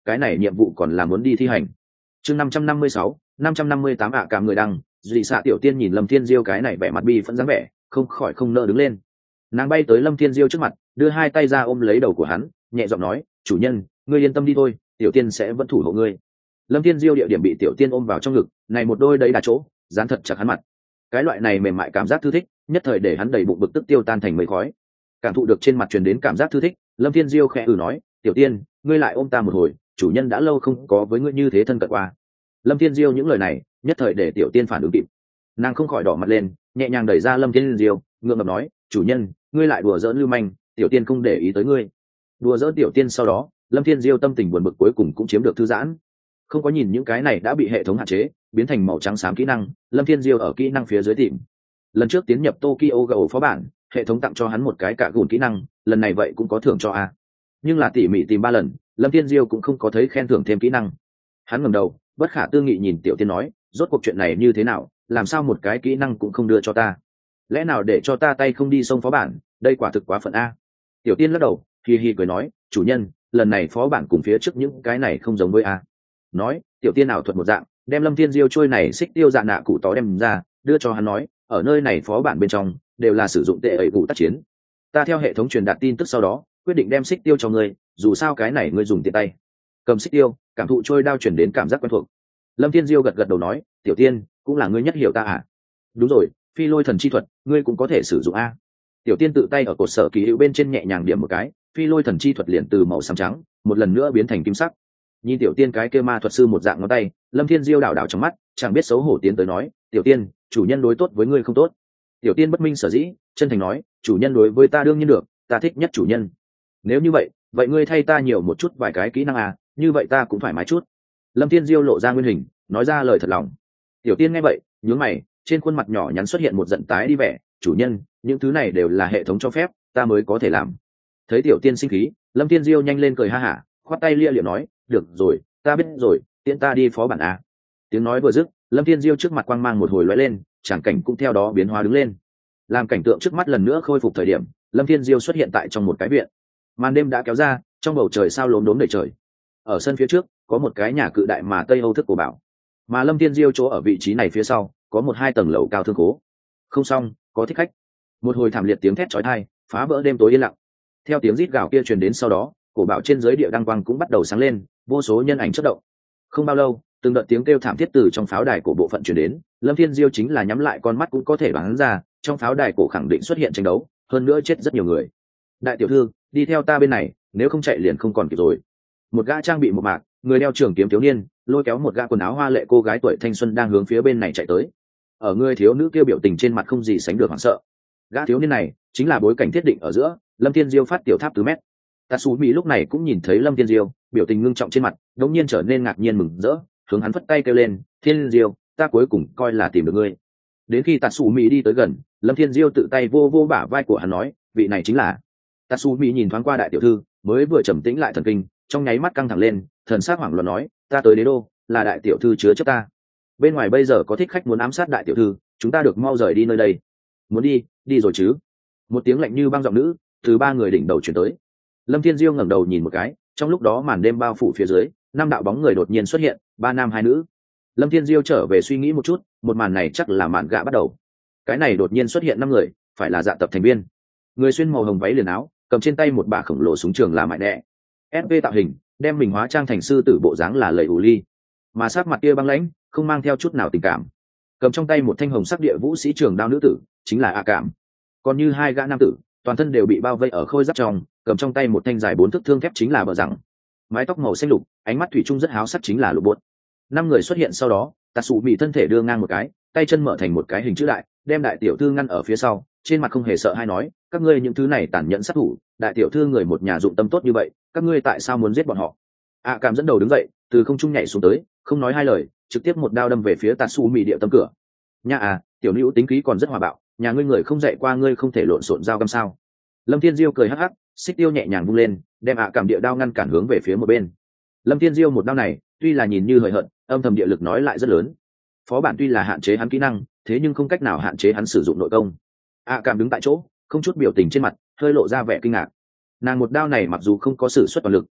cái này nhiệm vụ còn là muốn đi thi hành. Chương năm trăm năm mươi sáu, năm trăm năm mươi tám ạ cảm người đăng, dị xạ tiểu tiên nhìn Lâm Thiên Diêu cái này vẻ mặt bi phẫn dáng vẻ, không khỏi không nỡ đứng lên. Nàng bay tới Lâm Thiên Diêu trước mặt, đưa hai tay ra ôm lấy đầu của hắn, nhẹ giọng nói, chủ nhân, ngươi yên tâm đi thôi, tiểu tiên sẽ vẫn thủ hộ ngươi. Lâm Thiên Diêu địa điểm bị tiểu tiên ôm vào trong ngực, này một đôi đấy đà chỗ, dán thật chặt hắn mặt. Cái loại này mềm mại cảm giác thư thích, nhất thời để hắn đầy bụng bực tức tiêu tan thành mây khói. Cảm thụ được trên mặt truyền đến cảm giác thư thích, Lâm Thiên Diêu khẽ ừ nói, tiểu tiên, ngươi lại ôm ta một hồi, chủ nhân đã lâu không có với ngươi như thế thân cận qua. Lâm Thiên Diêu những lời này, nhất thời để tiểu tiên phản ứng kịp. Nàng không khỏi đỏ mặt lên, nhẹ nhàng đẩy ra Lâm Thiên Diêu, ngượng ngập nói, chủ nhân, ngươi lại đùa giỡn lưu manh, tiểu tiên không để ý tới ngươi. Đùa giỡn tiểu tiên sau đó, Lâm Thiên Diêu tâm tình buồn bực cuối cùng cũng chiếm được thư giãn. Không có nhìn những cái này đã bị hệ thống hạn chế, biến thành màu trắng xám kỹ năng, Lâm Thiên Diêu ở kỹ năng phía dưới tìm. Lần trước tiến nhập Tokyo Ghoul phó bản, hệ thống tặng cho hắn một cái cả gùn kỹ năng, lần này vậy cũng có thưởng cho a. Nhưng là tỉ mỉ tìm ba lần, Lâm Thiên Diêu cũng không có thấy khen thưởng thêm kỹ năng. Hắn ngẩng đầu, bất khả tư nghị nhìn tiểu tiên nói, rốt cuộc chuyện này như thế nào, làm sao một cái kỹ năng cũng không đưa cho ta? Lẽ nào để cho ta tay không đi sông phó bản, đây quả thực quá phận a. Tiểu tiên lắc đầu, hi hi cười nói, chủ nhân, lần này phó bản cùng phía trước những cái này không giống với a. Nói, tiểu tiên ảo thuật một dạng, đem Lâm Thiên Diêu trôi này xích tiêu dạ nạ cụ tó đem ra, đưa cho hắn nói, ở nơi này phó bản bên trong đều là sử dụng tệ ẩy cụ tác chiến. Ta theo hệ thống truyền đạt tin tức sau đó, quyết định đem xích tiêu cho ngươi, dù sao cái này ngươi dùng tiện tay. Cầm xích tiêu, cảm thụ trôi đao chuyển đến cảm giác quen thuộc. Lâm Thiên Diêu gật gật đầu nói, tiểu tiên, cũng là ngươi nhất hiểu ta à? Đúng rồi, phi lôi thần chi thuật, ngươi cũng có thể sử dụng a. Tiểu tiên tự tay ở cột sở kỳ hữu bên trên nhẹ nhàng điểm một cái, phi lôi thần chi thuật liền từ màu xám trắng một lần nữa biến thành kim sắc. Nhìn tiểu tiên cái kia ma thuật sư một dạng ngón tay, Lâm Thiên Diêu đảo đảo trong mắt, chẳng biết xấu hổ tiến tới nói, tiểu tiên, chủ nhân đối tốt với ngươi không tốt. Tiểu tiên bất minh sở dĩ, chân thành nói, chủ nhân đối với ta đương nhiên được, ta thích nhất chủ nhân. Nếu như vậy, vậy ngươi thay ta nhiều một chút vài cái kỹ năng à, như vậy ta cũng thoải mái chút. Lâm Thiên Diêu lộ ra nguyên hình, nói ra lời thật lòng. Tiểu tiên nghe vậy, nhướng mày, trên khuôn mặt nhỏ nhắn xuất hiện một giận tái đi vẻ, chủ nhân, những thứ này đều là hệ thống cho phép, ta mới có thể làm. Thấy tiểu tiên sinh khí, Lâm Thiên Diêu nhanh lên cười ha hả, khoát tay lia liệm nói, được rồi, ta biết rồi, tiện ta đi phó bản à. Tiếng nói vừa dứt, Lâm Thiên Diêu trước mặt quang mang một hồi lóe lên, tràng cảnh cũng theo đó biến hóa đứng lên. Làm cảnh tượng trước mắt lần nữa khôi phục thời điểm, Lâm Thiên Diêu xuất hiện tại trong một cái viện. Màn đêm đã kéo ra, trong bầu trời sao lốm đốm đầy trời. Ở sân phía trước, có một cái nhà cự đại mà Tây Âu thức cổ bảo. Mà Lâm Thiên Diêu chỗ ở vị trí này phía sau, có một hai tầng lầu cao thương khố. Không xong, có thích khách. Một hồi thảm liệt tiếng thét chói tai, phá vỡ đêm tối yên lặng. Theo tiếng rít gào kia truyền đến sau đó, cổ bảo trên dưới địa đăng quang cũng bắt đầu sáng lên, vô số nhân ảnh chớp động. Không bao lâu, từng đợt tiếng kêu thảm thiết từ trong pháo đài cổ bộ phận truyền đến, Lâm Thiên Diêu chính là nhắm lại con mắt cũng có thể đoán ra, trong pháo đài cổ khẳng định xuất hiện tranh đấu, hơn nữa chết rất nhiều người. Đại tiểu thư, đi theo ta bên này, nếu không chạy liền không còn kịp rồi. Một gã trang bị một mạc, người đeo trường kiếm thiếu niên, lôi kéo một gã quần áo hoa lệ cô gái tuổi thanh xuân đang hướng phía bên này chạy tới. Ở người thiếu nữ kia biểu tình trên mặt không gì sánh được hoảng sợ. Gã thiếu niên này chính là bối cảnh thiết định ở giữa, Lâm Thiên Diêu phát tiểu tháp tứ mét. Tatsumi lúc này cũng nhìn thấy Lâm Thiên Diêu, biểu tình ngưng trọng trên mặt, đột nhiên trở nên ngạc nhiên mừng rỡ, hướng hắn phất tay kêu lên, "Thiên Diêu, ta cuối cùng coi là tìm được ngươi." Đến khi Tatsumi đi tới gần, Lâm Thiên Diêu tự tay vô vô bả vai của hắn nói, "Vị này chính là." Tatsumi nhìn thoáng qua đại tiểu thư, mới vừa trầm tĩnh lại thần kinh, trong nháy mắt căng thẳng lên, thần sắc hoảng loạn nói, "Ta tới đế đô, là đại tiểu thư chứa chấp ta. Bên ngoài bây giờ có thích khách muốn ám sát đại tiểu thư, chúng ta được mau rời đi nơi đây." "Muốn đi, đi rồi chứ?" Một tiếng lạnh như băng giọng nữ từ ba người đỉnh đầu truyền tới. Lâm Thiên Diêu ngẩng đầu nhìn một cái, trong lúc đó màn đêm bao phủ phía dưới, năm đạo bóng người đột nhiên xuất hiện, ba nam hai nữ. Lâm Thiên Diêu trở về suy nghĩ một chút, một màn này chắc là màn gạ bắt đầu. Cái này đột nhiên xuất hiện năm người, phải là dạ tập thành viên. Người xuyên màu hồng váy liền áo, cầm trên tay một bả khổng lồ súng trường là mại đẻ. ép vê tạo hình, đem mình hóa trang thành sư tử bộ dáng là lầy ù ly. Mà sát mặt kia băng lãnh, không mang theo chút nào tình cảm. Cầm trong tay một thanh hồng sắc địa vũ sĩ trường đao nữ tử, chính là A Cảm. Còn như hai gã nam tử, toàn thân đều bị bao vây ở khôi giáp trong, cầm trong tay một thanh dài bốn thước thương thép chính là bờ rằng. Mái tóc màu xanh lục, ánh mắt thủy chung rất háo sắc chính là lục bột. Năm người xuất hiện sau đó, Tatsumi thân thể đưa ngang một cái, tay chân mở thành một cái hình chữ đại, đem đại tiểu thư ngăn ở phía sau, trên mặt không hề sợ hay nói, "Các ngươi những thứ này tàn nhẫn sát thủ, đại tiểu thư người một nhà dụng tâm tốt như vậy, các ngươi tại sao muốn giết bọn họ?" A Cảm dẫn đầu đứng dậy, từ không trung nhảy xuống tới, không nói hai lời, trực tiếp một đao đâm về phía Tatsumi địa tâm cửa. "Nha à, tiểu nữ tính khí còn rất hòa bạo, nhà ngươi người không dạy qua ngươi không thể lộn xộn dao găm sao?" Lâm Thiên Diêu cười hắc hắc, xích tiêu nhẹ nhàng vung lên, đem A Cảm địa đao ngăn cản hướng về phía một bên. Lâm Thiên Diêu một đao này, tuy là nhìn như hời hợt, âm thầm địa lực nói lại rất lớn. Phó bản tuy là hạn chế hắn kỹ năng, thế nhưng không cách nào hạn chế hắn sử dụng nội công. A Cảm đứng tại chỗ, không chút biểu tình trên mặt, hơi lộ ra vẻ kinh ngạc. Nàng một đao này mặc dù không có sử xuất toàn lực,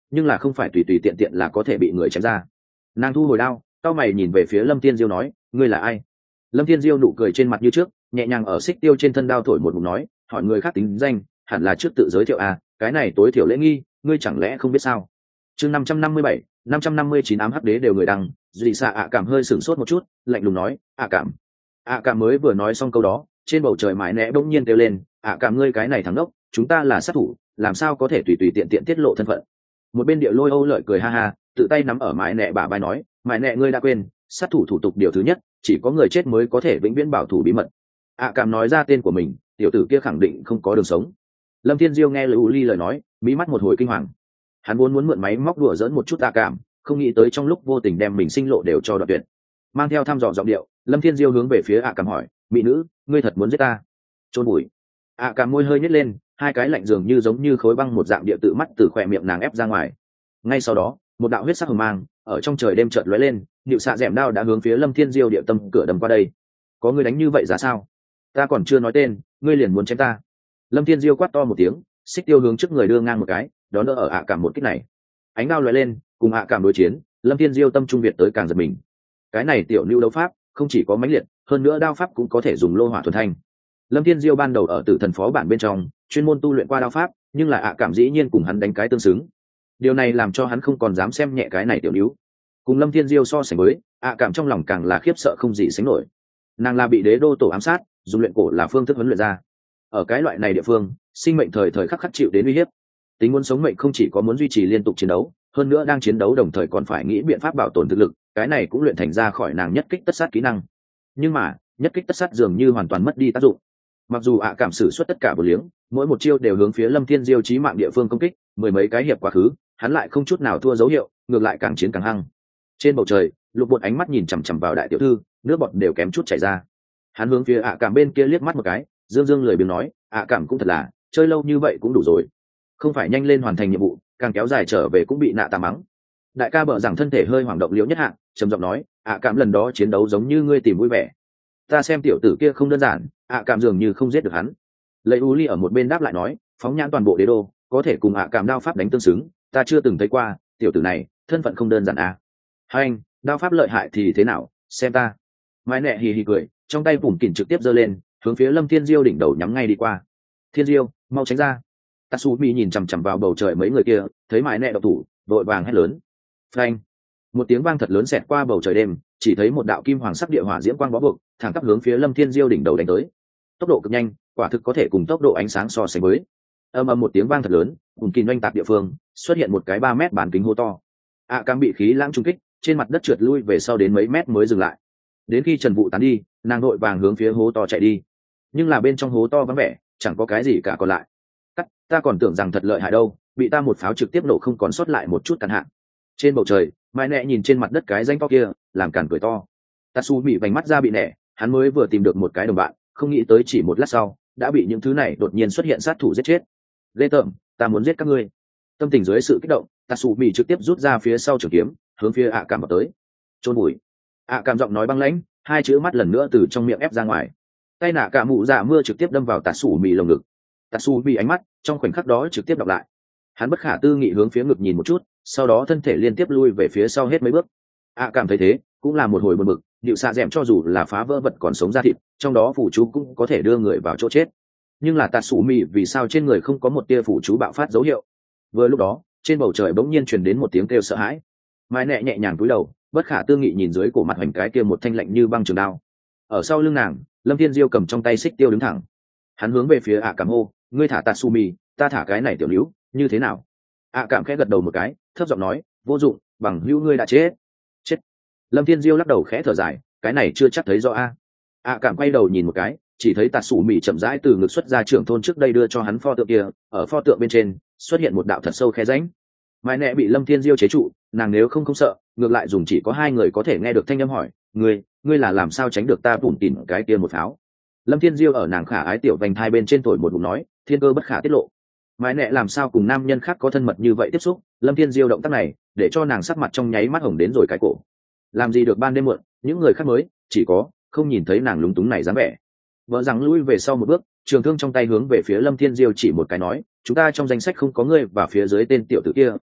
nhưng là không phải tùy tùy tiện tiện là có thể bị người chém ra. Nàng thu hồi đao, cao mày nhìn về phía Lâm Thiên Diêu nói, ngươi là ai? Lâm Thiên Diêu nụ cười trên mặt như trước, nhẹ nhàng ở xích tiêu trên thân đao thổi một ngụm nói, hỏi người khác tính danh, hẳn là trước tự giới thiệu à, cái này tối thiểu lễ nghi, ngươi chẳng lẽ không biết sao? Chương năm trăm năm mươi bảy, năm trăm năm mươi chín ám hắc đế đều người đăng, Duy Sa ạ cảm hơi sửng sốt một chút, lạnh lùng nói, ạ cảm. ạ cảm mới vừa nói xong câu đó, trên bầu trời mãi nẽ bỗng nhiên kêu lên, ạ cảm ngươi cái này thằng đốc, chúng ta là sát thủ, làm sao có thể tùy tùy tiện tiện tiết lộ thân phận? Một bên địa lôi Âu lợi cười ha ha, tự tay nắm ở mãi nẹ bả vai nói, mãi nẹ ngươi đã quên, sát thủ thủ tục điều thứ nhất, chỉ có người chết mới có thể vĩnh viễn bảo thủ bí mật. ạ cảm nói ra tên của mình, tiểu tử kia khẳng định không có đường sống. Lâm Thiên Diêu nghe Lưu Ly lời nói, mí mắt một hồi kinh hoàng. Hắn vốn muốn mượn máy móc đùa dỡn một chút ạ cảm, không nghĩ tới trong lúc vô tình đem mình sinh lộ đều cho đoạn tuyệt. Mang theo thăm dò giọng điệu, Lâm Thiên Diêu hướng về phía ạ cảm hỏi, mỹ nữ, ngươi thật muốn giết ta? Chôn bụi. ạ cảm môi hơi nhếch lên, hai cái lạnh dường như giống như khối băng một dạng địa tự mắt từ khỏe miệng nàng ép ra ngoài. Ngay sau đó, một đạo huyết sắc hừng mang ở trong trời đêm chợt lóe lên, nịu xạ dẻm đao đã hướng phía Lâm Thiên Diêu địa tâm cửa đâm qua đây. Có người đánh như vậy giá sao? Ta còn chưa nói tên, ngươi liền muốn chém ta? Lâm Thiên Diêu quát to một tiếng, xích tiêu hướng trước người đưa ngang một cái, đó đỡ ở ạ cảm một kích này. Ánh đao lóe lên, cùng ạ cảm đối chiến, Lâm Thiên Diêu tâm trung việt tới càng giật mình. Cái này tiểu lưu đấu pháp, không chỉ có mãnh liệt, hơn nữa đao pháp cũng có thể dùng lô hỏa thuần thanh. Lâm Thiên Diêu ban đầu ở Tử Thần Phó bản bên trong, chuyên môn tu luyện qua đao pháp, nhưng là ạ cảm dĩ nhiên cùng hắn đánh cái tương xứng. Điều này làm cho hắn không còn dám xem nhẹ cái này tiểu lưu. Cùng Lâm Thiên Diêu so sánh với, ạ cảm trong lòng càng là khiếp sợ không gì sánh nổi. Nàng là bị đế đô tổ ám sát, dùng luyện cổ là phương thức huấn luyện ra. Ở cái loại này địa phương, sinh mệnh thời thời khắc khắc chịu đến uy hiếp. Tính muốn sống mệnh không chỉ có muốn duy trì liên tục chiến đấu, hơn nữa đang chiến đấu đồng thời còn phải nghĩ biện pháp bảo tồn thực lực, cái này cũng luyện thành ra khỏi nàng nhất kích tất sát kỹ năng. Nhưng mà, nhất kích tất sát dường như hoàn toàn mất đi tác dụng. Mặc dù ạ cảm sử xuất tất cả bổ liếng, mỗi một chiêu đều hướng phía Lâm Thiên Diêu chí mạng địa phương công kích, mười mấy cái hiệp quá khứ, hắn lại không chút nào thua dấu hiệu, ngược lại càng chiến càng hăng. Trên bầu trời, Lục Bột ánh mắt nhìn chằm chằm vào đại tiểu thư, nước bọt đều kém chút chảy ra. Hắn hướng phía ạ cảm bên kia liếc mắt một cái, dương dương lười biếng nói, ạ cảm cũng thật là, chơi lâu như vậy cũng đủ rồi, không phải nhanh lên hoàn thành nhiệm vụ, càng kéo dài trở về cũng bị nạ tà mắng. Đại ca bợ rằng thân thể hơi hoảng động liễu nhất hạ, trầm giọng nói, ạ cảm lần đó chiến đấu giống như ngươi tìm vui vẻ. Ta xem tiểu tử kia không đơn giản, ạ cảm dường như không giết được hắn. Lấy u ly ở một bên đáp lại nói, phóng nhãn toàn bộ đế đô, có thể cùng ạ cảm đao pháp đánh tương xứng, ta chưa từng thấy qua, tiểu tử này thân phận không đơn giản à. Hai anh, đao pháp lợi hại thì thế nào, xem ta. Mãi nẹ hì hì cười, trong tay bùn kỉnh trực tiếp giơ lên, hướng phía Lâm Thiên Diêu đỉnh đầu nhắm ngay đi qua. Thiên Diêu, mau tránh ra. Tatsumi nhìn chằm chằm vào bầu trời mấy người kia, thấy mãi nẹ độc thủ, đội vàng hét lớn. Phanh! Một tiếng vang thật lớn xẹt qua bầu trời đêm, chỉ thấy một đạo kim hoàng sắc địa hỏa diễm quang bó buộc, thẳng tắp hướng phía Lâm Thiên Diêu đỉnh đầu đánh tới. Tốc độ cực nhanh, quả thực có thể cùng tốc độ ánh sáng so sánh với. Âm ầm một tiếng vang thật lớn, cùng kìm oanh tạc địa phương, xuất hiện một cái ba mét bán kính hố to. ạ cảm bị khí lãng trung kích, trên mặt đất trượt lui về sau đến mấy mét mới dừng lại. Đến khi Trần Vũ tán đi, nàng đội vàng hướng phía hố to chạy đi. Nhưng là bên trong hố to vắng vẻ, chẳng có cái gì cả còn lại. Cắt, ta còn tưởng rằng thật lợi hại đâu, bị ta một pháo trực tiếp nổ không còn sót lại một chút cản hạn. Trên bầu trời, Mai Nẹ nhìn trên mặt đất cái danh to kia, làm cản cười to. Tatsu bị vành mắt ra bị nẻ, hắn mới vừa tìm được một cái đồng bạn, không nghĩ tới chỉ một lát sau, đã bị những thứ này đột nhiên xuất hiện sát thủ giết chết. Lê tởm, ta muốn giết các ngươi. Tâm tình dưới sự kích động, Tatsu bị trực tiếp rút ra phía sau trường kiếm, hướng phía ạ cảm vào tới. Trôn bụi. ạ cảm giọng nói băng lãnh, hai chữ mắt lần nữa từ trong miệng ép ra ngoài. Tay nạ cả mụ dạ mưa trực tiếp đâm vào Tatsu bị lồng ngực. Tatsu bị ánh mắt trong khoảnh khắc đó trực tiếp đọc lại. Hắn bất khả tư nghị hướng phía ngực nhìn một chút, sau đó thân thể liên tiếp lui về phía sau hết mấy bước. ạ cảm thấy thế, cũng là một hồi buồn bực, điệu xạ dẻm cho dù là phá vỡ vật còn sống ra thịt, trong đó phủ chú cũng có thể đưa người vào chỗ chết. Nhưng là Tatsu bị vì sao trên người không có một tia phủ chú bạo phát dấu hiệu? Vừa lúc đó, trên bầu trời bỗng nhiên truyền đến một tiếng kêu sợ hãi. Mai Nẹ nhẹ nhàng cúi đầu, bất khả tư nghị nhìn dưới cổ mặt hoành cái kia một thanh lạnh như băng trường đao. Ở sau lưng nàng, Lâm Thiên Diêu cầm trong tay xích tiêu đứng thẳng. Hắn hướng về phía ạ cảm hô, ngươi thả Tatsumi, ta thả cái này tiểu níu, như thế nào? ạ cảm khẽ gật đầu một cái, thấp giọng nói, vô dụng, bằng hữu ngươi đã chết. Chết. Lâm Thiên Diêu lắc đầu khẽ thở dài, cái này chưa chắc thấy rõ a. ạ cảm quay đầu nhìn một cái, chỉ thấy Tatsumi chậm rãi từ ngực xuất ra trưởng thôn trước đây đưa cho hắn pho tượng kia, ở pho tượng bên trên xuất hiện một đạo thật sâu khe rãnh. Mai Nẹ bị Lâm Thiên Diêu chế trụ, nàng nếu không không sợ, ngược lại dùng chỉ có hai người có thể nghe được thanh âm hỏi, ngươi, ngươi là làm sao tránh được ta bủn tỉn cái kia một pháo? Lâm Thiên Diêu ở nàng khả ái tiểu vành thai bên trên thổi một bụng nói, thiên cơ bất khả tiết lộ. Mai Nẹ làm sao cùng nam nhân khác có thân mật như vậy tiếp xúc? Lâm Thiên Diêu động tác này, để cho nàng sắc mặt trong nháy mắt hồng đến rồi cái cổ. Làm gì được ban đêm muộn, những người khác mới, chỉ có không nhìn thấy nàng lúng túng này dáng vẻ. Vợ rằng lui về sau một bước, trường thương trong tay hướng về phía Lâm Thiên Diêu chỉ một cái nói, chúng ta trong danh sách không có ngươi và phía dưới tên tiểu tử kia,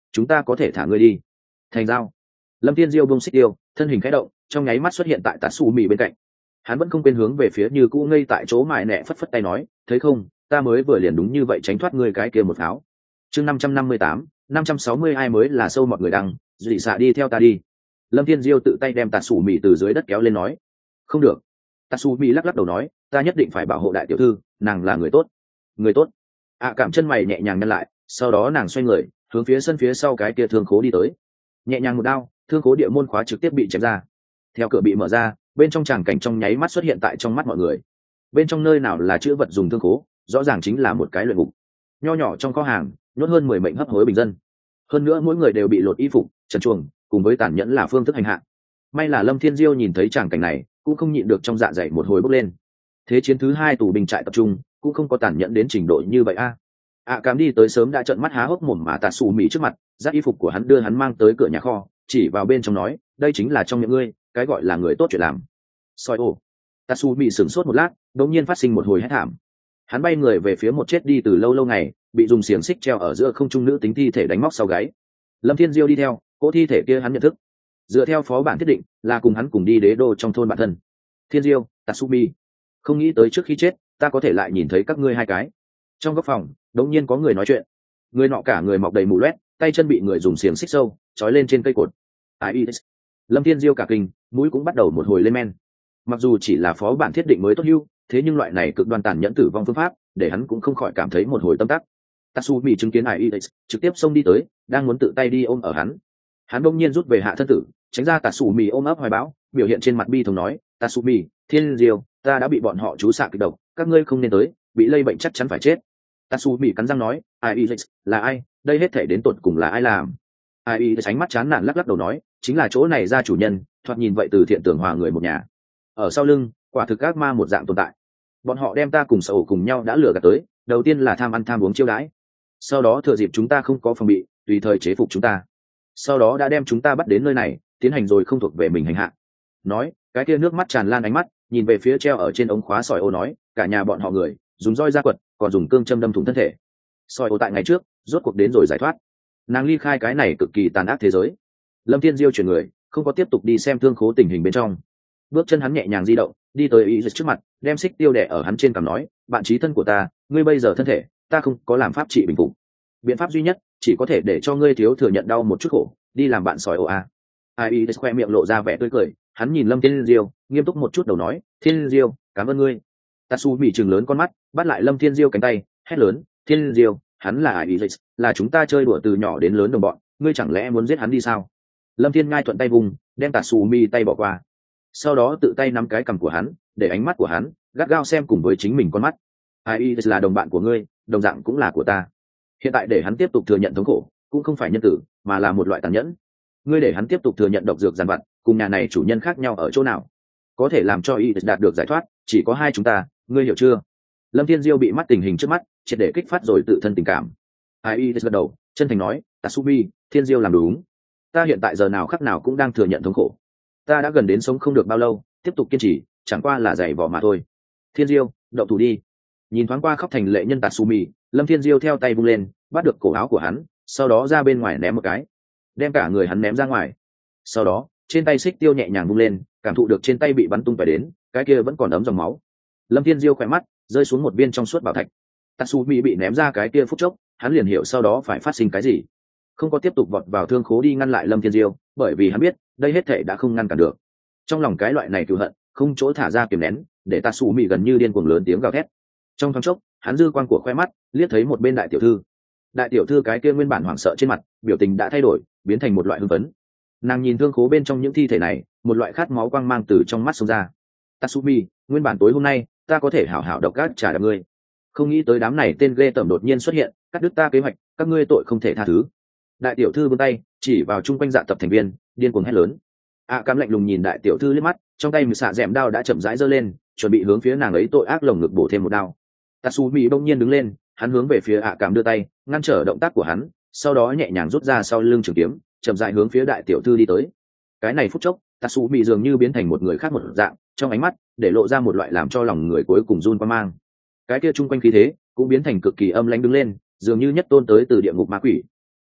chúng ta có thể thả ngươi đi. Thành giao. Lâm Thiên Diêu buông xích tiêu, thân hình khẽ động, trong nháy mắt xuất hiện tại Tatsumi bên cạnh. Hắn vẫn không quên hướng về phía như cũ ngây tại chỗ mài nẹ, phất phất tay nói, thấy không, ta mới vừa liền đúng như vậy tránh thoát ngươi cái kia một pháo. Chương năm trăm năm mươi tám, năm trăm sáu mươi ai mới là sâu mọi người đăng, dị xạ đi theo ta đi. Lâm Thiên Diêu tự tay đem Tatsumi từ dưới đất kéo lên nói, không được. Tatsumi lắc lắc đầu nói, ta nhất định phải bảo hộ đại tiểu thư, nàng là người tốt. Người tốt. À, cảm chân mày nhẹ nhàng nhăn lại, sau đó nàng xoay người, hướng phía sân phía sau cái kia thương khố đi tới. Nhẹ nhàng một đao, thương khố địa môn khóa trực tiếp bị chém ra. Theo cửa bị mở ra, bên trong tràng cảnh trong nháy mắt xuất hiện tại trong mắt mọi người. Bên trong nơi nào là chữ vật dùng thương khố, rõ ràng chính là một cái luyện ngục. Nho nhỏ trong kho hàng, nhốt hơn mười mệnh hấp hối bình dân. Hơn nữa mỗi người đều bị lột y phục, trần truồng, cùng với tàn nhẫn là phương thức hành hạ. May là Lâm Thiên Diêu nhìn thấy tràng cảnh này, cũng không nhịn được trong dạ dày một hồi bốc lên. Thế chiến thứ hai tù binh trại tập trung, cũng không có tàn nhẫn đến trình độ như vậy a. À. À, cảm đi tới sớm đã trợn mắt há hốc mồm mà Tatsumi trước mặt, giáp y phục của hắn đưa hắn mang tới cửa nhà kho, chỉ vào bên trong nói, đây chính là trong những ngươi, cái gọi là người tốt chuyện làm. Soi ô. Tatsumi sửng sốt một lát, đột nhiên phát sinh một hồi hét thảm. Hắn bay người về phía một chết đi từ lâu lâu ngày, bị dùng xiềng xích treo ở giữa không trung nữ tính thi thể đánh móc sau gáy. Lâm Thiên Diêu đi theo, cỗ thi thể kia hắn nhận thức. Dựa theo phó bản thiết định, là cùng hắn cùng đi đế đô trong thôn bản thân. Thiên Diêu, Tatsumi. Không nghĩ tới trước khi chết, ta có thể lại nhìn thấy các ngươi hai cái. Trong góc phòng, đống nhiên có người nói chuyện. Người nọ cả người mọc đầy mù loét, tay chân bị người dùng xiềng xích sâu trói lên trên cây cột. Ai? Lâm Thiên Diêu cả kinh, mũi cũng bắt đầu một hồi lên men. Mặc dù chỉ là phó bản thiết định mới tốt hưu, thế nhưng loại này cực đoan tàn nhẫn tử vong phương pháp, để hắn cũng không khỏi cảm thấy một hồi tâm tắc. Tatsumi chứng kiến Ai trực tiếp xông đi tới, đang muốn tự tay đi ôm ở hắn. Hắn bỗng nhiên rút về hạ thân tử, tránh ra Tatsumi ôm ấp hoài bão, biểu hiện trên mặt bi thống nói, Tatsumi, Thiên Diêu, ta đã bị bọn họ chú xạ kịch độc, các ngươi không nên tới, bị lây bệnh chắc chắn phải chết. Tatsumi cắn răng nói, Ai là ai, đây hết thể đến tột cùng là ai làm. Ai ánh mắt chán nản lắc lắc đầu nói, chính là chỗ này ra chủ nhân, thoạt nhìn vậy từ thiện tưởng hòa người một nhà. Ở sau lưng, quả thực ác ma một dạng tồn tại. Bọn họ đem ta cùng sở cùng nhau đã lừa gạt tới, đầu tiên là tham ăn tham uống chiêu đãi, sau đó thừa dịp chúng ta không có phòng bị, tùy thời chế phục chúng ta, sau đó đã đem chúng ta bắt đến nơi này, tiến hành rồi không thuộc về mình hành hạ. Nói, cái kia nước mắt tràn lan ánh mắt, nhìn về phía treo ở trên ống khóa sỏi ô nói, cả nhà bọn họ người, dùng roi ra quật, còn dùng cương châm đâm thủng thân thể. Sỏi ô tại ngày trước, rốt cuộc đến rồi giải thoát. Nàng ly khai cái này cực kỳ tàn ác thế giới. Lâm Thiên Diêu chuyển người, không có tiếp tục đi xem thương khố tình hình bên trong. Bước chân hắn nhẹ nhàng di động, đi tới ý giật trước mặt, đem xích tiêu đẻ ở hắn trên cằm nói, bạn trí thân của ta, ngươi bây giờ thân thể, ta không có làm pháp trị bình phục. Biện pháp duy nhất, chỉ có thể để cho ngươi thiếu thừa nhận đau một chút khổ, đi làm bạn sỏi ô a. Ai ý khoe miệng lộ ra vẻ tươi cười, hắn nhìn Lâm Thiên Diêu, nghiêm túc một chút đầu nói, Thiên Diêu, cảm ơn ngươi. Tatsumi trừng lớn con mắt, bắt lại Lâm Thiên Diêu cánh tay, hét lớn, Thiên Diêu, hắn là Ai ý, là chúng ta chơi đùa từ nhỏ đến lớn đồng bọn, ngươi chẳng lẽ muốn giết hắn đi sao? Lâm Thiên ngai thuận tay vùng, đem Tatsumi tay bỏ qua, sau đó tự tay nắm cái cằm của hắn, để ánh mắt của hắn gắt gao xem cùng với chính mình con mắt. Ai là đồng bạn của ngươi, đồng dạng cũng là của ta. Hiện tại để hắn tiếp tục thừa nhận thống khổ, cũng không phải nhân tử, mà là một loại tàn nhẫn. Ngươi để hắn tiếp tục thừa nhận độc dược giàn vặt, cùng nhà này chủ nhân khác nhau ở chỗ nào? Có thể làm cho y đạt được giải thoát, chỉ có hai chúng ta, ngươi hiểu chưa? Lâm Thiên Diêu bị mắt tình hình trước mắt, triệt để kích phát rồi tự thân tình cảm. Ai gật đầu, chân thành nói, Tatsumi, Thiên Diêu làm đúng. Ta hiện tại giờ nào khắc nào cũng đang thừa nhận thống khổ. Ta đã gần đến sống không được bao lâu, tiếp tục kiên trì, chẳng qua là giày vò mà thôi. Thiên Diêu, động thủ đi. Nhìn thoáng qua khóc thành lệ nhân Tatsumi, Lâm Thiên Diêu theo tay vung lên, bắt được cổ áo của hắn, sau đó ra bên ngoài ném một cái, đem cả người hắn ném ra ngoài. Sau đó, trên tay xích tiêu nhẹ nhàng vung lên, cảm thụ được trên tay bị bắn tung tóe đến, cái kia vẫn còn ấm dòng máu. Lâm Thiên Diêu khỏe mắt rơi xuống một viên trong suốt bảo thạch. Tatsumi bị ném ra cái kia phút chốc, hắn liền hiểu sau đó phải phát sinh cái gì. Không có tiếp tục vọt vào thương khố đi ngăn lại Lâm Thiên Diêu, bởi vì hắn biết, đây hết thảy đã không ngăn cản được. Trong lòng cái loại này cừu hận, không chỗ thả ra kiềm nén, để Tatsumi gần như điên cuồng lớn tiếng gào thét. Trong thoáng chốc, hắn dư quan của khoe mắt, liếc thấy một bên đại tiểu thư. Đại tiểu thư cái kia nguyên bản hoảng sợ trên mặt, biểu tình đã thay đổi, biến thành một loại hưng phấn. Nàng nhìn thương khố bên trong những thi thể này, một loại khát máu quang mang từ trong mắt xông ra. Tatsumi, nguyên bản tối hôm nay, ta có thể hảo hảo độc ác trả đạp ngươi. Không nghĩ tới đám này tên ghê tởm đột nhiên xuất hiện, cắt đứt ta kế hoạch, các ngươi tội không thể tha thứ. Đại tiểu thư vươn tay, chỉ vào chung quanh dạ tập thành viên, điên cuồng hét lớn. A Cam lạnh lùng nhìn đại tiểu thư liếc mắt, trong tay mực xạ dẹm đao đã chậm rãi giơ lên, chuẩn bị hướng phía nàng ấy tội ác lồng ngực bổ thêm một đao. Tatsumi bỗng nhiên đứng lên, hắn hướng về phía A Cam đưa tay, ngăn trở động tác của hắn, sau đó nhẹ nhàng rút ra sau lưng trường kiếm, chậm rãi hướng phía đại tiểu thư đi tới. Cái này phút chốc, Tatsumi dường như biến thành một người khác một dạng, trong ánh mắt để lộ ra một loại làm cho lòng người cuối cùng run qua mang. Cái kia chung quanh khí thế cũng biến thành cực kỳ âm lãnh đứng lên, dường như nhất tôn tới từ địa ngục ma quỷ.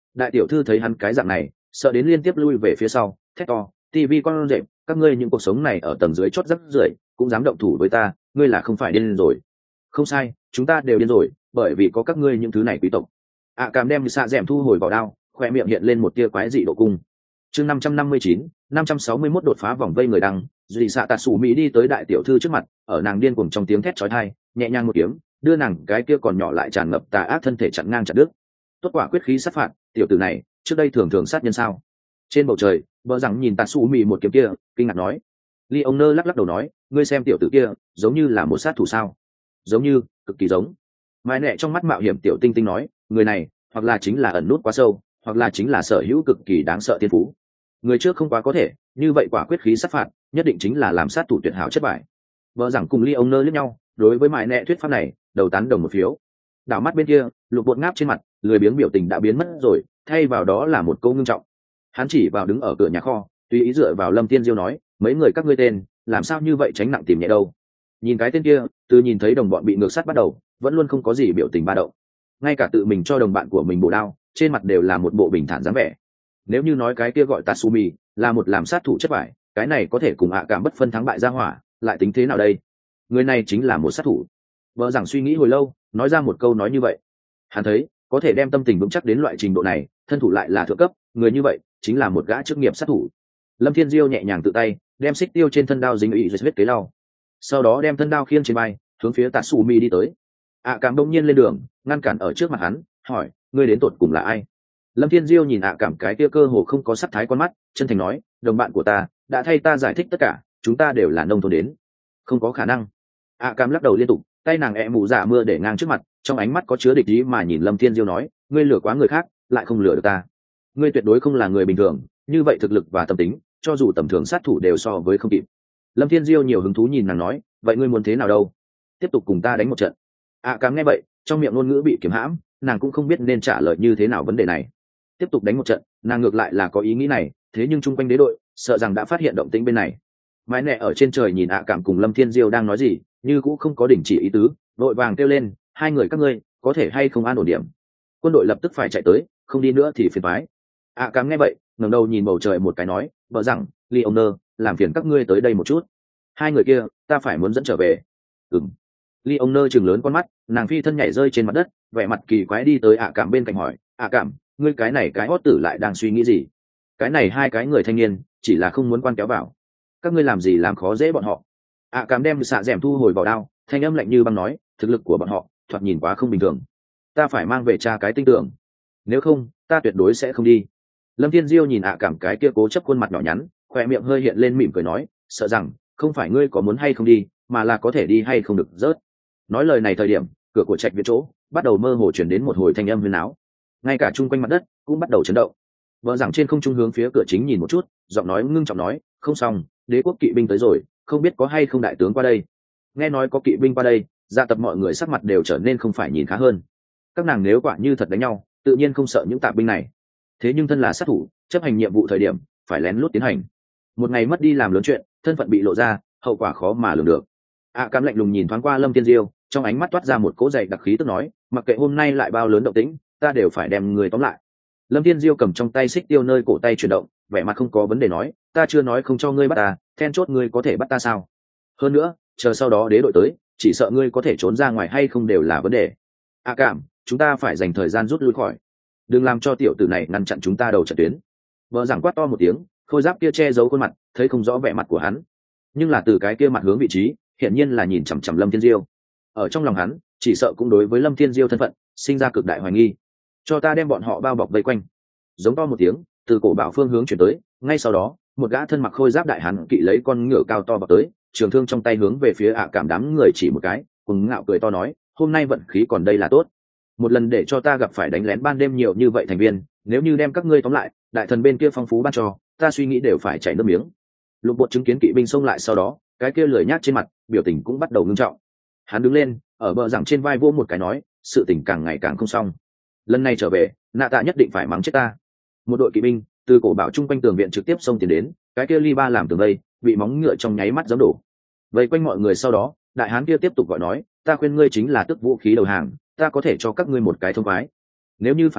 Đại tiểu thư thấy hắn cái dạng này, sợ đến liên tiếp lui về phía sau, thét to, tivi con rệp, các ngươi những cuộc sống này ở tầng dưới chót rất rưởi, cũng dám động thủ với ta, ngươi là không phải điên rồi. Không sai, chúng ta đều điên rồi, bởi vì có các ngươi những thứ này quý tộc. ạ cảm đem xạ dẻm thu hồi vào đao, khoe miệng hiện lên một tia quái dị độ cung. Chương năm trăm năm mươi chín, năm trăm sáu mươi mốt đột phá vòng vây người đăng, dị xạ tạt sủ mỹ đi tới đại tiểu thư trước mặt, ở nàng điên cuồng trong tiếng thét chói tai, nhẹ nhàng một kiếm, đưa nàng cái kia còn nhỏ lại tràn ngập tà ác thân thể chặn ngang chặt đứt. Tốt quả quyết khí sát phạt, tiểu tử này, trước đây thường thường sát nhân sao? Trên bầu trời, vợ rằng nhìn tạt sủ mỹ một kiếm kia, kinh ngạc nói. Lee ông nơ lắc lắc đầu nói, ngươi xem tiểu tử kia, giống như là một sát thủ sao? Giống như, cực kỳ giống. Mai nẹ trong mắt mạo hiểm tiểu tinh tinh nói, người này, hoặc là chính là ẩn nút quá sâu, hoặc là chính là sở hữu cực kỳ đáng sợ thiên phú. Người trước không quá có thể, như vậy quả quyết khí sát phạt, nhất định chính là làm sát thủ tuyệt hảo chất bại. Vợ rằng cùng Lee ông nơ liếc nhau, đối với Mai nẹ thuyết pháp này, đầu tán đồng một phiếu. Đảo mắt bên kia, lục bột ngáp trên mặt, lười biếng biểu tình đã biến mất rồi, thay vào đó là một câu ngưng trọng. Hắn chỉ vào đứng ở cửa nhà kho, tùy ý dựa vào Lâm Tiên Diêu nói, mấy người các ngươi tên, làm sao như vậy tránh nặng tìm nhẹ đâu? Nhìn cái tên kia, từ nhìn thấy đồng bọn bị ngược sát bắt đầu, vẫn luôn không có gì biểu tình ba động. Ngay cả tự mình cho đồng bạn của mình bổ đao, trên mặt đều là một bộ bình thản dáng vẻ. Nếu như nói cái kia gọi Tatsumi là một làm sát thủ chất vải, cái này có thể cùng ạ cảm bất phân thắng bại ra hỏa, lại tính thế nào đây? Người này chính là một sát thủ. Vợ rằng suy nghĩ hồi lâu, nói ra một câu nói như vậy. Hắn thấy, có thể đem tâm tình vững chắc đến loại trình độ này, thân thủ lại là thượng cấp, người như vậy chính là một gã chức nghiệp sát thủ. Lâm Thiên Diêu nhẹ nhàng tự tay, đem xích tiêu trên thân đao dính ủy vết kế lau, sau đó đem thân đao khiêng trên vai, hướng phía Tatsumi đi tới. ạ cảm đông nhiên lên đường, ngăn cản ở trước mặt hắn, hỏi, ngươi đến tột cùng là ai? Lâm Thiên Diêu nhìn ạ cảm cái kia cơ hồ không có sắc thái con mắt, chân thành nói, đồng bạn của ta đã thay ta giải thích tất cả, chúng ta đều là nông thôn đến. Không có khả năng. ạ cảm lắc đầu liên tục, tay nàng ẹ mù dạ mưa để ngang trước mặt, trong ánh mắt có chứa địch ý mà nhìn Lâm Thiên Diêu nói, ngươi lừa quá người khác, lại không lừa được ta. Ngươi tuyệt đối không là người bình thường, như vậy thực lực và tâm tính, cho dù tầm thường sát thủ đều so với không kịp. Lâm Thiên Diêu nhiều hứng thú nhìn nàng nói, vậy ngươi muốn thế nào đâu? Tiếp tục cùng ta đánh một trận. ạ cảm nghe vậy, trong miệng ngôn ngữ bị kiềm hãm, nàng cũng không biết nên trả lời như thế nào vấn đề này. Tiếp tục đánh một trận, nàng ngược lại là có ý nghĩ này, thế nhưng chung quanh đế đội sợ rằng đã phát hiện động tĩnh bên này. Mái nẹ ở trên trời nhìn ạ cảm cùng Lâm Thiên Diêu đang nói gì, như cũng không có đình chỉ ý tứ, vội vàng kêu lên, hai người các ngươi có thể hay không an ổn điểm? Quân đội lập tức phải chạy tới, không đi nữa thì phiền toái. ạ cảm nghe vậy, ngẩng đầu nhìn bầu trời một cái nói, vợ rằng, Lee ông nơ, làm phiền các ngươi tới đây một chút. Hai người kia, ta phải muốn dẫn trở về. Ừm. Lee ông nơ chừng lớn con mắt, nàng phi thân nhảy rơi trên mặt đất, vẻ mặt kỳ quái đi tới ạ cảm bên cạnh hỏi, ạ cảm, ngươi cái này cái hót tử lại đang suy nghĩ gì? Cái này hai cái người thanh niên, chỉ là không muốn quan kéo vào. Các ngươi làm gì làm khó dễ bọn họ? ạ cảm đem xạ dẻm thu hồi vào đao, thanh âm lạnh như băng nói, thực lực của bọn họ thoạt nhìn quá không bình thường, ta phải mang về cha cái tinh tưởng, nếu không ta tuyệt đối sẽ không đi. Lâm Thiên Diêu nhìn ạ cảm cái kia cố chấp khuôn mặt nhỏ nhắn, khoe miệng hơi hiện lên mỉm cười nói, sợ rằng không phải ngươi có muốn hay không đi, mà là có thể đi hay không được rớt. Nói lời này thời điểm, cửa của trạch viện chỗ bắt đầu mơ hồ chuyển đến một hồi thanh âm huyền áo, ngay cả chung quanh mặt đất cũng bắt đầu chấn động. Vợ rằng trên không trung hướng phía cửa chính nhìn một chút, giọng nói ngưng trọng nói, không xong, đế quốc kỵ binh tới rồi, không biết có hay không đại tướng qua đây. Nghe nói có kỵ binh qua đây, gia tập mọi người sắc mặt đều trở nên không phải nhìn khá hơn. Các nàng nếu quả như thật đánh nhau, tự nhiên không sợ những tạp binh này, thế nhưng thân là sát thủ, chấp hành nhiệm vụ thời điểm phải lén lút tiến hành, một ngày mất đi làm lớn chuyện, thân phận bị lộ ra, hậu quả khó mà lường được. ạ cảm lạnh lùng nhìn thoáng qua Lâm Thiên Diêu, trong ánh mắt toát ra một cỗ dày đặc khí tức nói, mặc kệ hôm nay lại bao lớn động tĩnh, ta đều phải đem người tóm lại. Lâm Thiên Diêu cầm trong tay xích tiêu nơi cổ tay chuyển động, vẻ mặt không có vấn đề nói, ta chưa nói không cho ngươi bắt ta, then chốt ngươi có thể bắt ta sao? Hơn nữa, chờ sau đó đế đội tới, chỉ sợ ngươi có thể trốn ra ngoài hay không đều là vấn đề. ạ cảm, chúng ta phải dành thời gian rút lui khỏi, đừng làm cho tiểu tử này ngăn chặn chúng ta đầu trận tuyến. Vợ giảng quát to một tiếng, khôi giáp kia che giấu khuôn mặt, thấy không rõ vẻ mặt của hắn, nhưng là từ cái kia mặt hướng vị trí, hiển nhiên là nhìn chằm chằm Lâm Thiên Diêu. Ở trong lòng hắn, chỉ sợ cũng đối với Lâm Thiên Diêu thân phận sinh ra cực đại hoài nghi. Cho ta đem bọn họ bao bọc vây quanh. Giống to một tiếng, từ cổ bảo phương hướng chuyển tới, ngay sau đó, một gã thân mặc khôi giáp đại hán kỵ lấy con ngựa cao to vào tới, trường thương trong tay hướng về phía ạ cảm đám người chỉ một cái, cùng ngạo cười to nói, hôm nay vận khí còn đây là tốt, một lần để cho ta gặp phải đánh lén ban đêm nhiều như vậy thành viên, nếu như đem các ngươi tóm lại, đại thần bên kia phong phú ban cho, ta suy nghĩ đều phải chảy nước miếng. Lục Bột chứng kiến kỵ binh xông lại sau đó, cái kia lười nhác trên mặt, biểu tình cũng bắt đầu ngưng trọng. Hắn đứng lên, ở bờ rằng trên vai vỗ một cái nói, sự tình càng ngày càng không xong. Lần này trở về, nạ tạ nhất định phải mắng chết ta. Một đội kỵ binh từ cổ bảo chung quanh tường viện trực tiếp xông tiến đến, cái kia ly ba làm tường vây, bị móng ngựa trong nháy mắt giẫm đổ. Vây quanh mọi người sau đó, đại hán kia tiếp tục gọi nói, ta khuyên ngươi chính là tức vũ khí đầu hàng, ta có thể cho các ngươi một cái thông khoái. Nếu như phản kháng,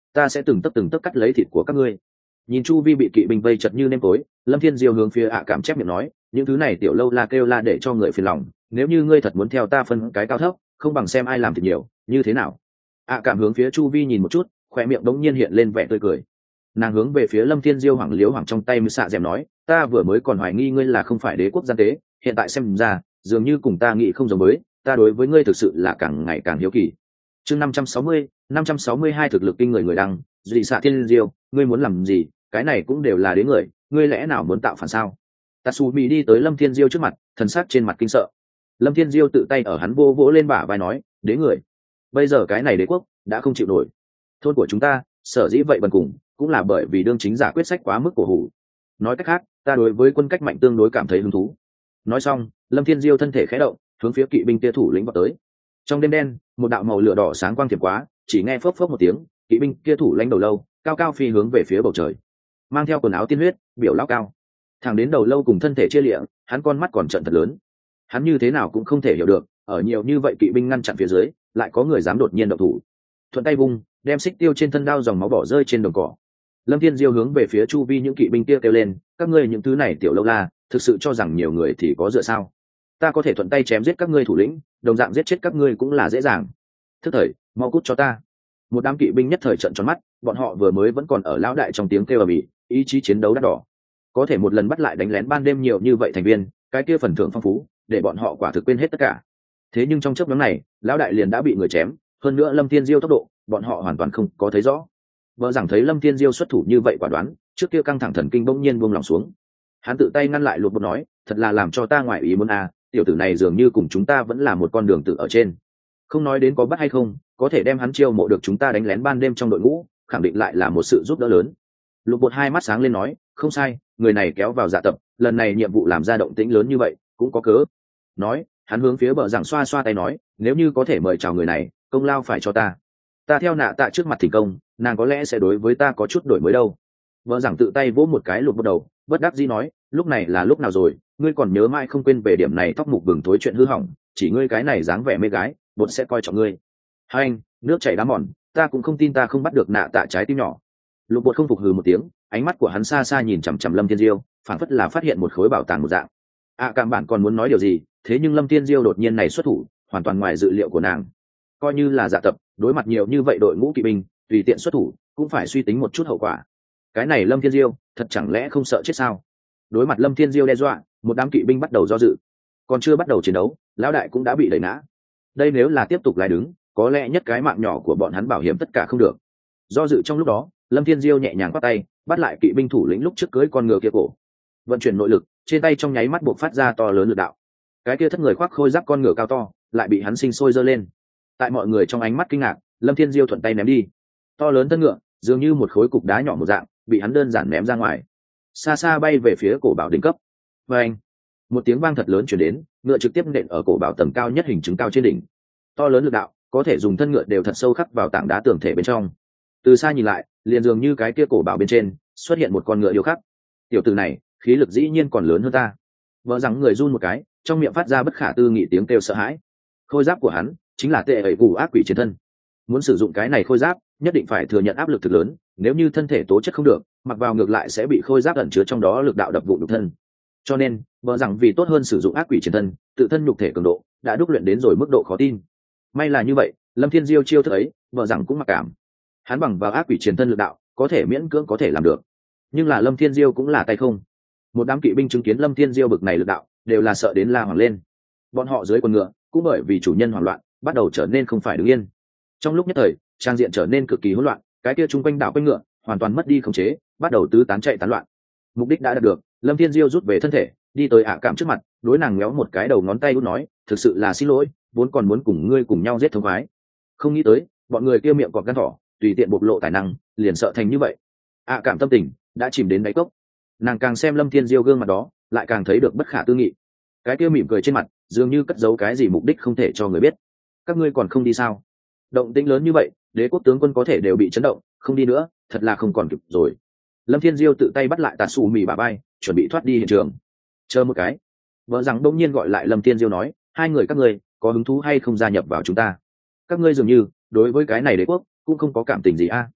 ta sẽ từng tấc từng tấc cắt lấy thịt của các ngươi. Nhìn chu vi bị kỵ binh vây chật như nêm tối, Lâm Thiên Diêu hướng phía ạ cảm chép miệng nói, những thứ này tiểu lâu la kêu la để cho người phiền lòng, nếu như ngươi thật muốn theo ta phân cái cao thấp, không bằng xem ai làm thịt nhiều, như thế nào? ạ cảm hướng phía chu vi nhìn một chút, khóe miệng đống nhiên hiện lên vẻ tươi cười. Nàng hướng về phía Lâm Thiên Diêu hoảng liếu hoảng trong tay mưa xạ dẻm nói, ta vừa mới còn hoài nghi ngươi là không phải đế quốc gian tế, hiện tại xem ra dường như cùng ta nghĩ không giống với, ta đối với ngươi thực sự là càng ngày càng hiếu kỳ. Chương năm trăm sáu mươi, năm trăm sáu mươi hai thực lực kinh người người đăng, dị xạ Thiên Diêu, ngươi muốn làm gì? Cái này cũng đều là đế người, ngươi lẽ nào muốn tạo phản sao? Tatsumi đi tới Lâm Thiên Diêu trước mặt, thần sắc trên mặt kinh sợ. Lâm Thiên Diêu tự tay ở hắn vô vỗ lên bả vai nói, đế người, bây giờ cái này đế quốc đã không chịu nổi. Thôn của chúng ta sở dĩ vậy bần cùng cũng là bởi vì đương chính giả quyết sách quá mức cổ hủ. Nói cách khác, ta đối với quân cách mạnh tương đối cảm thấy hứng thú. Nói xong, Lâm Thiên Diêu thân thể khẽ động, hướng phía kỵ binh kia thủ lĩnh vào tới. Trong đêm đen, một đạo màu lửa đỏ sáng quang thiểm quá, chỉ nghe phốc phốc một tiếng, kỵ binh kia thủ lãnh đầu lâu cao cao phi hướng về phía bầu trời, mang theo quần áo tiên huyết, biểu lão cao, thẳng đến đầu lâu cùng thân thể chia liệng, hắn con mắt còn trợn thật lớn. Hắn như thế nào cũng không thể hiểu được, ở nhiều như vậy kỵ binh ngăn chặn phía dưới, lại có người dám đột nhiên động thủ. Thuận tay vung, đem xích tiêu trên thân đao dòng máu bỏ rơi trên đồng cỏ. Lâm Thiên Diêu hướng về phía chu vi những kỵ binh kia kêu lên, các ngươi những thứ này tiểu lâu la, thực sự cho rằng nhiều người thì có dựa sao? Ta có thể thuận tay chém giết các ngươi thủ lĩnh, đồng dạng giết chết các ngươi cũng là dễ dàng. Thức thời, mau cút cho ta. Một đám kỵ binh nhất thời trợn tròn mắt, bọn họ vừa mới vẫn còn ở lão đại trong tiếng kêu ầm ĩ, ý chí chiến đấu đắt đỏ. Có thể một lần bắt lại đánh lén ban đêm nhiều như vậy thành viên, cái kia phần thưởng phong phú, để bọn họ quả thực quên hết tất cả. Thế nhưng trong chớp nhoáng này, lão đại liền đã bị người chém, hơn nữa Lâm Thiên Diêu tốc độ, bọn họ hoàn toàn không có thấy rõ. Vợ rằng thấy Lâm Thiên Diêu xuất thủ như vậy quả đoán, trước kia căng thẳng thần kinh bỗng nhiên buông lòng xuống. Hắn tự tay ngăn lại Lục Bột nói, thật là làm cho ta ngoại ý muốn à, tiểu tử này dường như cùng chúng ta vẫn là một con đường tự ở trên. Không nói đến có bắt hay không, có thể đem hắn chiêu mộ được chúng ta đánh lén ban đêm trong đội ngũ, khẳng định lại là một sự giúp đỡ lớn. Lục Bột hai mắt sáng lên nói, không sai, người này kéo vào dạ tập, lần này nhiệm vụ làm ra động tĩnh lớn như vậy, cũng có cớ. Nói, hắn hướng phía bờ rằng xoa xoa tay nói, nếu như có thể mời chào người này, công lao phải cho ta. Ta theo nạ tạ trước mặt thành công, nàng có lẽ sẽ đối với ta có chút đổi mới đâu. Vợ rằng tự tay vỗ một cái Lục Bột đầu, bất đắc dĩ nói, lúc này là lúc nào rồi, ngươi còn nhớ mãi không quên về điểm này, tóc mục bừng tối chuyện hư hỏng, chỉ ngươi cái này dáng vẻ mê gái, Bột sẽ coi trọng ngươi. Hai anh, nước chảy đá mòn, ta cũng không tin ta không bắt được nạ tạ trái tim nhỏ. Lục Bột không phục hừ một tiếng, ánh mắt của hắn xa xa nhìn chằm chằm Lâm Thiên Diêu, phảng phất là phát hiện một khối bảo tàng một dạng. À cảm bạn còn muốn nói điều gì, thế nhưng Lâm Thiên Diêu đột nhiên này xuất thủ, hoàn toàn ngoài dự liệu của nàng. Coi như là dạ tập, đối mặt nhiều như vậy đội ngũ kỵ binh, tùy tiện xuất thủ, cũng phải suy tính một chút hậu quả. Cái này Lâm Thiên Diêu, thật chẳng lẽ không sợ chết sao? Đối mặt Lâm Thiên Diêu đe dọa, một đám kỵ binh bắt đầu do dự. Còn chưa bắt đầu chiến đấu, lão đại cũng đã bị đẩy ngã. Đây nếu là tiếp tục lại đứng, có lẽ nhất cái mạng nhỏ của bọn hắn bảo hiểm tất cả không được. Do dự trong lúc đó, Lâm Thiên Diêu nhẹ nhàng bắt tay, bắt lại kỵ binh thủ lĩnh lúc trước cưới con ngựa kia cổ. Vận chuyển nội lực, trên tay trong nháy mắt buộc phát ra to lớn lực đạo. Cái kia thất người khoác khôi giáp con ngựa cao to, lại bị hắn sinh sôi giơ lên. Tại mọi người trong ánh mắt kinh ngạc, Lâm Thiên Diêu thuận tay ném đi. To lớn thân ngựa, dường như một khối cục đá nhỏ một dạng, bị hắn đơn giản ném ra ngoài. Xa xa bay về phía cổ bảo đỉnh cấp. Và anh, một tiếng vang thật lớn truyền đến, ngựa trực tiếp nện ở cổ bảo tầng cao nhất hình chứng cao trên đỉnh. To lớn lực đạo, có thể dùng thân ngựa đều thật sâu khắc vào tảng đá tường thể bên trong. Từ xa nhìn lại, liền dường như cái kia cổ bảo bên trên xuất hiện một con ngựa điêu khắc. Tiểu tử này, khí lực dĩ nhiên còn lớn hơn ta. Vợ rằng người run một cái, trong miệng phát ra bất khả tư nghị tiếng kêu sợ hãi. Khôi giáp của hắn chính là tệ ẩy củ ác quỷ chiến thân. Muốn sử dụng cái này khôi giáp, nhất định phải thừa nhận áp lực thực lớn, nếu như thân thể tố chất không được, mặc vào ngược lại sẽ bị khôi giáp ẩn chứa trong đó lực đạo đập vụn nhục thân. Cho nên, vợ rằng vì tốt hơn sử dụng ác quỷ chiến thân, tự thân nhục thể cường độ đã đúc luyện đến rồi mức độ khó tin. May là như vậy, Lâm Thiên Diêu chiêu thức ấy, vợ rằng cũng mặc cảm. Hắn bằng vào ác quỷ chiến thân lực đạo, có thể miễn cưỡng có thể làm được. Nhưng là Lâm Thiên Diêu cũng là tay không. Một đám kỵ binh chứng kiến Lâm Thiên Diêu bực này lực đạo, đều là sợ đến la hoảng lên. Bọn họ dưới con ngựa, cũng bởi vì chủ nhân hoảng loạn, bắt đầu trở nên không phải đứng yên. Trong lúc nhất thời, trang diện trở nên cực kỳ hỗn loạn, cái kia chung quanh đảo quanh ngựa hoàn toàn mất đi khống chế, bắt đầu tứ tán chạy tán loạn. Mục đích đã đạt được, Lâm Thiên Diêu rút về thân thể, đi tới ạ cảm trước mặt, đối nàng méo một cái đầu ngón tay út nói, thực sự là xin lỗi, vốn còn muốn cùng ngươi cùng nhau giết thống khoái, không nghĩ tới bọn người kia miệng cọp gan thỏ, tùy tiện bộc lộ tài năng, liền sợ thành như vậy. ạ cảm tâm tình đã chìm đến đáy cốc, nàng càng xem Lâm Thiên Diêu gương mặt đó, lại càng thấy được bất khả tư nghị. Cái kia mỉm cười trên mặt, dường như cất giấu cái gì mục đích không thể cho người biết. Các ngươi còn không đi sao? Động tĩnh lớn như vậy, đế quốc tướng quân có thể đều bị chấn động, không đi nữa, thật là không còn kịp rồi. Lâm Thiên Diêu tự tay bắt lại Tà Sủ Mì bà bay, chuẩn bị thoát đi hiện trường. Chờ một cái, vợ rằng đông nhiên gọi lại Lâm Thiên Diêu nói, hai người các ngươi có hứng thú hay không gia nhập vào chúng ta? Các ngươi dường như đối với cái này đế quốc cũng không có cảm tình gì a?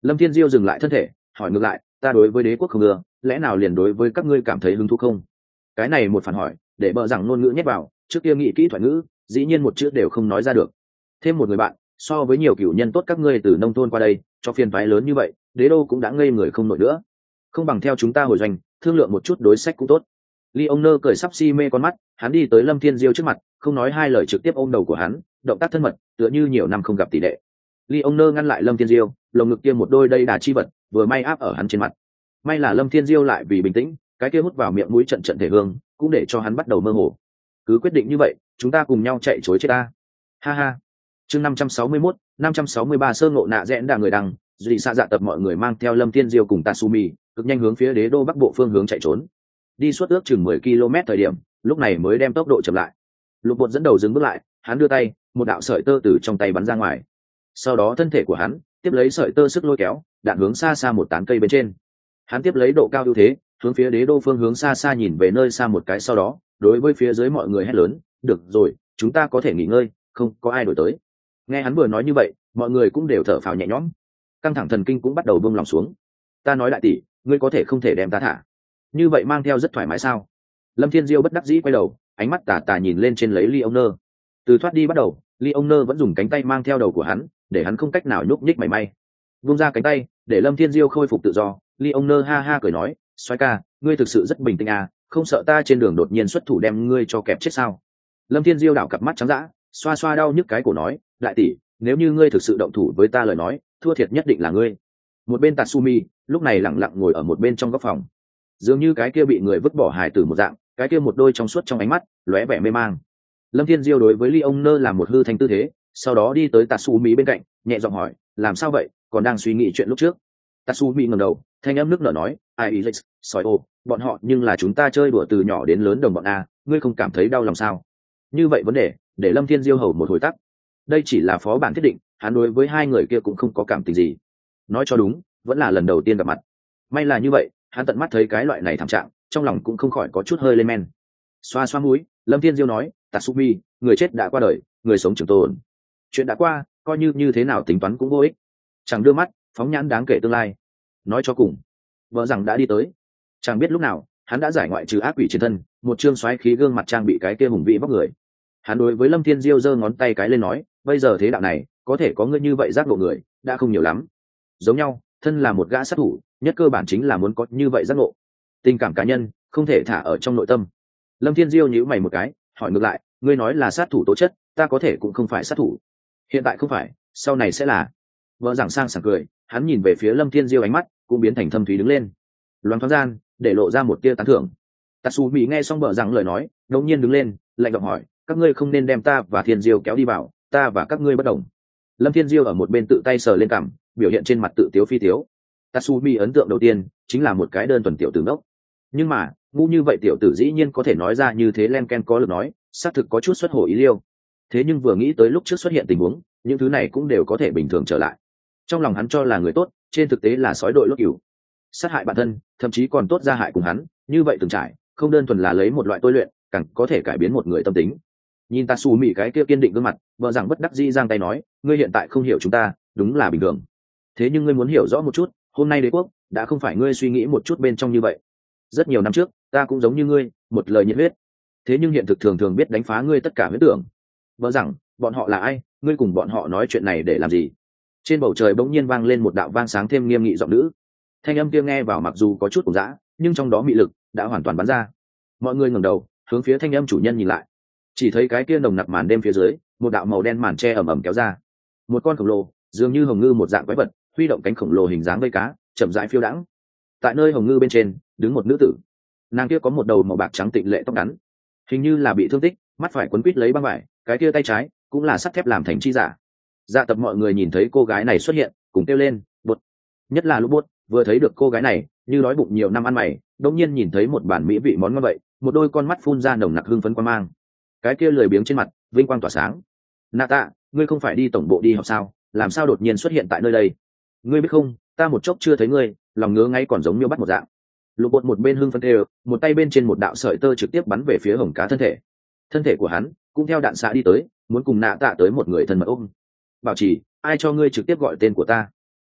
Lâm Thiên Diêu dừng lại thân thể, hỏi ngược lại, ta đối với đế quốc không ưa, lẽ nào liền đối với các ngươi cảm thấy hứng thú không? Cái này một phản hỏi, để bợ rằng ngôn ngữ nhét vào, trước kia nghĩ kỹ thoại ngữ, dĩ nhiên một chữ đều không nói ra được. Thêm một người bạn, so với nhiều cửu nhân tốt các ngươi từ nông thôn qua đây, cho phiền toái lớn như vậy, đế đô cũng đã ngây người không nổi nữa. Không bằng theo chúng ta hồi doanh, thương lượng một chút đối sách cũng tốt. Leoner cười sắp si mê con mắt, hắn đi tới Lâm Thiên Diêu trước mặt, không nói hai lời trực tiếp ôm đầu của hắn, động tác thân mật, tựa như nhiều năm không gặp tỷ lệ. Leoner ngăn lại Lâm Thiên Diêu, lồng ngực kia một đôi đây đà chi vật, vừa may áp ở hắn trên mặt. May là Lâm Thiên Diêu lại vì bình tĩnh, cái kia hút vào miệng mũi trận trận thể hương, cũng để cho hắn bắt đầu mơ hồ. Cứ quyết định như vậy, chúng ta cùng nhau chạy trối chết ta. Ha ha. Chương năm trăm sáu mươi mốt, năm trăm sáu mươi ba sơ ngộ nạ rẽn đà người đằng, dị xạ dạ tập mọi người mang theo Lâm Thiên Diêu cùng Tatsumi, cực nhanh hướng phía đế đô bắc bộ phương hướng chạy trốn. Đi suốt ước chừng mười ki lô mét thời điểm, lúc này mới đem tốc độ chậm lại. Lục Bột dẫn đầu dừng bước lại, hắn đưa tay, một đạo sợi tơ từ trong tay bắn ra ngoài. Sau đó thân thể của hắn tiếp lấy sợi tơ sức lôi kéo, đạn hướng xa xa một tán cây bên trên. Hắn tiếp lấy độ cao ưu thế, hướng phía đế đô phương hướng xa xa nhìn về nơi xa một cái, sau đó đối với phía dưới mọi người hét lớn, được rồi, chúng ta có thể nghỉ ngơi, không có ai đổi tới. Nghe hắn vừa nói như vậy, mọi người cũng đều thở phào nhẹ nhõm, căng thẳng thần kinh cũng bắt đầu buông lòng xuống. Ta nói đại tỷ, ngươi có thể không thể đem ta thả như vậy, mang theo rất thoải mái sao? Lâm Thiên Diêu bất đắc dĩ quay đầu, ánh mắt tà tà nhìn lên trên lấy Leoner. Từ thoát đi bắt đầu, Leoner vẫn dùng cánh tay mang theo đầu của hắn, để hắn không cách nào nhúc nhích mảy may. Vung ra cánh tay, để Lâm Thiên Diêu khôi phục tự do. Leoner ha ha cười nói, xoay ca, ngươi thực sự rất bình tĩnh à, không sợ ta trên đường đột nhiên xuất thủ đem ngươi cho kẹp chết sao? Lâm Thiên Diêu đảo cặp mắt trắng dã, xoa xoa đau nhức cái cổ nói, đại tỷ, nếu như ngươi thực sự động thủ với ta lời nói, thua thiệt nhất định là ngươi. Một bên Tatsumi lúc này lặng lặng ngồi ở một bên trong góc phòng, dường như cái kia bị người vứt bỏ hài tử một dạng, cái kia một đôi trong suốt trong ánh mắt lóe vẻ mê mang. Lâm Thiên Diêu đối với Leoner làm một hư thành tư thế, sau đó đi tới Tatsumi bên cạnh, nhẹ giọng hỏi, làm sao vậy, còn đang suy nghĩ chuyện lúc trước? Tatsumi ngẩng đầu, thanh âm nước nở nói, ai ý lịch, sói ô, bọn họ nhưng là chúng ta chơi đùa từ nhỏ đến lớn đồng bọn a, ngươi không cảm thấy đau lòng sao? Như vậy vấn đề, để Lâm Thiên Diêu hầu một hồi tắc. Đây chỉ là phó bản thiết định, hắn đối với hai người kia cũng không có cảm tình gì. Nói cho đúng, vẫn là lần đầu tiên gặp mặt. May là như vậy, hắn tận mắt thấy cái loại này thảm trạng, trong lòng cũng không khỏi có chút hơi lên men. Xoa xoa mũi, Lâm Thiên Diêu nói, Tatsumi, người chết đã qua đời, người sống trường tồn. Chuyện đã qua, coi như như thế nào tính toán cũng vô ích. Chẳng đưa mắt, phóng nhãn đáng kể tương lai. Nói cho cùng, vợ rằng đã đi tới. Chẳng biết lúc nào, hắn đã giải ngoại trừ ác quỷ chiến thân, một trương xoáy khí gương mặt trang bị cái kia hùng vĩ vóc người. Hắn đối với Lâm Thiên Diêu giơ ngón tay cái lên nói, bây giờ thế đạo này, có thể có ngươi như vậy giác ngộ người, đã không nhiều lắm. Giống nhau, thân là một gã sát thủ, nhất cơ bản chính là muốn có như vậy giác ngộ. Tình cảm cá nhân không thể thả ở trong nội tâm. Lâm Thiên Diêu nhíu mày một cái, hỏi ngược lại, ngươi nói là sát thủ tố chất, ta có thể cũng không phải sát thủ. Hiện tại không phải, sau này sẽ là. Vợ giảng sang sảng cười, hắn nhìn về phía Lâm Thiên Diêu, ánh mắt cũng biến thành thâm thúy đứng lên. Loáng thoáng gian, để lộ ra một tia tán thưởng. Tatsumi nghe xong vợ giảng lời nói, đột nhiên đứng lên, lạnh giọng hỏi, các ngươi không nên đem ta và Thiên Diêu kéo đi vào, ta và các ngươi bất đồng. Lâm Thiên Diêu ở một bên tự tay sờ lên cằm, biểu hiện trên mặt tự tiếu phi tiếu. Tatsumi ấn tượng đầu tiên chính là một cái đơn thuần tiểu tử ngốc, nhưng mà ngu như vậy tiểu tử dĩ nhiên có thể nói ra như thế len ken có lực nói, xác thực có chút xuất hồ ý liêu. Thế nhưng vừa nghĩ tới lúc trước xuất hiện tình huống, những thứ này cũng đều có thể bình thường trở lại. Trong lòng hắn cho là người tốt, trên thực tế là sói đội lốt cừu, sát hại bản thân, thậm chí còn tốt ra hại cùng hắn. Như vậy từng trải, không đơn thuần là lấy một loại tôi luyện, càng có thể cải biến một người tâm tính. Nhìn Tatsumi cái kia kiên định gương mặt, vợ rằng bất đắc dĩ giang tay nói, ngươi hiện tại không hiểu chúng ta, đúng là bình thường. Thế nhưng ngươi muốn hiểu rõ một chút, hôm nay đế quốc đã không phải ngươi suy nghĩ một chút bên trong như vậy. Rất nhiều năm trước, ta cũng giống như ngươi, một lời nhiệt huyết. Thế nhưng hiện thực thường thường biết đánh phá ngươi tất cả huyết tưởng. Vợ rằng, bọn họ là ai, ngươi cùng bọn họ nói chuyện này để làm gì? Trên bầu trời bỗng nhiên vang lên một đạo vang sáng thêm nghiêm nghị giọng nữ. Thanh âm kia nghe vào mặc dù có chút cổ dã, nhưng trong đó mị lực đã hoàn toàn bắn ra. Mọi người ngẩng đầu, hướng phía thanh âm chủ nhân nhìn lại. Chỉ thấy cái kia nồng nặc màn đêm phía dưới, một đạo màu đen màn che ẩm ẩm kéo ra. Một con khổng lồ, dường như hồng ngư một dạng quái vật, huy động cánh khổng lồ hình dáng vây cá, chậm rãi phiêu đãng. Tại nơi hồng ngư bên trên, đứng một nữ tử. Nàng kia có một đầu màu bạc trắng tịnh lệ tóc ngắn, hình như là bị thương tích, mắt phải quấn quít lấy băng vải, cái kia tay trái cũng là sắt thép làm thành chi giả. Dạ tập mọi người nhìn thấy cô gái này xuất hiện, cùng kêu lên, bột. Nhất là lúc bột, vừa thấy được cô gái này, như đói bụng nhiều năm ăn mày, đột nhiên nhìn thấy một bản mỹ vị món ngon vậy, một đôi con mắt phun ra nồng nặc hương phấn quan mang. Cái kia lười biếng trên mặt, vinh quang tỏa sáng. Nata, ngươi không phải đi tổng bộ đi học sao? Làm sao đột nhiên xuất hiện tại nơi đây? Ngươi biết không, ta một chốc chưa thấy ngươi, lòng ngứa ngáy còn giống như bắt một dạng. Lục bột một bên hưng phấn đều, một tay bên trên một đạo sợi tơ trực tiếp bắn về phía hồng cá thân thể. Thân thể của hắn cũng theo đạn xạ đi tới, muốn cùng nạ tạ tới một người thân mật ôm. Bảo trì, ai cho ngươi trực tiếp gọi tên của ta?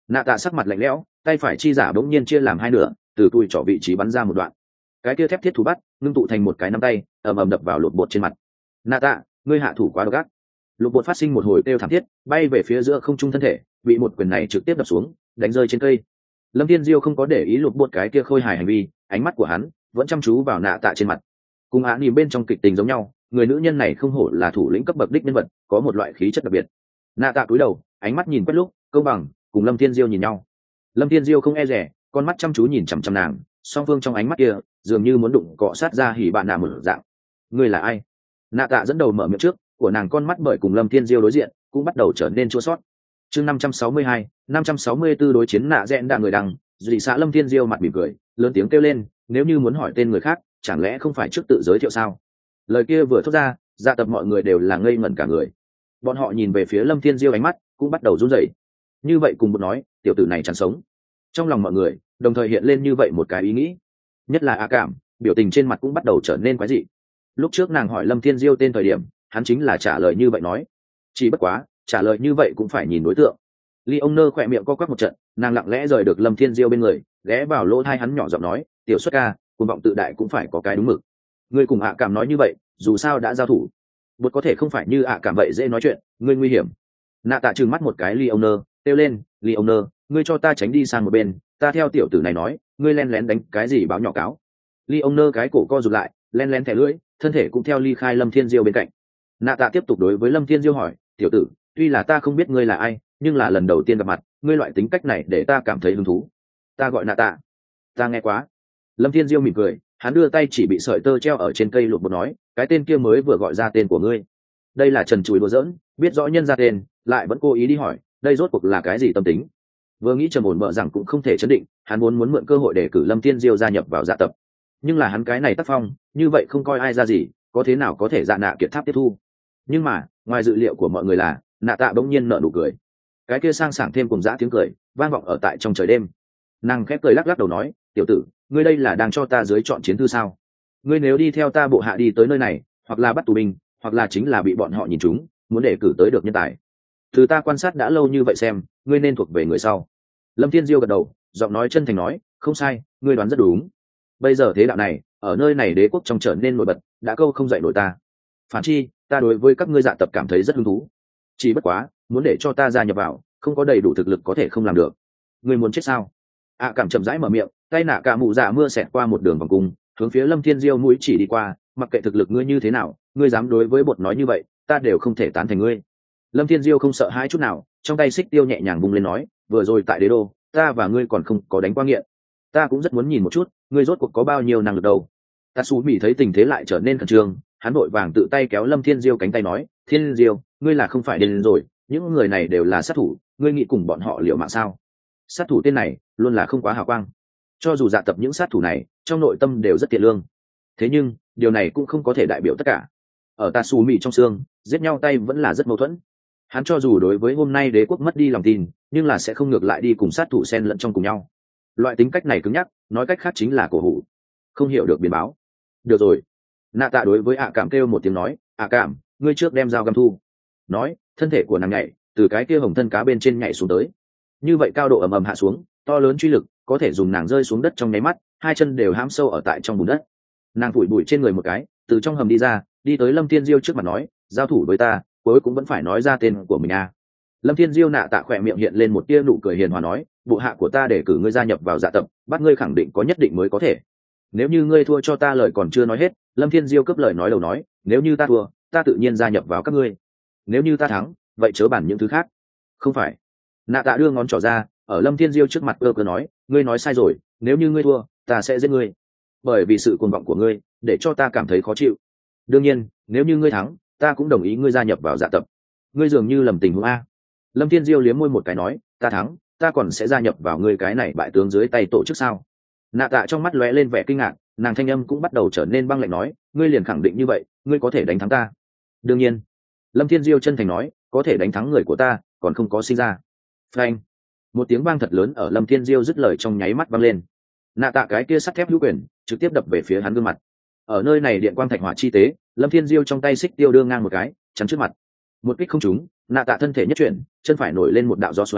Nạ tạ sắc mặt lạnh lẽo, tay phải chi giả bỗng nhiên chia làm hai nửa, từ tui trỏ vị trí bắn ra một đoạn. Cái kia thép thiết thủ bắt ngưng tụ thành một cái nắm tay, ầm ầm đập vào lột bột trên mặt. Nạ tạ, ngươi hạ thủ quá độc ác. Lột bột phát sinh một hồi kêu thảm thiết, bay về phía giữa không trung thân thể, bị một quyền này trực tiếp đập xuống, đánh rơi trên cây. Lâm Thiên Diêu không có để ý lột bột cái kia khôi hài hành vi, ánh mắt của hắn vẫn chăm chú vào nạ tạ trên mặt. Cùng án nhìn bên trong kịch tình giống nhau, người nữ nhân này không hổ là thủ lĩnh cấp bậc đích nhân vật, có một loại khí chất đặc biệt. Nạ tạ cúi đầu, ánh mắt nhìn quét lúc công bằng, cùng Lâm Thiên Diêu nhìn nhau. Lâm Thiên Diêu không e rẻ, con mắt chăm chú nhìn chằm chằm nàng, song phương trong ánh mắt kia dường như muốn đụng cọ sát ra hỉ bạn nạ mở dạng. Ngươi là ai? Nạ tạ dẫn đầu mở miệng trước, của nàng con mắt bởi cùng Lâm Thiên Diêu đối diện cũng bắt đầu trở nên chua xót. Chương năm trăm sáu mươi hai, năm trăm sáu mươi tư đối chiến nạ rẽn đạ người đằng, dị xã Lâm Thiên Diêu mặt mỉm cười, lớn tiếng kêu lên, nếu như muốn hỏi tên người khác, chẳng lẽ không phải trước tự giới thiệu sao? Lời kia vừa thốt ra, dạ tập mọi người đều là ngây ngẩn cả người. Bọn họ nhìn về phía Lâm Thiên Diêu, ánh mắt cũng bắt đầu run rẩy. Như vậy cùng một nói, tiểu tử này chẳng sống. Trong lòng mọi người đồng thời hiện lên như vậy một cái ý nghĩ, nhất là A Cảm, biểu tình trên mặt cũng bắt đầu trở nên quái dị. Lúc trước nàng hỏi Lâm Thiên Diêu tên thời điểm, hắn chính là trả lời như vậy nói. Chỉ bất quá, trả lời như vậy cũng phải nhìn đối tượng. Ly ông nơ khỏe miệng co quắp một trận, nàng lặng lẽ rời được Lâm Thiên Diêu bên người, ghé vào lỗ tai hắn nhỏ giọng nói, tiểu xuất ca, cuồng vọng tự đại cũng phải có cái đúng mực. Ngươi cùng A Cảm nói như vậy, dù sao đã giao thủ, bột có thể không phải như A Cảm vậy dễ nói chuyện, ngươi nguy hiểm. Nạ tạ trừng mắt một cái Ly ông nơ, kêu lên, Ly ông nơ, ngươi cho ta tránh đi sang một bên, ta theo tiểu tử này nói, ngươi len lén đánh cái gì báo nhỏ cáo. Ly ông nơ cái cổ co rụt lại, len lén thẻ lưỡi, thân thể cũng theo ly khai Lâm Thiên Diêu bên cạnh. Nạ tạ tiếp tục đối với Lâm Thiên Diêu hỏi, tiểu tử, tuy là ta không biết ngươi là ai, nhưng là lần đầu tiên gặp mặt, ngươi loại tính cách này để ta cảm thấy hứng thú. Ta gọi nạ tạ. Ta nghe quá. Lâm Thiên Diêu mỉm cười, hắn đưa tay chỉ bị sợi tơ treo ở trên cây lột một nói, cái tên kia mới vừa gọi ra tên của ngươi. Đây là trần chùi đùa giỡn, biết rõ nhân ra tên, lại vẫn cố ý đi hỏi, đây rốt cuộc là cái gì tâm tính. Vừa nghĩ trầm ổn bợ rằng cũng không thể chấn định, hắn muốn muốn mượn cơ hội để cử Lâm Thiên Diêu gia nhập vào dạ tập. Nhưng là hắn cái này tác phong, như vậy không coi ai ra gì, có thế nào có thể dạ nạ kiệt tháp tiếp thu. Nhưng mà, ngoài dự liệu của mọi người là, nạ tạ bỗng nhiên nở nụ cười. Cái kia sang sảng thêm cùng dã tiếng cười, vang vọng ở tại trong trời đêm. Nàng khép cười lắc lắc đầu nói, tiểu tử, ngươi đây là đang cho ta dưới chọn chiến thư sao? Ngươi nếu đi theo ta bộ hạ đi tới nơi này, hoặc là bắt tù binh, hoặc là chính là bị bọn họ nhìn trúng, muốn để cử tới được nhân tài. Từ ta quan sát đã lâu như vậy xem, ngươi nên thuộc về người sau. Lâm Thiên Diêu gật đầu, giọng nói chân thành nói, không sai, ngươi đoán rất đúng. Bây giờ thế đạo này, ở nơi này đế quốc trong trở nên nổi bật, đã câu không dạy nổi ta. Phản chi, ta đối với các ngươi dạ tập cảm thấy rất hứng thú. Chỉ bất quá, muốn để cho ta gia nhập vào, không có đầy đủ thực lực có thể không làm được. Ngươi muốn chết sao? À Cảm chậm rãi mở miệng, tay nạ cả mụ dạ mưa xẹt qua một đường vòng cung, hướng phía Lâm Thiên Diêu mũi chỉ đi qua, mặc kệ thực lực ngươi như thế nào, ngươi dám đối với bột nói như vậy, ta đều không thể tán thành ngươi. Lâm Thiên Diêu không sợ hãi chút nào, trong tay xích tiêu nhẹ nhàng vung lên nói, vừa rồi tại đế đô, ta và ngươi còn không có đánh qua nghiện, ta cũng rất muốn nhìn một chút, ngươi rốt cuộc có bao nhiêu năng lực đâu. Tatsumi thấy tình thế lại trở nên khẩn trương, hắn vội vàng tự tay kéo Lâm Thiên Diêu cánh tay nói, Thiên Diêu, ngươi là không phải điên rồi, những người này đều là sát thủ, ngươi nghĩ cùng bọn họ liều mạng sao? Sát thủ tên này luôn là không quá hào quang, cho dù dạ tập những sát thủ này trong nội tâm đều rất thiện lương, thế nhưng điều này cũng không có thể đại biểu tất cả. Ở Tatsumi trong xương, giết nhau tay vẫn là rất mâu thuẫn. Hắn cho dù đối với hôm nay đế quốc mất đi lòng tin, nhưng là sẽ không ngược lại đi cùng sát thủ xen lẫn trong cùng nhau. Loại tính cách này cứng nhắc, nói cách khác chính là cổ hủ, không hiểu được biến báo. Được rồi. Nạ tạ đối với ạ Cảm kêu một tiếng nói, ạ Cảm, ngươi trước đem dao găm thu. Nói, thân thể của nàng nhảy từ cái kia hồng thân cá bên trên nhảy xuống tới. Như vậy cao độ ầm ầm hạ xuống, to lớn truy lực có thể dùng nàng rơi xuống đất trong nháy mắt, hai chân đều hãm sâu ở tại trong bùn đất. Nàng phủi bụi trên người một cái, từ trong hầm đi ra, đi tới Lâm Thiên Diêu trước mặt nói, giao thủ với ta, cuối cũng vẫn phải nói ra tên của mình à. Lâm Thiên Diêu nạ tạ khỏe miệng hiện lên một tia nụ cười hiền hòa nói, bộ hạ của ta để cử ngươi gia nhập vào dạ tập, bắt ngươi khẳng định có nhất định mới có thể. Nếu như ngươi thua cho ta lời còn chưa nói hết, Lâm Thiên Diêu cướp lời nói đầu nói, nếu như ta thua, ta tự nhiên gia nhập vào các ngươi. Nếu như ta thắng, vậy chớ bàn những thứ khác. Không phải. Nạ tạ đưa ngón trỏ ra, ở Lâm Thiên Diêu trước mặt ơ cơ nói, ngươi nói sai rồi, nếu như ngươi thua, ta sẽ giết ngươi. Bởi vì sự cuồng vọng của ngươi, để cho ta cảm thấy khó chịu. Đương nhiên, nếu như ngươi thắng, ta cũng đồng ý ngươi gia nhập vào dạ tập. Ngươi dường như lầm tình huống a. Lâm Thiên Diêu liếm môi một cái nói, ta thắng, ta còn sẽ gia nhập vào ngươi cái này bại tướng dưới tay tổ chức sao? Nạ tạ trong mắt lóe lên vẻ kinh ngạc, nàng thanh âm cũng bắt đầu trở nên băng lạnh nói, ngươi liền khẳng định như vậy, ngươi có thể đánh thắng ta? Đương nhiên. Lâm Thiên Diêu chân thành nói, có thể đánh thắng người của ta, còn không có sinh ra. Phanh. Một tiếng vang thật lớn ở Lâm Thiên Diêu dứt lời trong nháy mắt vang lên. Nạ tạ cái kia sắt thép hữu quyền, trực tiếp đập về phía hắn gương mặt. Ở nơi này điện quang thạch hỏa chi tế, Lâm Thiên Diêu trong tay xích tiêu đưa ngang một cái, chắn trước mặt. Một kích không trúng, nạ tạ thân thể nhất chuyển, chân phải nổi lên một đạo gió xoáy,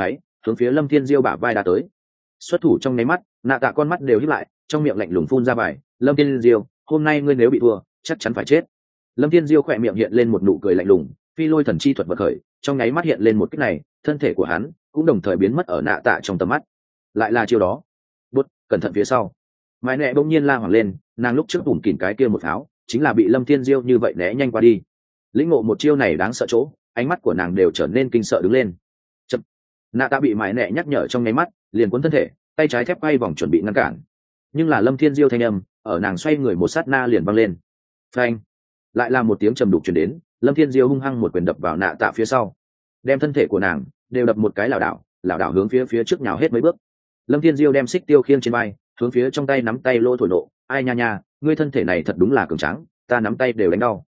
hướng phía Lâm Thiên Diêu bả vai đã tới. Xuất thủ trong nháy mắt, nạ tạ con mắt đều híp lại, trong miệng lạnh lùng phun ra bài, Lâm Thiên Diêu, hôm nay ngươi nếu bị thua, chắc chắn phải chết. Lâm Thiên Diêu khỏe miệng hiện lên một nụ cười lạnh lùng, phi lôi thần chi thuật bật khởi, trong nháy mắt hiện lên một kích này, thân thể của hắn cũng đồng thời biến mất ở nạ tạ trong tầm mắt. Lại là chiêu đó. Bút, cẩn thận phía sau. Mãi nẹ bỗng nhiên la hoảng lên, nàng lúc trước bùn kỉn cái kia một pháo, chính là bị Lâm Thiên Diêu như vậy né nhanh qua đi. Lĩnh ngộ một chiêu này đáng sợ chỗ, ánh mắt của nàng đều trở nên kinh sợ đứng lên. Chậm. Nạ tạ bị mãi nẹ nhắc nhở trong nháy mắt, liền cuốn thân thể, tay trái thép quay vòng chuẩn bị ngăn cản. Nhưng là Lâm Thiên Diêu thanh âm, ở nàng xoay người một sát na liền văng lên. Phanh. Lại là một tiếng trầm đục truyền đến, Lâm Thiên Diêu hung hăng một quyền đập vào nạ tạ phía sau, đem thân thể của nàng đều đập một cái lảo đảo, lảo đảo hướng phía phía trước nhào hết mấy bước. Lâm Thiên Diêu đem xích tiêu khiêng trên vai, hướng phía trong tay nắm tay lô thổi nộ, ai nha nha, ngươi thân thể này thật đúng là cường tráng, ta nắm tay đều đánh đau.